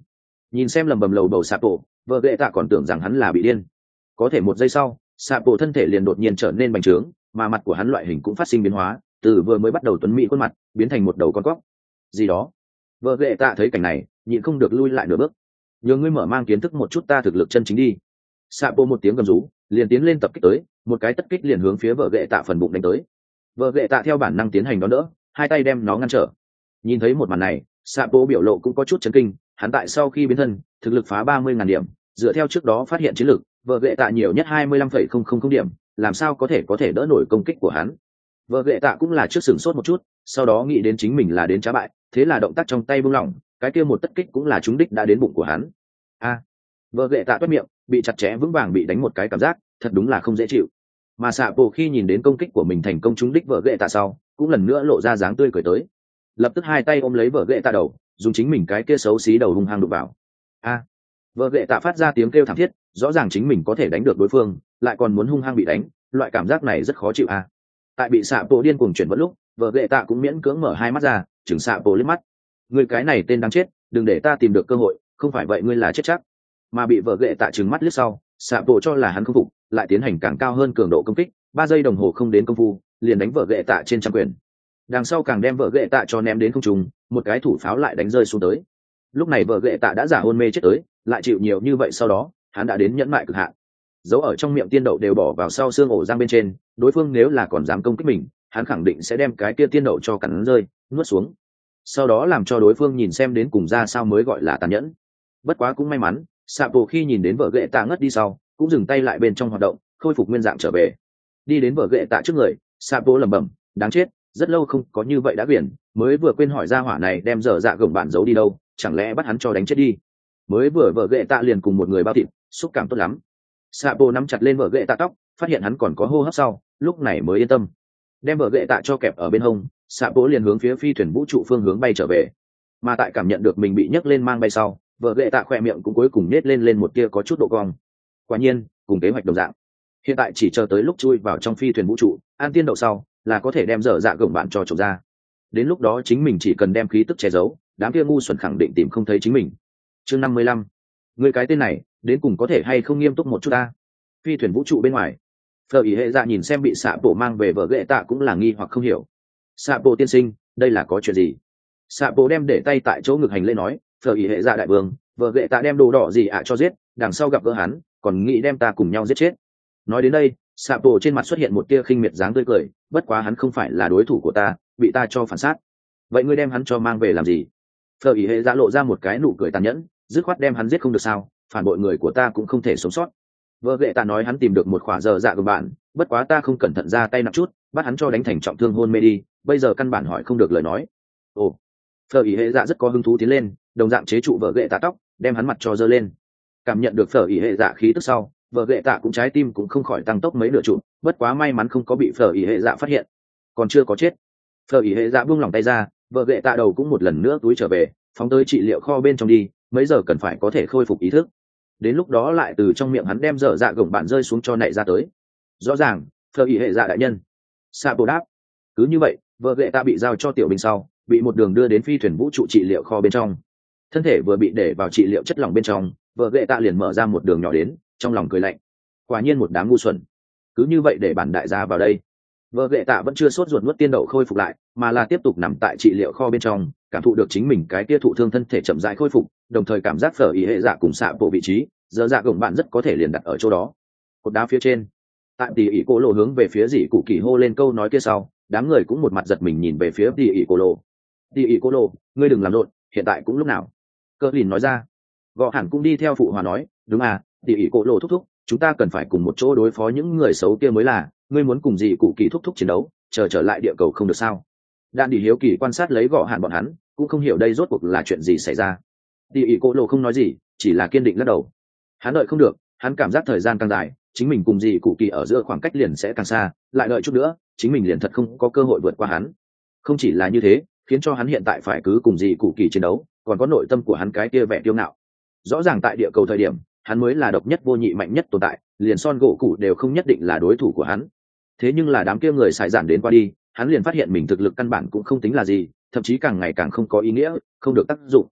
Nhìn xem lầm bầm lầu bầu Sapo, vợ ghệ tạ còn tưởng rằng hắn là bị điên. Có thể một giây sau, Sapo thân thể liền đột nhiên trở nên bành trướng, mà mặt của hắn loại hình cũng phát sinh biến hóa, từ vừa mới bắt đầu tuấn mỹ khuôn mặt biến thành một đầu con cóc gì đó. Vợ ghệ tạ thấy cảnh này, nhịn không được lui lại nửa bước. Nhờ ngươi mở mang kiến thức một chút ta thực lực chân chính đi. Sapo một tiếng gầm rú, liền tiến lên tập kích tới, một cái tất kích liền hướng phía vợ ghệ tạ phần bụng đánh tới. Vợ ghệ tạ theo bản năng tiến hành đón đỡ, hai tay đem nó ngăn trở. Nhìn thấy một màn này, Sapo biểu lộ cũng có chút chấn kinh, hắn tại sau khi biến thân, thực lực phá ba mươi ngàn điểm, dựa theo trước đó phát hiện chiến lược, vợ ghệ tạ nhiều nhất hai mươi lăm phẩy không không không điểm, làm sao có thể có thể đỡ nổi công kích của hắn. Vợ ghệ tạ cũng là trước sửng sốt một chút, sau đó nghĩ đến chính mình là đến trá bại, thế là động tác trong tay buông lỏng, cái kia một tất kích cũng là trúng đích đã đến bụng của hắn. A, à, vợ ghệ tạ toét miệng, bị chặt chẽ vững vàng bị đánh một cái cảm giác, thật đúng là không dễ chịu. Mà Sapo khi nhìn đến công kích của mình thành công trúng đích vợ ghệ tạ sau, cũng lần nữa lộ ra dáng tươi cười tới, lập tức hai tay ôm lấy vợ ghệ tạ đầu, dùng chính mình cái kia xấu xí đầu hung hăng đụng vào. A, à, vợ ghệ tạ phát ra tiếng kêu thảm thiết, rõ ràng chính mình có thể đánh được đối phương, lại còn muốn hung hăng bị đánh, loại cảm giác này rất khó chịu a. À. Tại bị Sapo điên cuồng chuyển vẫn lúc, vợ ghệ tạ cũng miễn cưỡng mở hai mắt ra, chừng Sapo liếc mắt. Người cái này tên đáng chết, đừng để ta tìm được cơ hội, không phải vậy ngươi là chết chắc. Mà bị vợ ghệ tạ trừng mắt liếc sau, Sapo cho là hắn không phục, lại tiến hành càng cao hơn cường độ công kích, ba giây đồng hồ không đến công phu, liền đánh vợ ghệ tạ trên trăm quyền. Đằng sau càng đem vợ ghệ tạ cho ném đến không trung, một cái thủ pháo lại đánh rơi xuống tới. Lúc này vợ ghệ tạ đã giả hôn mê chết tới, lại chịu nhiều như vậy sau đó, hắn đã đến nhẫn mại cực hạn. Dấu ở trong miệng tiên đậu đều bỏ vào sau xương ổ răng bên trên, đối phương nếu là còn dám công kích mình, hắn khẳng định sẽ đem cái kia tiên đậu cho cắn rơi, nuốt xuống. Sau đó làm cho đối phương nhìn xem đến cùng ra sao mới gọi là tàn nhẫn. Bất quá cũng may mắn, Sapo khi nhìn đến vợ ghệ tạ ngất đi sau, cũng dừng tay lại bên trong hoạt động, khôi phục nguyên dạng trở về. Đi đến vợ ghệ tạ trước người, Sapo lẩm bẩm, đáng chết, rất lâu không có như vậy đã biển, mới vừa quên hỏi ra hỏa này đem dở dạ gồng bạn giấu đi đâu, chẳng lẽ bắt hắn cho đánh chết đi. Mới vừa vợ ghệ tạ liền cùng một người bao thịt, xúc cảm tốt lắm. Sapo nắm chặt lên vợ ghệ tạ tóc, phát hiện hắn còn có hô hấp sau, lúc này mới yên tâm. Đem vợ ghệ tạ cho kẹp ở bên hông, Sapo liền hướng phía phi thuyền vũ trụ phương hướng bay trở về. Mà tại cảm nhận được mình bị nhấc lên mang bay sau, vợ ghệ tạ khoe miệng cũng cuối cùng nết lên lên một tia có chút độ cong. Quả nhiên, cùng kế hoạch đồng dạng. Hiện tại chỉ chờ tới lúc chui vào trong phi thuyền vũ trụ, an tiên đậu sau, là có thể đem dở dạ gồng bạn cho trộm ra. Đến lúc đó chính mình chỉ cần đem khí tức che giấu, đám kia ngu xuẩn khẳng định tìm không thấy chính mình. Chương năm mươi lăm, người cái tên này, đến cùng có thể hay không nghiêm túc một chút ta. Phi thuyền vũ trụ bên ngoài, Phở ý hệ dạ nhìn xem bị xạ bộ mang về vợ ghệ tạ cũng là nghi hoặc không hiểu. Xạ bộ tiên sinh, đây là có chuyện gì? Xạ bộ đem để tay tại chỗ ngực hành lễ nói, Phở ý hệ dạ đại vương, vợ ghệ tạ đem đồ đỏ gì ạ cho giết, đằng sau gặp gỡ hắn, còn nghĩ đem ta cùng nhau giết chết. Nói đến đây, xạ bộ trên mặt xuất hiện một tia khinh miệt dáng tươi cười, bất quá hắn không phải là đối thủ của ta, bị ta cho phản sát. Vậy ngươi đem hắn cho mang về làm gì? Phở ý hệ dạ lộ ra một cái nụ cười tàn nhẫn, dứt khoát đem hắn giết không được sao? Phản bội người của ta cũng không thể sống sót. Vợ ghệ ta nói hắn tìm được một khỏa giờ dạ của bạn, bất quá ta không cẩn thận ra tay nặng chút, bắt hắn cho đánh thành trọng thương hôn mê đi, bây giờ căn bản hỏi không được lời nói. Ồ, Phở ý hệ dạ rất có hứng thú tiến lên, đồng dạng chế trụ vợ ghệ tạ tóc, đem hắn mặt cho giơ lên. Cảm nhận được Phở ý hệ dạ khí tức sau, vợ ghệ tạ cũng trái tim cũng không khỏi tăng tốc mấy nửa trụ, bất quá may mắn không có bị Phở ý hệ dạ phát hiện, còn chưa có chết. Phở ý hệ dạ buông lỏng tay ra, vợ ghệ tạ đầu cũng một lần nữa túi trở về, phóng tới trị liệu kho bên trong đi, mấy giờ cần phải có thể khôi phục ý thức. Đến lúc đó lại từ trong miệng hắn đem dở dạ gồng bạn rơi xuống cho nảy ra tới. Rõ ràng, Phở ý hệ dạ đại nhân. Sapo đáp. Cứ như vậy, vợ ghệ tạ bị giao cho tiểu binh sau, bị một đường đưa đến phi thuyền vũ trụ trị liệu kho bên trong. Thân thể vừa bị để vào trị liệu chất lỏng bên trong, vợ ghệ tạ liền mở ra một đường nhỏ đến, trong lòng cười lạnh. Quả nhiên một đám ngu xuẩn. Cứ như vậy để bản đại gia vào đây. Vợ ghệ tạ vẫn chưa sốt ruột nuốt tiên đậu khôi phục lại, mà là tiếp tục nằm tại trị liệu kho bên trong, cảm thụ được chính mình cái kia thụ thương thân thể chậm rãi khôi phục, đồng thời cảm giác Phở ý hệ dạ cùng xạ bộ vị trí, giờ dạ gồng bạn rất có thể liền đặt ở chỗ đó. Cột đá phía trên, tại tỷ ỷ cô lộ hướng về phía dị cụ kỳ hô lên câu nói kia sau, đám người cũng một mặt giật mình nhìn về phía tỷ ỷ cô lộ. Tỷ ỷ cô lộ, ngươi đừng làm rộn, hiện tại cũng lúc nào. Cơ lìn nói ra. Gọ hẳn cũng đi theo phụ hòa nói, đúng à, tỷ ỷ cô lộ thúc thúc, chúng ta cần phải cùng một chỗ đối phó những người xấu kia mới là, ngươi muốn cùng dị cụ kỳ thúc thúc chiến đấu, chờ trở lại địa cầu không được sao? Đan đi hiếu kỳ quan sát lấy Gọ hẳn bọn hắn, cũng không hiểu đây rốt cuộc là chuyện gì xảy ra. Tỷ ỷ cô lộ không nói gì, chỉ là kiên định lắc đầu. Hắn đợi không được, hắn cảm giác thời gian càng dài, chính mình cùng dị cụ kỳ ở giữa khoảng cách liền sẽ càng xa, lại đợi chút nữa, chính mình liền thật không có cơ hội vượt qua hắn. Không chỉ là như thế, khiến cho hắn hiện tại phải cứ cùng dị cụ kỳ chiến đấu, còn có nội tâm của hắn cái kia vẻ kiêu ngạo. Rõ ràng tại địa cầu thời điểm, hắn mới là độc nhất vô nhị mạnh nhất tồn tại, liền Son gỗ cụ đều không nhất định là đối thủ của hắn. Thế nhưng là đám kia người xài giản đến qua đi, hắn liền phát hiện mình thực lực căn bản cũng không tính là gì, thậm chí càng ngày càng không có ý nghĩa, không được tác dụng.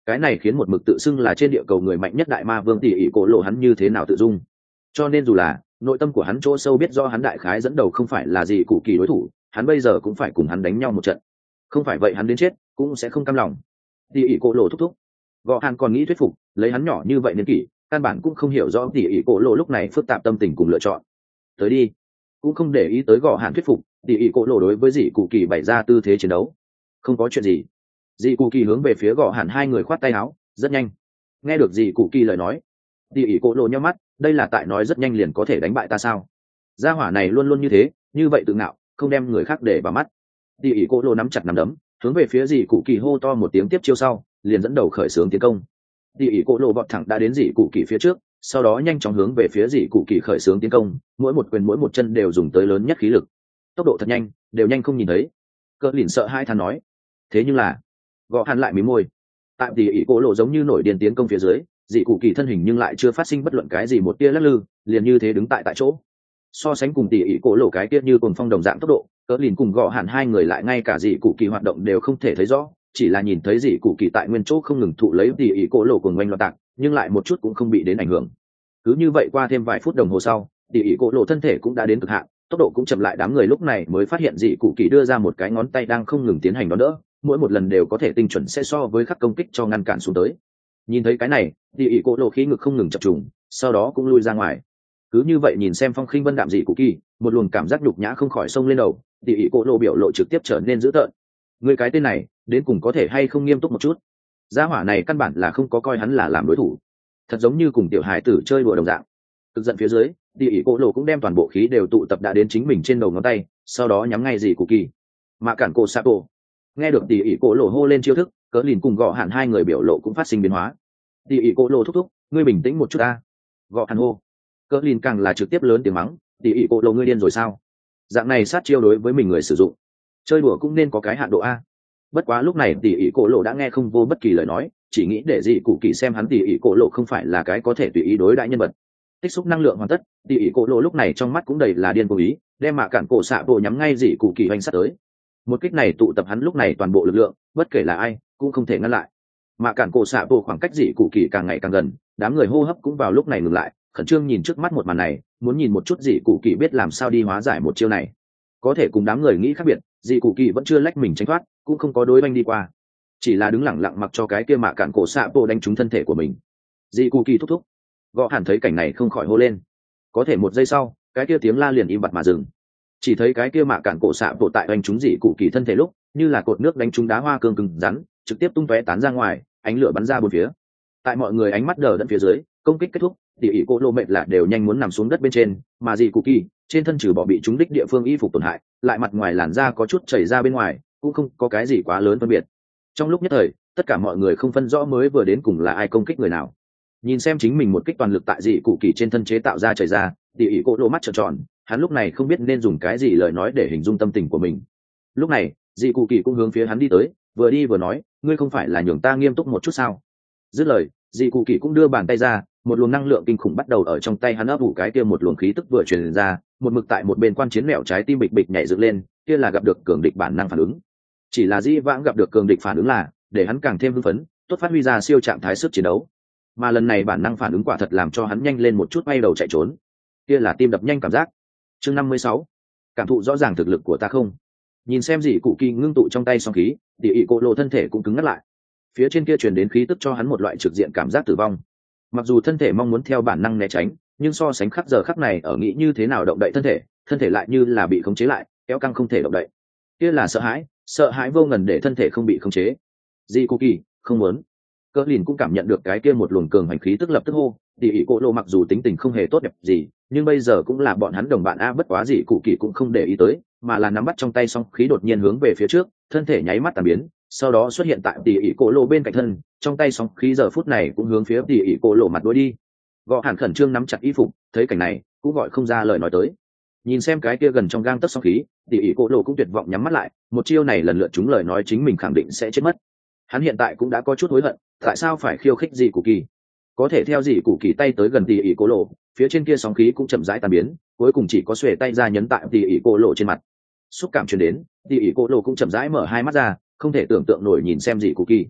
cái này khiến một mực tự xưng là trên địa cầu người mạnh nhất đại ma vương tỷ ỷ cổ lộ hắn như thế nào tự dung. Cho nên dù là nội tâm của hắn chỗ sâu biết do hắn đại khái dẫn đầu không phải là gì cụ kỳ đối thủ, hắn bây giờ cũng phải cùng hắn đánh nhau một trận, không phải vậy hắn đến chết cũng sẽ không cam lòng. Tỷ ỷ cổ lộ thúc thúc, gõ hàn còn nghĩ thuyết phục, lấy hắn nhỏ như vậy niên kỷ căn bản cũng không hiểu rõ tỷ ỷ cổ lộ lúc này phức tạp tâm tình cùng lựa chọn. Tới đi, cũng không để ý tới gõ hàn thuyết phục, tỷ ỷ cổ lộ đối với dị cụ kỳ bày ra tư thế chiến đấu. Không có chuyện gì. Dị cụ kỳ hướng về phía gõ hàn hai người khoát tay áo, rất nhanh. Nghe được dị cụ kỳ lời nói, tỷ ỷ cổ lộ nhíu mắt, đây là tại nói rất nhanh liền có thể đánh bại ta sao? Gia hỏa này luôn luôn như thế, như vậy tự ngạo, không đem người khác để vào mắt. Tỷ ỷ cổ lộ nắm chặt nắm đấm, hướng về phía dị cụ kỳ hô to một tiếng tiếp chiêu sau, liền dẫn đầu khởi xướng tiến công. Tỷ ỷ cổ lộ vọt thẳng đã đến dị cụ kỳ phía trước, sau đó nhanh chóng hướng về phía dị cụ kỳ khởi xướng tiến công, mỗi một quyền mỗi một chân đều dùng tới lớn nhất khí lực, tốc độ thật nhanh, đều nhanh không nhìn thấy. Cỡ lìn sợ hai thằng nói, thế nhưng là gõ hàn lại mím môi. Tại tỷ ỷ cổ lộ giống như nổi điên tiến công phía dưới, dị cụ kỳ thân hình nhưng lại chưa phát sinh bất luận cái gì một tia lắc lư, liền như thế đứng tại tại chỗ. So sánh cùng tỷ ỷ cổ lộ cái tiết như cồn phong đồng dạng tốc độ, cỡ lìn cùng gõ hàn hai người lại ngay cả dị cụ kỳ hoạt động đều không thể thấy rõ, chỉ là nhìn thấy dị cụ kỳ tại nguyên chỗ không ngừng thụ lấy tỷ ỷ cổ lộ cùng oanh loạn tạc, nhưng lại một chút cũng không bị đến ảnh hưởng. Cứ như vậy qua thêm vài phút đồng hồ sau, tỷ ỷ cổ lộ thân thể cũng đã đến cực hạn, tốc độ cũng chậm lại, đám người lúc này mới phát hiện dị cụ kỳ đưa ra một cái ngón tay đang không ngừng tiến hành đón đỡ, mỗi một lần đều có thể tinh chuẩn sẽ so với khắc công kích cho ngăn cản xuống tới. Nhìn thấy cái này, tỷ ỷ cổ lộ khí ngực không ngừng chập trùng, sau đó cũng lui ra ngoài. Cứ như vậy nhìn xem phong khinh vân đạm dị cụ kỳ, một luồng cảm giác nhục nhã không khỏi xông lên đầu, tỷ ỷ cổ lộ biểu lộ trực tiếp trở nên dữ tợn. Người cái tên này đến cùng có thể hay không nghiêm túc một chút? Gia hỏa này căn bản là không có coi hắn là làm đối thủ, thật giống như cùng tiểu hải tử chơi đùa đồng dạng. Tức giận phía dưới, tỷ ỷ cổ lộ cũng đem toàn bộ khí đều tụ tập đã đến chính mình trên đầu ngón tay, sau đó nhắm ngay dị cụ kỳ. Mà cản cổ sapo, nghe được tỷ ỷ cổ lộ hô lên chiêu thức, cỡ lìn cùng gõ hàn hai người biểu lộ cũng phát sinh biến hóa. Tỷ ỷ cổ lộ thúc thúc, ngươi bình tĩnh một chút ta. Gõ hàn hô. Cỡ lìn càng là trực tiếp lớn tiếng mắng, tỷ ỷ cổ lộ ngươi điên rồi sao? Dạng này sát chiêu đối với mình người sử dụng, chơi đùa cũng nên có cái hạn độ a. Bất quá lúc này tỷ ỷ cổ lộ đã nghe không vô bất kỳ lời nói, chỉ nghĩ để dị cụ kỳ xem hắn tỷ ỷ cổ lộ không phải là cái có thể tùy ý đối đãi nhân vật. Tích xúc năng lượng hoàn tất, tỷ ỷ cổ lộ lúc này trong mắt cũng đầy là điên cuồng ý, đem mạ cản cổ xạ bộ nhắm ngay dị cụ kỳ hoành sát tới. Một kích này tụ tập hắn lúc này toàn bộ lực lượng, bất kể là ai cũng không thể ngăn lại. Mạ cản cổ xạ bộ khoảng cách dị cụ kỳ càng ngày càng gần, đám người hô hấp cũng vào lúc này ngừng lại, khẩn trương nhìn trước mắt một màn này, muốn nhìn một chút dị cụ kỳ biết làm sao đi hóa giải một chiêu này. Có thể cùng đám người nghĩ khác biệt, dị cụ kỳ vẫn chưa lách mình tránh thoát, cũng không có đối oanh đi qua, chỉ là đứng lặng lặng mặc cho cái kia mạ cản cổ xạ bộ đánh trúng thân thể của mình. Dị cụ kỳ thúc thúc. Gõ hàn thấy cảnh này không khỏi hô lên. Có thể một giây sau, cái kia tiếng la liền im bặt mà dừng. Chỉ thấy cái kia mạ cản cổ xạ bộ tại đánh trúng dị cụ kỳ thân thể lúc, như là cột nước đánh trúng đá hoa cương cứng rắn, trực tiếp tung tóe tán ra ngoài, ánh lửa bắn ra bốn phía. Tại mọi người ánh mắt đờ đẫn phía dưới, công kích kết thúc, tỷ ỷ cô lô mệt là đều nhanh muốn nằm xuống đất bên trên, mà dị cụ kỳ trên thân trừ bỏ bị trúng đích địa phương y phục tổn hại, lại mặt ngoài làn da có chút chảy ra bên ngoài, cũng không có cái gì quá lớn phân biệt. Trong lúc nhất thời, tất cả mọi người không phân rõ mới vừa đến cùng là ai công kích người nào. Nhìn xem chính mình một kích toàn lực tại dị cụ kỳ trên thân chế tạo ra chảy ra, tỷ ỷ cô lô mắt trợn tròn, hắn lúc này không biết nên dùng cái gì lời nói để hình dung tâm tình của mình. Lúc này dị cụ kỳ cũng hướng phía hắn đi tới, vừa đi vừa nói, ngươi không phải là nhường ta nghiêm túc một chút sao? Dứt lời, dị cụ kỳ cũng đưa bàn tay ra, một luồng năng lượng kinh khủng bắt đầu ở trong tay hắn ấp ủ, cái kia một luồng khí tức vừa truyền ra, một mực tại một bên quan chiến mẹo trái tim bịch bịch nhảy dựng lên, kia là gặp được cường địch bản năng phản ứng. Chỉ là Dĩ vãng gặp được cường địch phản ứng là để hắn càng thêm hưng phấn, tốt phát huy ra siêu trạng thái sức chiến đấu, mà lần này bản năng phản ứng quả thật làm cho hắn nhanh lên một chút bay đầu chạy trốn, kia là tim đập nhanh cảm giác. Chương năm mươi sáu, cảm thụ rõ ràng thực lực của ta không? Nhìn xem dị cụ kỳ ngưng tụ trong tay song khí, tỷ ỷ cô lộ thân thể cũng cứng ngắt lại, phía trên kia truyền đến khí tức cho hắn một loại trực diện cảm giác tử vong. Mặc dù thân thể mong muốn theo bản năng né tránh, nhưng so sánh khắc giờ khắc này ở nghĩ như thế nào động đậy thân thể, thân thể lại như là bị khống chế lại, kéo căng không thể động đậy. Kia là sợ hãi, sợ hãi vô ngần để thân thể không bị khống chế. Dị cụ kỳ không muốn. Cỡ lìn cũng cảm nhận được cái kia một luồng cường hành khí tức lập tức hô, tỷ ỷ cô lộ mặc dù tính tình không hề tốt đẹp gì, nhưng bây giờ cũng là bọn hắn đồng bạn a. Bất quá dị cụ kỳ cũng không để ý tới, mà là nắm bắt trong tay song khí đột nhiên hướng về phía trước, thân thể nháy mắt tàn biến, sau đó xuất hiện tại tỷ ỷ cô lộ bên cạnh thân, trong tay song khí giờ phút này cũng hướng phía tỷ ỷ cô lộ mặt đối đi. Gõ hàn khẩn trương nắm chặt y phục, thấy cảnh này cũng gọi không ra lời nói tới. Nhìn xem cái kia gần trong gang tấc song khí, tỷ ỷ cô lộ cũng tuyệt vọng nhắm mắt lại, một chiêu này lần lượt chúng lời nói chính mình khẳng định sẽ chết mất. Hắn hiện tại cũng đã có chút hối hận, tại sao phải khiêu khích dị cụ kỳ. Có thể theo dị cụ kỳ tay tới gần tỷ ỷ cô lộ, phía trên kia sóng khí cũng chậm rãi tan biến, cuối cùng chỉ có xuề tay ra nhấn tại tỷ ỷ cô lộ trên mặt. Xúc cảm truyền đến, tỷ ỷ cô lộ cũng chậm rãi mở hai mắt ra, không thể tưởng tượng nổi nhìn xem dị cụ kỳ.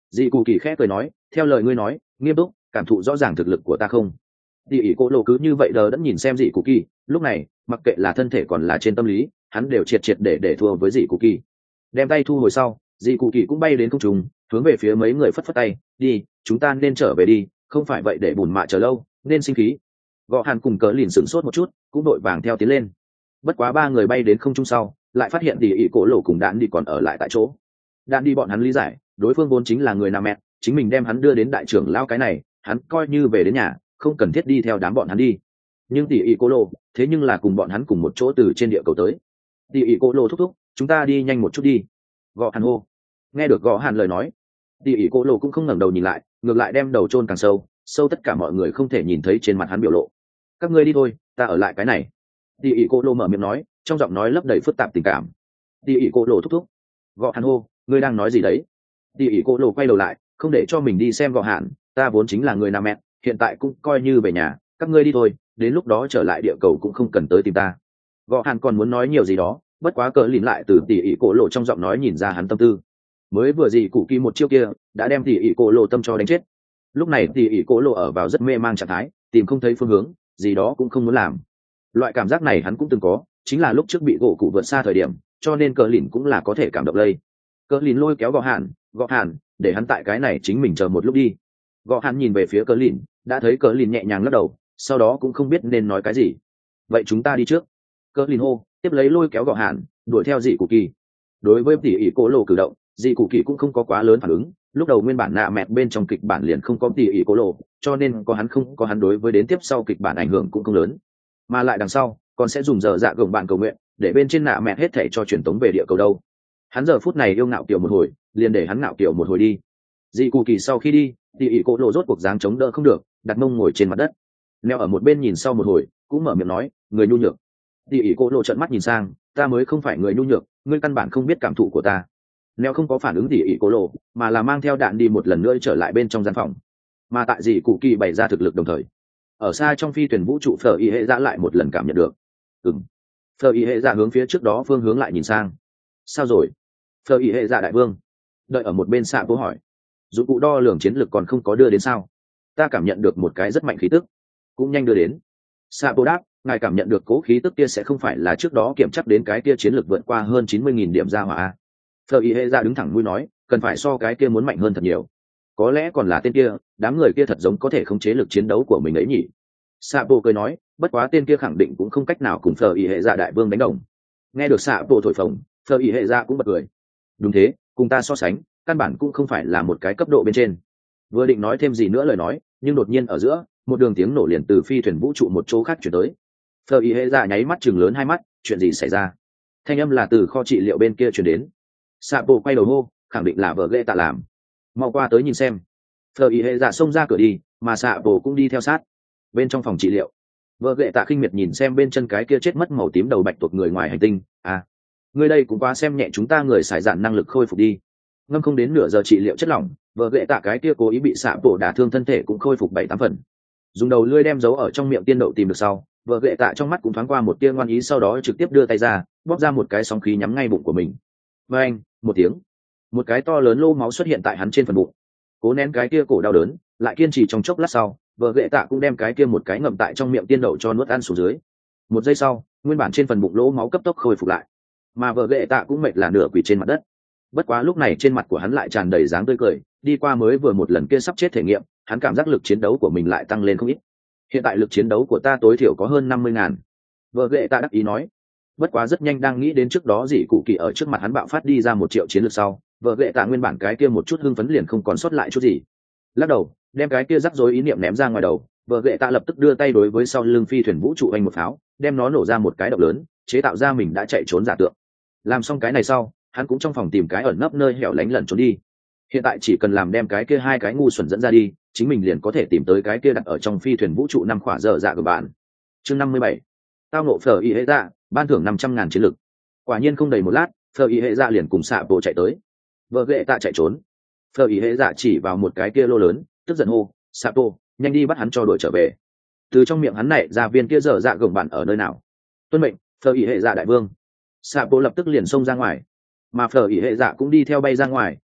Dị cụ kỳ khẽ cười nói, theo lời ngươi nói, nghiêm túc cảm thụ rõ ràng thực lực của ta không? Tỉ ỉ cô lộ cứ như vậy đờ đẫn nhìn xem dị cụ kỳ, lúc này mặc kệ là thân thể còn là trên tâm lý hắn đều triệt triệt để để thua với dị cụ kỳ. Đem tay thu hồi sau, dị cụ kỳ cũng bay đến không trung, hướng về phía mấy người phất phất tay, đi chúng ta nên trở về đi, không phải vậy để bùn mạ chờ lâu nên sinh khí. Gõ hàn cùng cớ lìn sửng sốt một chút, cũng đội vàng theo tiến lên. Bất quá ba người bay đến không trung sau, lại phát hiện tỉ ỉ cổ lộ cùng đạn đi còn ở lại tại chỗ. Đạn đi bọn hắn lý giải đối phương vốn chính là người nam mẹ, chính mình đem hắn đưa đến đại trưởng lao cái này, hắn coi như về đến nhà, không cần thiết đi theo đám bọn hắn đi. Nhưng tỉ ỉ cổ lộ thế nhưng là cùng bọn hắn cùng một chỗ từ trên địa cầu tới. Tỉ ỉ cổ lộ thúc thúc, chúng ta đi nhanh một chút đi. Gõ hàn hô. Nghe được gõ hàn lời nói, tỉ ỉ cổ lộ cũng không ngẩng đầu nhìn lại, ngược lại đem đầu chôn càng sâu, sâu tất cả mọi người không thể nhìn thấy trên mặt hắn biểu lộ. Các ngươi đi thôi, ta ở lại cái này. Tỉ ỉ cổ lộ mở miệng nói, trong giọng nói lấp đầy phức tạp tình cảm. Tỉ ỉ cổ lộ thúc thúc. Gõ hàn hô, ngươi đang nói gì đấy? Tỉ ỉ cổ lộ quay đầu lại, không để cho mình đi xem gõ hàn, ta vốn chính là người nam mẹ, hiện tại cũng coi như về nhà, các ngươi đi thôi, đến lúc đó trở lại địa cầu cũng không cần tới tìm ta. Gõ hàn còn muốn nói nhiều gì đó, bất quá cờ lìn lại từ tỉ ỉ cổ lộ trong giọng nói nhìn ra hắn tâm tư. Mới vừa gì cụ kỳ một chiêu kia đã đem tỉ ỉ cổ lộ tâm cho đánh chết. Lúc này tỉ ỉ cổ lộ ở vào rất mê mang trạng thái, tìm không thấy phương hướng, gì đó cũng không muốn làm. Loại cảm giác này hắn cũng từng có, chính là lúc trước bị gỗ cụ vượt xa thời điểm, cho nên cờ lìn cũng là có thể cảm động lây. Cờ lìn lôi kéo gõ hàn, gõ hàn để hắn tại cái này chính mình chờ một lúc đi. Gõ hàn nhìn về phía cờ lìn, đã thấy cờ lìn nhẹ nhàng lắc đầu, sau đó cũng không biết nên nói cái gì. Vậy chúng ta đi trước. Cờ lìn hô, tiếp lấy lôi kéo gõ hàn, đuổi theo dị cụ kỳ. Đối với tỉ ỉ cổ lộ cử động, dị cụ kỳ cũng không có quá lớn phản ứng. Lúc đầu nguyên bản nạ mẹt bên trong kịch bản liền không có tỉ ỉ cổ lộ, cho nên có hắn không có hắn đối với đến tiếp sau kịch bản ảnh hưởng cũng không lớn. Mà lại đằng sau còn sẽ dùng giờ dạ gồng bạn cầu nguyện để bên trên nạ mẹt hết thảy cho truyền tống về địa cầu đâu. Hắn giờ phút này yêu ngạo kiểu một hồi, liền để hắn ngạo kiểu một hồi đi. Dị cụ kỳ sau khi đi, tỉ ỉ cổ lộ rốt cuộc dáng chống đỡ không được, đặt mông ngồi trên mặt đất. Neo ở một bên nhìn sau một hồi, cũng mở miệng nói, người nhu nhược. Tỉ ỉ cổ lộ trợn mắt nhìn sang, ta mới không phải người nhu nhược, ngươi căn bản không biết cảm thụ của ta. Neo không có phản ứng tỉ ỉ cổ lộ, mà là mang theo đạn đi một lần nữa trở lại bên trong gian phòng. Mà tại dị cụ kỳ bày ra thực lực đồng thời, ở xa trong phi thuyền vũ trụ phở y hệ dạ lại một lần cảm nhận được. Ừm. Phở y hệ dạ hướng phía trước đó phương hướng lại nhìn sang. Sao rồi? Phở y hệ dạ đại vương. Đợi ở một bên xạ cố hỏi, dụng cụ đo lường chiến lực còn không có đưa đến sao? Ta cảm nhận được một cái rất mạnh khí tức, cũng nhanh đưa đến. Xạ cố đáp, ngài cảm nhận được cố khí tức kia sẽ không phải là trước đó kiểm chắc đến cái kia chiến lược vượt qua hơn chín mươi nghìn điểm ra hỏa. Phở y hệ dạ đứng thẳng mũi nói, cần phải so cái kia muốn mạnh hơn thật nhiều. Có lẽ còn là tên kia, đám người kia thật giống có thể khống chế lực chiến đấu của mình ấy nhỉ. Sạ bộ cười nói, bất quá tên kia khẳng định cũng không cách nào cùng Phở y hệ dạ đại vương đánh đồng. Nghe được Sạ bộ thổi phồng, Phở y hệ dạ cũng bật cười. Đúng thế, cùng ta so sánh, căn bản cũng không phải là một cái cấp độ bên trên. Vừa định nói thêm gì nữa lời nói, nhưng đột nhiên ở giữa, một đường tiếng nổ liền từ phi thuyền vũ trụ một chỗ khác chuyển tới. Phở y hệ dạ nháy mắt chừng lớn hai mắt, chuyện gì xảy ra? Thanh âm là từ kho trị liệu bên kia truyền đến. Sạ bộ quay đầu hô, khẳng định là vợ ghê tạ làm. Mau qua tới nhìn xem. Phở y hệ dạ xông ra cửa đi, mà Sạ bộ cũng đi theo sát. Bên trong phòng trị liệu, vợ ghệ tạ khinh miệt nhìn xem bên chân cái kia chết mất màu tím đầu bạch tuộc người ngoài hành tinh. À, người đây cũng quá xem nhẹ chúng ta người xài dạn năng lực khôi phục đi. Ngâm không đến nửa giờ trị liệu chất lỏng, vợ ghệ tạ cái kia cố ý bị Sạ bộ đả thương thân thể cũng khôi phục bảy tám phần. Dùng đầu lưỡi đem dấu ở trong miệng tiên đậu tìm được sau, vợ ghệ tạ trong mắt cũng thoáng qua một tia ngoan ý, sau đó trực tiếp đưa tay ra, bóp ra một cái sóng khí nhắm ngay bụng của mình. Và anh, một tiếng, một cái to lớn lô máu xuất hiện tại hắn trên phần bụng. Cố nén cái kia cổ đau đớn, lại kiên trì trong chốc lát sau, vợ ghệ tạ cũng đem cái kia một cái ngậm tại trong miệng tiên đậu cho nuốt ăn xuống dưới. Một giây sau, nguyên bản trên phần bụng lỗ máu cấp tốc khôi phục lại, mà vợ ghệ tạ cũng mệt là nửa quỳ trên mặt đất. Bất quá lúc này trên mặt của hắn lại tràn đầy dáng tươi cười, đi qua mới vừa một lần kia sắp chết thể nghiệm, hắn cảm giác lực chiến đấu của mình lại tăng lên không ít. Hiện tại lực chiến đấu của ta tối thiểu có hơn năm mươi ngàn. Vợ ghệ tạ đắc ý nói. Bất quá rất nhanh đang nghĩ đến trước đó dị cụ kỳ ở trước mặt hắn bạo phát đi ra một triệu chiến lược sau, vợ ghệ tạ nguyên bản cái kia một chút hưng phấn liền không còn sót lại chút gì. Lắc đầu, đem cái kia rắc rối ý niệm ném ra ngoài đầu, vợ ghệ tạ lập tức đưa tay đối với sau lưng phi thuyền vũ trụ anh một pháo, đem nó nổ ra một cái động lớn, chế tạo ra mình đã chạy trốn giả tượng. Làm xong cái này sau, hắn cũng trong phòng tìm cái ẩn nấp nơi hẻo lánh lẩn trốn đi. Hiện tại chỉ cần làm đem cái kia hai cái ngu xuẩn dẫn ra đi, chính mình liền có thể tìm tới cái kia đặt ở trong phi thuyền vũ trụ năm khỏa dở dạ của bạn. Chương năm mươi bảy, tao nộ Phở y hệ dạ, ban thưởng năm trăm ngàn chiến lực. Quả nhiên không đầy một lát, Phở y hệ dạ liền cùng Sạ bộ chạy tới. Vợ ghệ tạ chạy trốn, Phở y hệ dạ chỉ vào một cái kia lô lớn, tức giận hô, Sạ bộ, nhanh đi bắt hắn cho đuổi trở về. Từ trong miệng hắn này ra viên kia dở dạ gồng bạn ở nơi nào? Tuân mệnh, Phở y hệ dạ đại vương. Sạ bộ lập tức liền xông ra ngoài, mà Phở y hệ dạ cũng đi theo bay ra ngoài,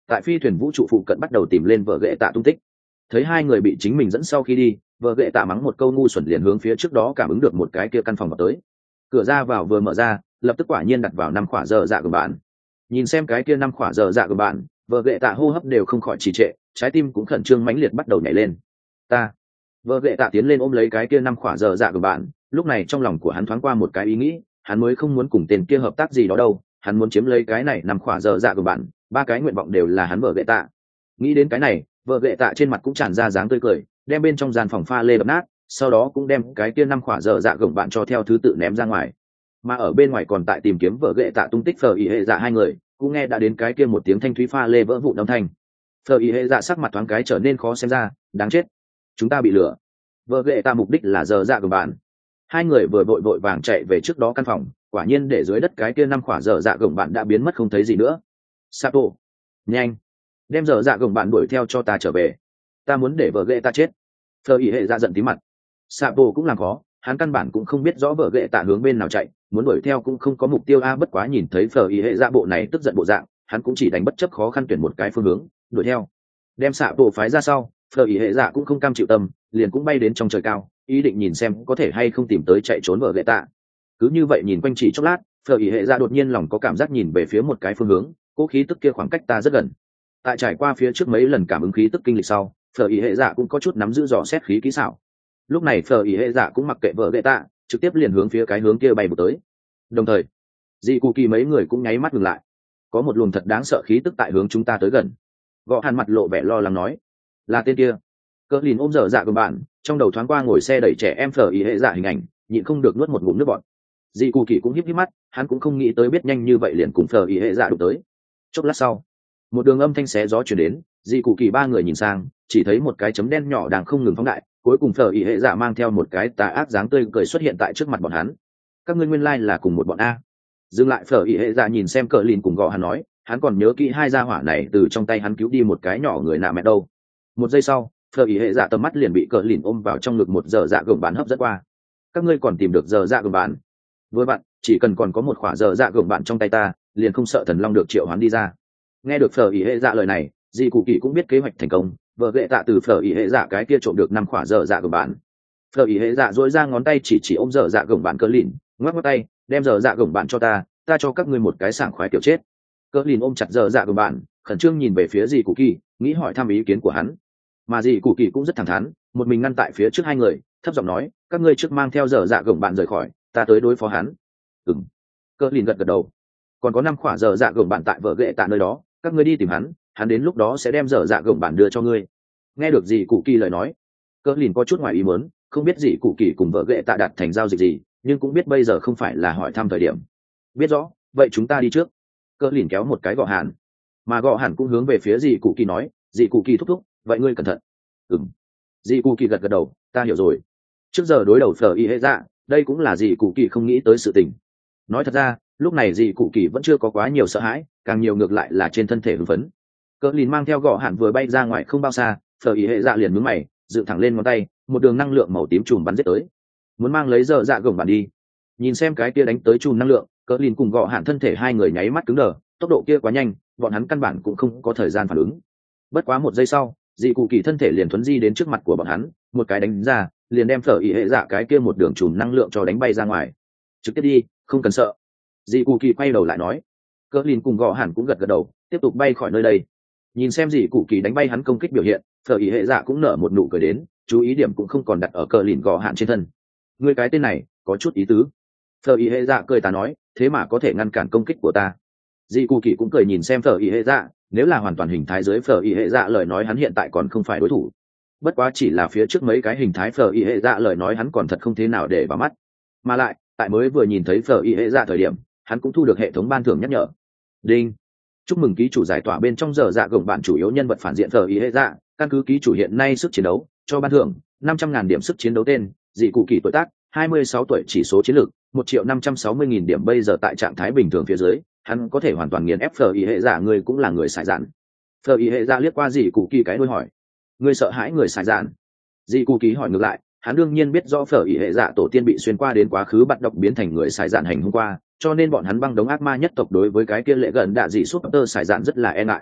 tại phi thuyền vũ trụ phụ cận bắt đầu tìm lên vợ ghệ tạ tung tích. Thấy hai người bị chính mình dẫn sau khi đi, vợ ghệ tạ mắng một câu ngu xuẩn liền hướng phía trước đó cảm ứng được một cái kia căn phòng vào tới. Cửa ra vào vừa mở ra, lập tức quả nhiên đặt vào năm khỏa giờ dạ của bạn. Nhìn xem cái kia năm khỏa giờ dạ của bạn, vợ ghệ tạ hô hấp đều không khỏi trì trệ, trái tim cũng khẩn trương mãnh liệt bắt đầu nhảy lên. Ta, vợ ghệ tạ tiến lên ôm lấy cái kia năm khỏa giờ dạ của bạn, lúc này trong lòng của hắn thoáng qua một cái ý nghĩ, hắn mới không muốn cùng tên kia hợp tác gì đó đâu, hắn muốn chiếm lấy cái này năm khỏa giờ dạ của bạn, ba cái nguyện vọng đều là hắn vợ ghệ tạ. Nghĩ đến cái này, vợ ghệ tạ trên mặt cũng tràn ra dáng tươi cười, đem bên trong gian phòng pha lê đập nát, sau đó cũng đem cái kia năm khỏa giờ dạ gồng bạn cho theo thứ tự ném ra ngoài. Mà ở bên ngoài còn tại tìm kiếm vợ ghệ tạ tung tích phờ ý hệ dạ hai người, cũng nghe đã đến cái kia một tiếng thanh thúy pha lê vỡ vụn âm thanh. Phờ ý hệ dạ sắc mặt thoáng cái trở nên khó xem ra, đáng chết, chúng ta bị lừa. Vợ ghệ tạ mục đích là giờ dạ gồng bạn. Hai người vừa vội vội vàng chạy về trước đó căn phòng, quả nhiên để dưới đất cái kia năm khỏa giờ dạ gồng bạn đã biến mất không thấy gì nữa. Sato, nhanh, đem giờ dạ gồng bạn đuổi theo cho ta trở về, ta muốn để vợ ghệ ta chết. Phờ ý hệ dạ giận tí mặt. Sapo cũng làm khó, hắn căn bản cũng không biết rõ vợ ghệ tạ hướng bên nào chạy, muốn đuổi theo cũng không có mục tiêu a. Bất quá nhìn thấy phờ ý hệ dạ bộ này tức giận bộ dạng, hắn cũng chỉ đánh bất chấp khó khăn tuyển một cái phương hướng đuổi theo. Đem Sapo phái ra sau, phờ ý hệ dạ cũng không cam chịu tâm, liền cũng bay đến trong trời cao, ý định nhìn xem có thể hay không tìm tới chạy trốn vợ ghệ tạ. Cứ như vậy nhìn quanh chỉ chốc lát, phờ ý hệ dạ đột nhiên lòng có cảm giác nhìn về phía một cái phương hướng, cố khí tức kia khoảng cách ta rất gần. Tại trải qua phía trước mấy lần cảm ứng khí tức kinh lịch sau, phờ ý hệ dạ cũng có chút nắm giữ dò xét khí kỹ xảo. Lúc này phờ ý hệ dạ cũng mặc kệ vợ ghệ tạ, trực tiếp liền hướng phía cái hướng kia bay bụt tới. Đồng thời dị cụ kỳ mấy người cũng nháy mắt ngừng lại, có một luồng thật đáng sợ khí tức tại hướng chúng ta tới gần. Gõ hàn mặt lộ vẻ lo lắng nói, là tên kia. Cỡ lìn ôm dở dạ của bạn, trong đầu thoáng qua ngồi xe đẩy trẻ em phờ ý hệ dạ hình ảnh, nhịn không được nuốt một ngụm nước bọt. Dị cụ kỳ cũng híp híp mắt, hắn cũng không nghĩ tới biết nhanh như vậy liền cùng phờ ý hệ dạ đụng tới. Chốc lát sau, một đường âm thanh xé gió chuyển đến, dị cụ kỳ ba người nhìn sang, chỉ thấy một cái chấm đen nhỏ đang không ngừng phóng đại, cuối cùng phờ ý hệ dạ mang theo một cái tà ác dáng tươi cười xuất hiện tại trước mặt bọn hắn. Các ngươi nguyên lai là cùng một bọn a. Dừng lại phờ ý hệ dạ nhìn xem cờ lìn cùng gọ hắn nói, hắn còn nhớ kỹ hai gia hỏa này từ trong tay hắn cứu đi một cái nhỏ người nạ mẹ đâu. Một giây sau, phờ ý hệ dạ tầm mắt liền bị cờ lìn ôm vào trong ngực một giờ dạ gồng bạn hấp dẫn qua. Các ngươi còn tìm được giờ dạ gồng bạn? Với bạn, chỉ cần còn có một khỏa giờ dạ gồng bạn trong tay ta, liền không sợ thần long được triệu hoán đi ra. Nghe được phờ ý hệ dạ lời này, dì cụ kỳ cũng biết kế hoạch thành công, vợ ghệ tạ từ phờ ý hệ dạ cái kia trộm được năm khỏa giờ dạ gồng bạn. Phờ ý hệ dạ dỗi ra ngón tay chỉ chỉ ôm giờ dạ gồng bạn cờ lìn, ngoắc ngoắc tay, đem giờ dạ gồng bạn cho ta, ta cho các ngươi một cái sảng khoái tiểu chết. Cờ lìn ôm chặt giờ dạ gồng bạn, khẩn trương nhìn về phía dì cụ kỳ, nghĩ hỏi thăm ý kiến của hắn. Mà dì cụ kỳ cũng rất thẳng thắn, một mình ngăn tại phía trước hai người, thấp giọng nói, các ngươi trước mang theo giờ dạ gồng bạn rời khỏi, ta tới đối phó hắn. Ừm. Cờ lìn gật gật đầu. Còn có năm khỏa giờ dạ gồng bạn tại vợ ghệ tạ nơi đó, các ngươi đi tìm hắn, hắn đến lúc đó sẽ đem dở dạ gồng bản đưa cho ngươi. Nghe được dì cụ kỳ lời nói, cỡ lìn có chút ngoài ý muốn, không biết dì cụ kỳ cùng vợ ghệ tạ đặt thành giao dịch gì, nhưng cũng biết bây giờ không phải là hỏi thăm thời điểm. Biết rõ, vậy chúng ta đi trước. Cỡ lìn kéo một cái gọ hàn, mà gọ hàn cũng hướng về phía dì cụ kỳ nói, dì cụ kỳ thúc thúc, vậy ngươi cẩn thận. Ừm. Dì cụ kỳ gật gật đầu, ta hiểu rồi. Trước giờ đối đầu phở y hệ dạ, đây cũng là dì cụ kỳ không nghĩ tới sự tình. Nói thật ra, lúc này dì cụ kỳ vẫn chưa có quá nhiều sợ hãi, càng nhiều ngược lại là trên thân thể hưng phấn. Cỡ lìn mang theo gọ hạn vừa bay ra ngoài không bao xa, phở ý hệ dạ liền mướn mày, dựng thẳng lên ngón tay, một đường năng lượng màu tím chùm bắn giết tới, muốn mang lấy giờ dạ gồng bản đi. Nhìn xem cái kia đánh tới chùm năng lượng, cỡ lìn cùng gọ hạn thân thể hai người nháy mắt cứng đờ, tốc độ kia quá nhanh, bọn hắn căn bản cũng không có thời gian phản ứng. Bất quá một giây sau, dị cụ kỳ thân thể liền thuấn di đến trước mặt của bọn hắn, một cái đánh ra, liền đem phở ý hệ dạ cái kia một đường chùm năng lượng cho đánh bay ra ngoài. Trực tiếp đi, không cần sợ. Dị cụ kỳ quay đầu lại nói. Cỡ lìn cùng gọ hạn cũng gật gật đầu, tiếp tục bay khỏi nơi đây. Nhìn xem dị cụ kỳ đánh bay hắn công kích biểu hiện, phở ý hệ dạ cũng nở một nụ cười đến, chú ý điểm cũng không còn đặt ở cờ lìn gọ hạn trên thân. Người cái tên này có chút ý tứ. Phở ý hệ dạ cười ta nói, thế mà có thể ngăn cản công kích của ta. Dị cụ kỳ cũng cười nhìn xem phở ý hệ dạ, nếu là hoàn toàn hình thái dưới phở ý hệ dạ lời nói hắn hiện tại còn không phải đối thủ. Bất quá chỉ là phía trước mấy cái hình thái phở ý hệ dạ lời nói hắn còn thật không thế nào để vào mắt. Mà lại tại mới vừa nhìn thấy phở ý hệ dạ thời điểm, hắn cũng thu được hệ thống ban thưởng nhắc nhở. Đinh, chúc mừng ký chủ giải tỏa bên trong giờ dạ gồng bạn chủ yếu nhân vật phản diện phở ý hệ dạ, căn cứ ký chủ hiện nay sức chiến đấu cho ban thưởng năm trăm ngàn điểm sức chiến đấu. Tên dị cụ kỳ, tuổi tác hai mươi sáu tuổi, chỉ số chiến lược một triệu năm trăm sáu mươi nghìn điểm. Bây giờ tại trạng thái bình thường phía dưới, hắn có thể hoàn toàn nghiền ép phở ý hệ dạ. Người cũng là người xài dạn. Phở ý hệ dạ liếc qua dị cụ kỳ cái đuôi hỏi, người sợ hãi người xài dạn? Dị cụ kỳ hỏi ngược lại, hắn đương nhiên biết rõ phở ý hệ dạ tổ tiên bị xuyên qua đến quá khứ bắt độc biến thành người xài dạn hành hôm qua, cho nên bọn hắn băng đống ác ma nhất tộc đối với cái kia lệ gần đạ dị suốt tơ xài dạn rất là e ngại.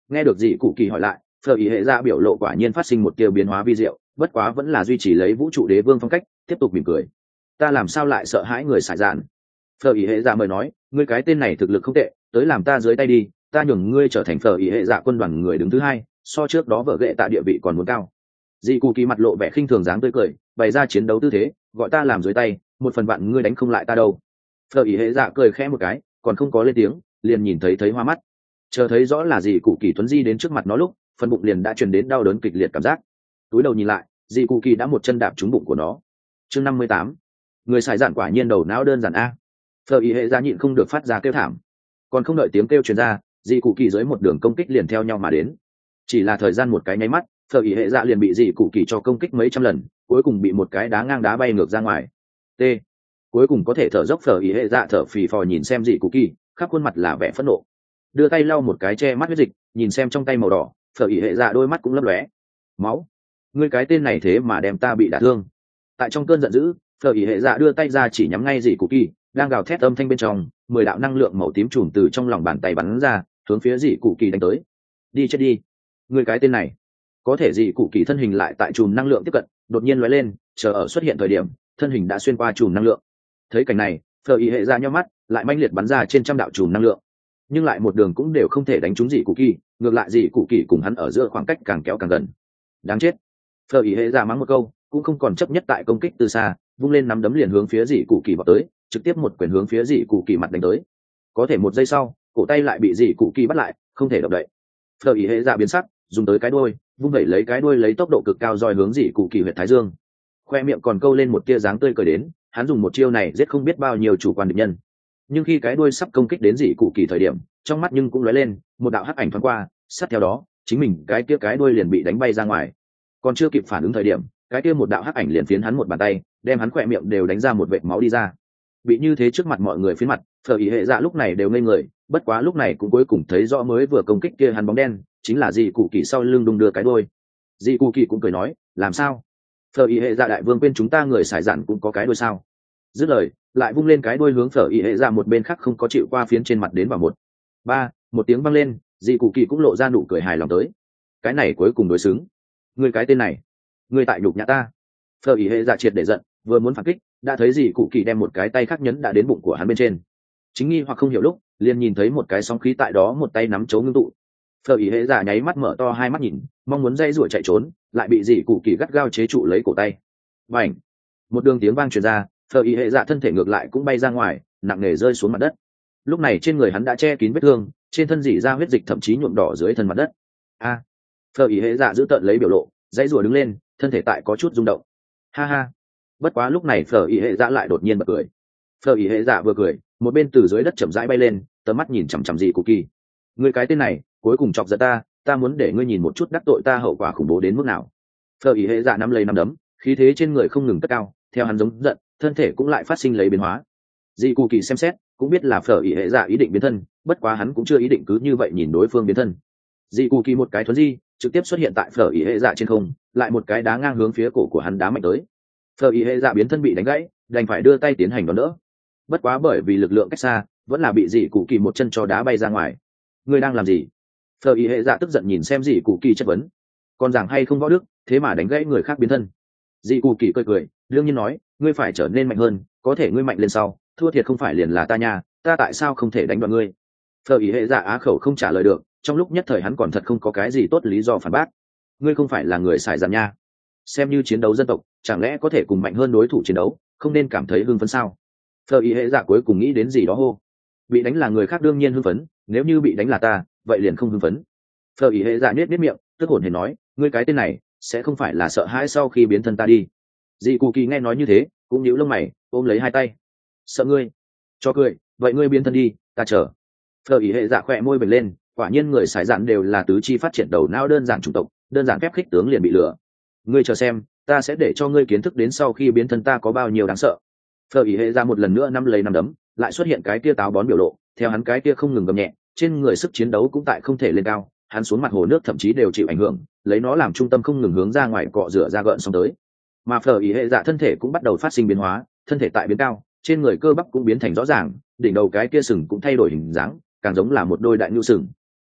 Nghe được dị cụ kỳ hỏi lại, phở ý hệ dạ biểu lộ quả nhiên phát sinh một tia biến hóa vi diệu, bất quá vẫn là duy trì lấy vũ trụ đế vương phong cách, tiếp tục mỉm cười. Ta làm sao lại sợ hãi người xài dạn? Phở ý hệ dạ mời nói, ngươi cái tên này thực lực không tệ, tới làm ta dưới tay đi, ta nhường ngươi trở thành phở ý hệ dạ quân đoàn người đứng thứ hai, so trước đó vợ ghệ tạ địa vị còn muốn cao. Dị cụ kỳ mặt lộ vẻ khinh thường dáng tươi cười, bày ra chiến đấu tư thế, gọi ta làm dưới tay, một phần vạn ngươi đánh không lại ta đâu. Phở ý hệ dạ cười khẽ một cái, còn không có lên tiếng, liền nhìn thấy thấy hoa mắt. Chờ thấy rõ là dị cụ kỳ tuấn di đến trước mặt nó lúc, phần bụng liền đã truyền đến đau đớn kịch liệt cảm giác. Túi đầu nhìn lại, dị cụ kỳ đã một chân đạp trúng bụng của nó. Chương năm mươi tám, người xài giản quả nhiên đầu não đơn giản a. Phở ý hệ dạ nhịn không được phát ra kêu thảm, còn không đợi tiếng kêu truyền ra, dị cụ kỳ dưới một đường công kích liền theo nhau mà đến. Chỉ là thời gian một cái nháy mắt, phở ý hệ dạ liền bị dị cụ kỳ cho công kích mấy trăm lần, cuối cùng bị một cái đá ngang đá bay ngược ra ngoài. T. Cuối cùng có thể thở dốc, phở ý hệ dạ thở phì phò nhìn xem dị cụ kỳ, khắp khuôn mặt là vẻ phẫn nộ, đưa tay lau một cái che mắt huyết dịch, nhìn xem trong tay màu đỏ, phở ý hệ dạ đôi mắt cũng lấp lóe. Máu, ngươi cái tên này thế mà đem ta bị đả thương. Tại trong cơn giận dữ, phở ý hệ dạ đưa tay ra chỉ nhắm ngay dị cụ kỳ, đang gào thét âm thanh bên trong, mười đạo năng lượng màu tím trùm từ trong lòng bàn tay bắn ra, hướng phía dị cụ kỳ đánh tới. Đi chết đi, ngươi cái tên này. Có thể dị cụ kỳ thân hình lại tại chùm năng lượng tiếp cận, đột nhiên lóe lên, chờ ở xuất hiện thời điểm, thân hình đã xuyên qua chùm năng lượng. Thấy cảnh này, phở ý hệ dạ nhíu mắt, lại manh liệt bắn ra trên trăm đạo chùm năng lượng, nhưng lại một đường cũng đều không thể đánh trúng dị cụ kỳ, ngược lại dị cụ kỳ cùng hắn ở giữa khoảng cách càng kéo càng gần. Đáng chết. Phở ý hệ dạ mắng một câu, cũng không còn chấp nhất tại công kích từ xa, vung lên nắm đấm liền hướng phía dị cụ kỳ vọt tới, trực tiếp một quyền hướng phía dị cụ kỳ mặt đánh tới. Có thể một giây sau, cổ tay lại bị dị cụ kỳ bắt lại, không thể động đậy. Phở ý hệ dạ biến sắc, dùng tới cái đuôi, vung vẩy lấy cái đuôi lấy tốc độ cực cao roi hướng dị cụ kỳ huyệt thái dương. Khoe miệng còn câu lên một tia dáng tươi cười đến, hắn dùng một chiêu này giết không biết bao nhiêu chủ quan địch nhân. Nhưng khi cái đuôi sắp công kích đến dị cụ kỳ thời điểm, trong mắt nhưng cũng lóe lên một đạo hắc ảnh thoáng qua, sát theo đó, chính mình cái kia cái đuôi liền bị đánh bay ra ngoài. Còn chưa kịp phản ứng thời điểm, cái kia một đạo hắc ảnh liền phiến hắn một bàn tay, đem hắn khỏe miệng đều đánh ra một vệt máu đi ra. Bị như thế trước mặt mọi người phiến mặt, phở ý hệ dạ lúc này đều ngây người, bất quá lúc này cũng cuối cùng thấy rõ mới vừa công kích kia hắn bóng đen chính là dị cụ kỳ sau lưng đung đưa cái đuôi. Dị cụ kỳ cũng cười nói, làm sao? Phở ý hệ dạ đại vương quên chúng ta người xài dạn cũng có cái đuôi sao? Dứt lời, lại vung lên cái đuôi hướng phở ý hệ dạ một bên khác không có chịu qua phiến trên mặt đến vào một ba một tiếng vang lên, dị cụ kỳ cũng lộ ra nụ cười hài lòng tới. Cái này cuối cùng đối xứng. Người cái tên này, người tại nhục nhã ta. Phở ý hệ dạ triệt để giận, vừa muốn phản kích, đã thấy dị cụ kỳ đem một cái tay khác nhấn đã đến bụng của hắn bên trên. Chính nghi hoặc không hiểu lúc, liền nhìn thấy một cái sóng khí tại đó một tay nắm chấu ngưng tụ. Phở ý hệ dạ nháy mắt mở to hai mắt nhìn, mong muốn dây rủa chạy trốn, lại bị dị cụ kỳ gắt gao chế trụ lấy cổ tay. Bành! Một đường tiếng vang truyền ra, phở ý hệ dạ thân thể ngược lại cũng bay ra ngoài, nặng nề rơi xuống mặt đất. Lúc này trên người hắn đã che kín vết thương, trên thân dỉ ra huyết dịch thậm chí nhuộm đỏ dưới thân mặt đất. A! À, phở ý hệ dạ giữ tợn lấy biểu lộ, dãy rủa đứng lên, thân thể tại có chút rung động. Ha ha! Bất quá lúc này phở ý hệ dạ lại đột nhiên bật cười. Phở ý hệ dạ vừa cười, một bên từ dưới đất chậm rãi bay lên, tầm mắt nhìn chằm chằm dị cụ kỳ. Ngươi cái tên này, cuối cùng chọc giận ta, ta muốn để ngươi nhìn một chút đắc tội ta hậu quả khủng bố đến mức nào. Phở ý hệ dạ nắm lấy nắm đấm, khí thế trên người không ngừng cất cao, theo hắn giống giận, thân thể cũng lại phát sinh lấy biến hóa. Dị cụ kỳ xem xét, cũng biết là phở ý hệ dạ ý định biến thân, bất quá hắn cũng chưa ý định cứ như vậy nhìn đối phương biến thân. Dị cụ kỳ một cái thuấn di, trực tiếp xuất hiện tại phở ý hệ dạ trên không, lại một cái đá ngang hướng phía cổ của hắn đá mạnh tới. Phở ý hệ dạ biến thân bị đánh gãy, đành phải đưa tay tiến hành đón đỡ. Bất quá bởi vì lực lượng cách xa, vẫn là bị dị cụ kỳ một chân cho đá bay ra ngoài. Ngươi đang làm gì? Phở ý hệ dạ tức giận nhìn xem dị cụ kỳ chất vấn. Còn giảng hay không võ đức, thế mà đánh gãy người khác biến thân. Dị cụ kỳ cười cười, đương nhiên nói, ngươi phải trở nên mạnh hơn, có thể ngươi mạnh lên sau, thua thiệt không phải liền là ta nha, ta tại sao không thể đánh đoạn ngươi? Phở ý hệ dạ á khẩu không trả lời được, trong lúc nhất thời hắn còn thật không có cái gì tốt lý do phản bác. Ngươi không phải là người xài giàn nha, xem như chiến đấu dân tộc, chẳng lẽ có thể cùng mạnh hơn đối thủ chiến đấu, không nên cảm thấy hưng phấn sao? Phở ý hệ dạ cuối cùng nghĩ đến gì đó hô. Bị đánh là người khác đương nhiên hưng phấn, nếu như bị đánh là ta, vậy liền không hưng phấn. Phở ý hệ dạ nết nết miệng, tức hồn hển nói, ngươi cái tên này sẽ không phải là sợ hãi sau khi biến thân ta đi? Dị cụ kỳ nghe nói như thế, cũng nhíu lông mày, ôm lấy hai tay. Sợ ngươi? Cho cười, vậy ngươi biến thân đi, ta chờ. Phở ý hệ dạ khỏe môi bật lên, quả nhiên người xài dạn đều là tứ chi phát triển đầu não đơn giản chủng tộc, đơn giản phép khích tướng liền bị lừa. Ngươi chờ xem, ta sẽ để cho ngươi kiến thức đến sau khi biến thân ta có bao nhiêu đáng sợ. Phở ý hệ dạ một lần nữa nắm lấy nắm đấm, lại xuất hiện cái kia táo bón biểu lộ, theo hắn cái kia không ngừng gầm nhẹ, trên người sức chiến đấu cũng tại không thể lên cao, hắn xuống mặt hồ nước thậm chí đều chịu ảnh hưởng, lấy nó làm trung tâm không ngừng hướng ra ngoài cọ rửa ra gợn xong tới. Mà phở ý hệ dạ thân thể cũng bắt đầu phát sinh biến hóa, thân thể tại biến cao, trên người cơ bắp cũng biến thành rõ ràng, đỉnh đầu cái kia sừng cũng thay đổi hình dáng, càng giống là một đôi đại nhu sừng.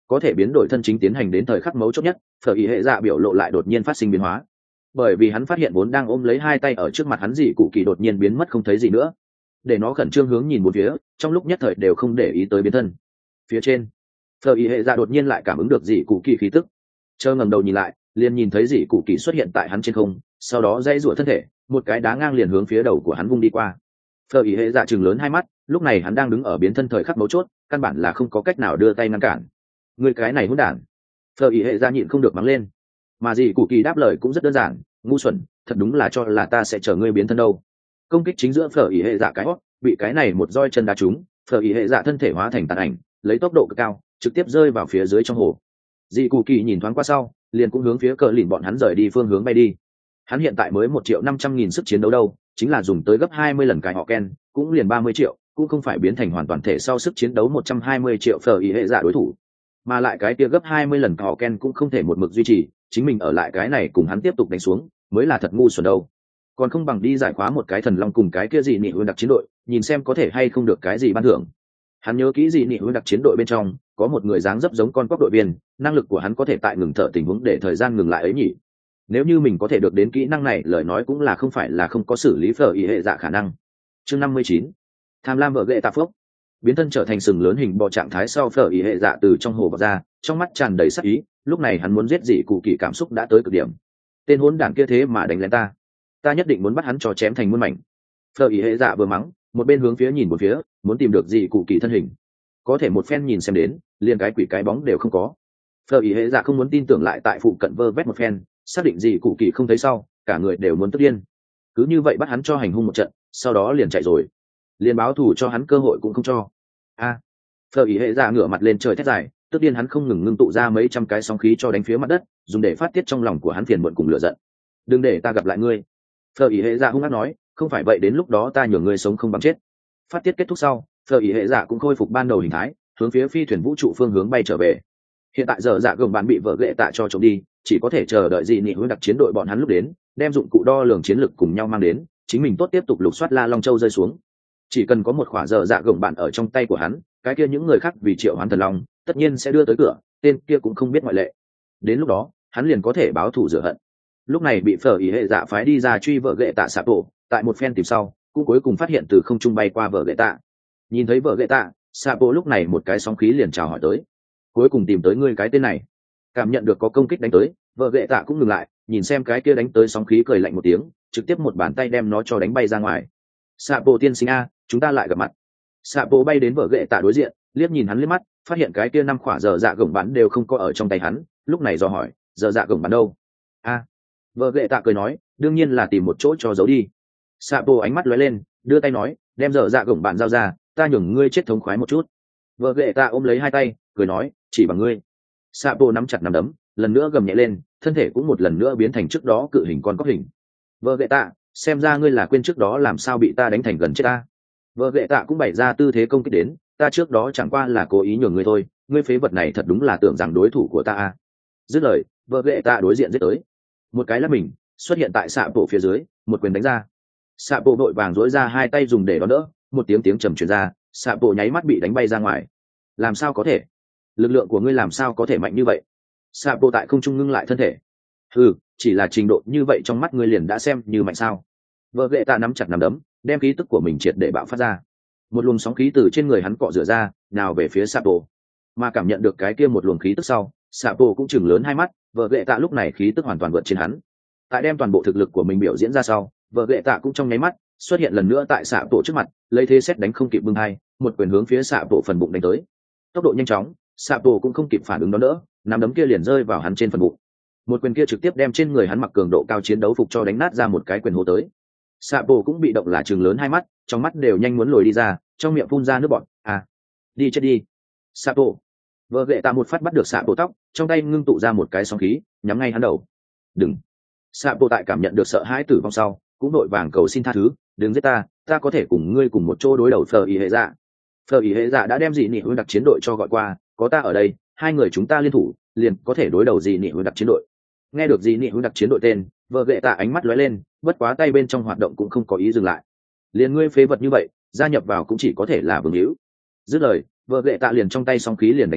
có thể biến đổi thân chính tiến hành đến thời khắc mấu chốt nhất, phở ý hệ dạ biểu lộ lại đột nhiên phát sinh biến hóa, bởi vì hắn phát hiện vốn đang ôm lấy hai tay ở trước mặt hắn dị cụ kỳ đột nhiên biến mất không thấy gì nữa, để nó khẩn trương hướng nhìn một phía, trong lúc nhất thời đều không để ý tới biến thân. Phía trên, phở ý hệ dạ đột nhiên lại cảm ứng được dị cụ kỳ khí tức, chờ ngẩng đầu nhìn lại, liền nhìn thấy dị cụ kỳ xuất hiện tại hắn trên không, sau đó dãy rủa thân thể, một cái đá ngang liền hướng phía đầu của hắn vung đi qua. Phở ý hệ dạ chừng lớn hai mắt, lúc này hắn đang đứng ở biến thân thời khắc mấu chốt, căn bản là không có cách nào đưa tay ngăn cản. Người cái này hỗn đản! Phở ý hệ dạ nhịn không được mắng lên, mà dị cụ kỳ đáp lời cũng rất đơn giản, ngu xuẩn, thật đúng là cho là ta sẽ chờ ngươi biến thân đâu. Công kích chính giữa phở ý hệ dạ cái hót, bị cái này một roi chân đá trúng, phở ý hệ dạ thân thể hóa thành tàn ảnh, lấy tốc độ cực cao trực tiếp rơi vào phía dưới trong hồ. Dị cụ kỳ nhìn thoáng qua sau, liền cũng hướng phía cờ lìn bọn hắn rời đi phương hướng bay đi. Hắn hiện tại mới một triệu năm trăm nghìn sức chiến đấu đâu, chính là dùng tới gấp hai mươi lần cái họ ken, cũng liền ba mươi triệu, cũng không phải biến thành hoàn toàn thể sau sức chiến đấu một trăm hai mươi triệu phở ý hệ dạ đối thủ. Mà lại cái kia gấp hai mươi lần cái họ ken cũng không thể một mực duy trì, chính mình ở lại cái này cùng hắn tiếp tục đánh xuống, mới là thật ngu xuẩn đâu. Còn không bằng đi giải khóa một cái thần long cùng cái kia gì nị huân đặc chiến đội, nhìn xem có thể hay không được cái gì ban thưởng. Hắn nhớ kỹ gì nị huân đặc chiến đội bên trong có một người dáng dấp giống con cóc đội viên, năng lực của hắn có thể tại ngừng thở tình huống để thời gian ngừng lại ấy nhỉ. Nếu như mình có thể được đến kỹ năng này, lời nói cũng là không phải là không có xử lý phở ý hệ dạ khả năng. Chương năm mươi chín, tham lam vợ ghệ tạ phước. Biến thân trở thành sừng lớn hình bò trạng thái sau, phở ý hệ dạ từ trong hồ bò ra, trong mắt tràn đầy sắc ý, lúc này hắn muốn giết dị cụ kỳ cảm xúc đã tới cực điểm. Tên hỗn đản kia thế mà đánh lén ta, ta nhất định muốn bắt hắn cho chém thành muôn mảnh. Phở ý hệ dạ vừa mắng, một bên hướng phía nhìn một phía, muốn tìm được dị cụ kỳ thân hình. Có thể một phen nhìn xem đến, liền cái quỷ cái bóng đều không có. Phở ý hệ dạ không muốn tin tưởng lại tại phụ cận vơ vét một phen, xác định dị cụ kỳ không thấy sau, cả người đều muốn tức điên. Cứ như vậy bắt hắn cho hành hung một trận, sau đó liền chạy rồi, liền báo thù cho hắn cơ hội cũng không cho. A! À, phở ý hệ dạ ngửa mặt lên trời thét dài, tức điên hắn không ngừng ngưng tụ ra mấy trăm cái sóng khí cho đánh phía mặt đất, dùng để phát tiết trong lòng của hắn phiền muộn cùng lửa giận. Đừng để ta gặp lại ngươi. Phở ý hệ dạ hung hăng nói, không phải vậy đến lúc đó ta nhường ngươi sống không bằng chết. Phát tiết kết thúc sau, phở ý hệ dạ cũng khôi phục ban đầu hình thái, hướng phía phi thuyền vũ trụ phương hướng bay trở về. Hiện tại giờ dạ gồng bạn bị vợ ghệ tạ cho trộm đi, chỉ có thể chờ đợi dị nị huân đặc chiến đội bọn hắn lúc đến, đem dụng cụ đo lường chiến lực cùng nhau mang đến, chính mình tốt tiếp tục lục soát La Long Châu rơi xuống. Chỉ cần có một khỏa giờ dạ gồng bạn ở trong tay của hắn, cái kia những người khác vì triệu hoán thần long, tất nhiên sẽ đưa tới cửa, tên kia cũng không biết ngoại lệ. Đến lúc đó, hắn liền có thể báo thù rửa hận. Lúc này bị phở ý hệ dạ phái đi ra truy vợ ghệ tạ sạp bộ, tại một phen tìm sau, cũng cuối cùng phát hiện từ không trung bay qua vợ ghệ tạ. Nhìn thấy vợ ghệ tạ, sạp bộ lúc này một cái sóng khí liền chào hỏi tới, cuối cùng tìm tới ngươi cái tên này. Cảm nhận được có công kích đánh tới, vợ ghệ tạ cũng ngừng lại, nhìn xem cái kia đánh tới sóng khí cười lạnh một tiếng, trực tiếp một bàn tay đem nó cho đánh bay ra ngoài. Sạp bộ tiên sinh a, chúng ta lại gặp mặt. Sạp bộ bay đến vợ ghệ tạ đối diện, liếc nhìn hắn liếc mắt, phát hiện cái kia năm khỏa giờ dạ gồng bắn đều không có ở trong tay hắn, lúc này dò hỏi, giờ dạ gồng bắn đâu? A, à, vợ ghệ tạ cười nói, đương nhiên là tìm một chỗ cho giấu đi. Sạp bộ ánh mắt lóe lên, đưa tay nói, đem giờ dạ gồng bạn giao ra, ta nhường ngươi chết thống khoái một chút. Vợ ghệ tạ ôm lấy hai tay, cười nói, chỉ bằng ngươi. Sạp bộ nắm chặt nắm đấm, lần nữa gầm nhẹ lên, thân thể cũng một lần nữa biến thành trước đó cự hình con cóc hình. Vợ ghệ tạ, xem ra ngươi là quên trước đó làm sao bị ta đánh thành gần chết ta. Vợ ghệ tạ cũng bày ra tư thế công kích đến, ta trước đó chẳng qua là cố ý nhường ngươi thôi, ngươi phế vật này thật đúng là tưởng rằng đối thủ của ta à. Dứt lời, vợ ghệ tạ đối diện giết tới, một cái lắp mình xuất hiện tại xạ bộ phía dưới, một quyền đánh ra. Xạ bộ đội vàng dỗi ra hai tay dùng để đón đỡ, một tiếng tiếng trầm truyền ra, xạ bộ nháy mắt bị đánh bay ra ngoài. Làm sao có thể? Lực lượng của ngươi làm sao có thể mạnh như vậy? Xạ bộ tại không trung ngưng lại thân thể. Ừ, chỉ là trình độ như vậy trong mắt ngươi liền đã xem như mạnh sao? Vợ ghệ tạ nắm chặt nắm đấm, đem khí tức của mình triệt để bạo phát ra. Một luồng sóng khí từ trên người hắn cọ rửa ra, nào về phía Sapo. Mà cảm nhận được cái kia một luồng khí tức sau, Sapo cũng chừng lớn hai mắt, vợ ghệ tạ lúc này khí tức hoàn toàn vượt trên hắn. Tại đem toàn bộ thực lực của mình biểu diễn ra sau, vợ ghệ tạ cũng trong nháy mắt xuất hiện lần nữa tại Sapo trước mặt, lấy thế xét đánh không kịp bưng hai, một quyền hướng phía Sapo phần bụng đánh tới. Tốc độ nhanh chóng, Sapo cũng không kịp phản ứng đón đỡ, nắm đấm kia liền rơi vào hắn trên phần bụng. Một quyền kia trực tiếp đem trên người hắn mặc cường độ cao chiến đấu phục cho đánh nát ra một cái quyền hố tới. Sapo cũng bị động là trừng lớn hai mắt, trong mắt đều nhanh muốn lồi đi ra, trong miệng phun ra nước bọt. À, đi chết đi. Sapo. Vợ ghệ tạ một phát bắt được Sapo tóc, trong tay ngưng tụ ra một cái sóng khí, nhắm ngay hắn đầu. Đừng. Sapo tại cảm nhận được sợ hãi tử vong sau, cũng đội vàng cầu xin tha thứ, đừng giết ta, ta có thể cùng ngươi cùng một chỗ đối đầu Phở ý hệ dạ. Phở ý hệ dạ đã đem dị nị huân đặc chiến đội cho gọi qua, có ta ở đây, hai người chúng ta liên thủ, liền có thể đối đầu dị nị huân đặc chiến đội. Nghe được dị nị huân đặc chiến đội tên, vợ ghệ tạ ánh mắt lóe lên, bất quá tay bên trong hoạt động cũng không có ý dừng lại. Liền ngươi phế vật như vậy, gia nhập vào cũng chỉ có thể là vương hữu. Dứt lời, vợ ghệ tạ liền trong tay sóng khí liền đánh ra,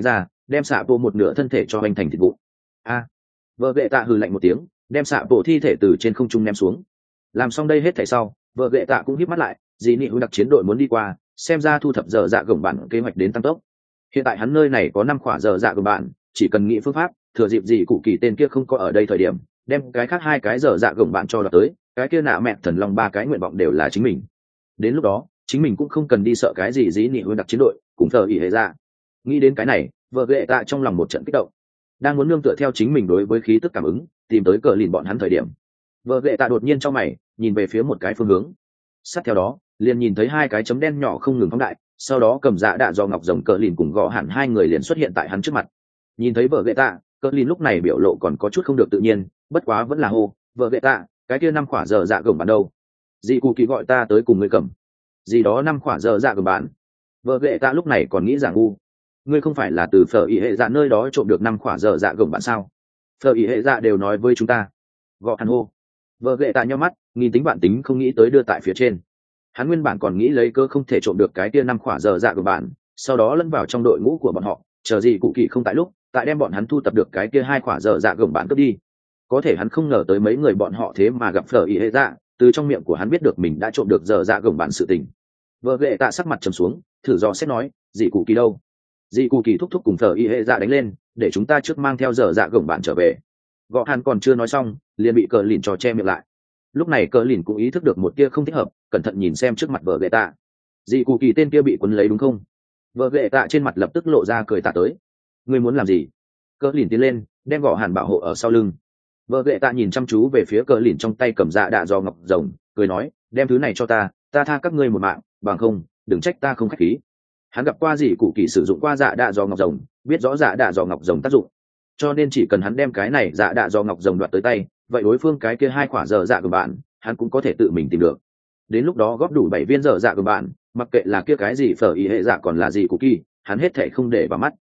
đem xạ bộ một nửa thân thể cho hoành thành thịt vụn. A, vợ ghệ tạ hừ lạnh một tiếng, đem xạ bộ thi thể từ trên không trung ném xuống. Làm xong đây hết thảy sau, vợ ghệ tạ cũng híp mắt lại, dì nị hữu đặc chiến đội muốn đi qua, xem ra thu thập giờ dạ gồng bản kế hoạch đến tăng tốc. Hiện tại hắn nơi này có năm khỏa giờ dạ gồng bản, chỉ cần nghĩ phương pháp, thừa dịp gì cụ kỳ tên kia không có ở đây thời điểm, đem cái khác hai cái giờ dạ gồng bản cho đợt tới, cái kia nạ mẹ thần long ba cái nguyện vọng đều là chính mình. Đến lúc đó, chính mình cũng không cần đi sợ cái gì dĩ nị hữu đặc chiến đội, cũng thờ ỉ hệ ra. Nghĩ đến cái này, vợ ghệ tạ trong lòng một trận kích động, đang muốn nương tựa theo chính mình đối với khí tức cảm ứng, tìm tới cờ lìn bọn hắn thời điểm, vợ ghệ tạ đột nhiên trong mày nhìn về phía một cái phương hướng, sát theo đó liền nhìn thấy hai cái chấm đen nhỏ không ngừng phóng đại, sau đó cầm dạ đạ do ngọc rồng cờ lìn cùng gõ hẳn hai người liền xuất hiện tại hắn trước mặt. Nhìn thấy vợ ghệ tạ, cờ lìn lúc này biểu lộ còn có chút không được tự nhiên, bất quá vẫn là hô vợ ghệ tạ, cái kia năm khỏa giờ dạ gồng bạn đâu? Dì cụ kỳ gọi ta tới cùng ngươi cầm. Gì đó năm khỏa giờ dạ gồng bạn? Vợ ghệ tạ lúc này còn nghĩ rằng ngu, ngươi không phải là từ phở ý hệ dạ nơi đó trộm được năm khỏa giờ dạ gồng bạn sao? Phở ý hệ dạ đều nói với chúng ta. Gõ hẳn hô. Vợ ghệ tạ nhau mắt, nghìn tính bạn tính không nghĩ tới đưa tại phía trên. Hắn nguyên bản còn nghĩ lấy cơ không thể trộm được cái kia năm khỏa giờ dạ của bạn, sau đó lẫn vào trong đội ngũ của bọn họ, chờ gì cụ kỳ không tại lúc, tại đem bọn hắn thu tập được cái kia hai khỏa giờ dạ gồng bạn cướp đi. Có thể hắn không ngờ tới mấy người bọn họ thế mà gặp phở ý hệ dạ, từ trong miệng của hắn biết được mình đã trộm được giờ dạ gồng bạn sự tình. Vợ ghệ tạ sắc mặt trầm xuống, thử dò xét nói, dị cụ kỳ đâu? Dị cụ kỳ thúc thúc cùng phở ý hệ dạ đánh lên, để chúng ta trước mang theo giờ dạ gồng bạn trở về. Gõ hắn còn chưa nói xong, liền bị cờ lìn cho che miệng lại. Lúc này cờ lìn cũng ý thức được một tia không thích hợp, cẩn thận nhìn xem trước mặt vợ ghệ tạ. Dị cụ kỳ tên kia bị quấn lấy đúng không? Vợ ghệ tạ trên mặt lập tức lộ ra cười tạ tới. Ngươi muốn làm gì? Cờ lìn tiến lên, đem gõ hàn bảo hộ ở sau lưng. Vợ ghệ tạ nhìn chăm chú về phía cờ lìn trong tay cầm dạ đạ do ngọc rồng, cười nói, đem thứ này cho ta, ta tha các ngươi một mạng, bằng không, đừng trách ta không khách khí. Hắn gặp qua dị cụ kỳ sử dụng qua dạ đạ do ngọc rồng, biết rõ dạ đạ do ngọc rồng tác dụng, cho nên chỉ cần hắn đem cái này dạ đạ do ngọc rồng đoạt tới tay, vậy đối phương cái kia hai quả dở dạ của bạn hắn cũng có thể tự mình tìm được. Đến lúc đó góp đủ bảy viên dở dạ của bạn, mặc kệ là kia cái gì phở ý hệ dạ còn là gì của kỳ, hắn hết thể không để vào mắt,